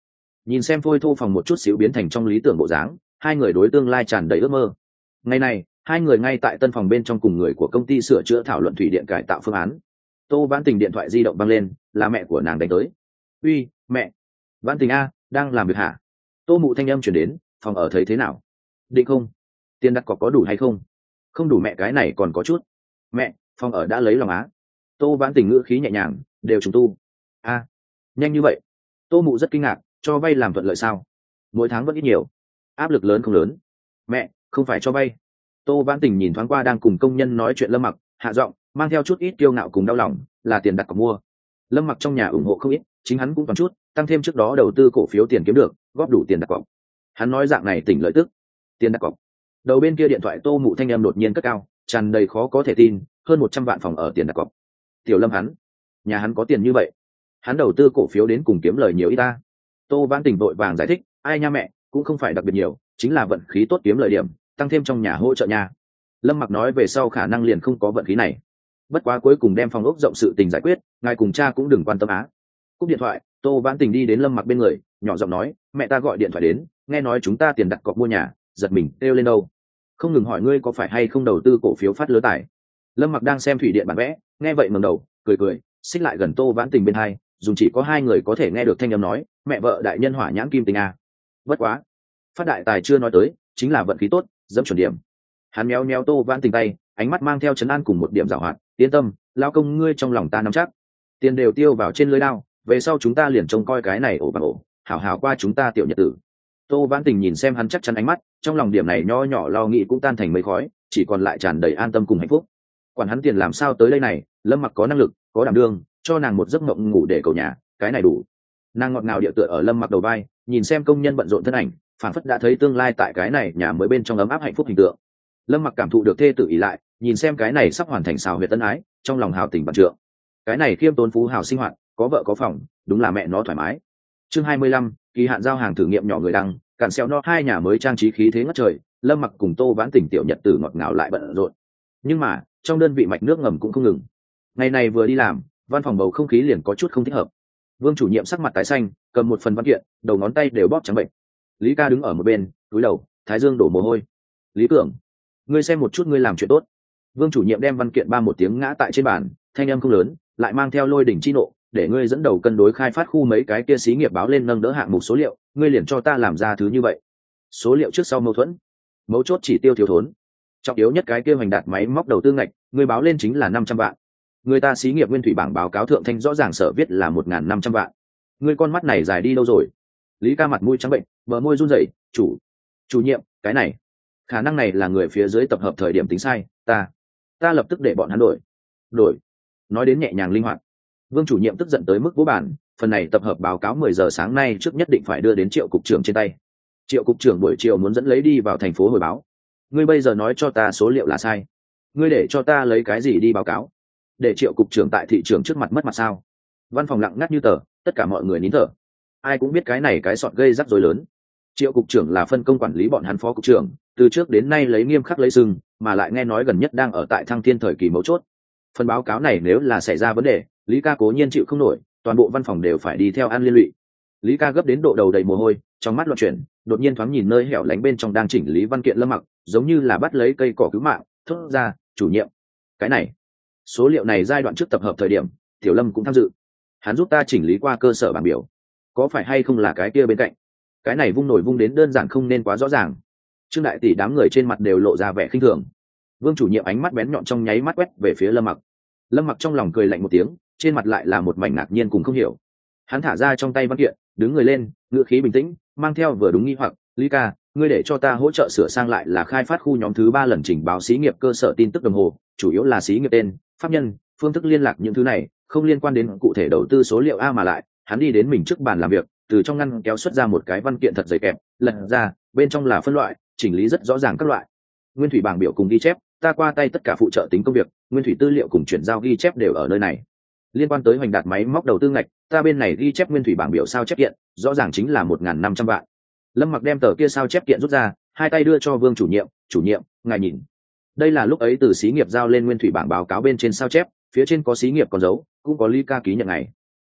Nhìn xem phôi thô phòng một chút xíu biến thành trong lý tưởng bộ dáng, hai người đối tương lai tràn đầy ước mơ. Ngày này, hai người ngay tại tân phòng bên trong cùng người của công ty sửa chữa thảo luận thủy điện cải tạo phương án. Tô Vãn Tình điện thoại di động vang lên, là mẹ của nàng đánh tới. Uy, mẹ. Vãn Tình a, đang làm việc hả? Tô Mụ thanh âm chuyển đến, phòng ở thấy thế nào? Định không? Tiền đặt cọc có đủ hay không? Không đủ mẹ, cái này còn có chút. Mẹ, phòng ở đã lấy lòng á. Tô Vãn Tình ngữ khí nhẹ nhàng, đều trùng tu. A, nhanh như vậy? Tô Mụ rất kinh ngạc, cho vay làm thuận lợi sao? Mỗi tháng vẫn ít nhiều. Áp lực lớn không lớn? Mẹ, không phải cho vay. Tô Vãn Tình nhìn thoáng qua đang cùng công nhân nói chuyện Lâm Mặc, hạ giọng, mang theo chút ít kiêu ngạo cùng đau lòng, là tiền đặt cọc mua. Lâm Mặc trong nhà ủng hộ không ít, chính hắn cũng toàn chút, tăng thêm trước đó đầu tư cổ phiếu tiền kiếm được, góp đủ tiền đặt cọc. Hắn nói dạng này tỉnh lợi tức. Tiền đặt cọc. Đầu bên kia điện thoại Tô Mụ thanh âm đột nhiên cất cao, tràn đầy khó có thể tin, hơn một trăm vạn phòng ở tiền đặt cọc. Tiểu Lâm hắn, nhà hắn có tiền như vậy, hắn đầu tư cổ phiếu đến cùng kiếm lời nhiều ít ta. Tô Vãn Tình vội vàng giải thích, ai nha mẹ, cũng không phải đặc biệt nhiều, chính là vận khí tốt kiếm lợi điểm, tăng thêm trong nhà hỗ trợ nhà. Lâm Mặc nói về sau khả năng liền không có vận khí này. Bất quá cuối cùng đem phòng ốc rộng sự tình giải quyết, ngài cùng cha cũng đừng quan tâm á. Cúp điện thoại, Tô Vãn Tình đi đến Lâm Mặc bên người, nhỏ giọng nói, mẹ ta gọi điện thoại đến, nghe nói chúng ta tiền đặt cọc mua nhà, giật mình kêu lên đâu. Không ngừng hỏi ngươi có phải hay không đầu tư cổ phiếu phát lứa tài. Lâm Mặc đang xem thủy điện bản vẽ, nghe vậy ngẩng đầu, cười cười, xích lại gần Tô Vãn Tình bên hai, dùng chỉ có hai người có thể nghe được thanh âm nói, mẹ vợ đại nhân hỏa nhãn kim tình a. Bất quá, phát đại tài chưa nói tới, chính là vận khí tốt, dẫm chuẩn điểm. Hắn méo méo Tô Vãn Tình tay, ánh mắt mang theo trấn an cùng một điểm giảo hoạt, yên tâm, lao công ngươi trong lòng ta nắm chắc, tiền đều tiêu vào trên lưới đao, về sau chúng ta liền trông coi cái này ổ bằng ổ, hảo hảo qua chúng ta tiểu nhật tử. Tô Vãn Tình nhìn xem hắn chắc chắn ánh mắt, trong lòng điểm này nho nhỏ lo nghĩ cũng tan thành mây khói, chỉ còn lại tràn đầy an tâm cùng hạnh phúc. Quản hắn tiền làm sao tới đây này, Lâm Mặc có năng lực, có đảm đương, cho nàng một giấc mộng ngủ để cầu nhà, cái này đủ. Nàng ngọt ngào địa tựa ở Lâm Mặc đầu vai, nhìn xem công nhân bận rộn thân ảnh, phản phất đã thấy tương lai tại cái này nhà mới bên trong ấm áp hạnh phúc hình tượng. Lâm Mặc cảm thụ được thê tử ỷ lại, nhìn xem cái này sắp hoàn thành xào huyệt tân ái, trong lòng hào tình vạn trượng. Cái này khiêm tốn phú hào sinh hoạt, có vợ có phòng, đúng là mẹ nó thoải mái. Chương hai mươi lăm, kỳ hạn giao hàng thử nghiệm nhỏ người đăng, cản xeo no hai nhà mới trang trí khí thế ngất trời, Lâm Mặc cùng Tô Vãn Tình tiểu nhật tử ngọt ngào lại bận rộn. Nhưng mà, trong đơn vị mạch nước ngầm cũng không ngừng. Ngày này vừa đi làm, văn phòng bầu không khí liền có chút không thích hợp. Vương chủ nhiệm sắc mặt tái xanh, cầm một phần văn kiện, đầu ngón tay đều bóp trắng bệnh. Lý Ca đứng ở một bên, cúi đầu, thái dương đổ mồ hôi. Lý Cường, ngươi xem một chút ngươi làm chuyện tốt. Vương chủ nhiệm đem văn kiện ba một tiếng ngã tại trên bàn, thanh âm không lớn, lại mang theo lôi đỉnh chi nộ, để ngươi dẫn đầu cân đối khai phát khu mấy cái kia xí nghiệp báo lên nâng đỡ hạng mục số liệu, ngươi liền cho ta làm ra thứ như vậy. Số liệu trước sau mâu thuẫn, mấu chốt chỉ tiêu thiếu thốn. Trọng yếu nhất cái kia hoành đạt máy móc đầu tư ngạch, ngươi báo lên chính là năm trăm vạn. Người ta xí nghiệp nguyên thủy bảng báo cáo thượng thanh rõ ràng sở viết là một nghìn năm trăm vạn. Ngươi con mắt này dài đi đâu rồi? Lý Ca mặt mũi trắng bệnh, bờ môi run rẩy, "Chủ, chủ nhiệm, cái này, khả năng này là người phía dưới tập hợp thời điểm tính sai, ta, ta lập tức để bọn hắn đổi." Đổi. Nói đến nhẹ nhàng linh hoạt. Vương chủ nhiệm tức giận tới mức vỗ bản, phần này tập hợp báo cáo mười giờ sáng nay trước nhất định phải đưa đến Triệu cục trưởng trên tay. Triệu cục trưởng buổi chiều muốn dẫn lấy đi vào thành phố hồi báo. Ngươi bây giờ nói cho ta số liệu là sai. Ngươi để cho ta lấy cái gì đi báo cáo? Để Triệu cục trưởng tại thị trường trước mặt mất mặt sao? Văn phòng lặng ngắt như tờ, tất cả mọi người nín thở. Ai cũng biết cái này cái sọt gây rắc rối lớn. Triệu cục trưởng là phân công quản lý bọn hắn phó cục trưởng, từ trước đến nay lấy nghiêm khắc lấy sừng, mà lại nghe nói gần nhất đang ở tại Thăng Thiên thời kỳ mấu chốt. Phần báo cáo này nếu là xảy ra vấn đề, Lý Ca cố nhiên chịu không nổi, toàn bộ văn phòng đều phải đi theo ăn liên lụy. Lý Ca gấp đến độ đầu đầy mồ hôi, trong mắt loạn chuyển, đột nhiên thoáng nhìn nơi hẻo lánh bên trong đang chỉnh lý văn kiện Lâm Mặc, giống như là bắt lấy cây cỏ cứu mạng, thốt ra, "Chủ nhiệm, cái này, số liệu này giai đoạn trước tập hợp thời điểm, Tiểu Lâm cũng tham dự. Hắn giúp ta chỉnh lý qua cơ sở bảng biểu. Có phải hay không là cái kia bên cạnh? Cái này vung nổi vung đến đơn giản không nên quá rõ ràng." Trương đại tỷ đám người trên mặt đều lộ ra vẻ khinh thường. Vương chủ nhiệm ánh mắt bén nhọn trong nháy mắt quét về phía Lâm Mặc. Lâm Mặc trong lòng cười lạnh một tiếng, trên mặt lại là một mảnh ngạc nhiên cùng không hiểu. Hắn thả ra trong tay văn kiện, đứng người lên, ngữ khí bình tĩnh, mang theo vừa đúng nghi hoặc, "Lý Ca, ngươi để cho ta hỗ trợ sửa sang lại là khai phát khu nhóm thứ ba lần chỉnh báo xí nghiệp cơ sở tin tức đồng hồ, chủ yếu là xí nghiệp tên, pháp nhân, phương thức liên lạc những thứ này, không liên quan đến cụ thể đầu tư số liệu a." Mà lại, hắn đi đến mình trước bàn làm việc, từ trong ngăn kéo xuất ra một cái văn kiện thật dày kẹp, lật ra, bên trong là phân loại, chỉnh lý rất rõ ràng các loại. Nguyên thủy bảng biểu cùng ghi chép, ta qua tay tất cả phụ trợ tính công việc, nguyên thủy tư liệu cùng chuyển giao ghi chép đều ở nơi này. Liên quan tới hoành đạt máy móc đầu tư ngạch, ta bên này ghi chép nguyên thủy bảng biểu sao chép kiện, rõ ràng chính là một nghìn năm trăm vạn. Lâm Mặc đem tờ kia sao chép kiện rút ra, hai tay đưa cho Vương chủ nhiệm, "Chủ nhiệm, ngài nhìn. Đây là lúc ấy từ xí nghiệp giao lên nguyên thủy bảng báo cáo bên trên sao chép, phía trên có xí nghiệp con dấu, cũng có Lý Ca ký nhận ngày."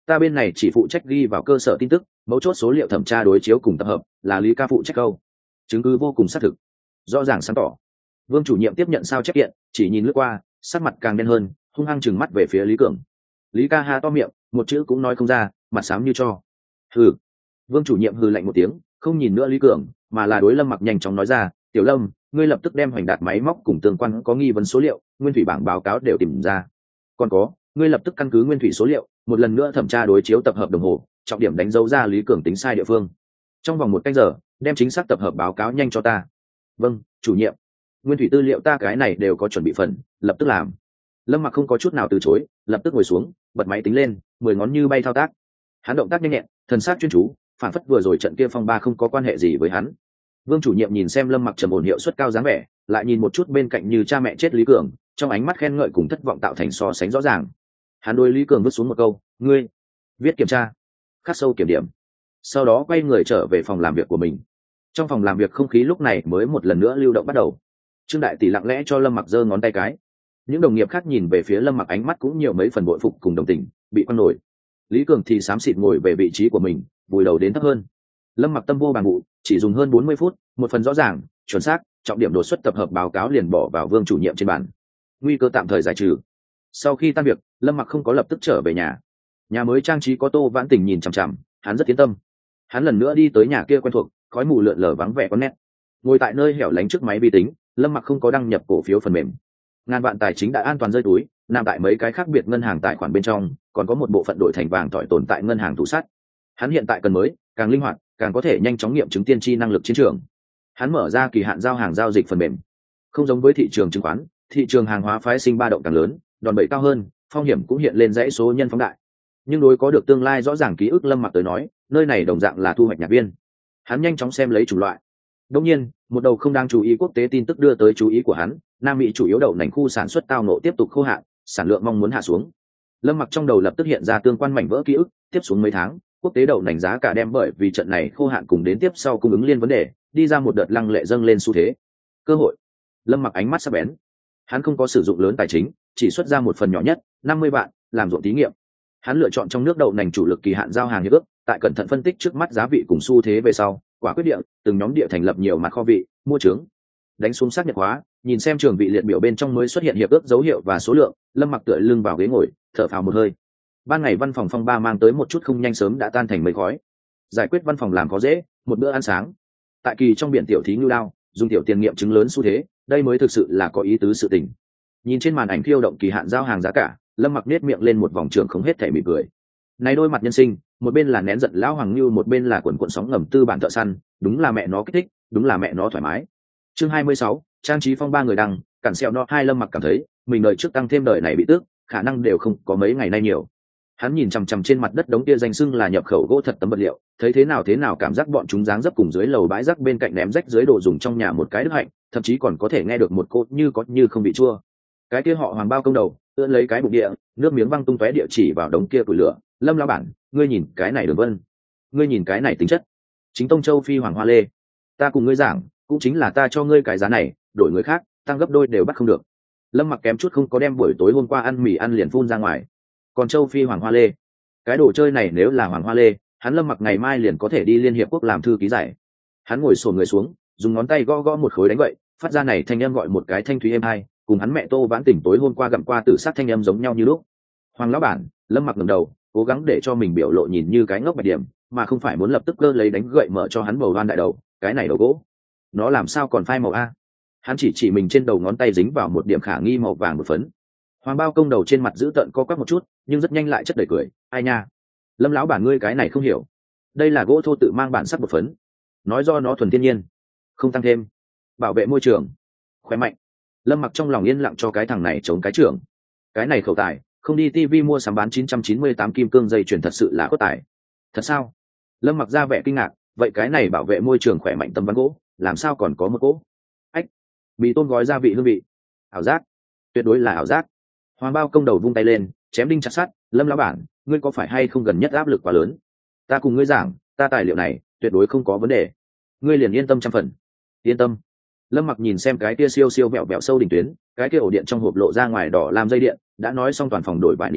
ta bên này chỉ phụ trách ghi vào cơ sở tin tức, mấu chốt số liệu thẩm tra đối chiếu cùng tập hợp là Lý ca phụ trách câu. Chứng cứ vô cùng xác thực, rõ ràng sáng tỏ. Vương chủ nhiệm tiếp nhận sao chép kiện, chỉ nhìn lướt qua, sắc mặt càng đen hơn, hung hăng chừng mắt về phía Lý Cường. Lý ca ha to miệng, một chữ cũng nói không ra, mặt xám như cho. Hừ. Vương chủ nhiệm hừ lạnh một tiếng, không nhìn nữa Lý Cường, mà là đối Lâm Mặc nhanh chóng nói ra, "Tiểu Lâm, ngươi lập tức đem hoành đạt máy móc cùng tương quan có nghi vấn số liệu, nguyên thủy bảng báo cáo đều tìm ra. Còn có, ngươi lập tức căn cứ nguyên thủy số liệu, một lần nữa thẩm tra đối chiếu tập hợp đồng hồ, trọng điểm đánh dấu ra Lý Cường tính sai địa phương. Trong vòng một canh giờ, đem chính xác tập hợp báo cáo nhanh cho ta." "Vâng, chủ nhiệm." Nguyên thủy tư liệu ta cái này đều có chuẩn bị phần, lập tức làm. Lâm Mặc không có chút nào từ chối, lập tức ngồi xuống, bật máy tính lên, mười ngón như bay thao tác. Hắn động tác nhanh nhẹn, thần sắc chuyên chú, phản phất vừa rồi trận kia phong ba không có quan hệ gì với hắn. Vương chủ nhiệm nhìn xem Lâm Mặc trầm ổn hiệu suất cao dáng vẻ, lại nhìn một chút bên cạnh như cha mẹ chết Lý Cường, trong ánh mắt khen ngợi cùng thất vọng tạo thành so sánh rõ ràng. Hắn đối Lý Cường vứt xuống một câu, "Ngươi viết kiểm tra." Khắc sâu kiểm điểm. Sau đó quay người trở về phòng làm việc của mình. Trong phòng làm việc không khí lúc này mới một lần nữa lưu động bắt đầu. Trương Đại Tỷ lặng lẽ cho Lâm Mặc giơ ngón tay cái. Những đồng nghiệp khác nhìn về phía Lâm Mặc ánh mắt cũng nhiều mấy phần bội phục cùng đồng tình, bị quăng nổi. Lý Cường thì xám xịt ngồi về vị trí của mình, vùi đầu đến thấp hơn. Lâm Mặc tâm vô bằng vụ, chỉ dùng hơn bốn mươi phút, một phần rõ ràng, chuẩn xác, trọng điểm đột xuất tập hợp báo cáo liền bỏ vào Vương chủ nhiệm trên bàn. Nguy cơ tạm thời giải trừ. Sau khi tan việc, Lâm Mặc không có lập tức trở về nhà. Nhà mới trang trí có Tô Vãn Tình nhìn chằm chằm, hắn rất yên tâm. Hắn lần nữa đi tới nhà kia quen thuộc, khói mù lượn lờ vắng vẻ con nét. Ngồi tại nơi hẻo lánh trước máy vi tính, Lâm Mặc không có đăng nhập cổ phiếu phần mềm. Ngàn vạn tài chính đã an toàn rơi túi, nằm tại mấy cái khác biệt ngân hàng tài khoản bên trong, còn có một bộ phận đổi thành vàng tỏi tồn tại ngân hàng thủ sắt. Hắn hiện tại cần mới, càng linh hoạt, càng có thể nhanh chóng nghiệm chứng tiên tri năng lực chiến trường. Hắn mở ra kỳ hạn giao hàng giao dịch phần mềm. Không giống với thị trường chứng khoán, thị trường hàng hóa phái sinh ba động càng lớn, đòn bẩy cao hơn, phong hiểm cũng hiện lên dãy số nhân phóng đại. Nhưng đối có được tương lai rõ ràng ký ức Lâm Mặc tới nói, nơi này đồng dạng là thu hoạch nhạc viên. Hắn nhanh chóng xem lấy chủng loại. Đương nhiên, một đầu không đang chú ý quốc tế tin tức đưa tới chú ý của hắn, Nam Mỹ chủ yếu đậu nành khu sản xuất tao nộ tiếp tục khô hạn, sản lượng mong muốn hạ xuống. Lâm Mặc trong đầu lập tức hiện ra tương quan mảnh vỡ ký ức, tiếp xuống mấy tháng, quốc tế đậu nành giá cả đem bởi vì trận này khô hạn cùng đến tiếp sau cung ứng liên vấn đề, đi ra một đợt lăng lệ dâng lên xu thế. Cơ hội. Lâm Mặc ánh mắt sắc bén. Hắn không có sử dụng lớn tài chính, chỉ xuất ra một phần nhỏ nhất, năm mươi vạn, làm ruộng thí nghiệm. Hắn lựa chọn trong nước đậu nành chủ lực kỳ hạn giao hàng hiệp ước, tại cẩn thận phân tích trước mắt giá vị cùng xu thế về sau, quả quyết địa, từng nhóm địa thành lập nhiều mặt kho vị, mua trướng. Đánh xuống xác nhận hóa, nhìn xem trường vị liệt biểu bên trong mới xuất hiện hiệp ước dấu hiệu và số lượng, Lâm Mặc tựa lưng vào ghế ngồi, thở phào một hơi. Ban ngày văn phòng phong ba mang tới một chút không nhanh sớm đã tan thành mây khói. Giải quyết văn phòng làm có dễ, một bữa ăn sáng. Tại kỳ trong biển tiểu thí ngưu lao, dùng tiểu tiền nghiệm chứng lớn xu thế, đây mới thực sự là có ý tứ sự tình. Nhìn trên màn ảnh khiêu động kỳ hạn giao hàng giá cả, Lâm Mặc nét miệng lên một vòng trường không hết thể mỉm cười. Này đôi mặt nhân sinh, một bên là nén giận lão hoàng lưu, một bên là quần cuộn sóng ngầm tư bản thợ săn, đúng là mẹ nó kích thích, đúng là mẹ nó thoải mái. Chương hai mươi sáu, trang trí phong ba người đăng, cản xẹo nó hai Lâm Mặc cảm thấy, mình đời trước tăng thêm đời này bị tước, khả năng đều không có mấy ngày nay nhiều. Hắn nhìn chằm chằm trên mặt đất đống kia danh xưng là nhập khẩu gỗ thật tấm vật liệu, thấy thế nào thế nào cảm giác bọn chúng dáng dấp cùng dưới lầu bãi rác bên cạnh ném rách dưới đồ dùng trong nhà một cái đức hạnh, thậm chí còn có thể nghe được một cô như có như không bị chua. Cái kia họ Hoàng bao công đầu, ưỡn lấy cái bụng địa, nước miếng văng tung tóe địa chỉ vào đống kia củi lửa, Lâm lão bản, ngươi nhìn cái này Đường Vân, ngươi nhìn cái này tính chất. Chính tông châu phi hoàng hoa lê, ta cùng ngươi giảng, cũng chính là ta cho ngươi cái giá này, đổi người khác, tăng gấp đôi đều bắt không được. Lâm Mặc kém chút không có đem buổi tối hôm qua ăn mì ăn liền phun ra ngoài. Còn châu phi hoàng hoa lê, cái đồ chơi này nếu là hoàng hoa lê, hắn Lâm Mặc ngày mai liền có thể đi liên hiệp quốc làm thư ký giải. Hắn ngồi xổm người xuống, dùng ngón tay gõ gõ một khối đánh vậy, phát ra này thanh âm gọi một cái thanh thúy êm hai, cùng hắn mẹ Tô Vãn Tình tối hôm qua gặm qua tử sát thanh âm giống nhau như lúc. Hoàng lão bản, Lâm Mặc ngẩng đầu, cố gắng để cho mình biểu lộ nhìn như cái ngốc bạch điểm, mà không phải muốn lập tức cơ lấy đánh gậy mở cho hắn bầu đoan đại đầu, cái này đầu gỗ, nó làm sao còn phai màu a? Hắn chỉ chỉ mình trên đầu ngón tay dính vào một điểm khả nghi màu vàng một phấn. Hoàng bao công đầu trên mặt giữ tợn co quắp một chút, nhưng rất nhanh lại chất đầy cười, ai nha, Lâm lão bản ngươi cái này không hiểu, đây là gỗ thô tự mang bản sắc một phấn, nói do nó thuần thiên nhiên, không tăng thêm, bảo vệ môi trường, khỏe mạnh. Lâm Mặc trong lòng yên lặng cho cái thằng này chống cái trưởng, cái này khẩu tài, không đi tivi mua sắm bán chín trăm chín mươi tám kim cương dây chuyền thật sự là có tài. Thật sao? Lâm Mặc ra vẻ kinh ngạc, vậy cái này bảo vệ môi trường khỏe mạnh tấm ván gỗ, làm sao còn có một gỗ? Ách, mì tôm gói gia vị hương vị, ảo giác, tuyệt đối là ảo giác. Hoàng bao công đầu vung tay lên, chém đinh chặt sắt, Lâm lão bản, ngươi có phải hay không gần nhất áp lực quá lớn? Ta cùng ngươi giảng, ta tài liệu này tuyệt đối không có vấn đề, ngươi liền yên tâm trăm phần. Yên tâm. Lâm Mặc nhìn xem cái kia siêu siêu vẹo vẹo sâu đỉnh tuyến, cái kia ổ điện trong hộp lộ ra ngoài đỏ làm dây điện, đã nói xong toàn phòng đổi vải nỉ kẻ,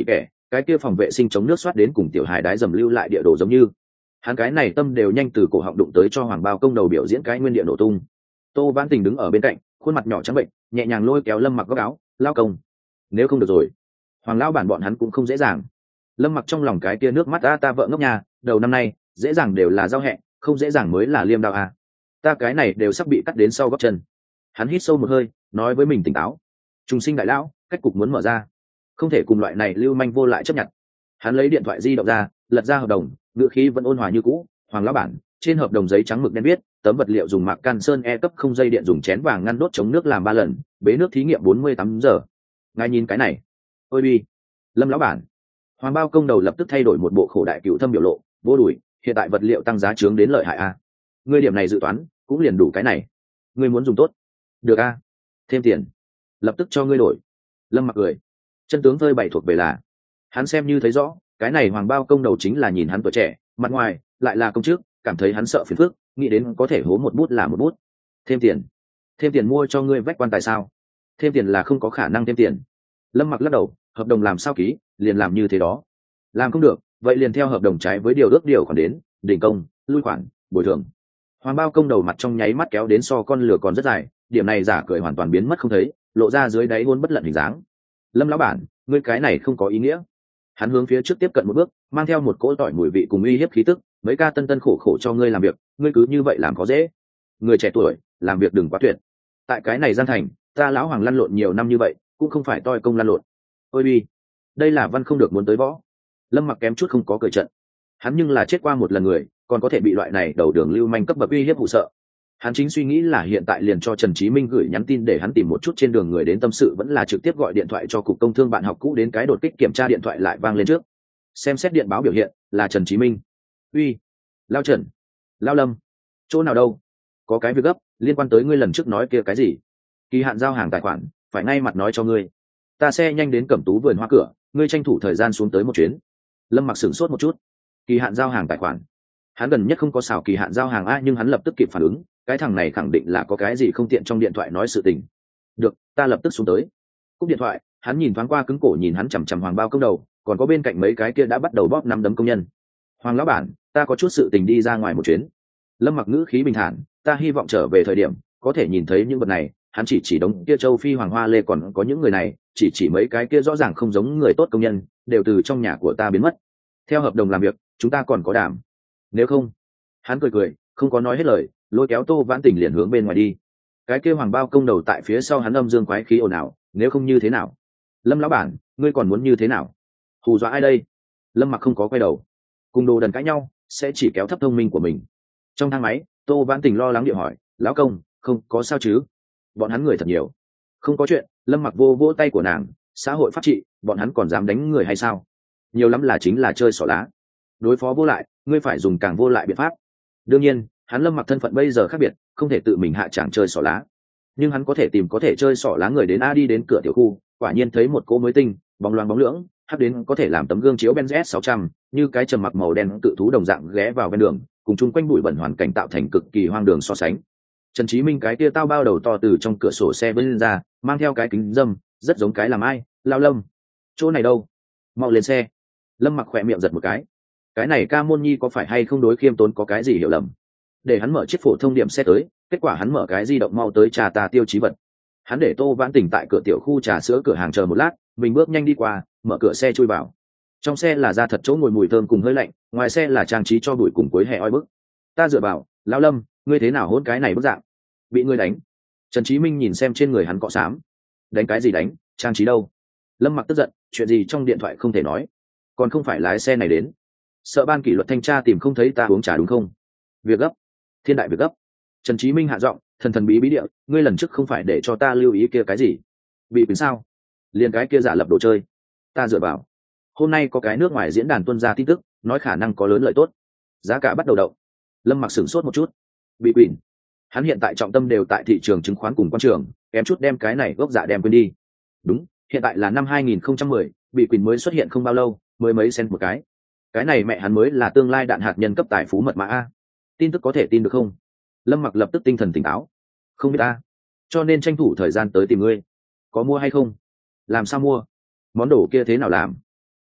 cái kia phòng vệ sinh chống nước soát đến cùng tiểu hài đái dầm lưu lại địa đồ giống như hắn cái này tâm đều nhanh từ cổ họng đụng tới cho hoàng bao công đầu biểu diễn cái nguyên địa nổ tung. Tô Vãn Tình đứng ở bên cạnh, khuôn mặt nhỏ trắng bệnh, nhẹ nhàng lôi kéo Lâm Mặc góc áo, lao công, nếu không được rồi, hoàng lão bản bọn hắn cũng không dễ dàng. Lâm Mặc trong lòng cái kia nước mắt, a ta vợ ngốc nhà, đầu năm nay dễ dàng đều là giao hẹ, không dễ dàng mới là liêm đao à. Ta cái này đều sắp bị cắt đến sau gót chân. Hắn hít sâu một hơi, nói với mình tỉnh táo, trùng sinh đại lão, cách cục muốn mở ra, không thể cùng loại này lưu manh vô lại chấp nhận. Hắn lấy điện thoại di động ra, lật ra hợp đồng, ngữ khí vẫn ôn hòa như cũ. Hoàng lão bản, trên hợp đồng giấy trắng mực đen viết, tấm vật liệu dùng mạc can sơn e cấp không dây điện dùng chén vàng ngăn đốt chống nước làm ba lần, bế nước thí nghiệm bốn mươi tám giờ. Ngài nhìn cái này. Ôi bi. Lâm lão bản. Hoàng bao công đầu lập tức thay đổi một bộ khổ đại cựu thâm biểu lộ, vô đùi, hiện tại vật liệu tăng giá trướng đến lợi hại a. Ngươi điểm này dự toán, cũng liền đủ cái này. Ngươi muốn dùng tốt. Được a. Thêm tiền. Lập tức cho ngươi đổi. Lâm Mặc cười. Chân tướng phơi bày thuộc về là, hắn xem như thấy rõ, cái này hoàng bao công đầu chính là nhìn hắn tuổi trẻ, mặt ngoài lại là công chức, cảm thấy hắn sợ phiền phức, nghĩ đến có thể hố một bút là một bút. Thêm tiền. Thêm tiền mua cho ngươi vách quan tài sao? Thêm tiền là không có khả năng thêm tiền. Lâm Mặc lắc đầu, hợp đồng làm sao ký, liền làm như thế đó. Làm không được, vậy liền theo hợp đồng trái với điều ước điều khoản đến, đình công, lui khoản, bồi thường. Hoàng bao công đầu mặt trong nháy mắt kéo đến so con lửa còn rất dài, điểm này giả cười hoàn toàn biến mất không thấy, lộ ra dưới đáy hôn bất lận hình dáng. Lâm lão bản, ngươi cái này không có ý nghĩa. Hắn hướng phía trước tiếp cận một bước, mang theo một cỗ tỏi mùi vị cùng uy hiếp khí tức, mấy ca tân tân khổ khổ cho ngươi làm việc, ngươi cứ như vậy làm có dễ. Người trẻ tuổi, làm việc đừng quá tuyệt. Tại cái này gian thành, ta lão hoàng lăn lộn nhiều năm như vậy, cũng không phải toi công lăn lộn. Ôi bi, đây là văn không được muốn tới võ. Lâm Mặc kém chút không có cười trận. Hắn nhưng là chết qua một lần người, còn có thể bị loại này đầu đường lưu manh cấp bậc uy hiếp hụ sợ. Hắn chính suy nghĩ là hiện tại liền cho Trần Chí Minh gửi nhắn tin để hắn tìm một chút trên đường người đến tâm sự, vẫn là trực tiếp gọi điện thoại cho cục công thương bạn học cũ đến cái đột kích kiểm tra điện thoại lại vang lên trước. Xem xét điện báo biểu hiện là Trần Chí Minh. Uy, Lao Trần, Lao Lâm, chỗ nào đâu? Có cái việc gấp, liên quan tới ngươi lần trước nói kia cái gì? Kỳ hạn giao hàng tài khoản, phải ngay mặt nói cho ngươi. Ta xe nhanh đến Cẩm Tú vườn hoa cửa, ngươi tranh thủ thời gian xuống tới một chuyến. Lâm Mặc sửng sốt một chút. Kỳ hạn giao hàng tài khoản, hắn gần nhất không có xảo kỳ hạn giao hàng a, nhưng hắn lập tức kịp phản ứng, cái thằng này khẳng định là có cái gì không tiện trong điện thoại nói sự tình. Được, ta lập tức xuống tới. Cúp điện thoại, hắn nhìn thoáng qua cứng cổ nhìn hắn chằm chằm hoàng bao công đầu, còn có bên cạnh mấy cái kia đã bắt đầu bóp năm đấm công nhân. Hoàng lão bản, ta có chút sự tình đi ra ngoài một chuyến. Lâm Mặc ngữ khí bình thản, ta hy vọng trở về thời điểm có thể nhìn thấy những vật này. Hắn chỉ chỉ đống kia châu phi hoàng hoa lê, còn có những người này, chỉ chỉ mấy cái kia rõ ràng không giống người tốt công nhân, đều từ trong nhà của ta biến mất. Theo hợp đồng làm việc, chúng ta còn có đảm. Nếu không, hắn cười cười, không có nói hết lời, lôi kéo Tô Vãn Tình liền hướng bên ngoài đi. Cái kia hoàng bao công đầu tại phía sau hắn âm dương quái khí ồn ào, nếu không như thế nào? Lâm lão bản, ngươi còn muốn như thế nào? Hù dọa ai đây? Lâm Mặc không có quay đầu, cùng đồ đần cãi nhau sẽ chỉ kéo thấp thông minh của mình. Trong thang máy, Tô Vãn Tình lo lắng điệu hỏi, lão công, không có sao chứ? Bọn hắn người thật nhiều. Không có chuyện. Lâm Mặc vô vỗ tay của nàng, xã hội pháp trị, bọn hắn còn dám đánh người hay sao? Nhiều lắm là chính là chơi xỏ lá. Đối phó vô lại, ngươi phải dùng càng vô lại biện pháp. Đương nhiên, hắn Lâm Mặc thân phận bây giờ khác biệt, không thể tự mình hạ tràng chơi xỏ lá, nhưng hắn có thể tìm có thể chơi xỏ lá người đến a. Đi đến cửa tiểu khu, quả nhiên thấy một cô mới tinh, bóng loáng bóng lưỡng, hấp đến có thể làm tấm gương chiếu Benz S sáu trăm, như cái trầm mặc màu đen tự thú đồng dạng ghé vào bên đường, cùng chung quanh bụi bẩn hoàn cảnh tạo thành cực kỳ hoang đường so sánh. Trần Chí Minh cái kia tao bao đầu to từ trong cửa sổ xe bên ra, mang theo cái kính dâm, rất giống cái làm ai. Lao Lâm, chỗ này đâu? Mau lên xe. Lâm Mặc khỏe miệng giật một cái. Cái này ca môn nhi có phải hay không đối khiêm tốn có cái gì hiểu lầm? Để hắn mở chiếc phổ thông điểm xe tới, kết quả hắn mở cái di động mau tới trà tà tiêu chí vật. Hắn để Tô Vãn Tình tại cửa tiểu khu trà sữa cửa hàng chờ một lát, mình bước nhanh đi qua, mở cửa xe chui vào. Trong xe là da thật chỗ ngồi mùi thơm cùng hơi lạnh, ngoài xe là trang trí cho bụi cùng cuối hè oi bức. Ta dựa vào, Lão Lâm, ngươi thế nào hôn cái này bức dạng? Bị ngươi đánh? Trần Chí Minh nhìn xem trên người hắn cọ xám. Đánh cái gì đánh, trang trí đâu? Lâm Mặc tức giận, chuyện gì trong điện thoại không thể nói, còn không phải lái xe này đến. Sợ ban kỷ luật thanh tra tìm không thấy ta uống trà đúng không? Việc gấp, thiên đại việc gấp. Trần Chí Minh hạ giọng, thần thần bí bí địa, ngươi lần trước không phải để cho ta lưu ý kia cái gì? Bị tính sao? Liên cái kia giả lập đồ chơi. Ta dựa vào. Hôm nay có cái nước ngoài diễn đàn tuân ra tin tức, nói khả năng có lớn lợi tốt. Giá cả bắt đầu động. Lâm Mặc sửng sốt một chút. Bị quỷ. Hắn hiện tại trọng tâm đều tại thị trường chứng khoán cùng quan trường, kém chút đem cái này gốc dạ đem quên đi. Đúng, hiện tại là năm hai nghìn không trăm mười, bị quỷ mới xuất hiện không bao lâu, mới mấy cent một cái. Cái này mẹ hắn mới là tương lai đạn hạt nhân cấp tài phú mật mã a. Tin tức có thể tin được không? Lâm Mặc lập tức tinh thần tỉnh táo. Không biết a, cho nên tranh thủ thời gian tới tìm ngươi. Có mua hay không? Làm sao mua? Món đồ kia thế nào làm?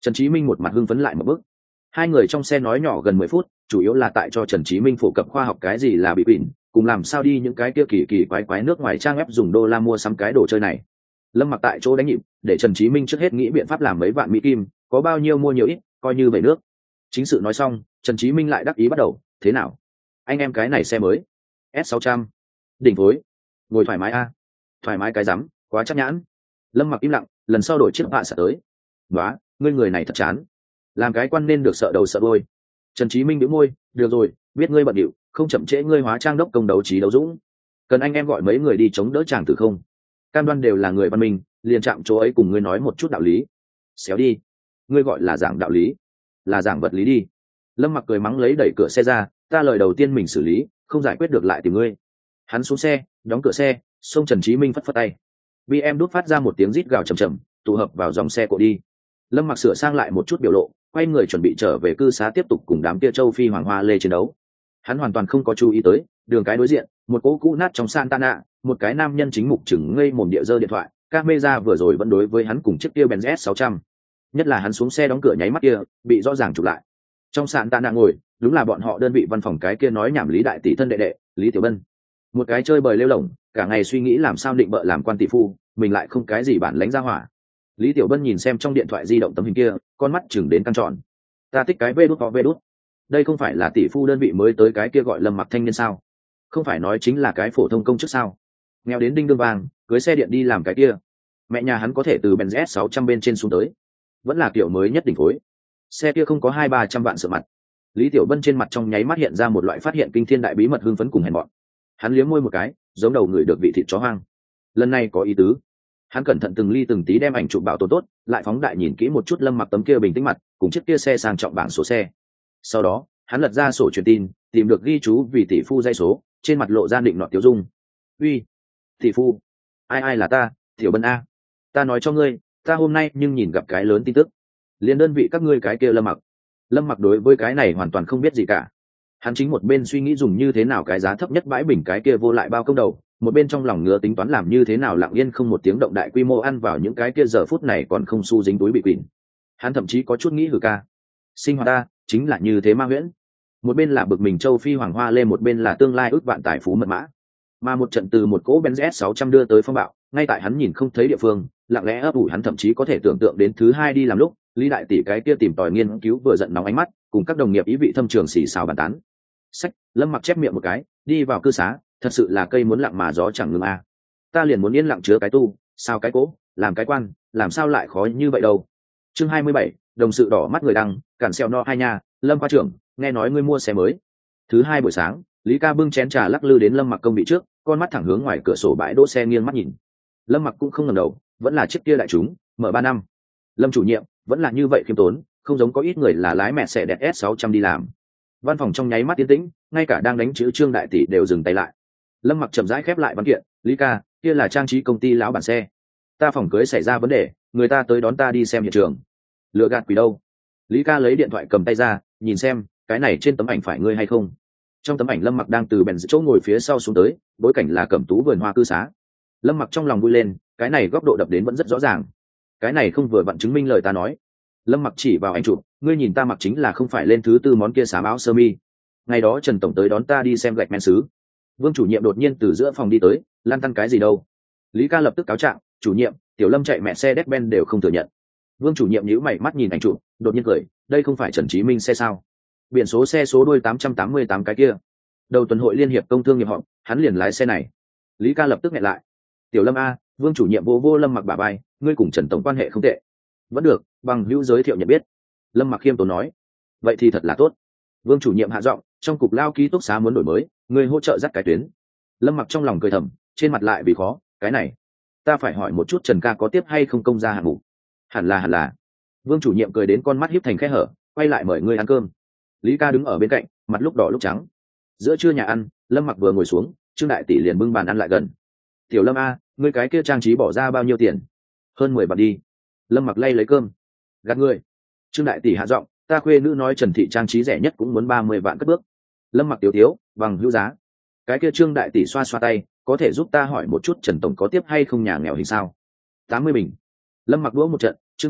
Trần Chí Minh một mặt hưng phấn lại một bước. Hai người trong xe nói nhỏ gần mười phút, chủ yếu là tại cho Trần Chí Minh phổ cập khoa học cái gì là bị quỷ, cùng làm sao đi những cái kia kỳ kỳ quái quái nước ngoài trang web dùng đô la mua sắm cái đồ chơi này. Lâm Mặc tại chỗ đánh nhịp, để Trần Chí Minh trước hết nghĩ biện pháp làm mấy vạn mỹ kim, có bao nhiêu mua nhiều ít, coi như vậy nước. Chính sự nói xong, Trần Chí Minh lại đắc ý bắt đầu, thế nào? Anh em cái này xe mới, S sáu trăm, đỉnh phối, ngồi thoải mái a. Thoải mái cái rắm, quá chắc nhãn. Lâm Mặc im lặng, lần sau đổi chiếc bạ sợ tới. Đó, ngươi người này thật chán. Làm cái quan nên được sợ đầu sợ đuôi. Trần Chí Minh nhếch môi, được rồi, biết ngươi bận điệu, không chậm trễ ngươi hóa trang đốc công đấu trí đấu dũng. Cần anh em gọi mấy người đi chống đỡ chàng tử không? Cam đoan đều là người văn minh, liền chạm chỗ ấy cùng ngươi nói một chút đạo lý. Xéo đi. Ngươi gọi là giảng đạo lý, là giảng vật lý đi. Lâm Mặc cười mắng lấy đẩy cửa xe ra, ta lời đầu tiên mình xử lý, không giải quyết được lại tìm ngươi. Hắn xuống xe, đóng cửa xe, xông Trần Chí Minh phất phất tay. bê em đút phát ra một tiếng rít gào trầm trầm, tụ hợp vào dòng xe cộ đi. Lâm Mặc sửa sang lại một chút biểu lộ, quay người chuẩn bị trở về cư xá tiếp tục cùng đám kia châu Phi hoàng hoa lê chiến đấu. Hắn hoàn toàn không có chú ý tới, đường cái đối diện, một cỗ cũ nát trong Santana, một cái nam nhân chính mục chừng ngây mồm địa giơ điện thoại, camera vừa rồi vẫn đối với hắn cùng chiếc kia Benz S sáu trăm. Nhất là hắn xuống xe đóng cửa nháy mắt kia, bị rõ ràng chụp lại. Trong Santana ngồi, đúng là bọn họ đơn vị văn phòng cái kia nói nhảm Lý đại tỷ thân đệ đệ, Lý Tiểu Bân. Một cái chơi bời lêu lổng, cả ngày suy nghĩ làm sao định bợ làm quan tỷ phu, mình lại không cái gì bản lãnh ra hỏa. Lý Tiểu Bân nhìn xem trong điện thoại di động tấm hình kia, con mắt chừng đến căng tròn. Ta thích cái vê đút có vê đút. Đây không phải là tỷ phu đơn vị mới tới cái kia gọi Lâm Mặc thanh niên sao? Không phải nói chính là cái phổ thông công chức sao? Nghèo đến đinh đương vàng, cưới xe điện đi làm cái kia. Mẹ nhà hắn có thể từ Benz S sáu trăm bên trên xuống tới, vẫn là kiểu mới nhất đỉnh phối. Xe kia không có hai ba trăm vạn sợ mặt. Lý Tiểu Bân trên mặt trong nháy mắt hiện ra một loại phát hiện kinh thiên đại bí mật hưng phấn cùng hèn mọn. Hắn liếm môi một cái, giống đầu người được vị thịt chó hoang. Lần này có ý tứ. Hắn cẩn thận từng ly từng tí đem ảnh chụp bảo tồn tốt, lại phóng đại nhìn kỹ một chút Lâm Mặc tấm kia bình tĩnh mặt cùng chiếc kia xe sang trọng bảng số xe. Sau đó hắn lật ra sổ truyền tin, tìm được ghi chú vì tỷ phu dây số, trên mặt lộ ra định nọ tiêu dung. Uy, tỷ phu, ai ai là ta, Tiểu Bân a. Ta nói cho ngươi, ta hôm nay nhưng nhìn gặp cái lớn tin tức. Liên đơn vị các ngươi cái kia Lâm Mặc. Lâm Mặc đối với cái này hoàn toàn không biết gì cả. Hắn chính một bên suy nghĩ dùng như thế nào cái giá thấp nhất bãi bình cái kia vô lại bao công đầu, một bên trong lòng ngứa tính toán làm như thế nào lặng yên không một tiếng động đại quy mô ăn vào những cái kia giờ phút này còn không xu dính túi bị quỷ. Hắn thậm chí có chút nghĩ hử ca. Sinh hoạt ta chính là như thế ma huyễn. Một bên là bực mình châu Phi hoàng hoa lên, một bên là tương lai ước vạn tài phú mật mã. Mà một trận từ một cỗ Benz S sáu trăm đưa tới phong bạo, ngay tại hắn nhìn không thấy địa phương, lặng lẽ ấp ủ hắn thậm chí có thể tưởng tượng đến thứ hai đi làm lúc, Lý đại tỷ cái kia tìm tòi nghiên cứu vừa giận nóng ánh mắt, cùng các đồng nghiệp ý vị thâm trường xì xào bàn tán. Sách, Lâm Mặc chép miệng một cái, đi vào cư xá, thật sự là cây muốn lặng mà gió chẳng ngừng a. Ta liền muốn yên lặng chứa cái tu, sao cái cố, làm cái quan, làm sao lại khó như vậy đâu. Chương hai mươi bảy, đồng sự đỏ mắt người đăng, cản xeo no hai nha, Lâm khoa trưởng, nghe nói ngươi mua xe mới. Thứ hai buổi sáng, Lý Ca bưng chén trà lắc lư đến Lâm Mặc công vị trước, con mắt thẳng hướng ngoài cửa sổ bãi đỗ xe nghiêng mắt nhìn. Lâm Mặc cũng không ngẩng đầu, vẫn là chiếc kia đại chúng, mở ba năm. Lâm chủ nhiệm, vẫn là như vậy khiêm tốn, không giống có ít người là lái mẹ xe đẹp S sáu trăm đi làm. Văn phòng trong nháy mắt tiến tĩnh, ngay cả đang đánh chữ Trương đại tỷ đều dừng tay lại. Lâm Mặc chậm rãi khép lại văn kiện, Lý Ca, kia là trang trí công ty lão bản xe. Ta phòng cưới xảy ra vấn đề, người ta tới đón ta đi xem hiện trường. Lựa gạt quỷ đâu? Lý Ca lấy điện thoại cầm tay ra, nhìn xem, cái này trên tấm ảnh phải ngươi hay không? Trong tấm ảnh Lâm Mặc đang từ bèn chỗ ngồi phía sau xuống tới, bối cảnh là cẩm tú vườn hoa cư xá. Lâm Mặc trong lòng vui lên, cái này góc độ đập đến vẫn rất rõ ràng. Cái này không vừa vặn chứng minh lời ta nói. Lâm Mặc chỉ vào ảnh chụp, ngươi nhìn ta mặc chính là không phải lên thứ tư món kia xám áo sơ mi. Ngày đó Trần tổng tới đón ta đi xem gạch men sứ. Vương chủ nhiệm đột nhiên từ giữa phòng đi tới, lan tăn cái gì đâu? Lý Ca lập tức cáo trạng, chủ nhiệm, Tiểu Lâm chạy mẹ xe Mercedes-Benz đều không thừa nhận. Vương chủ nhiệm nhíu mày mắt nhìn ảnh chụp, đột nhiên cười, đây không phải Trần Chí Minh xe sao? Biển số xe số đuôi tám trăm tám mươi tám cái kia. Đầu tuần hội liên hiệp công thương nghiệp họp, hắn liền lái xe này. Lý Ca lập tức nghẹn lại. Tiểu Lâm a, Vương chủ nhiệm vô vô Lâm Mặc bả vai, ngươi cùng Trần tổng quan hệ không tệ. Vẫn được, bằng hữu giới thiệu nhận biết. Lâm Mặc khiêm tốn nói. Vậy thì thật là tốt. Vương chủ nhiệm hạ giọng, trong cục lao ký túc xá muốn đổi mới, ngươi hỗ trợ dắt cái tuyến. Lâm Mặc trong lòng cười thầm, trên mặt lại vì khó, cái này ta phải hỏi một chút Trần ca có tiếp hay không công ra hạng mục. Hẳn là hẳn là. Vương chủ nhiệm cười đến con mắt híp thành khẽ hở, quay lại mời ngươi ăn cơm. Lý Ca đứng ở bên cạnh, mặt lúc đỏ lúc trắng. Giữa trưa nhà ăn, Lâm Mặc vừa ngồi xuống, Trương đại tỷ liền bưng bàn ăn lại gần. Tiểu Lâm a, ngươi cái kia trang trí bỏ ra bao nhiêu tiền? Hơn mười bạc đi. Lâm Mặc lay lấy cơm. Gạt ngươi. Trương đại tỷ hạ giọng, ta khuê nữ nói Trần thị trang trí rẻ nhất cũng muốn ba mươi vạn cất bước. Lâm Mặc tiểu thiếu, bằng hữu giá. Cái kia Trương đại tỷ xoa xoa tay, có thể giúp ta hỏi một chút Trần tổng có tiếp hay không nhà nghèo hình sao? Tám mươi bình. Lâm Mặc đũa một trận, Trương tỷ,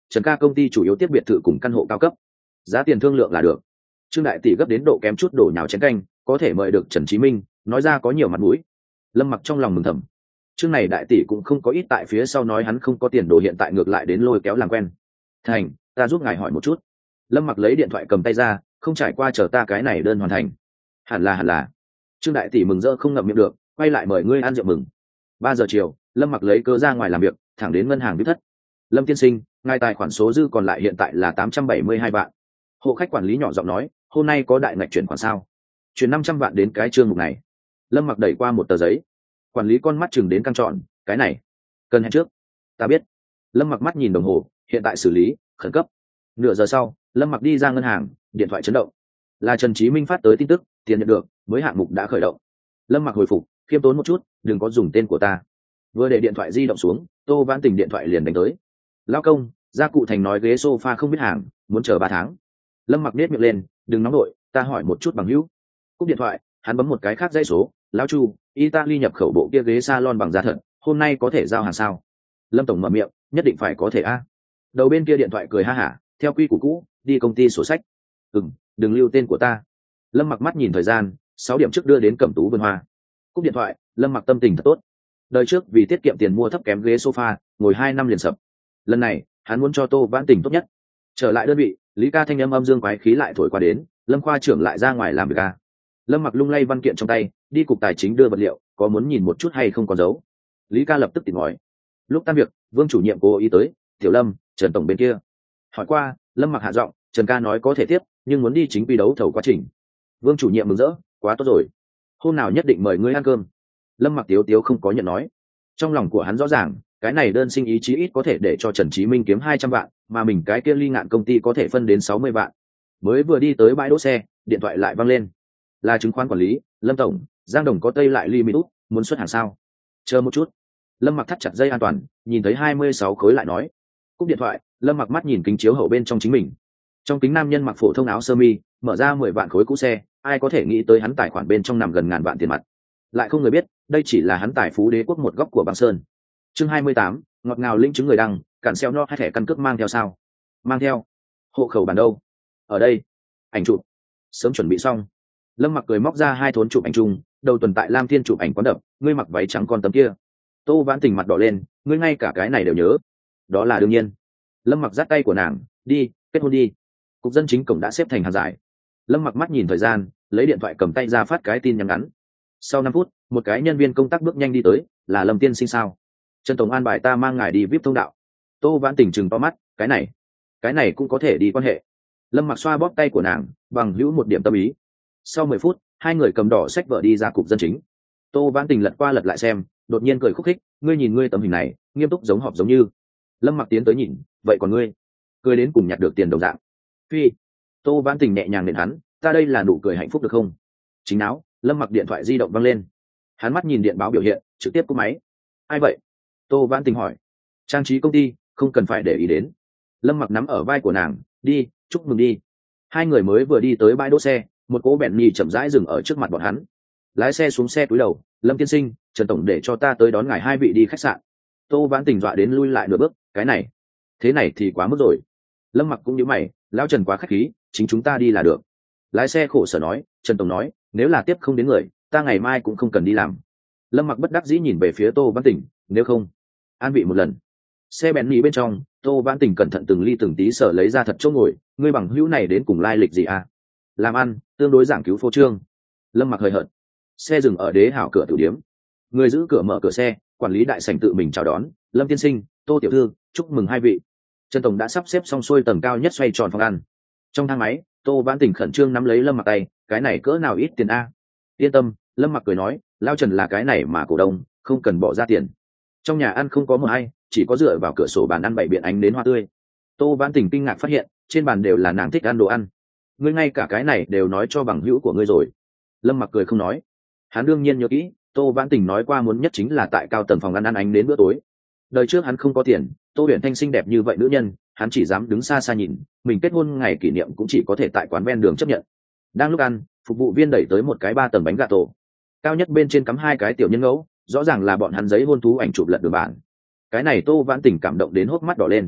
Trần ca công ty chủ yếu tiếp biệt thự cùng căn hộ cao cấp, giá tiền thương lượng là được. Trương đại tỷ gấp đến độ kém chút đổ nhào chén canh, có thể mời được Trần Chí Minh, nói ra có nhiều mặt mũi. Lâm Mặc trong lòng mừng thầm. Trương này đại tỷ cũng không có ít tại phía sau nói hắn không có tiền đồ, hiện tại ngược lại đến lôi kéo làm quen. Thành, ta giúp ngài hỏi một chút. Lâm Mặc lấy điện thoại cầm tay ra, không trải qua chờ ta cái này đơn hoàn thành. Hẳn là hẳn là. Trương đại tỷ mừng rỡ không ngậm miệng được, quay lại mời ngươi ăn rượu mừng. Ba giờ chiều, Lâm Mặc lấy cớ ra ngoài làm việc, thẳng đến ngân hàng viết thất. Lâm tiên sinh, ngài tài khoản số dư còn lại hiện tại là tám trăm bảy mươi hai vạn. Hộ khách quản lý nhỏ giọng nói, hôm nay có đại ngạch chuyển khoản sao? Chuyển năm trăm vạn đến cái chương mục này. Lâm Mặc đẩy qua một tờ giấy. Quản lý con mắt chừng đến căng trọn, cái này cần hẹn trước. Ta biết. Lâm Mặc mắt nhìn đồng hồ, hiện tại xử lý, khẩn cấp. Nửa giờ sau, Lâm Mặc đi ra ngân hàng, điện thoại chấn động. Là Trần Chí Minh phát tới tin tức, tiền nhận được, mới hạng mục đã khởi động. Lâm Mặc hồi phục, khiêm tốn một chút, đừng có dùng tên của ta. Vừa để điện thoại di động xuống, Tô Vãn Tình điện thoại liền đánh tới. Lão công, gia cụ thành nói ghế sofa không biết hàng, muốn chờ ba tháng. Lâm Mặc nét miệng lên, đừng nóng nổi, ta hỏi một chút bằng hữu. Cúp điện thoại, hắn bấm một cái khác dãy số. Lão Chu, Italy nhập khẩu bộ kia ghế salon bằng da thật, hôm nay có thể giao hàng sao? Lâm tổng mở miệng, nhất định phải có thể a. Đầu bên kia điện thoại cười ha hả, theo quy củ cũ, đi công ty sổ sách. Ừm, đừng lưu tên của ta. Lâm Mặc mắt nhìn thời gian, sáu điểm trước đưa đến Cẩm Tú vườn hoa. Cúp điện thoại, Lâm Mặc tâm tình thật tốt. Đời trước vì tiết kiệm tiền mua thấp kém ghế sofa, ngồi hai năm liền sập. Lần này, hắn muốn cho Tô Vãn Tình tốt nhất. Trở lại đơn vị, Lý Ca thanh âm âm dương quái khí lại thổi qua đến, Lâm khoa trưởng lại ra ngoài làm việc ca. Lâm Mặc lung lay văn kiện trong tay, đi cục tài chính đưa vật liệu, có muốn nhìn một chút hay không có dấu. Lý Ca lập tức tìm hỏi. Lúc tan việc, Vương chủ nhiệm cố ý tới, Tiểu Lâm, Trần tổng bên kia. Hỏi qua, Lâm Mặc hạ giọng, Trần ca nói có thể tiếp, nhưng muốn đi chính quy đấu thầu quá trình. Vương chủ nhiệm mừng rỡ, quá tốt rồi. Hôm nào nhất định mời ngươi ăn cơm. Lâm Mặc tiếu tiếu không có nhận nói. Trong lòng của hắn rõ ràng, cái này đơn sinh ý chí ít có thể để cho Trần Chí Minh kiếm hai trăm vạn, mà mình cái kia Ly Ngạn công ty có thể phân đến sáu mươi vạn. Mới vừa đi tới bãi đỗ xe, điện thoại lại vang lên. Là chứng khoán quản lý, Lâm tổng, Giang đồng có Tây lại Limited, muốn xuất hàng sao? Chờ một chút. Lâm Mặc thắt chặt dây an toàn, nhìn thấy hai mươi sáu khối lại nói. Cúp điện thoại, Lâm Mặc mắt nhìn kính chiếu hậu bên trong chính mình. Trong kính nam nhân mặc phổ thông áo sơ mi, mở ra mười vạn khối cũ xe, ai có thể nghĩ tới hắn tài khoản bên trong nằm gần ngàn vạn tiền mặt. Lại không người biết, đây chỉ là hắn tài phú đế quốc một góc của băng sơn. Chương hai mươi tám, ngọt ngào linh chứng người đăng, cản xeo no hai thẻ căn cước mang theo sao? Mang theo. Hộ khẩu bản đâu? Ở đây. Ảnh chụp. Sớm chuẩn bị xong. Lâm Mặc cười móc ra hai thốn chụp ảnh chung, đầu tuần tại Lam Thiên chụp ảnh quán đập, ngươi mặc váy trắng con tấm kia. Tô Vãn Tình mặt đỏ lên, ngươi ngay cả cái này đều nhớ. Đó là đương nhiên. Lâm Mặc giắt tay của nàng, đi, kết hôn đi. Cục dân chính cổng đã xếp thành hàng dài. Lâm Mặc mắt nhìn thời gian, lấy điện thoại cầm tay ra phát cái tin nhắn ngắn. Sau năm phút, một cái nhân viên công tác bước nhanh đi tới, là Lâm tiên sinh sao? Trần tổng an bài ta mang ngài đi vip thông đạo. Tô Vãn Tình chừng to mắt, cái này, cái này cũng có thể đi quan hệ. Lâm Mặc xoa bóp tay của nàng, bằng hữu một điểm tâm ý. Sau mười phút, hai người cầm đỏ sách vợ đi ra cục dân chính. Tô Vãn Tình lật qua lật lại xem, đột nhiên cười khúc khích, ngươi nhìn ngươi tấm hình này, nghiêm túc giống họp giống như. Lâm Mặc tiến tới nhìn, vậy còn ngươi? Cười đến cùng nhặt được tiền đồng dạng. Phi. Tô Vãn Tình nhẹ nhàng nện hắn, ta đây là nụ cười hạnh phúc được không? Chính áo, Lâm Mặc điện thoại di động văng lên. Hắn mắt nhìn điện báo biểu hiện, trực tiếp cúp máy. Ai vậy? Tô Vãn Tình hỏi. Trang trí công ty, không cần phải để ý đến. Lâm Mặc nắm ở vai của nàng, đi, chúc mừng đi. Hai người mới vừa đi tới bãi đỗ xe, một cỗ bẹn nhì chậm rãi dừng ở trước mặt bọn hắn. Lái xe xuống xe cúi đầu, Lâm tiên sinh, Trần tổng để cho ta tới đón ngài hai vị đi khách sạn. Tô Vãn Tình dọa đến lui lại nửa bước, cái này, thế này thì quá mức rồi. Lâm Mặc cũng nhíu mày, lão Trần quá khách khí, chính chúng ta đi là được. Lái xe khổ sở nói, Trần tổng nói, nếu là tiếp không đến người, ta ngày mai cũng không cần đi làm. Lâm Mặc bất đắc dĩ nhìn về phía Tô Vãn Tình, nếu không, an vị một lần. Xe bẹn nhì bên trong, Tô Vãn Tình cẩn thận từng ly từng tí sở lấy ra thật chỗ ngồi, ngươi bằng hữu này đến cùng lai lịch gì à? Làm ăn, tương đối giảng cứu phô trương. Lâm Mặc hơi hận. Xe dừng ở đế hảo cửa tử điếm. Người giữ cửa mở cửa xe, quản lý đại sảnh tự mình chào đón, Lâm tiên sinh, Tô tiểu thư, chúc mừng hai vị. Trần tổng đã sắp xếp xong xuôi tầng cao nhất xoay tròn phòng ăn. Trong thang máy, Tô Vãn Tình khẩn trương nắm lấy Lâm Mặc tay, cái này cỡ nào ít tiền a? Yên tâm, Lâm Mặc cười nói, lao Trần là cái này mà cổ đông, không cần bỏ ra tiền. Trong nhà ăn không có một ai, chỉ có dựa vào cửa sổ bàn ăn bảy biện ánh đến hoa tươi. Tô Vãn Tình kinh ngạc phát hiện, trên bàn đều là nàng thích ăn đồ ăn. Ngươi ngay cả cái này đều nói cho bằng hữu của ngươi rồi. Lâm Mặc cười không nói. Hắn đương nhiên nhớ kỹ, Tô Vãn Tình nói qua muốn nhất chính là tại cao tầng phòng ăn ăn ánh đến bữa tối. Đời trước hắn không có tiền, Tô Huyền Thanh xinh đẹp như vậy nữ nhân, hắn chỉ dám đứng xa xa nhìn, mình kết hôn ngày kỷ niệm cũng chỉ có thể tại quán ven đường chấp nhận. Đang lúc ăn, phục vụ viên đẩy tới một cái ba tầng bánh gà tổ, cao nhất bên trên cắm hai cái tiểu nhân ngẫu, rõ ràng là bọn hắn giấy hôn thú ảnh chụp lật đường bản. Cái này Tô Vãn Tình cảm động đến hốc mắt đỏ lên.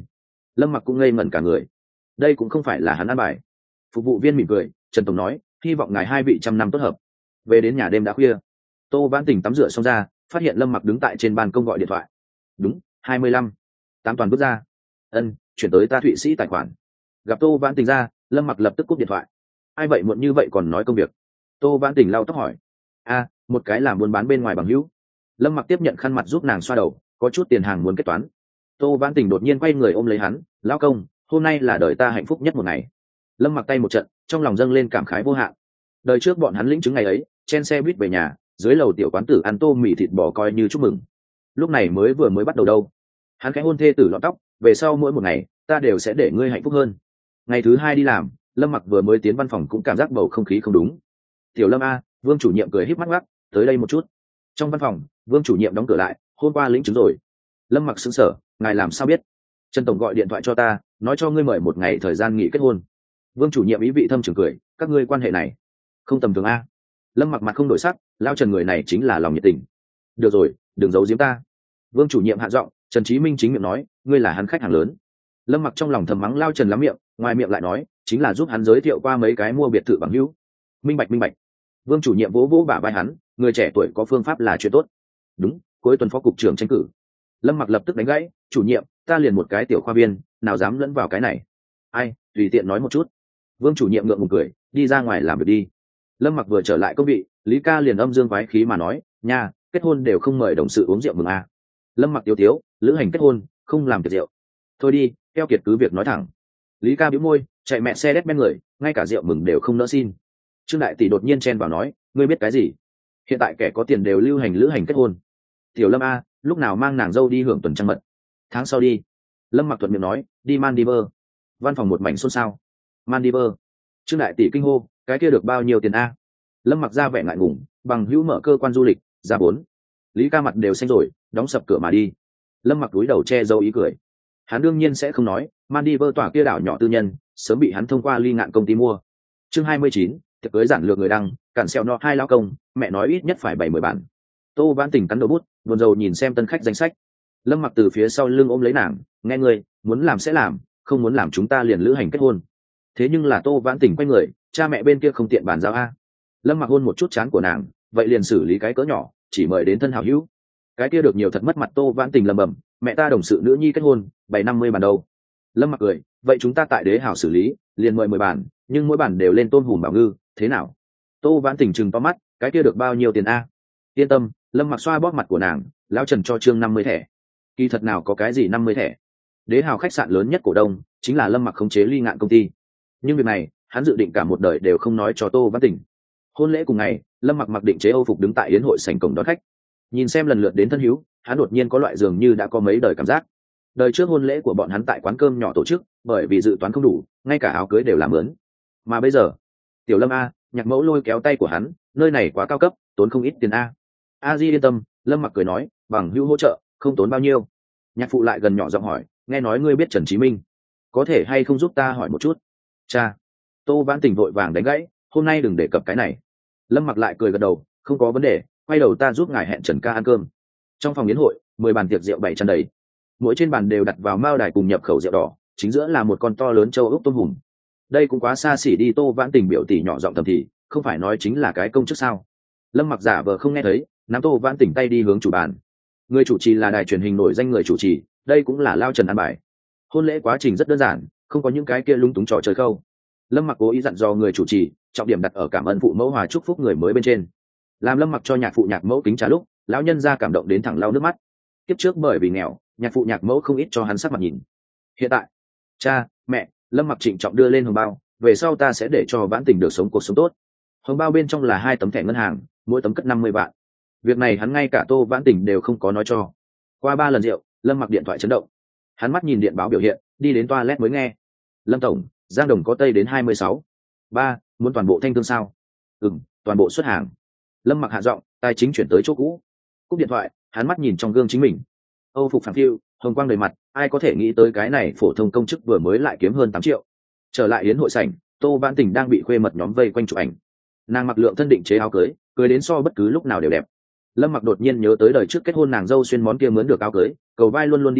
Lâm Mặc cũng ngây ngẩn cả người, đây cũng không phải là hắn ăn bài. Phục vụ viên mỉm cười, Trần tổng nói hy vọng ngài hai vị trăm năm tốt hợp. Về đến nhà đêm đã khuya, Tô Vãn Tình tắm rửa xong ra, phát hiện Lâm Mặc đứng tại trên ban công gọi điện thoại. Đúng, hai mươi lăm. Tám toàn bước ra. Ân, chuyển tới ta Thụy Sĩ tài khoản. Gặp Tô Vãn Tình ra, Lâm Mặc lập tức cúp điện thoại. Ai vậy muộn như vậy còn nói công việc? Tô Vãn Tình lau tóc hỏi. A, một cái làm buôn bán bên ngoài bằng hữu. Lâm Mặc tiếp nhận khăn mặt giúp nàng xoa đầu, có chút tiền hàng muốn kết toán. Tô Vãn Tình đột nhiên quay người ôm lấy hắn, lão công, hôm nay là đời ta hạnh phúc nhất một ngày. Lâm Mặc tay một trận, trong lòng dâng lên cảm khái vô hạn. Đời trước bọn hắn lĩnh chứng ngày ấy, chen xe buýt về nhà, dưới lầu tiểu quán tử ăn tô mì thịt bò coi như chúc mừng. Lúc này mới vừa mới bắt đầu đâu. Hắn khẽ hôn thê tử lọn tóc, về sau mỗi một ngày ta đều sẽ để ngươi hạnh phúc hơn. Ngày thứ hai đi làm, Lâm Mặc vừa mới tiến văn phòng cũng cảm giác bầu không khí không đúng. Tiểu Lâm a, Vương chủ nhiệm cười híp mắt ngắc, tới đây một chút. Trong văn phòng, Vương chủ nhiệm đóng cửa lại, hôm qua lĩnh chứng rồi. Lâm Mặc sững sờ, ngài làm sao biết? Trần tổng gọi điện thoại cho ta, nói cho ngươi mời một ngày thời gian nghỉ kết hôn. Vương chủ nhiệm ý vị thâm trường cười, các ngươi quan hệ này không tầm thường a. Lâm Mặc mặt không đổi sắc, lao Trần người này chính là lòng nhiệt tình. Được rồi, đừng giấu giếm ta. Vương chủ nhiệm hạ giọng, Trần Chí Minh chính miệng nói, ngươi là hắn khách hàng lớn. Lâm Mặc trong lòng thầm mắng lao Trần lắm miệng, ngoài miệng lại nói, chính là giúp hắn giới thiệu qua mấy cái mua biệt thự bằng hữu. Minh bạch minh bạch. Vương chủ nhiệm vỗ vỗ bả vai hắn, người trẻ tuổi có phương pháp là chuyện tốt. Đúng, cuối tuần phó cục trưởng tranh cử. Lâm Mặc lập tức đánh gãy, chủ nhiệm, ta liền một cái tiểu khoa viên, nào dám lẫn vào cái này. Ai, tùy tiện nói một chút. Vương chủ nhiệm ngượng ngùng cười, đi ra ngoài làm việc đi. Lâm Mặc vừa trở lại công vị, Lý Ca liền âm dương quái khí mà nói, nha, kết hôn đều không mời đồng sự uống rượu mừng à. Lâm Mặc tiếu tiếu, lữ hành kết hôn không làm tiệc rượu. Thôi đi, keo kiệt cứ việc nói thẳng. Lý Ca bĩu môi, chạy mẹ xe đét men người, ngay cả rượu mừng đều không nỡ xin. Trương đại tỷ đột nhiên chen vào nói, ngươi biết cái gì? Hiện tại kẻ có tiền đều lưu hành lữ hành kết hôn. Tiểu Lâm a, lúc nào mang nàng dâu đi hưởng tuần trăng mật? Tháng sau đi. Lâm Mặc thuận miệng nói, đi Maldives. Văn phòng một mảnh xôn xao. Maldives. Trương đại tỷ kinh hô, cái kia được bao nhiêu tiền a? Lâm Mặc ra vẻ ngại ngùng, bằng hữu mở cơ quan du lịch, ra bốn. Lý Ca mặt đều xanh rồi, đóng sập cửa mà đi. Lâm Mặc cúi đầu che giấu ý cười. Hắn đương nhiên sẽ không nói, Maldives tòa kia đảo nhỏ tư nhân, sớm bị hắn thông qua ly ngạn công ty mua. Chương hai mươi chín, tiệc cưới giản lược người đăng, cản xeo no hai lao công, mẹ nói ít nhất phải bảy mươi bản. Tô Vãn Tình cắn đầu bút, buồn rầu nhìn xem tân khách danh sách. Lâm Mặc từ phía sau lưng ôm lấy nàng, nghe ngươi, muốn làm sẽ làm, không muốn làm chúng ta liền lữ hành kết hôn. Thế nhưng là Tô Vãn Tình quay người, cha mẹ bên kia không tiện bàn giao a. Lâm Mặc hôn một chút trán của nàng, vậy liền xử lý cái cỡ nhỏ, chỉ mời đến thân hảo hữu. Cái kia được nhiều thật mất mặt. Tô Vãn Tình lầm bầm, mẹ ta đồng sự nữ nhi kết hôn, bảy năm mươi bản đâu. Lâm Mặc cười, vậy chúng ta tại đế hảo xử lý, liền mời mười bản, nhưng mỗi bản đều lên tôm hùm bảo ngư, thế nào? Tô Vãn Tình trừng to mắt, cái kia được bao nhiêu tiền a? Yên tâm, Lâm Mặc xoa bóp mặt của nàng, lão Trần cho Trương năm mươi thẻ. Kỳ thật nào có cái gì năm mươi thẻ. Đế hào khách sạn lớn nhất cổ đông chính là Lâm Mặc khống chế ly ngạn công ty. Nhưng việc này, hắn dự định cả một đời đều không nói cho Tô Vãn Tình. Hôn lễ cùng ngày, Lâm Mặc mặc định chế Âu phục đứng tại yến hội sảnh cổng đón khách. Nhìn xem lần lượt đến thân hữu, hắn đột nhiên có loại dường như đã có mấy đời cảm giác. Đời trước hôn lễ của bọn hắn tại quán cơm nhỏ tổ chức, bởi vì dự toán không đủ, ngay cả áo cưới đều làm mướn. Mà bây giờ, Tiểu Lâm a, nhạc mẫu lôi kéo tay của hắn, nơi này quá cao cấp, tốn không ít tiền a. A Di yên tâm, Lâm Mặc cười nói, bằng hữu hỗ trợ, không tốn bao nhiêu. Nhạc phụ lại gần nhỏ giọng hỏi, nghe nói ngươi biết Trần Chí Minh, có thể hay không giúp ta hỏi một chút? Cha. Tô Vãn Tình vội vàng đánh gãy, hôm nay đừng đề cập cái này. Lâm Mặc lại cười gật đầu, không có vấn đề, quay đầu ta giúp ngài hẹn Trần ca ăn cơm. Trong phòng yến hội, mười bàn tiệc rượu bày tràn đầy, mỗi trên bàn đều đặt vào mao đài cùng nhập khẩu rượu đỏ, chính giữa là một con to lớn châu ốc tôm hùm. Đây cũng quá xa xỉ đi. Tô Vãn Tình biểu tỷ nhỏ giọng thầm thì, không phải nói chính là cái công chức sao? Lâm Mặc giả vờ không nghe thấy, nắm Tô Vãn Tình tay đi hướng chủ bàn. Người chủ trì là đài truyền hình nổi danh người chủ trì, đây cũng là lao Trần ăn bài. Hôn lễ quá trình rất đơn giản, không có những cái kia lung túng trò chơi khâu. Lâm Mặc cố ý dặn dò người chủ trì, trọng điểm đặt ở cảm ơn phụ mẫu hòa chúc phúc người mới bên trên. Làm Lâm Mặc cho nhạc phụ nhạc mẫu kính trà lúc, lão nhân ra cảm động đến thẳng lau nước mắt. Kiếp trước bởi vì nghèo, nhạc phụ nhạc mẫu không ít cho hắn sắc mặt nhìn. Hiện tại, cha, mẹ, Lâm Mặc trịnh trọng đưa lên hồng bao, về sau ta sẽ để cho Vãn Tình được sống cuộc sống tốt. Hồng bao bên trong là hai tấm thẻ ngân hàng, mỗi tấm cất năm mươi vạn. Việc này hắn ngay cả Tô Vãn Tình đều không có nói cho. Qua ba lần rượu, Lâm Mặc điện thoại chấn động. Hắn mắt nhìn điện báo biểu hiện, đi đến toilet mới nghe. Lâm tổng, Giang Đồng có Tây đến hai mươi sáu. Ba, muốn toàn bộ thanh thương sao? Ừm, toàn bộ xuất hàng. Lâm Mặc hạ giọng, tài chính chuyển tới chỗ cũ. Cúp điện thoại, hắn mắt nhìn trong gương chính mình. Âu phục phẳng phiu, hồng quang đầy mặt, ai có thể nghĩ tới cái này phổ thông công chức vừa mới lại kiếm hơn tám triệu. Trở lại yến hội sảnh, Tô Vãn Tình đang bị khuê mật nhóm vây quanh chụp ảnh. Nàng mặc lượng thân định chế áo cưới, cưới đến so bất cứ lúc nào đều đẹp. Lâm Mặc đột nhiên nhớ tới đời trước kết hôn nàng dâu xuyên món kia mướn được áo cưới, cầu vai luôn luôn đi xuống,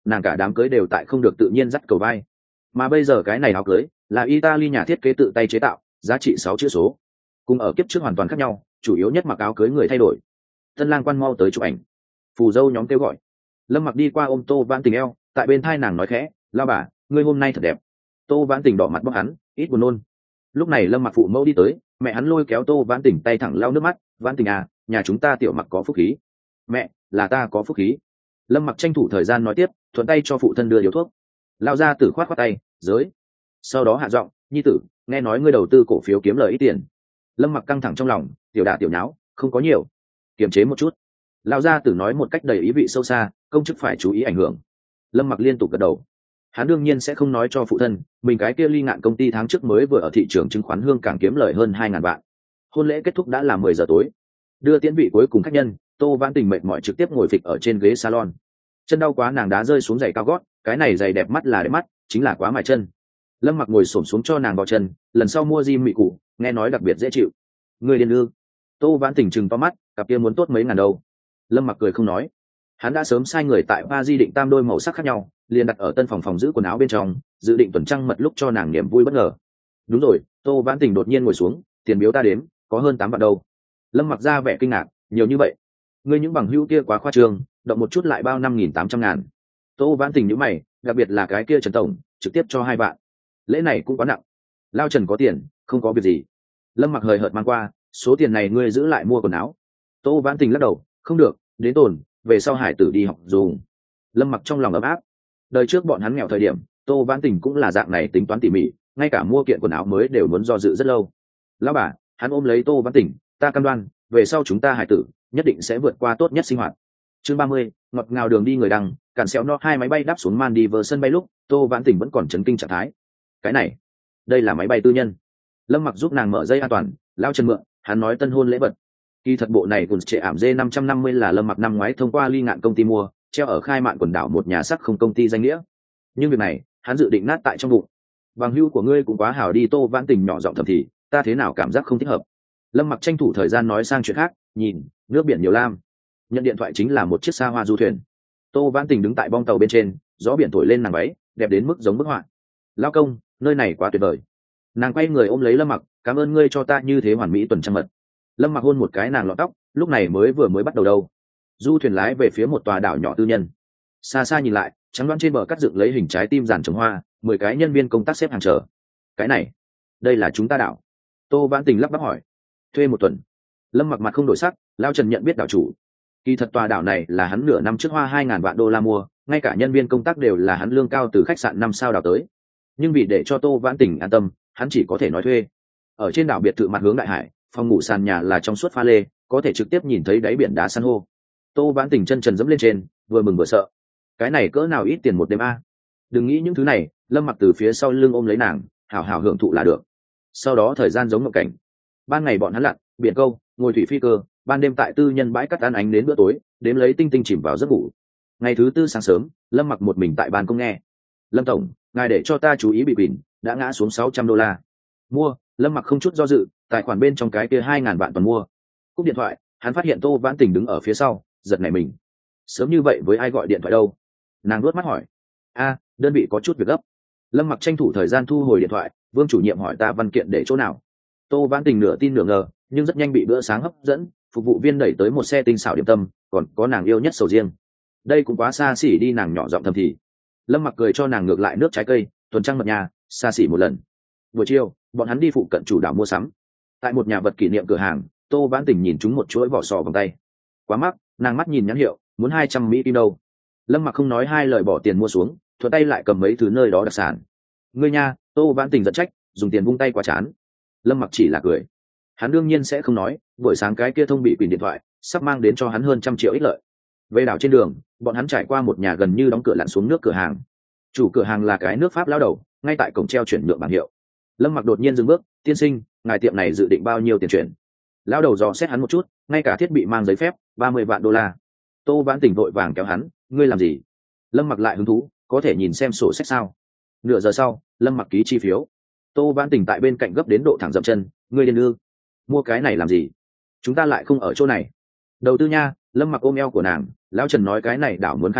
nàng cả đám cưới đều tại không được tự nhiên dắt cầu vai. Mà bây giờ cái này áo cưới là Italy nhà thiết kế tự tay chế tạo, giá trị sáu chữ số, cùng ở kiếp trước hoàn toàn khác nhau, chủ yếu nhất mặc áo cưới người thay đổi. Tân lang quan mau tới chụp ảnh. Phù dâu nhóm kêu gọi. Lâm Mặc đi qua ôm Tô Vãn Tình eo, tại bên thai nàng nói khẽ, lao bà, ngươi hôm nay thật đẹp. Tô Vãn Tình đỏ mặt bóc hắn, ít buồn nôn. Lúc này Lâm Mặc phụ mẫu đi tới, mẹ hắn lôi kéo Tô Vãn Tình tay thẳng lau nước mắt, Vãn Tình à, nhà chúng ta tiểu Mặc có phúc khí. Mẹ, là ta có phúc khí. Lâm Mặc tranh thủ thời gian nói tiếp, thuận tay cho phụ thân đưa điếu thuốc. Lao ra tử khoát khoát tay, giới. Sau đó hạ giọng, nhi tử, nghe nói ngươi đầu tư cổ phiếu kiếm lời ít tiền. Lâm Mặc căng thẳng trong lòng, tiểu đả tiểu nháo, không có nhiều, kiềm chế một chút. Lao gia tử nói một cách đầy ý vị sâu xa, công chức phải chú ý ảnh hưởng. Lâm Mặc liên tục gật đầu. Hắn đương nhiên sẽ không nói cho phụ thân mình cái kia ly ngạn công ty tháng trước mới vừa ở thị trường chứng khoán Hương Cảng kiếm lời hơn hai ngàn vạn. Hôn lễ kết thúc đã là mười giờ tối. Đưa tiễn vị cuối cùng khách nhân, Tô Vãn Tình mệt mỏi trực tiếp ngồi phịch ở trên ghế salon. Chân đau quá nàng đá rơi xuống giày cao gót, cái này giày đẹp mắt là đẹp mắt, chính là quá mài chân. Lâm Mặc ngồi xổm xuống cho nàng vào chân, lần sau mua di mị cụ, nghe nói đặc biệt dễ chịu. Người điên ư? Tô Vãn Tình trừng to mắt, cặp kia muốn tốt mấy ngàn đâu. Lâm Mặc cười không nói. Hắn đã sớm sai người tại ba di định tam đôi màu sắc khác nhau, liền đặt ở tân phòng phòng giữ quần áo bên trong, dự định tuần trăng mật lúc cho nàng niềm vui bất ngờ. Đúng rồi, Tô Vãn Tình đột nhiên ngồi xuống, tiền biếu ta đếm, có hơn tám vạn đâu. Lâm Mặc ra vẻ kinh ngạc, nhiều như vậy? Ngươi những bằng hữu kia quá khoa trương, động một chút lại bao năm nghìn tám trăm ngàn. Tô Vãn Tình nhíu mày, đặc biệt là cái kia Trần tổng, trực tiếp cho hai vạn. Lễ này cũng quá nặng. Lao Trần có tiền, không có việc gì. Lâm Mặc hời hợt mang qua, số tiền này ngươi giữ lại mua quần áo. Tô Vãn Tình lắc đầu, không được, đến tồn, về sau hải tử đi học dùng. Lâm Mặc trong lòng ấm áp. Đời trước bọn hắn nghèo thời điểm, Tô Vãn Tình cũng là dạng này tính toán tỉ mỉ, ngay cả mua kiện quần áo mới đều muốn do dự rất lâu. Lão bà, hắn ôm lấy Tô Vãn Tình, ta cam đoan, về sau chúng ta hải tử nhất định sẽ vượt qua tốt nhất sinh hoạt. Chương ba mươi, ngọt ngào đường đi người đăng, cản xéo no hai máy bay đáp xuống Maldives sân bay lúc, Tô Vãn Tình vẫn còn chấn kinh trạng thái. Cái này, đây là máy bay tư nhân. Lâm Mặc giúp nàng mở dây an toàn, lao Trần mượn, hắn nói tân hôn lễ vật. Kỳ thật bộ này quần trệ ảm D năm trăm năm mươi là Lâm Mặc năm ngoái thông qua ly ngạn công ty mua, treo ở khai mạn quần đảo một nhà sắc không công ty danh nghĩa. Nhưng việc này, hắn dự định nát tại trong bụng. Bằng hữu của ngươi cũng quá hảo đi. Tô Vãn Tình nhỏ giọng thầm thì, ta thế nào cảm giác không thích hợp. Lâm Mặc tranh thủ thời gian nói sang chuyện khác, nhìn, nước biển nhiều lam. Nhận điện thoại chính là một chiếc xa hoa du thuyền. Tô Vãn Tình đứng tại bong tàu bên trên, gió biển thổi lên nàng váy, đẹp đến mức giống bức họa. Lao công, nơi này quá tuyệt vời. Nàng quay người ôm lấy Lâm Mặc, cảm ơn ngươi cho ta như thế hoàn mỹ tuần trăng mật. Lâm Mặc hôn một cái nàng lọt tóc, lúc này mới vừa mới bắt đầu đâu. Du thuyền lái về phía một tòa đảo nhỏ tư nhân. Xa xa nhìn lại, trắng đoán trên bờ cắt dựng lấy hình trái tim giàn trồng hoa, mười cái nhân viên công tác xếp hàng chờ. Cái này, đây là chúng ta đảo. Tô Vãn Tình lắp bắp hỏi. Thuê một tuần. Lâm Mặc mặt không đổi sắc, Lao Trần nhận biết đảo chủ. Kỳ thật tòa đảo này là hắn nửa năm trước hoa hai ngàn vạn đô la mua, ngay cả nhân viên công tác đều là hắn lương cao từ khách sạn năm sao đảo tới. Nhưng vì để cho Tô Vãn Tình an tâm, hắn chỉ có thể nói thuê. Ở trên đảo biệt thự mặt hướng đại hải, phòng ngủ sàn nhà là trong suốt pha lê, có thể trực tiếp nhìn thấy đáy biển đá san hô. Tô Vãn Tình chân trần dẫm lên trên, vừa mừng vừa sợ. Cái này cỡ nào ít tiền một đêm a? Đừng nghĩ những thứ này, Lâm Mặc từ phía sau lưng ôm lấy nàng, hảo hảo hưởng thụ là được. Sau đó thời gian giống mộng cảnh. Ban ngày bọn hắn lặn, biển câu, ngồi thủy phi cơ, ban đêm tại tư nhân bãi cắt ăn ánh đến bữa tối, đếm lấy tinh tinh chìm vào giấc ngủ. Ngày thứ tư sáng sớm, Lâm Mặc một mình tại ban công nghe. Lâm tổng, ngài để cho ta chú ý bị bỉn, đã ngã xuống sáu trăm đô la. Mua. Lâm Mặc không chút do dự, tài khoản bên trong cái kia hai ngàn vạn toàn mua. Cúp điện thoại, hắn phát hiện Tô Vãn Tình đứng ở phía sau, giật nảy mình. Sớm như vậy với ai gọi điện thoại đâu? Nàng nuốt mắt hỏi. A, đơn vị có chút việc gấp. Lâm Mặc tranh thủ thời gian thu hồi điện thoại, Vương chủ nhiệm hỏi ta văn kiện để chỗ nào. Tô Vãn Tình nửa tin nửa ngờ, nhưng rất nhanh bị bữa sáng hấp dẫn, phục vụ viên đẩy tới một xe tinh xảo điểm tâm, còn có nàng yêu nhất sầu riêng. Đây cũng quá xa xỉ đi, nàng nhỏ giọng thầm thì. Lâm Mặc cười cho nàng ngược lại nước trái cây, tuần trăng mật nhà, xa xỉ một lần. Buổi chiều, bọn hắn đi phụ cận chủ đảo mua sắm. Tại một nhà vật kỷ niệm cửa hàng, Tô Vãn Tình nhìn chúng một chuỗi vỏ sò vòng tay. Quá mắc, nàng mắt nhìn nhãn hiệu, muốn hai trăm mỹ kim đâu. Lâm Mặc không nói hai lời bỏ tiền mua xuống, thuận tay lại cầm mấy thứ nơi đó đặc sản. Ngươi nha, Tô Vãn Tình giận trách, dùng tiền vung tay quá chán. Lâm Mặc chỉ là cười. Hắn đương nhiên sẽ không nói, buổi sáng cái kia thông bị quỷ điện thoại, sắp mang đến cho hắn hơn trăm triệu ích lợi. Về đảo trên đường, bọn hắn trải qua một nhà gần như đóng cửa lặn xuống nước cửa hàng. Chủ cửa hàng là cái nước Pháp lao đầu, ngay tại cổng treo chuyển nhượng bảng hiệu. Lâm Mặc đột nhiên dừng bước, tiên sinh, ngài tiệm này dự định bao nhiêu tiền chuyển? Lao đầu dò xét hắn một chút, ngay cả thiết bị mang giấy phép, ba mươi vạn đô la. Tô Vãn Tình vội vàng kéo hắn, ngươi làm gì? Lâm Mặc lại hứng thú, có thể nhìn xem sổ sách sao? Nửa giờ sau, Lâm Mặc ký chi phiếu. Tô Vãn Tình tại bên cạnh gấp đến độ thẳng dậm chân, ngươi điên ư? Mua cái này làm gì? Chúng ta lại không ở chỗ này. Đầu tư nha. Lâm Mặc ôm eo của nàng, lão Trần nói cái này đảo muốn khai phát,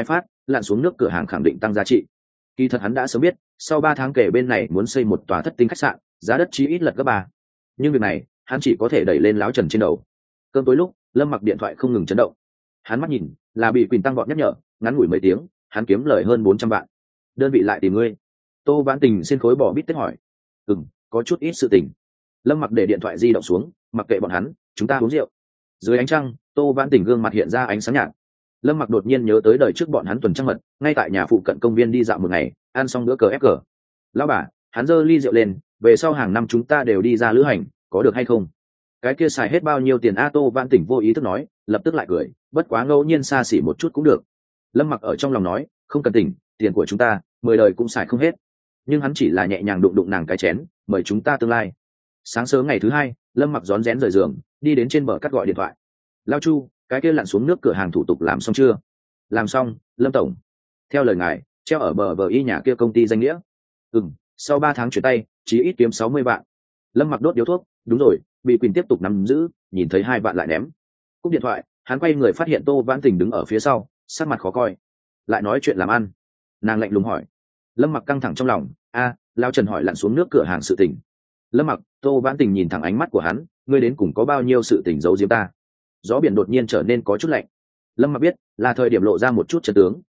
lặn xuống nước cửa hàng khẳng định tăng giá trị. Kỳ thật hắn đã sớm biết sau ba tháng kể bên này muốn xây một tòa thất tinh khách sạn, giá đất chí ít lật gấp ba, nhưng việc này hắn chỉ có thể đẩy lên láo trần trên đầu. Cơn tối lúc Lâm Mặc điện thoại không ngừng chấn động, hắn mắt nhìn là bị Quỳnh tăng vọt nhắc nhở, ngắn ngủi mấy tiếng hắn kiếm lời hơn bốn trăm vạn. Đơn vị lại tìm ngươi. Tô Vãn Tình xin khối bỏ bít tết hỏi. Ừ, có chút ít sự tình. Lâm Mặc để điện thoại di động xuống, mặc kệ bọn hắn, chúng ta uống rượu. Dưới ánh trăng, Tô Vãn Tình gương mặt hiện ra ánh sáng nhạt. Lâm Mặc đột nhiên nhớ tới đời trước bọn hắn tuần trăng mật, ngay tại nhà phụ cận công viên đi dạo một ngày, ăn xong bữa cờ ép cờ. Lão bà, hắn giơ ly rượu lên, về sau hàng năm chúng ta đều đi ra lữ hành, có được hay không? Cái kia xài hết bao nhiêu tiền a? Tô Vãn Tình vô ý thức nói, lập tức lại cười, bất quá ngẫu nhiên xa xỉ một chút cũng được. Lâm Mặc ở trong lòng nói, không cần tỉnh, tiền của chúng ta mười đời cũng xài không hết. Nhưng hắn chỉ là nhẹ nhàng đụng đụng nàng cái chén, mời chúng ta tương lai. Sáng sớm ngày thứ hai, Lâm Mặc rón rén rời giường, đi đến trên bờ cắt gọi điện thoại. Lao Chu, cái kia lặn xuống nước cửa hàng thủ tục làm xong chưa? Làm xong, Lâm tổng. Theo lời ngài, treo ở bờ bờ y nhà kia công ty danh nghĩa. Ừm, sau ba tháng chuyển tay, chí ít kiếm sáu mươi vạn. Lâm Mặc đốt điếu thuốc, đúng rồi, bị Quỳnh tiếp tục nắm giữ, nhìn thấy hai vạn lại ném. Cúp điện thoại, hắn quay người phát hiện Tô Vãn Tình đứng ở phía sau, sắc mặt khó coi. Lại nói chuyện làm ăn. Nàng lạnh lùng hỏi. Lâm Mặc căng thẳng trong lòng, a, Lao Trần hỏi lặn xuống nước cửa hàng sự tình. Lâm Mặc, Tô Vãn Tình nhìn thẳng ánh mắt của hắn, ngươi đến cùng có bao nhiêu sự tình giấu giếm ta? Gió biển đột nhiên trở nên có chút lạnh. Lâm Mặc biết là thời điểm lộ ra một chút chân tướng,